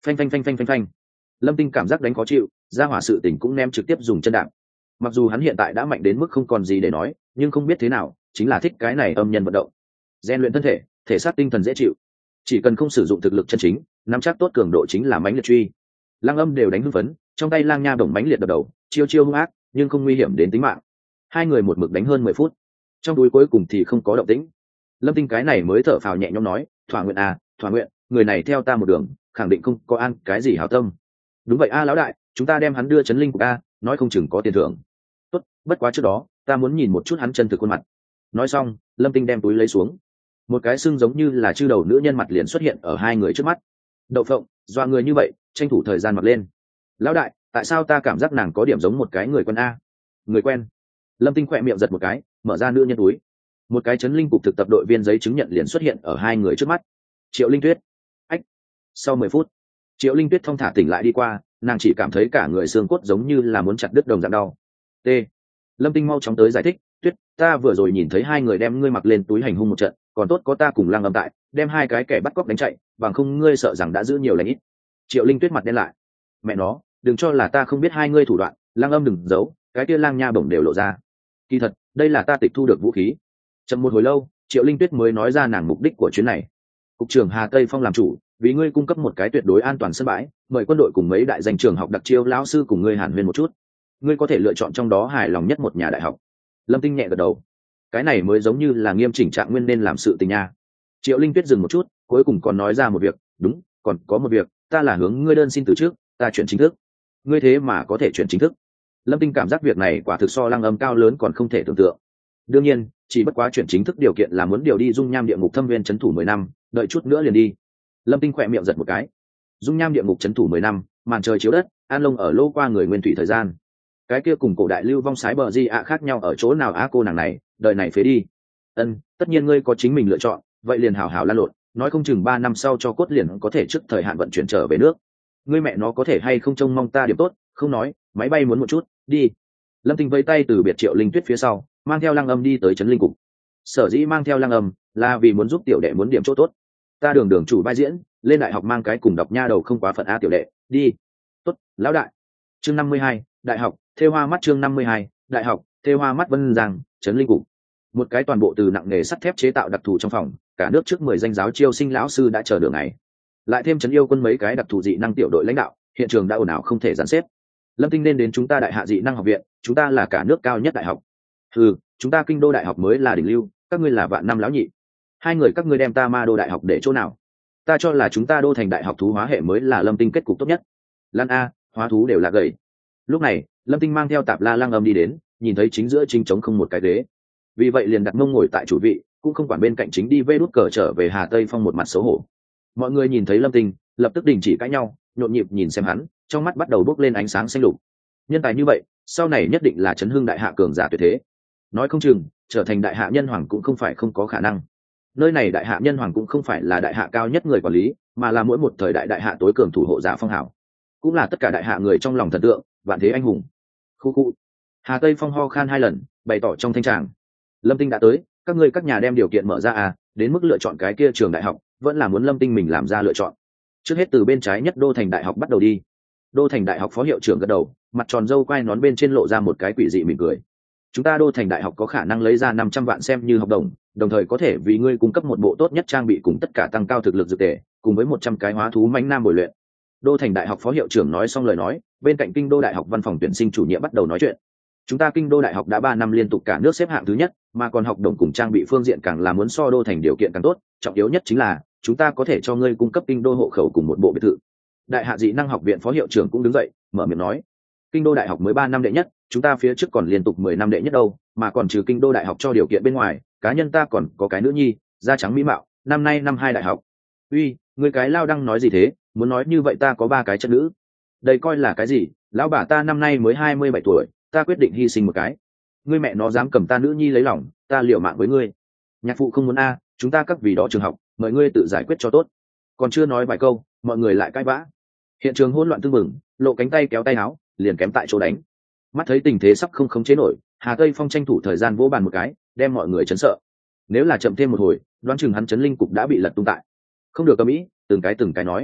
Phanh phanh phanh phanh phanh phanh. Lâm Tinh cảm giác đánh khó chịu, ra hỏa sự tình cũng ném trực tiếp dùng chân đạp. Mặc dù hắn hiện tại đã mạnh đến mức không còn gì để nói, nhưng không biết thế nào, chính là thích cái này âm nhân vận động. Rèn luyện thân thể, thể xác tinh thần dễ chịu. Chỉ cần không sử dụng thực lực chân chính, nắm chắc tốt cường độ chính là mãnh liệt truy. Lang Âm đều đánh hưng phấn, trong tay lang nha bổng mãnh liệt đập đầu, chiêu chiêu hung ác, nhưng không nguy hiểm đến tính mạng. Hai người một mực đánh hơn 10 phút. Trong túi cuối cùng thì không có động tĩnh. Lâm Tinh cái này mới thở phào nhẹ nhõm nói, thỏa nguyện à, thỏa nguyện, người này theo ta một đường, khẳng định không có an cái gì hảo tâm. Đúng vậy a lão đại, chúng ta đem hắn đưa chấn linh cục a, nói không chừng có tiền thưởng. Tốt, bất quá trước đó ta muốn nhìn một chút hắn chân thực khuôn mặt. Nói xong, Lâm Tinh đem túi lấy xuống, một cái xương giống như là chư đầu nữ nhân mặt liền xuất hiện ở hai người trước mắt. Đậu phộng, dọa người như vậy, tranh thủ thời gian mặc lên. Lão đại, tại sao ta cảm giác nàng có điểm giống một cái người quen a? Người quen? Lâm Tinh khỏe miệng giật một cái, mở ra nữ nhân túi, một cái chấn linh cục thực tập đội viên giấy chứng nhận liền xuất hiện ở hai người trước mắt. Triệu Linh Tuyết. Ách. Sau 10 phút, Triệu Linh Tuyết thong thả tỉnh lại đi qua, nàng chỉ cảm thấy cả người xương cốt giống như là muốn chặt đứt đồng dạng đau. T. Lâm Tinh mau chóng tới giải thích, Tuyết, ta vừa rồi nhìn thấy hai người đem ngươi mặc lên túi hành hung một trận, còn tốt có ta cùng Lang Âm tại, đem hai cái kẻ bắt cóc đánh chạy, bằng không ngươi sợ rằng đã giữ nhiều lành ít. Triệu Linh Tuyết mặt đen lại, mẹ nó, đừng cho là ta không biết hai ngươi thủ đoạn, Lang Âm đừng giấu, cái kia lang nha bổng đều lộ ra. Kỳ thật, đây là ta tịch thu được vũ khí. Chậm một hồi lâu, Triệu Linh Tuyết mới nói ra nàng mục đích của chuyến này. Cục trưởng Hà Tây Phong làm chủ, vì ngươi cung cấp một cái tuyệt đối an toàn sân bãi, mời quân đội cùng mấy đại danh trường học đặc chiêu lão sư cùng ngươi hàn huyên một chút. Ngươi có thể lựa chọn trong đó hài lòng nhất một nhà đại học. Lâm Tinh nhẹ gật đầu. Cái này mới giống như là nghiêm chỉnh trạng nguyên nên làm sự tình nha. Triệu Linh Tuyết dừng một chút, cuối cùng còn nói ra một việc, đúng, còn có một việc, ta là hướng ngươi đơn xin từ trước, ta chuyển chính thức. Ngươi thế mà có thể chuyển chính thức. Lâm Tinh cảm giác việc này quả thực so Lang Âm cao lớn còn không thể tưởng tượng. Đương nhiên, chỉ bất quá chuyển chính thức điều kiện là muốn điều đi dung nham địa ngục thâm viên trấn thủ 10 năm, đợi chút nữa liền đi. Lâm Tinh khỏe miệng giật một cái. Dung nham địa ngục trấn thủ 10 năm, màn trời chiếu đất, an lông ở lô qua người nguyên thủy thời gian. Cái kia cùng cổ đại lưu vong sái bờ di ạ khác nhau ở chỗ nào á cô nàng này, đời này phế đi. Tất nhiên ngươi có chính mình lựa chọn, vậy liền hảo hảo lan lộn, nói không chừng 3 năm sau cho cốt liền có thể trước thời hạn vận chuyển trở về nước. Ngươi mẹ nó có thể hay không trông mong ta điểm tốt, không nói, máy bay muốn một chút, đi. Lâm Tinh vây tay từ biệt Triệu Linh Tuyết phía sau, mang theo Lang Âm đi tới trấn linh cục. Sở dĩ mang theo Lang Âm là vì muốn giúp tiểu đệ muốn điểm chỗ tốt. Ta đường chủ vai diễn, lên đại học mang cái cùng đọc nha đầu không quá phận a tiểu đệ, đi. Tốt, lão đại. Chương 52, đại học, thêu hoa mắt chương 52, đại học, thêu hoa mắt Vân Giang, trấn linh cục. Một cái toàn bộ từ nặng nghề sắt thép chế tạo đặc thù trong phòng, cả nước trước 10 danh giáo chiêu sinh lão sư đã chờ đường này. Lại thêm trấn yêu quân mấy cái đặc thù dị năng tiểu đội lãnh đạo, hiện trường đã ồn ào không thể giàn xếp. Lâm Tinh nên đến chúng ta Đại Hạ Dị năng học viện, chúng ta là cả nước cao nhất đại học. Chúng ta Kinh đô đại học mới là đỉnh lưu, các ngươi là vạn năm lão nhị. Hai người các ngươi đem ta Ma đô đại học để chỗ nào? Ta cho là chúng ta đô thành đại học thú hóa hệ mới là Lâm Tinh kết cục tốt nhất. Lan a, hóa thú đều là gầy. Lúc này, Lâm Tinh mang theo Tạp La Lang Âm đi đến, nhìn thấy chính giữa trinh trống không một cái ghế. Vì vậy liền đặt mông ngồi tại chủ vị, cũng không quản bên cạnh chính đi vê đút cờ trở về Hà Tây Phong một mặt xấu hổ. Mọi người nhìn thấy Lâm Tinh, lập tức đình chỉ cãi nhau, nhộn nhịp nhìn xem hắn, trong mắt bắt đầu bốc lên ánh sáng xanh lục. Nhân tài như vậy, sau này nhất định là chấn hưng đại hạ cường giả tuyệt thế. Nói không chừng, trở thành đại hạ nhân hoàng cũng không phải không có khả năng. Nơi này đại hạ nhân hoàng cũng không phải là đại hạ cao nhất người quản lý, mà là mỗi một thời đại đại hạ tối cường thủ hộ giả phong hảo, cũng là tất cả đại hạ người trong lòng thần tượng, vạn thế anh hùng. Khu khu. Hà Tây Phong ho khan 2 lần, bày tỏ trong thanh tràng. Lâm Tinh đã tới, các ngươi các nhà đem điều kiện mở ra à, đến mức lựa chọn cái kia trường đại học, vẫn là muốn Lâm Tinh mình làm ra lựa chọn. Trước hết từ bên trái nhất Đô Thành Đại học bắt đầu đi. Đô Thành Đại học phó hiệu trưởng gật đầu, mặt tròn râu quai nón bên trên lộ ra một cái quỷ dị mỉm cười. Chúng ta Đô Thành Đại học có khả năng lấy ra 500 vạn xem như học đồng, đồng thời có thể vì ngươi cung cấp một bộ tốt nhất trang bị cùng tất cả tăng cao thực lực dược tề, cùng với 100 cái hóa thú mãnh nam bồi luyện. Đô Thành Đại học phó hiệu trưởng nói xong lời nói, bên cạnh Kinh đô Đại học văn phòng tuyển sinh chủ nhiệm bắt đầu nói chuyện. Chúng ta Kinh đô Đại học đã 3 năm liên tục cả nước xếp hạng thứ nhất, mà còn học đồng cùng trang bị phương diện càng là muốn so Đô Thành điều kiện càng tốt, trọng yếu nhất chính là chúng ta có thể cho ngươi cung cấp Kinh đô hộ khẩu cùng một bộ biệt thự. Đại Hạ Dị năng học viện phó hiệu trưởng cũng đứng dậy, mở miệng nói: Kinh đô Đại học mới 3 năm đệ nhất, chúng ta phía trước còn liên tục 10 năm đệ nhất đâu, mà còn trừ Kinh đô Đại học cho điều kiện bên ngoài, cá nhân ta còn có cái nữ nhi, da trắng mỹ mạo, năm nay năm 2 đại học. Uy, người cái lao đăng nói gì thế, muốn nói như vậy ta có 3 cái chất nữ. Đây coi là cái gì, lão bà ta năm nay mới 27 tuổi, ta quyết định hy sinh một cái. Ngươi mẹ nó dám cầm ta nữ nhi lấy lòng, ta liều mạng với ngươi. Nhạc phụ không muốn a, chúng ta các vì đó trường học, mời ngươi tự giải quyết cho tốt. Còn chưa nói vài câu, mọi người lại cãi vã. Hiện trường hỗn loạn tương mừng, lộ cánh tay kéo tay áo, liền kém tại chỗ đánh. Mắt thấy tình thế sắp không khống chế nổi, Hà Tây Phong tranh thủ thời gian vỗ bàn một cái, đem mọi người chấn sợ. Nếu là chậm thêm một hồi, đoán chừng hắn chấn linh cục đã bị lật tung tại. Không được cầm ý, từng cái nói.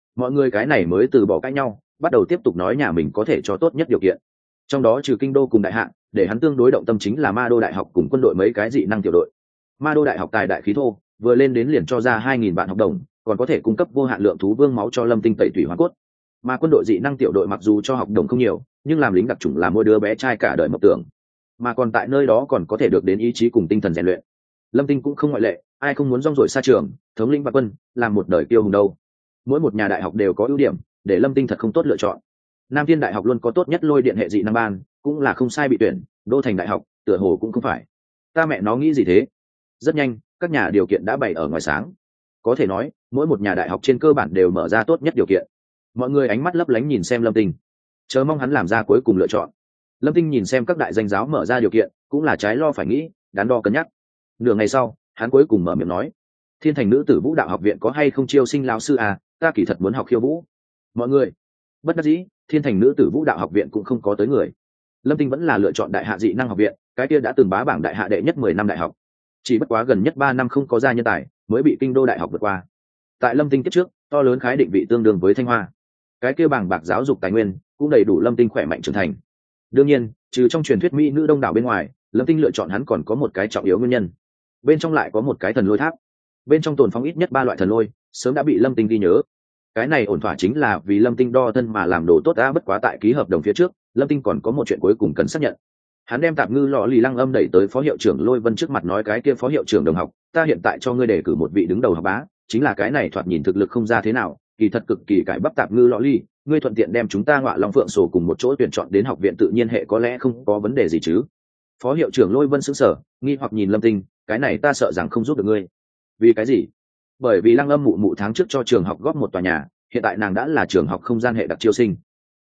mọi người cái này mới từ bỏ cãi nhau, bắt đầu tiếp tục nói nhà mình có thể cho tốt nhất điều kiện. Trong đó trừ kinh đô cùng đại hạ, để hắn tương đối động tâm chính là ma đô đại học cùng quân đội mấy cái dị năng tiểu đội. Ma đô đại học tài đại khí thô, vừa lên đến liền cho ra 2.000 vạn học đồng, còn có thể cung cấp vô hạn lượng thú vương máu cho Lâm Tinh tẩy tủy hóa cốt. Mà quân đội dị năng tiểu đội mặc dù cho học đồng không nhiều, nhưng làm lính đặc chủng là mỗi đứa bé trai cả đời mộng tưởng, mà còn tại nơi đó còn có thể được đến ý chí cùng tinh thần rèn luyện. Lâm Tinh cũng không ngoại lệ, ai không muốn rong ruổi xa trường, thống lĩnh bạc quân, làm một đời kiêu hùng đâu. Mỗi một nhà đại học đều có ưu điểm, để Lâm Tinh thật không tốt lựa chọn. Nam Thiên đại học luôn có tốt nhất lôi điện hệ dị năng ban, cũng là không sai bị tuyển, Đô Thành đại học tựa hồ cũng không phải. Ta mẹ nó nghĩ gì thế? Rất nhanh, các nhà điều kiện đã bày ở ngoài sáng. Có thể nói, mỗi một nhà đại học trên cơ bản đều mở ra tốt nhất điều kiện. Mọi người ánh mắt lấp lánh nhìn xem Lâm Tinh, chờ mong hắn làm ra cuối cùng lựa chọn. Lâm Tinh nhìn xem các đại danh giáo mở ra điều kiện, cũng là trái lo phải nghĩ, đắn đo cân nhắc. Nửa ngày sau, hắn cuối cùng mở miệng nói: Thiên Thành Nữ Tử Vũ Đạo Học viện có hay không chiêu sinh lão sư à? Ta kỳ thật muốn học khiêu vũ. Mọi người bất đắc dĩ, Thiên Thành Nữ Tử Vũ Đạo Học viện cũng không có tới người. Lâm Tinh vẫn là lựa chọn Đại Hạ Dị Năng Học viện, cái kia đã từng bá bảng đại hạ đệ nhất 10 năm đại học. Chỉ bất quá gần nhất 3 năm không có ra nhân tài, mới bị Kinh đô đại học vượt qua. Tại Lâm Tinh kiếp trước, to lớn khái định vị tương đương với Thanh Hoa. Cái kia bảng bạc giáo dục tài nguyên cũng đầy đủ Lâm Tinh khỏe mạnh trưởng thành. Đương nhiên, trừ trong truyền thuyết mỹ nữ đông đảo bên ngoài, Lâm Tinh lựa chọn hắn còn có một cái trọng yếu nguyên nhân. Bên trong lại có một cái thần lôi tháp, bên trong tồn phóng ít nhất 3 loại thần lôi, sớm đã bị Lâm Tinh ghi nhớ. Cái này ổn thỏa chính là vì Lâm Tinh đo thân mà làm đồ tốt đã. Bất quá tại ký hợp đồng phía trước, Lâm Tinh còn có một chuyện cuối cùng cần xác nhận. Hắn đem Tạp Ngư Lọ Lì Lăng Âm đẩy tới phó hiệu trưởng Lôi Vân trước mặt, nói: cái kia phó hiệu trưởng đồng học, ta hiện tại cho ngươi đề cử một vị đứng đầu học bá, chính là cái này thoạt nhìn thực lực không ra thế nào, kỳ thật cực kỳ cải bắp Tạp Ngư Lọ Lì, ngươi thuận tiện đem chúng ta Ngọa Long Phượng Sổ cùng một chỗ tuyển chọn đến học viện tự nhiên hệ có lẽ không có vấn đề gì chứ? Phó hiệu trưởng Lôi Vân sững sờ, nghi hoặc nhìn Lâm Tinh: cái này ta sợ rằng không giúp được ngươi. Vì cái gì? Bởi vì Lăng Âm mụ mụ tháng trước cho trường học góp một tòa nhà, hiện tại nàng đã là trường học không gian hệ đặc chiêu sinh.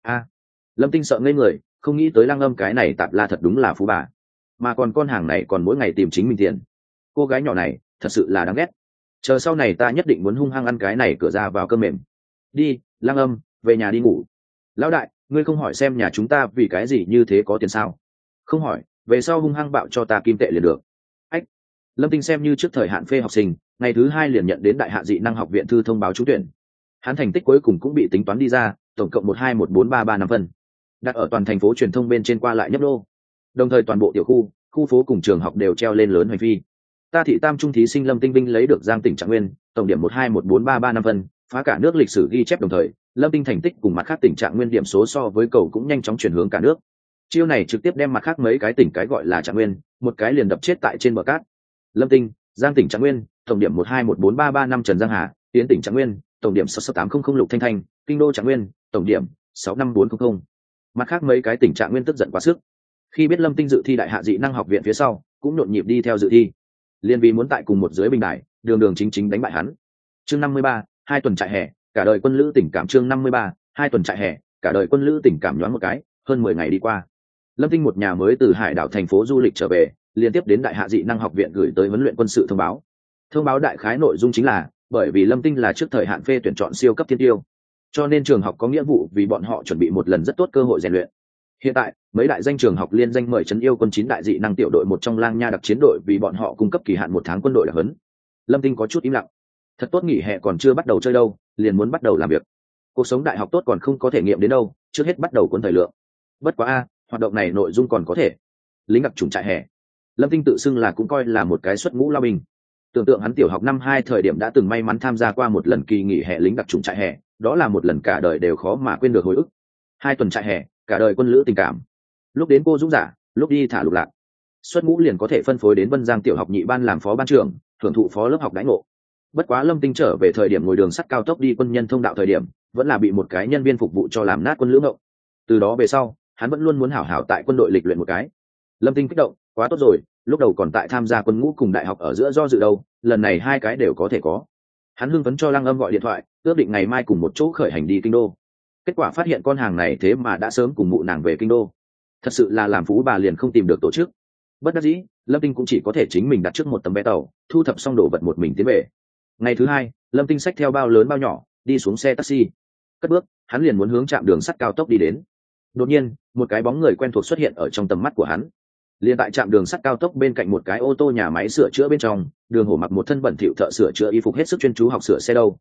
Lâm Tinh sợ ngây người, không nghĩ tới Lăng Âm cái này tạp la thật đúng là phú bà, mà còn con hàng này còn mỗi ngày tìm chính mình tiền. Cô gái nhỏ này thật sự là đáng ghét. Chờ sau này ta nhất định muốn hung hăng ăn cái này cửa ra vào cơm mềm. Đi, Lăng Âm, về nhà đi ngủ. Lão đại, ngươi không hỏi xem nhà chúng ta vì cái gì như thế có tiền sao? Không hỏi, về sau hung hăng bạo cho ta kim tệ liền được. Ách. Lâm Tinh xem như trước thời hạn phê học sinh, ngày thứ 2 liền nhận đến Đại Hạ Dị Năng Học viện thư thông báo trúng tuyển. Hắn thành tích cuối cùng cũng bị tính toán đi ra, tổng cộng 1214335 phân, đặt ở toàn thành phố truyền thông bên trên qua lại nhấp đô. Đồng thời toàn bộ tiểu khu, khu phố cùng trường học đều treo lên lớn hành phi. Ta thị tam trung thí sinh Lâm Tinh Vinh lấy được Giang tỉnh Trạng Nguyên, tổng điểm 1214335 phân, phá cả nước lịch sử ghi chép. Đồng thời, Lâm Tinh thành tích cùng mặt khác tỉnh Trạng Nguyên điểm số so với cầu cũng nhanh chóng chuyển hướng cả nước. Chiêu này trực tiếp đem mặt khác mấy cái tỉnh cái gọi là Trạng Nguyên, một cái liền đập chết tại trên bờ cát. Lâm Tinh, Giang tỉnh Trạng Nguyên, tổng điểm 1214335 Trần Giang Hà, Tiến tỉnh Trạng Nguyên, tổng điểm 66800 Lục Thanh Thanh, Kinh đô Trạng Nguyên, tổng điểm 65400. Mặt khác mấy cái tỉnh Trạng Nguyên tức giận quá sức. Khi biết Lâm Tinh dự thi Đại Hạ Dị Năng Học viện phía sau, cũng nhộn nhịp đi theo dự thi. Liên vì muốn tại cùng một dưới bình đài, đường đường chính chính đánh bại hắn. Chương 53, 2 tuần trại hè, cả đời quân lữ tình cảm. Chương 53, 2 tuần trại hè, cả đời quân lữ tình cảm. Nhoáng một cái, hơn 10 ngày đi qua. Lâm Tinh một nhà mới từ Hải đảo thành phố du lịch trở về, liên tiếp đến Đại Hạ Dị Năng Học viện gửi tới huấn luyện quân sự thông báo. Thông báo đại khái nội dung chính là, bởi vì Lâm Tinh là trước thời hạn phê tuyển chọn siêu cấp thiên tiêu, cho nên trường học có nghĩa vụ vì bọn họ chuẩn bị một lần rất tốt cơ hội rèn luyện. Hiện tại, mấy đại danh trường học liên danh mời trấn yêu quân 9 đại dị năng tiểu đội một trong Lang Nha đặc chiến đội vì bọn họ cung cấp kỳ hạn 1 tháng quân đội đặc huấn. Lâm Tinh có chút im lặng. Thật tốt, nghỉ hè còn chưa bắt đầu chơi đâu, liền muốn bắt đầu làm việc. Cuộc sống đại học tốt còn không có thể nghiệm đến đâu, trước hết bắt đầu cuốn thời lượng. Bất quá hoạt động này nội dung còn có thể. Lính đặc chủng trại hè. Lâm Tinh tự xưng là cũng coi là một cái xuất ngũ lao binh. Tưởng tượng hắn tiểu học năm 2 thời điểm đã từng may mắn tham gia qua một lần kỳ nghỉ hè lính đặc chủng trại hè, đó là một lần cả đời đều khó mà quên được hồi ức. 2 tuần trại hè, cả đời quân lữ tình cảm. Lúc đến cô Dũng Giả, lúc đi thả Lục Lạc. Xuất ngũ liền có thể phân phối đến Vân Giang tiểu học nhị ban làm phó ban trưởng, hưởng thụ phó lớp học đãi ngộ. Bất quá Lâm Tinh trở về thời điểm ngồi đường sắt cao tốc đi quân nhân thông đạo thời điểm, vẫn là bị một cái nhân viên phục vụ cho làm nát quân lữ ngộng. Từ đó về sau, hắn vẫn luôn muốn hảo hảo tại quân đội lịch luyện một cái. Lâm Tinh kích động, quá tốt rồi, lúc đầu còn tại tham gia quân ngũ cùng đại học ở giữa do dự đâu, lần này 2 cái đều có thể có. Hắn hưng phấn cho Lăng Âm gọi điện thoại, ước định ngày mai cùng một chỗ khởi hành đi kinh đô. Kết quả phát hiện con hàng này thế mà đã sớm cùng mụ nàng về kinh đô. Thật sự là làm phú bà liền không tìm được tổ chức. Bất đắc dĩ, Lâm Tinh cũng chỉ có thể chính mình đặt trước một tấm vé tàu, thu thập xong đồ vật một mình tiến về. Ngày thứ 2, Lâm Tinh xách theo bao lớn bao nhỏ, đi xuống xe taxi. Cất bước, hắn liền muốn hướng trạm đường sắt cao tốc đi đến. Đột nhiên, một cái bóng người quen thuộc xuất hiện ở trong tầm mắt của hắn. Liền tại trạm đường sắt cao tốc bên cạnh một cái ô tô nhà máy sửa chữa bên trong, Đường Hổ mặc một thân bẩn thỉu thợ sửa chữa y phục hết sức chuyên chú học sửa xe đâu.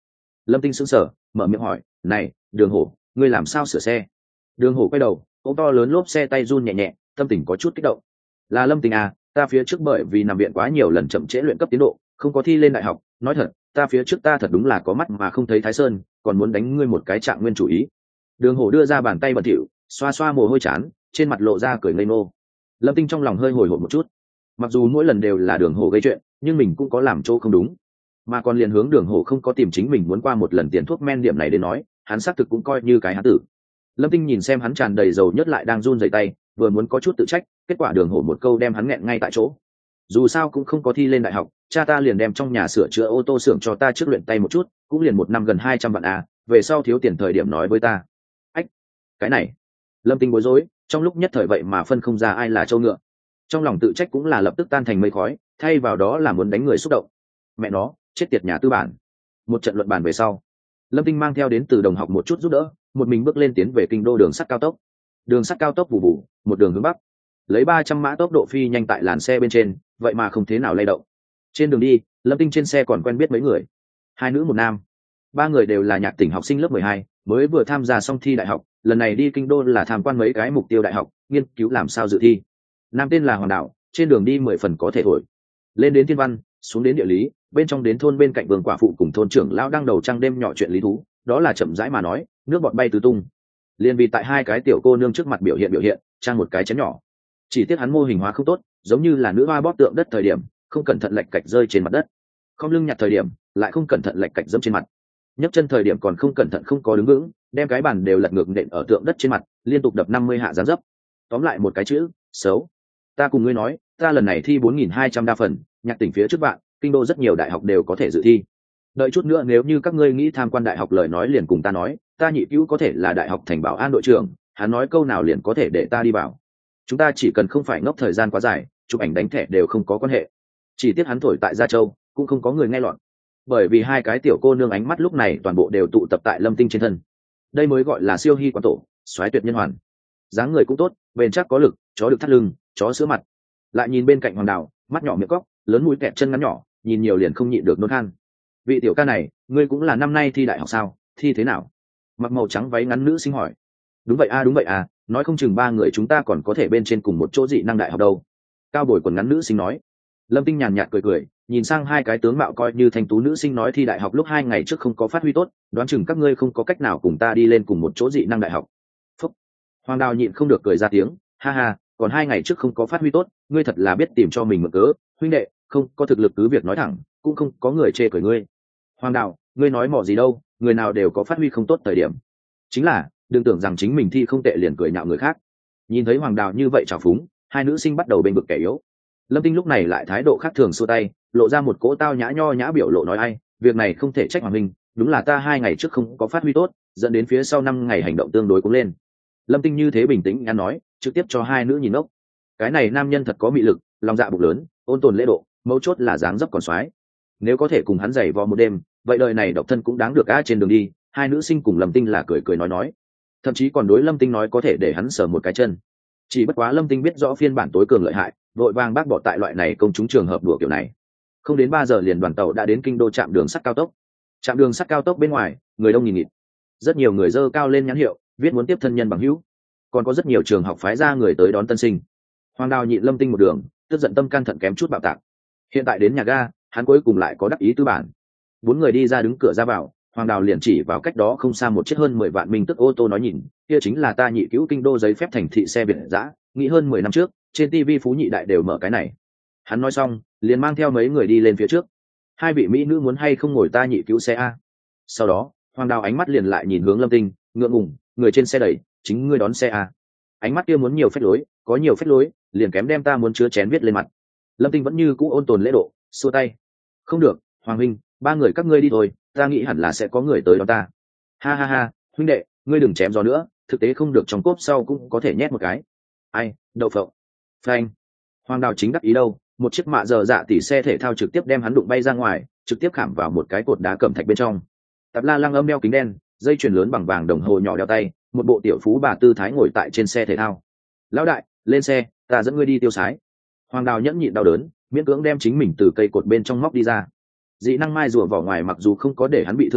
Lâm Tinh sững sờ mở miệng hỏi, này Đường Hổ, ngươi làm sao sửa xe? Đường Hổ quay đầu ôm to lớn lốp xe, tay run nhẹ nhẹ, tâm tình có chút kích động. Là Lâm Tinh à, ta phía trước bởi vì nằm viện quá nhiều lần chậm trễ luyện cấp tiến độ, không có thi lên đại học. Nói thật, ta phía trước ta thật đúng là có mắt mà không thấy Thái Sơn, còn muốn đánh ngươi một cái trạng nguyên chủ ý. Đường Hổ đưa ra bàn tay bẩn thỉu xoa xoa mồ hôi chán, trên mặt lộ ra cười ngây ngô. Lâm Tinh trong lòng hơi hồi hộp một chút, mặc dù mỗi lần đều là Đường Hổ gây chuyện, nhưng mình cũng có làm chỗ không đúng, mà còn liền hướng Đường Hổ không có tìm chính mình muốn qua một lần tiền thuốc men điểm này đến nói, hắn xác thực cũng coi như cái hán tử. Lâm Tinh nhìn xem hắn tràn đầy dầu nhất lại đang run rẩy tay, vừa muốn có chút tự trách, kết quả Đường Hổ một câu đem hắn nghẹn ngay tại chỗ. Dù sao cũng không có thi lên đại học, cha ta liền đem trong nhà sửa chữa ô tô xưởng cho ta trước luyện tay một chút, cũng liền một năm gần 200 vạn à, về sau thiếu tiền thời điểm nói với ta. Ách, cái này. Lâm Tinh bối rối, trong lúc nhất thời vậy mà phân không ra ai là trâu ngựa. Trong lòng tự trách cũng là lập tức tan thành mây khói, thay vào đó là muốn đánh người xúc động. Mẹ nó, chết tiệt nhà tư bản. Một trận luận bàn về sau, Lâm Tinh mang theo đến từ đồng học một chút giúp đỡ, một mình bước lên tiến về kinh đô đường sắt cao tốc. Đường sắt cao tốc vụ vụ, một đường hướng bắc, lấy 300 mã tốc độ phi nhanh tại làn xe bên trên, vậy mà không thế nào lay động. Trên đường đi, Lâm Tinh trên xe còn quen biết mấy người, hai nữ một nam. Ba người đều là nhạc tỉnh học sinh lớp 12, mới vừa tham gia xong thi đại học, lần này đi kinh đô là tham quan mấy cái mục tiêu đại học, nghiên cứu làm sao dự thi. Nam tên là Hoàng Đạo, trên đường đi 10 phần có thể thổi. Lên đến thiên văn, xuống đến địa lý, bên trong đến thôn bên cạnh Vương quả phụ cùng thôn trưởng lão đang đầu trăng đêm nhỏ chuyện lý thú, đó là chậm rãi mà nói, nước bọt bay tứ tung. Liên vì tại hai cái tiểu cô nương trước mặt biểu hiện, trang một cái chén nhỏ. Chỉ tiếc hắn mô hình hóa không tốt, giống như là nữ hoa bóp tượng đất thời điểm, không cẩn thận lệch cạch rơi trên mặt đất. Không lưng nhặt thời điểm, lại không cẩn thận lệch cạch dẫm trên mặt. Nhấc chân thời điểm còn không cẩn thận không có đứng vững, đem cái bàn đều lật ngược nện ở tượng đất trên mặt, liên tục đập 50 hạ giáng dấp. Tóm lại một cái chữ, xấu. Ta cùng ngươi nói, ta lần này thi 4200 đa phần, nhạc tỉnh phía trước bạn, kinh đô rất nhiều đại học đều có thể dự thi. Đợi chút nữa nếu như các ngươi nghĩ tham quan đại học lời nói liền cùng ta nói, ta nhị cứu có thể là đại học thành bảo an đội trưởng, hắn nói câu nào liền có thể để ta đi vào. Chúng ta chỉ cần không phải ngốc thời gian quá dài, chụp ảnh đánh thẻ đều không có quan hệ. Chỉ tiếc hắn thổi tại Gia Châu, cũng không có người nghe lọt. Bởi vì hai cái tiểu cô nương ánh mắt lúc này toàn bộ đều tụ tập tại Lâm Tinh trên thân. Đây mới gọi là siêu hy quán tổ, soái tuyệt nhân hoàn. Dáng người cũng tốt, bền chắc có lực, chó được thắt lưng, chó sữa mặt. Lại nhìn bên cạnh Hoàng Đào, mắt nhỏ miệng cóc, lớn mũi kẹp chân ngắn nhỏ, nhìn nhiều liền không nhịn được nôn khan. Vị tiểu ca này, ngươi cũng là năm nay thi đại học sao? Thi thế nào? Mặc màu trắng váy ngắn nữ sinh hỏi. Đúng vậy à, nói không chừng ba người chúng ta còn có thể bên trên cùng một chỗ dị năng đại học đâu. Cao bồi quần ngắn nữ sinh nói. Lâm Tinh nhàn nhạt cười, nhìn sang hai cái tướng mạo coi như thanh tú nữ sinh nói thi đại học lúc 2 ngày trước không có phát huy tốt, đoán chừng các ngươi không có cách nào cùng ta đi lên cùng một chỗ dị năng đại học. Phúc. Hoàng Đào nhịn không được cười ra tiếng, ha ha, còn 2 ngày trước không có phát huy tốt, ngươi thật là biết tìm cho mình mượn cớ, huynh đệ, không có thực lực cứ việc nói thẳng, cũng không có người chê cười ngươi. Hoàng Đào, ngươi nói mỏ gì đâu, người nào đều có phát huy không tốt thời điểm. Chính là, đừng tưởng rằng chính mình thi không tệ liền cười nhạo người khác. Nhìn thấy Hoàng Đào như vậy trào phúng, hai nữ sinh bắt đầu bên bực kẻ yếu. Lâm Tinh lúc này lại thái độ khác thường xua tay, lộ ra một cỗ tao nhã nho nhã biểu lộ nói ai, việc này không thể trách Hoàng Minh, đúng là ta 2 ngày trước không có phát huy tốt, dẫn đến phía sau 5 ngày hành động tương đối cũng lên. Lâm Tinh như thế bình tĩnh ăn nói, trực tiếp cho hai nữ nhìn ốc. Cái này nam nhân thật có mị lực, lòng dạ bụng lớn, ôn tồn lễ độ, mấu chốt là dáng dấp còn soái. Nếu có thể cùng hắn giày vò một đêm, vậy đời này độc thân cũng đáng được. Trên đường đi, hai nữ sinh cùng Lâm Tinh là cười nói, thậm chí còn đối Lâm Tinh nói có thể để hắn sờ một cái chân. Chỉ bất quá Lâm Tinh biết rõ phiên bản tối cường lợi hại, vội vàng bác bỏ tại loại này công chúng trường hợp đùa kiểu này. Không đến 3 giờ liền đoàn tàu đã đến kinh đô trạm đường sắt cao tốc. Trạm đường sắt cao tốc bên ngoài, người đông nghìn nghịt. Rất nhiều người dơ cao lên nhãn hiệu, viết muốn tiếp thân nhân bằng hữu. Còn có rất nhiều trường học phái ra người tới đón tân sinh. Hoàng Đào nhịn Lâm Tinh một đường, tức giận tâm can thận kém chút bạo tạc. Hiện tại đến nhà ga, hắn cuối cùng lại có đắc ý tư bản. 4 người đi ra đứng cửa ra vào, Hoàng Đào liền chỉ vào cách đó không xa một chiếc hơn 10 vạn minh tức ô tô nói nhìn, kia chính là ta nhị cứu kinh đô giấy phép thành thị xe Việt dã, nghĩ hơn 10 năm trước, trên TV Phú Nhị Đại đều mở cái này. Hắn nói xong, liền mang theo mấy người đi lên phía trước. Hai vị mỹ nữ muốn hay không ngồi ta nhị cứu xe a? Sau đó, Hoàng Đào ánh mắt liền lại nhìn hướng Lâm Tinh, ngượng ngùng, người trên xe đẩy, chính ngươi đón xe a. Ánh mắt kia muốn nhiều phép lối, có nhiều phép lối, liền kém đem ta muốn chứa chén viết lên mặt. Lâm Tinh vẫn như cũ ôn tồn lễ độ, xua tay. Không được, Hoàng huynh, 3 người các ngươi đi thôi, ta nghĩ hẳn là sẽ có người tới đón ta. Ha ha ha, huynh đệ, ngươi đừng chém gió nữa, thực tế không được trong cốp sau cũng có thể nhét một cái. Ai, đậu phộng. Phanh. Hoàng Đào chính đắc ý đâu, một chiếc mạ giờ dạ tỷ xe thể thao trực tiếp đem hắn đụng bay ra ngoài, trực tiếp khảm vào một cái cột đá cẩm thạch bên trong. Tạp La Lăng âm đeo kính đen, dây chuyền lớn bằng vàng đồng hồ nhỏ đeo tay, một bộ tiểu phú bà tư thái ngồi tại trên xe thể thao. Lão đại, lên xe, ta dẫn ngươi đi tiêu sái. Hoàng Đào nhẫn nhịn đau đớn, miễn cưỡng đem chính mình từ cây cột bên trong móc đi ra. Dị năng mai rùa vỏ ngoài mặc dù không có để hắn bị thương gì,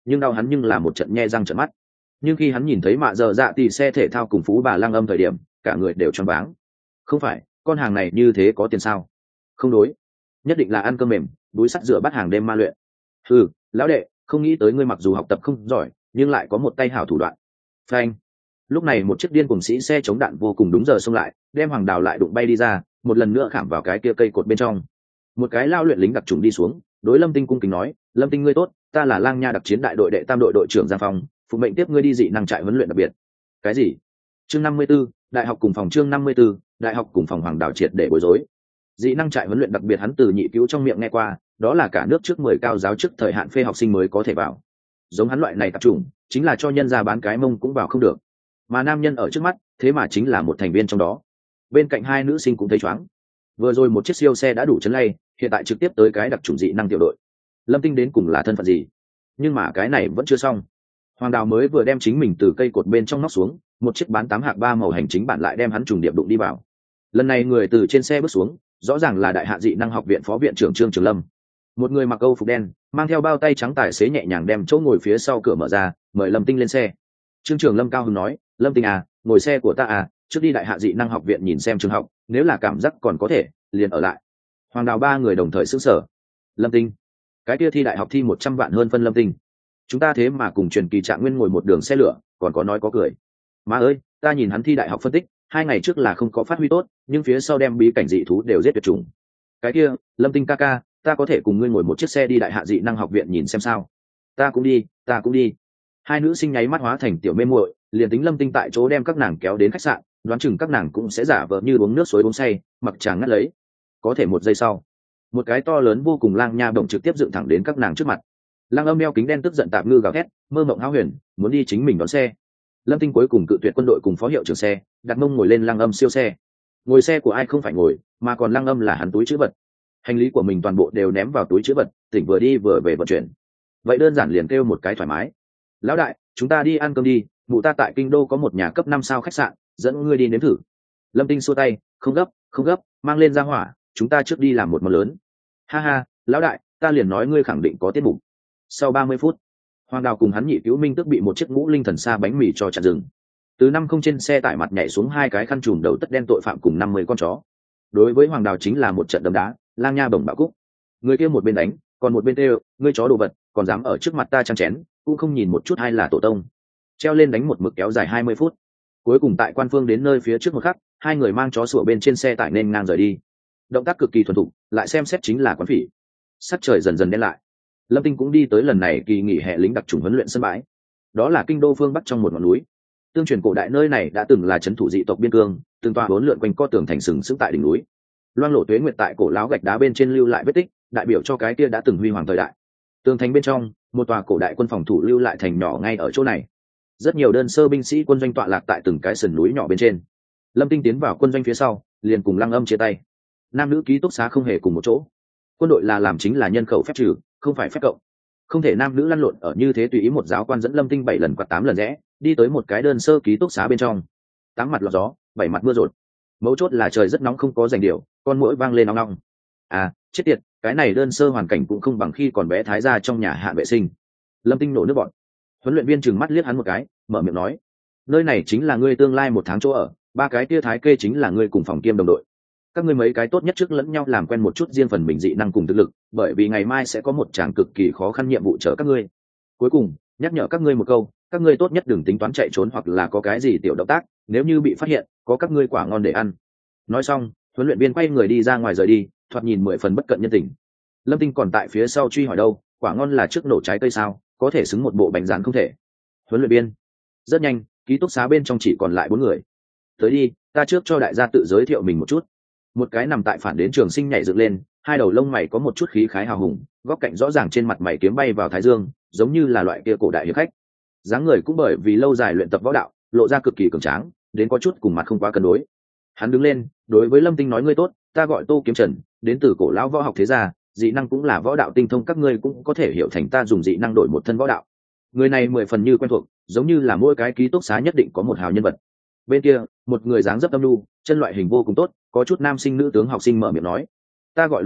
nhưng đau hắn nhưng là một trận nhe răng trợn mắt. Nhưng khi hắn nhìn thấy mạ dở dạ thì xe thể thao cùng phú bà Lăng Âm thời điểm, cả người đều choáng váng. Không phải, con hàng này như thế có tiền sao? Không đối, nhất định là ăn cơm mềm, đuối sắt rửa bát hàng đêm ma luyện. Ừ, lão đệ, không nghĩ tới ngươi mặc dù học tập không giỏi nhưng lại có một tay hảo thủ đoạn. Phanh. Lúc này một chiếc điên cùng sĩ xe chống đạn vô cùng đúng giờ xông lại, đem Hoàng Đào lại đụng bay đi ra, một lần nữa khảm vào cái kia cây cột bên trong. Một cái lao luyện lính đặc trùng đi xuống, đối Lâm Tinh cung kính nói, Lâm Tinh ngươi tốt, ta là Lang Nha đặc chiến đại đội đệ tam đội đội trưởng Giang Phong, phụ mệnh tiếp ngươi đi dị năng trại huấn luyện đặc biệt. Cái gì? Chương 54, đại học cùng phòng. Chương 54, đại học cùng phòng. Hoàng Đào triệt để bối rối. Dị năng trại huấn luyện đặc biệt hắn từ nhị cứu trong miệng nghe qua, đó là cả nước trước 10 cao giáo trước thời hạn phê học sinh mới có thể vào. Giống hắn loại này tập trung, chính là cho nhân ra bán cái mông cũng vào không được. Mà nam nhân ở trước mắt, thế mà chính là một thành viên trong đó. Bên cạnh hai nữ sinh cũng thấy choáng. Vừa rồi một chiếc siêu xe đã đủ chấn lay, hiện tại trực tiếp tới cái đặc chủng dị năng tiểu đội. Lâm Tinh đến cùng là thân phận gì? Nhưng mà cái này vẫn chưa xong. Hoàng Đào mới vừa đem chính mình từ cây cột bên trong nóc xuống, một chiếc bán 8 hạng 3 màu hành chính bản lại đem hắn trùng điệp đụng đi vào. Lần này người từ trên xe bước xuống, rõ ràng là đại hạ dị năng học viện phó viện trưởng Trương Trường Lâm. Một người mặc âu phục đen, mang theo bao tay trắng tài xế nhẹ nhàng đem chỗ ngồi phía sau cửa mở ra, mời Lâm Tinh lên xe. Trương Trường Lâm cao hứng nói, Lâm Tinh à, ngồi xe của ta à, trước đi đại hạ dị năng học viện nhìn xem trường học, nếu là cảm giác còn có thể liền ở lại. Hoàng Đào ba người đồng thời sững sờ. Lâm Tinh, cái kia thi đại học thi 100 vạn hơn phân Lâm Tinh, chúng ta thế mà cùng truyền kỳ Trạng Nguyên ngồi một đường xe lửa, còn có nói có cười. Má ơi, ta nhìn hắn thi đại học phân tích, 2 ngày trước là không có phát huy tốt, nhưng phía sau đem bí cảnh dị thú đều giết tuyệt chủng. Cái kia, Lâm Tinh ca ca, ta có thể cùng ngươi ngồi một chiếc xe đi đại hạ dị năng học viện nhìn xem sao? Ta cũng đi, ta cũng đi. Hai nữ sinh nháy mắt hóa thành tiểu mê muội, liền tính Lâm Tinh tại chỗ đem các nàng kéo đến khách sạn, đoán chừng các nàng cũng sẽ giả vờ như uống nước suối uống say, mặc chàng ngắt lấy. Có thể một giây sau, một cái to lớn vô cùng lang nha bổng trực tiếp dựng thẳng đến các nàng trước mặt. Lang Âm đeo kính đen tức giận tạp ngư gào thét, mơ mộng hão huyền, muốn đi chính mình đón xe. Lâm Tinh cuối cùng cự tuyệt quân đội cùng phó hiệu trưởng xe, đặt mông ngồi lên Lang Âm siêu xe. Ngồi xe của ai không phải ngồi, mà còn Lang Âm là hắn túi trữ vật. Hành lý của mình toàn bộ đều ném vào túi trữ vật, tỉnh vừa đi vừa về vận chuyển. Vậy đơn giản liền kêu một cái thoải mái. Lão đại, chúng ta đi ăn cơm đi, mụ ta tại kinh đô có một nhà cấp 5 sao khách sạn, dẫn ngươi đi nếm thử. Lâm Tinh xua tay, không gấp, không gấp, mang lên ra hỏa, chúng ta trước đi làm một món lớn. Ha ha, lão đại, ta liền nói ngươi khẳng định có tiết mục. Sau 30 phút, Hoàng Đào cùng hắn nhị cứu Minh Tước bị một chiếc ngũ linh thần xa bánh mì cho chặn dừng. Từ 50 trên xe tải mặt nhảy xuống 2 cái khăn trùm đầu tất đen tội phạm cùng 50 con chó. Đối với Hoàng Đào chính là một trận đấm đá, lang nha bổng bạo cúc. Người kia một bên đánh, còn một bên kêu, ngươi chó đồ vật, còn dám ở trước mặt ta chăn chén, cũng không nhìn một chút hay là tổ tông. Treo lên đánh một mực kéo dài 20 phút. Cuối cùng tại quan phương đến nơi phía trước một khắc, hai người mang chó sủa bên trên xe tải nên ngang rời đi. Động tác cực kỳ thuần thục, lại xem xét chính là quán phỉ. Sắc trời dần dần đen lại. Lâm Tinh cũng đi tới lần này kỳ nghỉ hè lính đặc chủng huấn luyện sân bãi. Đó là kinh đô phương bắc trong một ngọn núi. Tương truyền cổ đại nơi này đã từng là trấn thủ dị tộc biên cương, từng tòa bốn lượn quanh co tường thành sừng sững tại đỉnh núi. Loang lổ tuế nguyệt tại cổ láo gạch đá bên trên lưu lại vết tích, đại biểu cho cái kia đã từng huy hoàng thời đại. Tường thành bên trong, một tòa cổ đại quân phòng thủ lưu lại thành nhỏ ngay ở chỗ này. Rất nhiều đơn sơ binh sĩ quân doanh tọa lạc tại từng cái sườn núi nhỏ bên trên. Lâm Tinh tiến vào quân doanh phía sau, liền cùng Lăng Âm chia tay. Nam nữ ký túc xá không hề cùng một chỗ. Quân đội là làm chính là nhân khẩu phép trừ, không phải phép cộng. Không thể nam nữ lăn lộn ở như thế tùy ý. Một giáo quan dẫn Lâm Tinh 7 lần quạt 8 lần rẽ, đi tới một cái đơn sơ ký túc xá bên trong. 8 mặt lọt gió, 7 mặt mưa rột. Mấu chốt là trời rất nóng không có rảnh điều, con muỗi vang lên nóng nóng. À, chết tiệt, cái này đơn sơ hoàn cảnh cũng không bằng khi còn bé thái gia trong nhà hạ vệ sinh. Lâm Tinh nổ nước bọn. Huấn luyện viên trừng mắt liếc hắn một cái, mở miệng nói, nơi này chính là ngươi tương lai 1 tháng chỗ ở, 3 cái tia thái kê chính là ngươi cùng phòng kiêm đồng đội. Các ngươi mấy cái tốt nhất trước lẫn nhau làm quen một chút riêng phần mình dị năng cùng thực lực, bởi vì ngày mai sẽ có một tràng cực kỳ khó khăn nhiệm vụ chờ các ngươi. Cuối cùng, nhắc nhở các ngươi một câu, các ngươi tốt nhất đừng tính toán chạy trốn hoặc là có cái gì tiểu động tác, nếu như bị phát hiện, có các ngươi quả ngon để ăn. Nói xong, huấn luyện viên quay người đi ra ngoài rời đi, thoạt nhìn 10 phần bất cận nhân tình. Lâm Tinh còn tại phía sau truy hỏi đâu, quả ngon là trước nổ trái cây sao, có thể xứng một bộ bánh rán không thể. Huấn luyện viên. Rất nhanh, ký túc xá bên trong chỉ còn lại 4 người. Tới đi, ta trước cho đại gia tự giới thiệu mình một chút. Một cái nằm tại phản đến trường sinh nhảy dựng lên, hai đầu lông mày có một chút khí khái hào hùng, góc cạnh rõ ràng trên mặt mày kiếm bay vào thái dương, giống như là loại kia cổ đại hiệp khách. Dáng người cũng bởi vì lâu dài luyện tập võ đạo, lộ ra cực kỳ cường tráng, đến có chút cùng mặt không quá cân đối. Hắn đứng lên, đối với Lâm Tinh nói, ngươi tốt, ta gọi Tô Kiếm Trần, đến từ cổ lão võ học thế gia, dị năng cũng là võ đạo tinh thông, các ngươi cũng có thể hiểu thành ta dùng dị năng đổi một thân võ đạo. Người này 10 phần như quen thuộc, giống như là mỗi cái ký túc xá nhất định có một hào nhân vật. Bên kia, một người dáng dấp âm nhu, chân loại hình vô cùng tốt, có chút nam sinh nữ tướng học sinh mở miệng nói, ta gọi Lục Vân,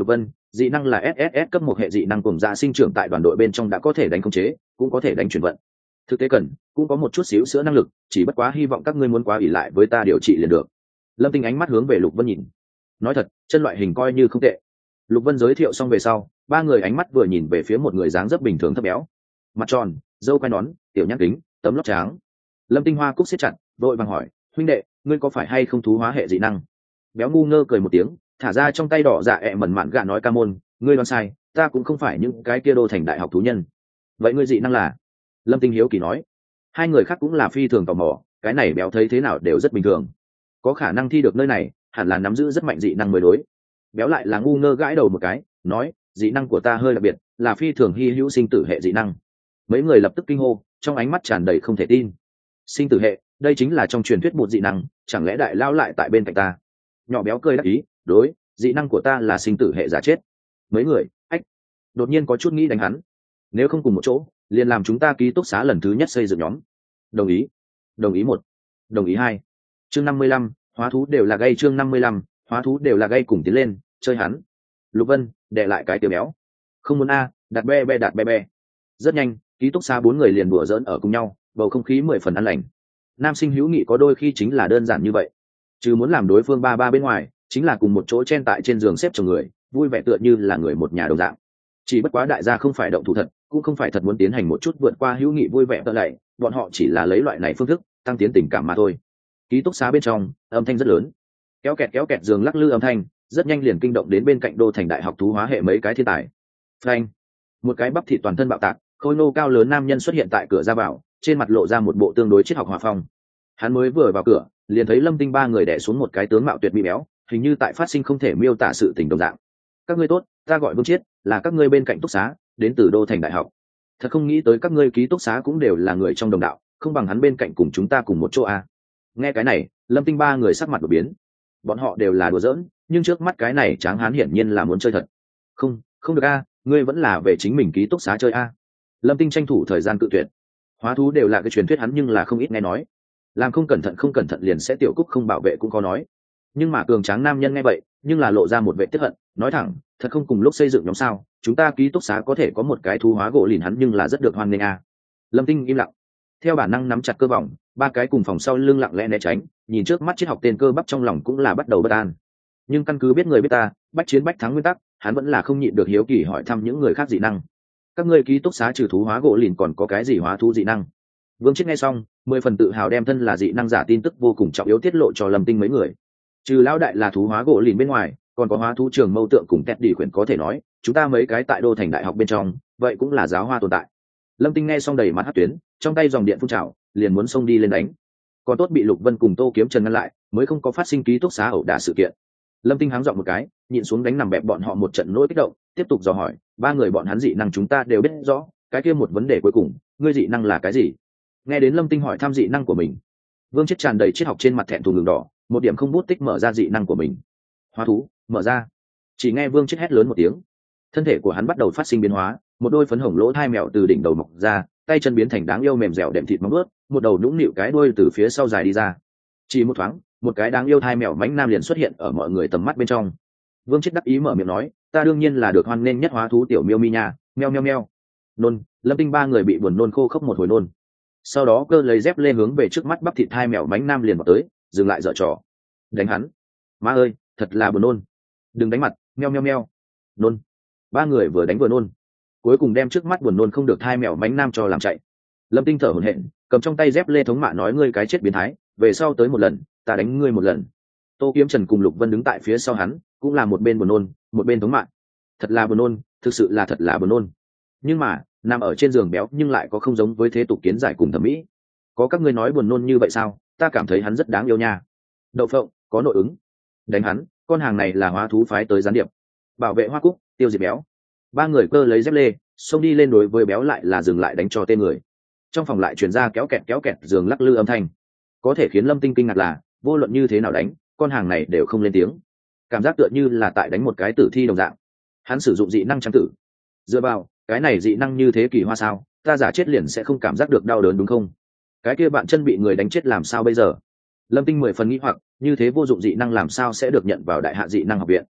dị năng là SSS cấp một hệ dị năng cùng dạ sinh trưởng tại đoàn đội bên trong đã có thể đánh khống chế, cũng có thể đánh chuyển vận. Thực tế cần cũng có một chút xíu sữa năng lực, chỉ bất quá hy vọng các ngươi muốn quá ỷ lại với ta điều trị liền được. Lâm Tinh ánh mắt hướng về Lục Vân nhìn. Nói thật, chân loại hình coi như không tệ. Lục Vân giới thiệu xong về sau, ba người ánh mắt vừa nhìn về phía một người dáng dấp bình thường thấp béo, mặt tròn, râu quai nón, tiểu nhãn kính, tấm lót trắng. Lâm Tinh hoa cúc siết chặt, vội vàng hỏi, huynh đệ, ngươi có phải hay không thú hóa hệ dị năng? Béo ngu ngơ cười một tiếng, thả ra trong tay đỏ dạ ẹ mẩn mạn gạ nói, ca môn, ngươi đoán sai, ta cũng không phải những cái kia đô thành đại học thú nhân. Vậy ngươi dị năng là? Lâm Tinh hiếu kỳ nói. Hai người khác cũng là phi thường tò mò, cái này béo thấy thế nào đều rất bình thường, có khả năng thi được nơi này hẳn là nắm giữ rất mạnh dị năng mới đối. Béo lại là ngu ngơ gãi đầu một cái, nói, dị năng của ta hơi đặc biệt, là phi thường hy hữu sinh tử hệ dị năng. Mấy người lập tức kinh hô, trong ánh mắt tràn đầy không thể tin. Sinh tử hệ, đây chính là trong truyền thuyết một dị năng, chẳng lẽ đại lao lại tại bên cạnh ta? Nhỏ béo cười đắc ý, đối, dị năng của ta là sinh tử hệ giả chết. Mấy người, ách, đột nhiên có chút nghĩ đánh hắn. Nếu không cùng một chỗ, liền làm chúng ta ký túc xá lần thứ nhất xây dựng nhóm. Đồng ý. Đồng ý một. Đồng ý hai. Chương 55, hóa thú đều là gây. Chương 55, hóa thú đều là gây, cùng tiến lên, chơi hắn. Lục Vân, đè lại cái tiểu béo. Không muốn a, đặt đặt be be. Rất nhanh, ký túc xá 4 người liền đùa giỡn ở cùng nhau, bầu không khí 10 phần an lành. Nam sinh hữu nghị có đôi khi chính là đơn giản như vậy. Chứ muốn làm đối phương ba bên ngoài, chính là cùng một chỗ chen tại trên giường xếp chồng người, vui vẻ tựa như là người một nhà đồng dạng. Chỉ bất quá đại gia không phải động thủ thật, cũng không phải thật muốn tiến hành một chút vượt qua hữu nghị vui vẻ tợ lạy, bọn họ chỉ là lấy loại này phương thức tăng tiến tình cảm mà thôi. Ký túc xá bên trong âm thanh rất lớn, kéo kẹt giường lắc lư âm thanh rất nhanh liền kinh động đến bên cạnh đô thành đại học thú hóa hệ mấy cái thiên tài. Phanh, một cái bắp thịt toàn thân bạo tạc, khôi nô cao lớn nam nhân xuất hiện tại cửa ra vào, trên mặt lộ ra một bộ tương đối triết học hòa phong. Hắn mới vừa vào cửa liền thấy Lâm Tinh ba người đè xuống một cái tướng mạo tuyệt mỹ béo, hình như tại phát sinh không thể miêu tả sự tình đồng dạng. Các ngươi tốt, ta gọi Vương Chiết, là các ngươi bên cạnh túc xá, đến từ đô thành đại học. Thật không nghĩ tới các ngươi ký túc xá cũng đều là người trong đồng đạo, không bằng hắn bên cạnh cùng chúng ta cùng một chỗ à. Nghe cái này, Lâm Tinh ba người sắc mặt đổi biến. Bọn họ đều là đùa giỡn, nhưng trước mắt cái này tráng hán hiển nhiên là muốn chơi thật. Không được a, ngươi vẫn là về chính mình ký túc xá chơi a. Lâm Tinh tranh thủ thời gian cự tuyệt. Hóa thú đều là cái truyền thuyết hắn nhưng là không ít nghe nói. Làm không cẩn thận liền sẽ tiểu cúc không bảo vệ cũng có nói. Nhưng mà cường tráng nam nhân nghe vậy, nhưng là lộ ra một vẻ tức hận, nói thẳng, thật không cùng lúc xây dựng nhóm sao, chúng ta ký túc xá có thể có một cái thú hóa gỗ lìn hắn nhưng là rất được hoan nghênh a. Lâm Tinh im lặng, theo bản năng nắm chặt cơ vòng, ba cái cùng phòng sau lưng lặng lẽ né tránh, nhìn trước mắt triết học tên cơ bắp trong lòng cũng là bắt đầu bất an. Nhưng căn cứ biết người biết ta, bách chiến bách thắng nguyên tắc, hắn vẫn là không nhịn được hiếu kỳ hỏi thăm những người khác dị năng. Các ngươi ký túc xá trừ thú hóa gỗ lìn còn có cái gì hóa thú dị năng? Vương Chiết nghe xong, 10 phần tự hào đem thân là dị năng giả tin tức vô cùng trọng yếu tiết lộ cho Lâm Tinh mấy người. Trừ lão đại là thú hóa gỗ lìn bên ngoài, còn có hóa thú trường mâu tượng cùng tẹt đỉ quyển, có thể nói chúng ta mấy cái tại đô thành đại học bên trong, vậy cũng là giáo hoa tồn tại. Lâm Tinh nghe xong đầy mặt hất tuyến, trong tay dòng điện phun trào, liền muốn xông đi lên đánh. Còn tốt bị Lục Vân cùng Tô Kiếm Trần ngăn lại, mới không có phát sinh ký túc xá ẩu đả sự kiện. Lâm Tinh háng giọng một cái, nhịn xuống đánh nằm bẹp bọn họ một trận nỗi kích động, tiếp tục dò hỏi, ba người bọn hắn dị năng chúng ta đều biết rõ, cái kia một vấn đề cuối cùng, ngươi dị năng là cái gì? Nghe đến Lâm Tinh hỏi thăm dị năng của mình, Vương Chiết tràn đầy triết học trên mặt thẹn thùng đường đỏ, một điểm không bút tích mở ra dị năng của mình. Hóa thú, mở ra. Chỉ nghe Vương Chiết hét lớn một tiếng, thân thể của hắn bắt đầu phát sinh biến hóa, một đôi phấn hồng lỗ thai mèo từ đỉnh đầu mọc ra, tay chân biến thành đáng yêu mềm dẻo đệm thịt móng ướt, một đầu nũng nịu cái đuôi từ phía sau dài đi ra. Chỉ một thoáng, một cái đáng yêu thai mèo mánh nam liền xuất hiện ở mọi người tầm mắt bên trong. Vương Chiết đắc ý mở miệng nói, ta đương nhiên là được hoan nghênh nhất hóa thú tiểu miêu mi nha, meo meo meo. Nôn, Lâm Tinh ba người bị buồn nôn khô khốc một hồi nôn. Sau đó cơ lấy dép lê hướng về trước mắt bắp thịt thai mèo mánh nam liền vào tới, dừng lại dở trò. Đánh hắn. Má ơi, thật là buồn nôn. Đừng đánh mặt, meo meo meo. Nôn. Ba người vừa đánh vừa nôn, cuối cùng đem trước mắt buồn nôn không được thai mèo mánh nam cho làm chạy. Lâm Tinh thở hổn hển, cầm trong tay dép lê thống mạ nói, ngươi cái chết biến thái, về sau tới một lần ta đánh ngươi một lần. Tô Kiếm Trần cùng Lục Vân đứng tại phía sau hắn, cũng là một bên buồn nôn một bên thống mạ. Thật là buồn nôn, thực sự là thật là buồn nôn. Nhưng mà nằm ở trên giường béo nhưng lại có không giống với thế tục kiến giải cùng thẩm mỹ. Có các ngươi nói buồn nôn như vậy sao? Ta cảm thấy hắn rất đáng yêu nha. Đậu phộng có nội ứng, đánh hắn, con hàng này là hóa thú phái tới gián điệp. Bảo vệ Hoa Cúc, tiêu diệt béo. Ba người cơ lấy dép lê xông đi lên, đối với béo lại là dừng lại đánh cho tên người. Trong phòng lại truyền ra kéo kẹt giường lắc lư âm thanh. Có thể khiến Lâm Tinh kinh ngạc là, vô luận như thế nào đánh, con hàng này đều không lên tiếng, cảm giác tựa như là tại đánh một cái tử thi đồng dạng. Hắn sử dụng dị năng trang tử, dựa vào cái này dị năng như thế kỳ hoa sao? Ta giả chết liền sẽ không cảm giác được đau đớn đúng không? Cái kia bạn chân bị người đánh chết làm sao bây giờ? Lâm Tinh 10 phần nghĩ hoặc, như thế vô dụng dị năng làm sao sẽ được nhận vào đại hạ dị năng học viện?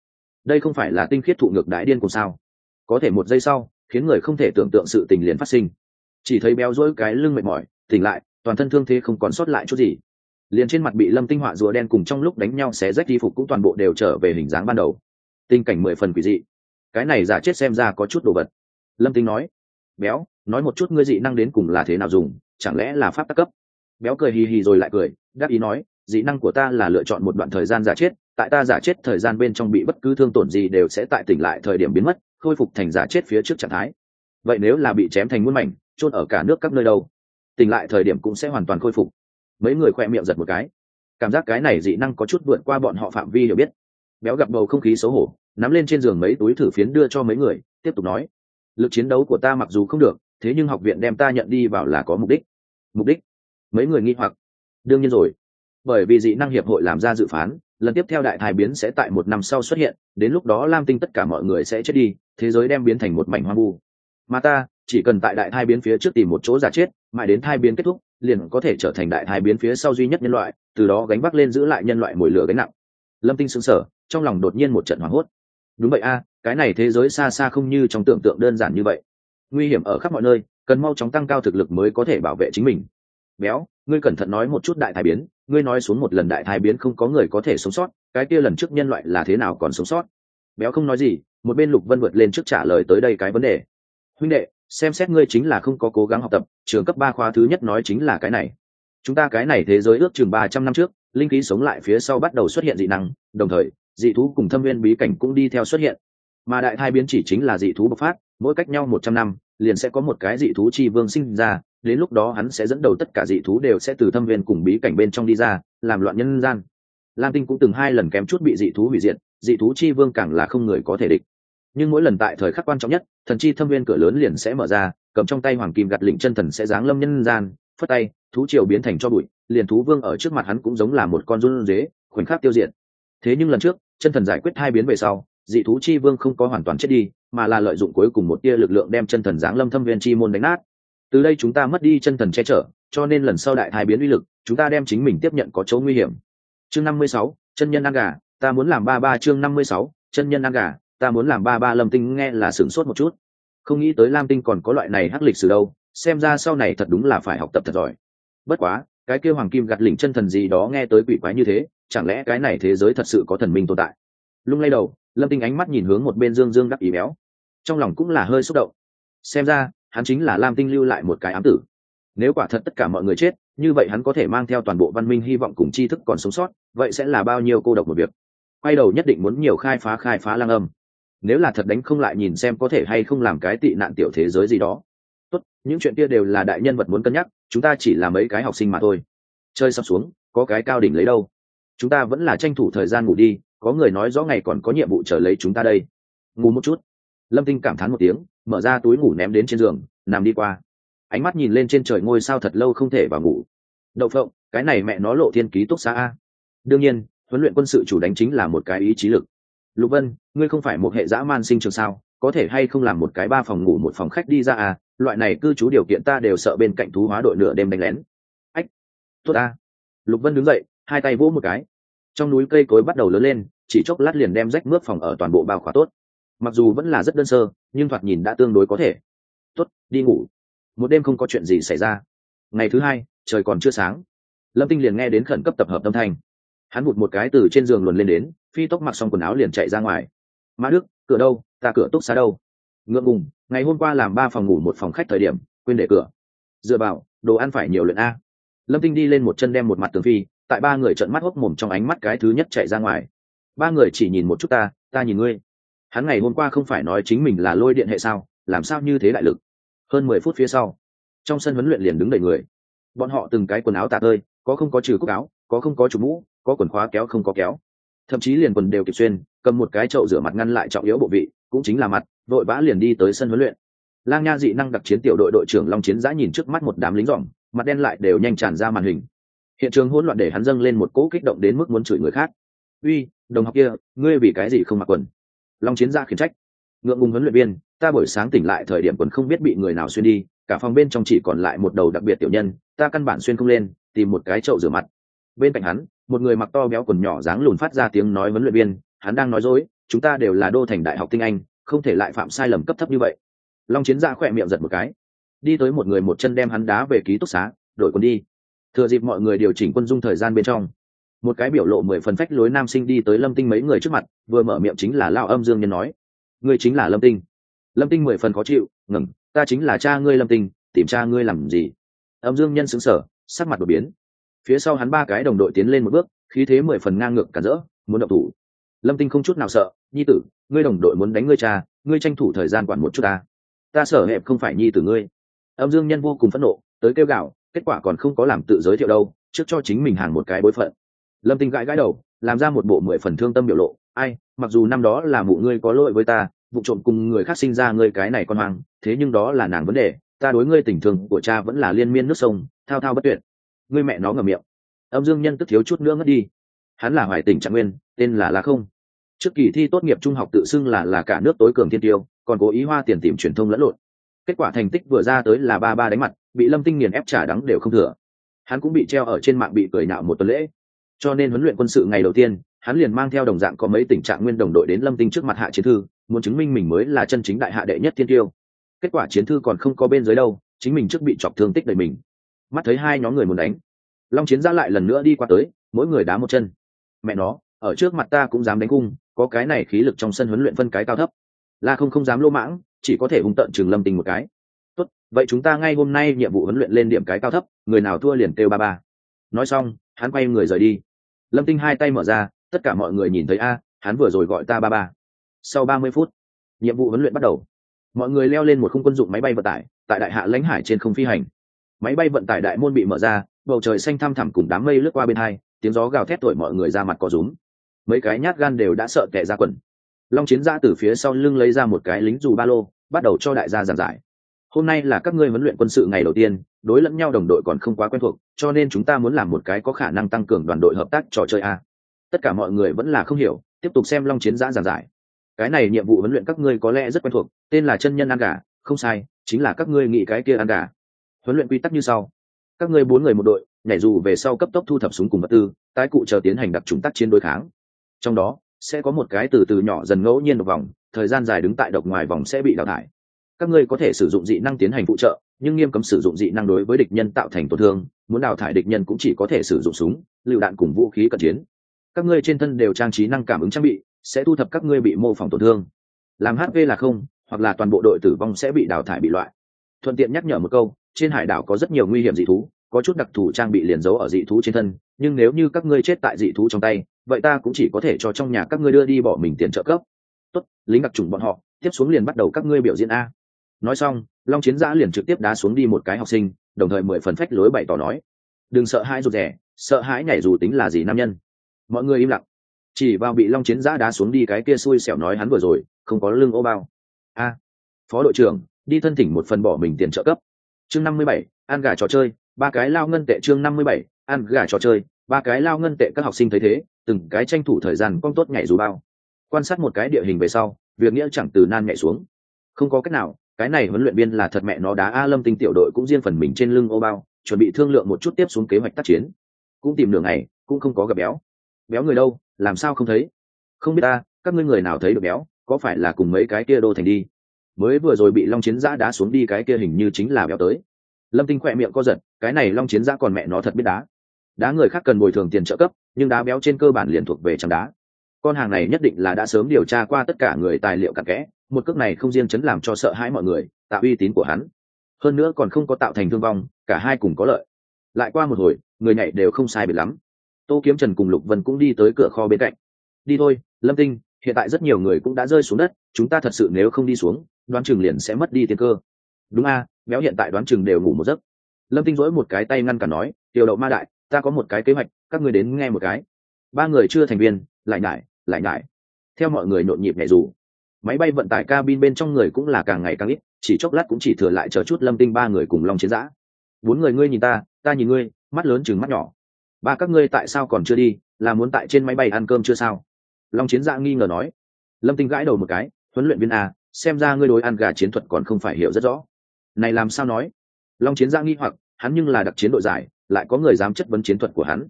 đây không phải là tinh khiết thụ ngược đãi điên cùng sao? Có thể một giây sau khiến người không thể tưởng tượng sự tình liền phát sinh. Chỉ thấy béo rỗi cái lưng mệt mỏi tỉnh lại, toàn thân thương thế không còn sót lại chút gì, liền trên mặt bị Lâm Tinh họa rùa đen cùng trong lúc đánh nhau xé rách y phục cũng toàn bộ đều trở về hình dáng ban đầu. Tình cảnh 10 phần quỷ dị. Cái này giả chết xem ra có chút đồ vật. Lâm Tinh nói: béo, nói một chút ngươi dị năng đến cùng là thế nào dùng, chẳng lẽ là pháp tắc cấp? Béo cười hì hì rồi lại cười, đáp ý nói: dị năng của ta là lựa chọn một đoạn thời gian giả chết, tại ta giả chết thời gian bên trong bị bất cứ thương tổn gì đều sẽ tại tỉnh lại thời điểm biến mất, khôi phục thành giả chết phía trước trạng thái. Vậy nếu là bị chém thành muôn mảnh, chôn ở cả nước các nơi đâu, tỉnh lại thời điểm cũng sẽ hoàn toàn khôi phục. Mấy người khoe miệng giật một cái, cảm giác cái này dị năng có chút vượt qua bọn họ phạm vi hiểu biết. Béo gặp bầu không khí xấu hổ, nắm lên trên giường mấy túi thử phiến đưa cho mấy người, tiếp tục nói: lực chiến đấu của ta mặc dù không được, thế nhưng học viện đem ta nhận đi vào là có mục đích. Mục đích? Mấy người nghi hoặc. Đương nhiên rồi, bởi vì dị năng hiệp hội làm ra dự phán, lần tiếp theo đại thai biến sẽ tại 1 năm sau xuất hiện, đến lúc đó lam tinh tất cả mọi người sẽ chết đi, thế giới đem biến thành một mảnh hoang vu, mà ta chỉ cần tại đại thai biến phía trước tìm một chỗ giả chết, mãi đến thai biến kết thúc liền có thể trở thành đại thai biến phía sau duy nhất nhân loại, từ đó gánh vác lên giữ lại nhân loại mồi lửa gánh nặng. Lâm Tinh sững sờ, trong lòng đột nhiên một trận hoảng hốt. Đúng vậy a, cái này thế giới xa xa không như trong tưởng tượng đơn giản như vậy, nguy hiểm ở khắp mọi nơi, cần mau chóng tăng cao thực lực mới có thể bảo vệ chính mình. Béo, ngươi cẩn thận nói một chút đại thai biến, ngươi nói xuống một lần đại thai biến không có người có thể sống sót, cái kia lần trước nhân loại là thế nào còn sống sót? Béo không nói gì, một bên Lục Vân vượt lên trước trả lời tới đây cái vấn đề. Huynh đệ, xem xét ngươi chính là không có cố gắng học tập, trường cấp 3 khóa thứ nhất nói chính là cái này. Chúng ta cái này thế giới ước chừng 300 năm trước, linh khí sống lại phía sau bắt đầu xuất hiện dị năng, đồng thời dị thú cùng thâm viên bí cảnh cũng đi theo xuất hiện. Mà đại thai biến chỉ chính là dị thú bộc phát, mỗi cách nhau 100 năm liền sẽ có một cái dị thú chi vương sinh ra, đến lúc đó hắn sẽ dẫn đầu tất cả dị thú đều sẽ từ thâm viên cùng bí cảnh bên trong đi ra, làm loạn nhân gian. Lam Tinh cũng từng 2 lần kém chút bị dị thú hủy diệt, dị thú chi vương càng là không người có thể địch. Nhưng mỗi lần tại thời khắc quan trọng nhất, thần chi thâm viên cửa lớn liền sẽ mở ra, cầm trong tay hoàng kim gạt lĩnh chân thần sẽ giáng lâm nhân gian, phất tay, thú triều biến thành cho bụi, liền thú vương ở trước mặt hắn cũng giống là một con run dế, khoảnh khắc tiêu diệt. Thế nhưng lần trước, chân thần giải quyết 2 biến về sau, dị thú chi vương không có hoàn toàn chết đi, mà là lợi dụng cuối cùng một tia lực lượng đem chân thần giáng lâm thâm viên chi môn đánh nát. Từ đây chúng ta mất đi chân thần che chở, cho nên lần sau đại thai biến uy lực, chúng ta đem chính mình tiếp nhận có chỗ nguy hiểm. Chương 56, chân nhân ăn gà, ta muốn làm ba ba. Chương 56, chân nhân ăn gà, ta muốn làm ba ba. Lâm Tinh nghe là sửng sốt một chút, không nghĩ tới Lam Tinh còn có loại này hắc lịch sử đâu, xem ra sau này thật đúng là phải học tập thật giỏi. Bất quá, cái kia hoàng kim gạt lỉnh chân thần gì đó nghe tới quỷ quái như thế, chẳng lẽ cái này thế giới thật sự có thần minh tồn tại? Lung lay đầu, Lâm Tinh ánh mắt nhìn hướng một bên Dương Dương đắc ý béo, trong lòng cũng là hơi xúc động. Xem ra hắn chính là Lam Tinh lưu lại một cái ám tử. Nếu quả thật tất cả mọi người chết, như vậy hắn có thể mang theo toàn bộ văn minh hy vọng cùng tri thức còn sống sót, vậy sẽ là bao nhiêu cô độc một việc. Quay đầu nhất định muốn nhiều khai phá lang âm. Nếu là thật đánh không lại, nhìn xem có thể hay không làm cái tị nạn tiểu thế giới gì đó. Tốt, những chuyện kia đều là đại nhân vật muốn cân nhắc, chúng ta chỉ là mấy cái học sinh mà thôi. Chơi sắp xuống, có cái cao đỉnh lấy đâu. Chúng ta vẫn là tranh thủ thời gian ngủ đi, có người nói rõ ngày còn có nhiệm vụ chờ lấy chúng ta đây. Ngủ một chút. Lâm Tinh cảm thán một tiếng, mở ra túi ngủ ném đến trên giường, nằm đi qua. Ánh mắt nhìn lên trên trời ngôi sao thật lâu không thể vào ngủ. Đậu phộng, cái này mẹ nó lộ thiên ký túc xá a. Đương nhiên, huấn luyện quân sự chủ đánh chính là một cái ý chí lực. Lục Vân, ngươi không phải một hệ dã man sinh trường sao, có thể hay không làm một cái 3 phòng ngủ 1 phòng khách đi ra à, loại này cư trú điều kiện ta đều sợ bên cạnh thú hóa đội nửa đêm đánh lén. Ách, tốt a. Lục Vân đứng dậy, 2 tay vỗ một cái. Trong núi cây cối bắt đầu lớn lên, chỉ chốc lát liền đem rách mướp phòng ở toàn bộ bao khỏa tốt. Mặc dù vẫn là rất đơn sơ, nhưng thoạt nhìn đã tương đối có thể. Tốt, đi ngủ. Một đêm không có chuyện gì xảy ra. Ngày thứ 2, trời còn chưa sáng, Lâm Tinh liền nghe đến khẩn cấp tập hợp âm thanh. Hắn vụt một cái từ trên giường luồn lên đến, phi tốc mặc xong quần áo liền chạy ra ngoài. Mã Đức, cửa đâu, ta cửa túc xá đâu? Ngượng ngùng, ngày hôm qua làm 3 phòng ngủ 1 phòng khách thời điểm quên để cửa. Dựa vào, đồ ăn phải nhiều luyện a. Lâm Tinh đi lên một chân đem một mặt tường phi, tại 3 người trợn mắt hốc mồm trong ánh mắt cái thứ nhất chạy ra ngoài. 3 người chỉ nhìn một chút ta nhìn ngươi. Hắn ngày hôm qua không phải nói chính mình là lôi điện hệ sao, làm sao như thế đại lực? Hơn 10 phút phía sau, trong sân huấn luyện liền đứng đầy người. Bọn họ từng cái quần áo tả tơi, có không có trừ cúc áo, có không có trừ mũ, có quần khóa kéo không có kéo, thậm chí liền quần đều kịp xuyên, cầm một cái chậu rửa mặt ngăn lại trọng yếu bộ vị, cũng chính là mặt, vội vã liền đi tới sân huấn luyện. Lang Nha dị năng đặc chiến tiểu đội đội trưởng Long Chiến Giã nhìn trước mắt một đám lính dòm, mặt đen lại đều nhanh tràn ra màn hình. Hiện trường hỗn loạn để hắn dâng lên một cỗ kích động đến mức muốn chửi người khác. Uy, đồng học kia, ngươi vì cái gì không mặc quần? Long Chiến Giã khiển trách. Ngượng ngùng huấn luyện viên, ta buổi sáng tỉnh lại thời điểm quần không biết bị người nào xuyên đi, cả phòng bên trong chỉ còn lại một đầu đặc biệt tiểu nhân, ta căn bản xuyên không lên, tìm một cái chậu rửa mặt. Bên cạnh hắn, một người mặc to béo quần nhỏ dáng lùn phát ra tiếng nói huấn luyện viên, hắn đang nói dối, chúng ta đều là đô thành đại học tinh anh, không thể lại phạm sai lầm cấp thấp như vậy. Long Chiến Giã khỏe miệng giật một cái, đi tới một người một chân đem hắn đá về ký túc xá, đổi quân đi. Thừa dịp mọi người điều chỉnh quân dung thời gian bên trong, một cái biểu lộ 10 phần phách lối nam sinh đi tới Lâm Tinh mấy người trước mặt, vừa mở miệng chính là Lao Âm Dương Nhân nói: ngươi chính là Lâm Tinh. Lâm Tinh 10 phần khó chịu, ngẩng: ta chính là cha ngươi Lâm Tinh, tìm cha ngươi làm gì? Âm Dương Nhân sững sờ, sắc mặt đổi biến. Phía sau hắn ba cái đồng đội tiến lên một bước, khí thế 10 phần ngang ngược cản rỡ, muốn động thủ. Lâm Tinh không chút nào sợ: nhi tử, ngươi đồng đội muốn đánh ngươi cha, ngươi tranh thủ thời gian quản một chút ta sở hẹp không phải nhi tử ngươi. Âm Dương Nhân vô cùng phẫn nộ, tới kêu gào, kết quả còn không có làm tự giới thiệu đâu, trước cho chính mình hàng một cái bối phận. Lâm Tinh gãi gãi đầu, làm ra một bộ 10 phần thương tâm biểu lộ: ai, mặc dù năm đó là mụ ngươi có lỗi với ta, vụ trộm cùng người khác sinh ra ngươi cái này con hoang, thế nhưng đó là nàng vấn đề, ta đối ngươi tình thương của cha vẫn là liên miên nước sông, thao thao bất tuyệt. Ngươi mẹ nó ngậm miệng. Âm Dương Nhân tức thiếu chút nữa ngất đi. Hắn là Hoài Tỉnh Trạng Nguyên, tên là La Không. Trước kỳ thi tốt nghiệp trung học tự xưng là cả nước tối cường thiên tiêu, còn cố ý hoa tiền tìm truyền thông lẫn lộn. Kết quả thành tích vừa ra tới là 3-3 đánh mặt, bị Lâm Tinh nghiền ép trả đắng đều không thừa. Hắn cũng bị treo ở trên mạng bị cười nhạo một tuần lễ. Cho nên huấn luyện quân sự ngày đầu tiên, hắn liền mang theo đồng dạng có mấy tỉnh Trạng Nguyên đồng đội đến Lâm Tinh trước mặt hạ chiến thư, muốn chứng minh mình mới là chân chính đại hạ đệ nhất thiên tiêu. Kết quả chiến thư còn không có bên dưới đâu, chính mình trước bị chọc thương tích đầy mình. Mắt thấy hai nhóm người muốn đánh, Long Chiến Giã lại lần nữa đi qua tới, mỗi người đá một chân. Mẹ nó, ở trước mặt ta cũng dám đánh cung, có cái này khí lực trong sân huấn luyện phân cái cao thấp. La Không dám lô mãng, chỉ có thể hung tợn chừng Lâm Tinh một cái. Tốt, vậy chúng ta ngay hôm nay nhiệm vụ huấn luyện lên điểm cái cao thấp, người nào thua liền kêu 3-3. Nói xong, hắn quay người rời đi. Lâm Tinh hai tay mở ra, tất cả mọi người nhìn thấy hắn vừa rồi gọi ta 3-3. Sau 30 phút, nhiệm vụ huấn luyện bắt đầu. Mọi người leo lên một khung quân dụng máy bay vận tải, tại đại hạ lãnh hải trên không phi hành. Máy bay vận tải đại môn bị mở ra, bầu trời xanh thăm thẳm cùng đám mây lướt qua bên hai, tiếng gió gào thét thổi mọi người ra mặt có rúm. Mấy cái nhát gan đều đã sợ tè ra quần. Long Chiến Giã từ phía sau lưng lấy ra một cái lính dù ba lô, bắt đầu cho đại gia giảng giải. Hôm nay là các ngươi huấn luyện quân sự ngày đầu tiên, đối lẫn nhau đồng đội còn không quá quen thuộc, cho nên chúng ta muốn làm một cái có khả năng tăng cường đoàn đội hợp tác trò chơi Tất cả mọi người vẫn là không hiểu, tiếp tục xem Long Chiến Giã giảng giải. Cái này nhiệm vụ huấn luyện các ngươi có lẽ rất quen thuộc, tên là chân nhân ăn gà, không sai, chính là các ngươi nghĩ cái kia ăn gà. Huấn luyện quy tắc như sau: các ngươi 4 người một đội, nhảy dù về sau cấp tốc thu thập súng cùng vật tư, tái cụ chờ tiến hành đặc trùng tác chiến đối kháng. Trong đó sẽ có một cái từ từ nhỏ dần ngẫu nhiên độc vòng, thời gian dài đứng tại độc ngoài vòng sẽ bị đào thải. Các ngươi có thể sử dụng dị năng tiến hành phụ trợ, nhưng nghiêm cấm sử dụng dị năng đối với địch nhân tạo thành tổn thương, muốn đào thải địch nhân cũng chỉ có thể sử dụng súng, lựu đạn cùng vũ khí cận chiến. Các ngươi trên thân đều trang trí năng cảm ứng trang bị, sẽ thu thập các ngươi bị mô phỏng tổn thương. Làm HP là không, hoặc là toàn bộ đội tử vong sẽ bị đào thải bị loại. Thuận tiện nhắc nhở một câu, trên hải đảo có rất nhiều nguy hiểm dị thú, có chút đặc thù trang bị liền giấu ở dị thú trên thân, nhưng nếu như các ngươi chết tại dị thú trong tay, vậy ta cũng chỉ có thể cho trong nhà các ngươi đưa đi bỏ mình tiền trợ cấp. Tốt, lính đặc chủng bọn họ, tiếp xuống liền bắt đầu các ngươi biểu diễn Nói xong, Long Chiến Giã liền trực tiếp đá xuống đi một cái học sinh, đồng thời 10 phần phách lối bày tỏ nói: đừng sợ hãi rụt rè, sợ hãi nhảy dù tính là gì nam nhân. Mọi người im lặng, chỉ vào bị Long Chiến Giã đá xuống đi cái kia xui xẻo nói hắn vừa rồi không có lưng ô bao. Phó đội trưởng, đi thân thỉnh một phần bỏ mình tiền trợ cấp. Chương 57, ăn gà trò chơi, 3 cái lao ngân tệ. Chương 57, ăn gà trò chơi, 3 cái lao ngân tệ. Các học sinh thấy thế, từng cái tranh thủ thời gian con tốt nhảy dù bao. Quan sát một cái địa hình về sau, việc nghĩa chẳng từ nan nhảy xuống. Không có cách nào, cái này huấn luyện viên là thật mẹ nó đá Lâm Tinh tiểu đội cũng riêng phần mình trên lưng ô bao, chuẩn bị thương lượng một chút tiếp xuống kế hoạch tác chiến. Cũng tìm nửa ngày, cũng không có gặp béo người đâu, làm sao không thấy? Không biết các ngươi người nào thấy được béo, có phải là cùng mấy cái kia đô thành đi? Mới vừa rồi bị Long Chiến Giã đá xuống đi cái kia hình như chính là béo tới. Lâm Tinh khỏe miệng co giật, cái này Long Chiến Giã còn mẹ nó thật biết đá người khác cần bồi thường tiền trợ cấp, nhưng đá béo trên cơ bản liền thuộc về chẳng đá. Con hàng này nhất định là đã sớm điều tra qua tất cả người tài liệu cặn kẽ, một cước này không riêng chấn làm cho sợ hãi mọi người, tạo uy tín của hắn, hơn nữa còn không có tạo thành thương vong, cả hai cùng có lợi. Lại qua một hồi, người nhảy đều không sai biệt lắm. Tô Kiếm Trần cùng Lục Vân cũng đi tới cửa kho bên cạnh. Đi thôi, Lâm Tinh, hiện tại rất nhiều người cũng đã rơi xuống đất, chúng ta thật sự nếu không đi xuống, đoán chừng liền sẽ mất đi tiền cơ. Đúng béo hiện tại đoán chừng đều ngủ một giấc. Lâm Tinh duỗi một cái tay ngăn cản nói: Tiểu Đậu Ma Đại, ta có một cái kế hoạch, các ngươi đến nghe một cái. 3 người chưa thành viên, lại nhải. Theo mọi người nhộn nhịp nhảy dù. Máy bay vận tải cabin bên trong người cũng là càng ngày càng ít, chỉ chốc lát cũng chỉ thừa lại chờ chút Lâm Tinh 3 người cùng Long Chiến Giã. 4 người ngươi nhìn ta nhìn ngươi, mắt lớn chừng mắt nhỏ. 3 các ngươi tại sao còn chưa đi, là muốn tại trên máy bay ăn cơm chưa sao? Long Chiến Giã nghi ngờ nói. Lâm Tinh gãi đầu một cái, huấn luyện viên xem ra ngươi đối ăn gà chiến thuật còn không phải hiểu rất rõ. Này làm sao nói? Long Chiến Giã nghi hoặc, hắn nhưng là đặc chiến đội giải, lại có người dám chất vấn chiến thuật của hắn.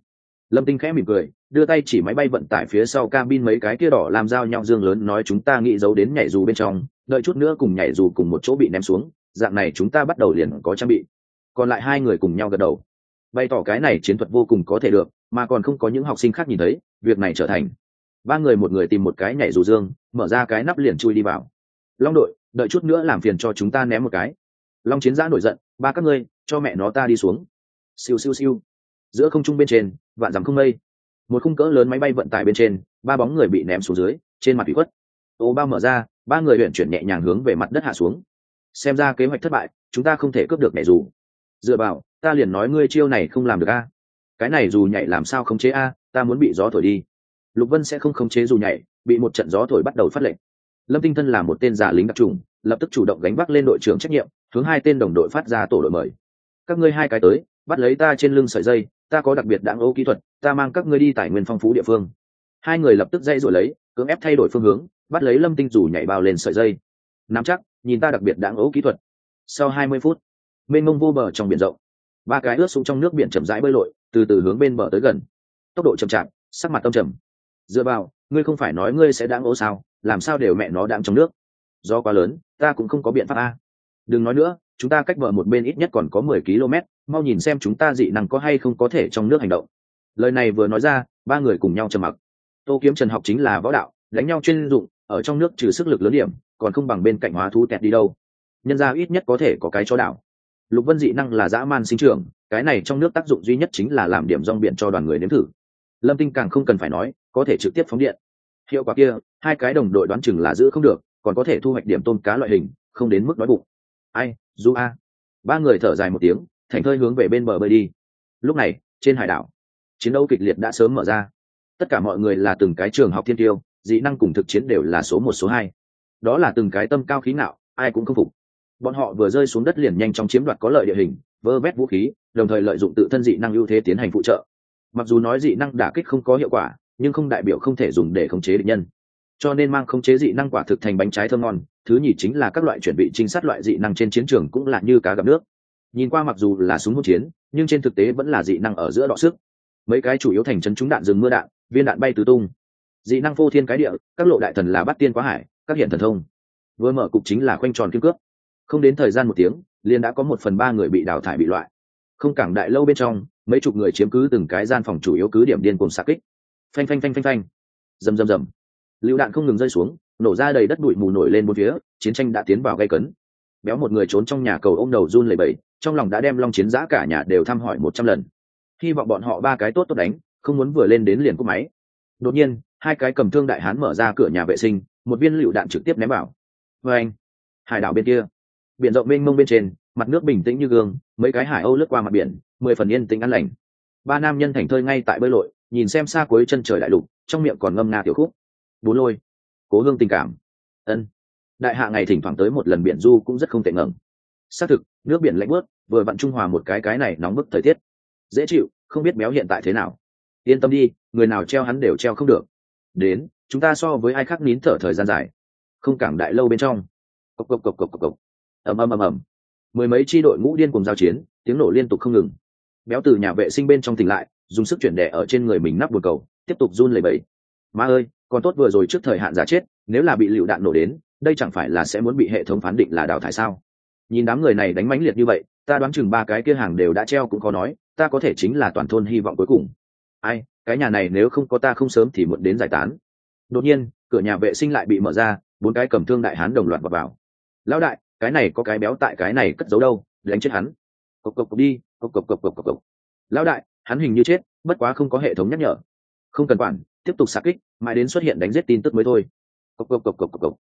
Lâm Tinh khẽ mỉm cười, đưa tay chỉ máy bay vận tải phía sau cabin mấy cái kia đỏ làm giao nhau dương lớn, nói chúng ta nghĩ giấu đến nhảy dù bên trong, đợi chút nữa cùng nhảy dù cùng một chỗ bị ném xuống, dạng này chúng ta bắt đầu liền có trang bị. Còn lại hai người cùng nhau gật đầu, bày tỏ cái này chiến thuật vô cùng có thể được, mà còn không có những học sinh khác nhìn thấy, việc này trở thành. Ba người một người tìm một cái nhảy dù dương, mở ra cái nắp liền chui đi vào. Long đội, đợi chút nữa làm phiền cho chúng ta ném một cái. Long Chiến Giã nổi giận, ba các ngươi, cho mẹ nó ta đi xuống. Siêu siêu siêu. Giữa không trung bên trên, vạn dặm không mây, một khung cỡ lớn máy bay vận tải bên trên, ba bóng người bị ném xuống dưới, trên mặt ủy khuất. Ô bao mở ra, ba người luyện chuyển nhẹ nhàng hướng về mặt đất hạ xuống. Xem ra kế hoạch thất bại, chúng ta không thể cướp được nhảy dù. Dựa vào, ta liền nói ngươi chiêu này không làm được a. Cái này dù nhảy làm sao khống chế a, ta muốn bị gió thổi đi. Lục Vân sẽ không khống chế dù nhảy, bị một trận gió thổi bắt đầu phát lệnh. Lâm Tinh thân là một tên giả lính đặc trùng, lập tức chủ động gánh vác lên đội trưởng trách nhiệm, hướng hai tên đồng đội phát ra tổ đội mời. Các ngươi hai cái tới, bắt lấy ta trên lưng sợi dây, ta có đặc biệt đạn ô kỹ thuật, ta mang các ngươi đi tài nguyên phong phú địa phương. Hai người lập tức dây rồi lấy, cưỡng ép thay đổi phương hướng, bắt lấy Lâm Tinh dù nhảy bao lên sợi dây. Nắm chắc, nhìn ta đặc biệt đạn ô kỹ thuật. Sau 20 phút, mênh mông vô bờ trong biển rộng, ba cái ướt sũng trong nước biển chậm rãi bơi lội, từ từ hướng bên bờ tới gần. Tốc độ chậm chạp, sắc mặt tâm trầm. Dựa vào, ngươi không phải nói ngươi sẽ đãng ô sao, làm sao đều mẹ nó đãng trong nước. Do quá lớn, ta cũng không có biện pháp a. Đừng nói nữa, chúng ta cách bờ một bên ít nhất còn có 10 km, mau nhìn xem chúng ta dị năng có hay không có thể trong nước hành động. Lời này vừa nói ra, ba người cùng nhau trầm mặc. Tô Kiếm Trần học chính là võ đạo, đánh nhau chuyên dụng, ở trong nước trừ sức lực lớn điểm, còn không bằng bên cạnh hóa thú tẹt đi đâu. Nhân ra ít nhất có thể có cái chó đảo. Lục Vân dị năng là dã man sinh trưởng, cái này trong nước tác dụng duy nhất chính là làm điểm rong biển cho đoàn người nếm thử. Lâm Tinh càng không cần phải nói, có thể trực tiếp phóng điện. Hiệu quả kia, hai cái đồng đội đoán chừng là giữ không được, còn có thể thu hoạch điểm tôm cá loại hình, không đến mức đói bụng. Ai, du a. Ba người thở dài một tiếng, thành thơi hướng về bên bờ bơi đi. Lúc này, trên hải đảo, chiến đấu kịch liệt đã sớm mở ra. Tất cả mọi người là từng cái trường học thiên tiêu, dị năng cùng thực chiến đều là số một số hai. Đó là từng cái tâm cao khí ngạo, ai cũng không phục. Bọn họ vừa rơi xuống đất liền nhanh chóng chiếm đoạt có lợi địa hình, vơ vét vũ khí, đồng thời lợi dụng tự thân dị năng ưu thế tiến hành phụ trợ. Mặc dù nói dị năng đả kích không có hiệu quả, nhưng không đại biểu không thể dùng để khống chế địch nhân. Cho nên mang khống chế dị năng quả thực thành bánh trái thơm ngon. Thứ nhì chính là các loại chuẩn bị trinh sát loại dị năng trên chiến trường cũng là như cá gặp nước. Nhìn qua mặc dù là súng hỗn chiến, nhưng trên thực tế vẫn là dị năng ở giữa đọ sức. Mấy cái chủ yếu thành trấn trúng đạn rừng mưa đạn, viên đạn bay tứ tung. Dị năng phô thiên cái địa, các lộ đại thần là bắt tiên quá hải, các hiện thần thông. Vừa mở cục chính là khoanh tròn kim cước. Không đến thời gian một tiếng, liền đã có 1/3 người bị đào thải bị loại. Không cảng đại lâu bên trong, mấy chục người chiếm cứ từng cái gian phòng chủ yếu cứ điểm điên cuồng xạ kích. Phanh phanh phanh phanh phanh, rầm rầm rầm, lựu đạn không ngừng rơi xuống, nổ ra đầy đất bụi mù nổi lên bốn phía, chiến tranh đã tiến vào gay cấn. Béo một người trốn trong nhà cầu ôm đầu run lẩy bẩy, trong lòng đã đem Long Chiến Giã cả nhà đều thăm hỏi 100 lần. Hy vọng bọn họ ba cái tốt tốt đánh, không muốn vừa lên đến liền cúp máy. Đột nhiên, hai cái cầm thương đại hán mở ra cửa nhà vệ sinh, một viên lựu đạn trực tiếp ném vào. Anh, hải đảo bên kia, biển rộng mênh mông bên trên, mặt nước bình tĩnh như gương, mấy cái hải âu lướt qua mặt biển, 10 phần yên tĩnh an lành. Ba nam nhân thành thơi ngay tại bơi lội, nhìn xem xa cuối chân trời đại lục, trong miệng còn ngâm nga tiểu khúc. Bố lôi, cố hương tình cảm. Ân, đại hạ ngày thỉnh thoảng tới một lần biển du cũng rất không tệ ngẩng. Xác thực, nước biển lạnh bớt, vừa vặn trung hòa một cái này nóng bức thời tiết. Dễ chịu, không biết béo hiện tại thế nào. Yên tâm đi, người nào treo hắn đều treo không được. Đến, chúng ta so với ai khác nín thở thời gian dài. Không cảng đại lâu bên trong. Cộc cộc cộc cộc cộc cộc. Ầm ầm ầm ầm. Mười mấy chi đội ngũ điên cùng giao chiến, tiếng nổ liên tục không ngừng. Béo từ nhà vệ sinh bên trong tỉnh lại, dùng sức chuyển đè ở trên người mình nắp bồn cầu, tiếp tục run lẩy bẩy. Má ơi, còn tốt vừa rồi trước thời hạn giả chết, nếu là bị lựu đạn nổ đến, đây chẳng phải là sẽ muốn bị hệ thống phán định là đào thải sao? Nhìn đám người này đánh mãnh liệt như vậy, ta đoán chừng ba cái kia hàng đều đã treo cũng khó nói, ta có thể chính là toàn thôn hy vọng cuối cùng. Ai, cái nhà này nếu không có ta không sớm thì muộn đến giải tán. Đột nhiên, cửa nhà vệ sinh lại bị mở ra, 4 cái cầm thương đại hán đồng loạt vào. Lão đại, cái này có cái béo tại cái này cất giấu đâu, đánh chết hắn. Cộc cộc cộc đi, cộc cộc cộc cộc cộc cộc. Lão đại, hắn hình như chết, bất quá không có hệ thống nhắc nhở. Không cần quản, tiếp tục xạ kích, mãi đến xuất hiện đánh giết tin tức mới thôi. Cộc cộc cộc cộc cộc cộc.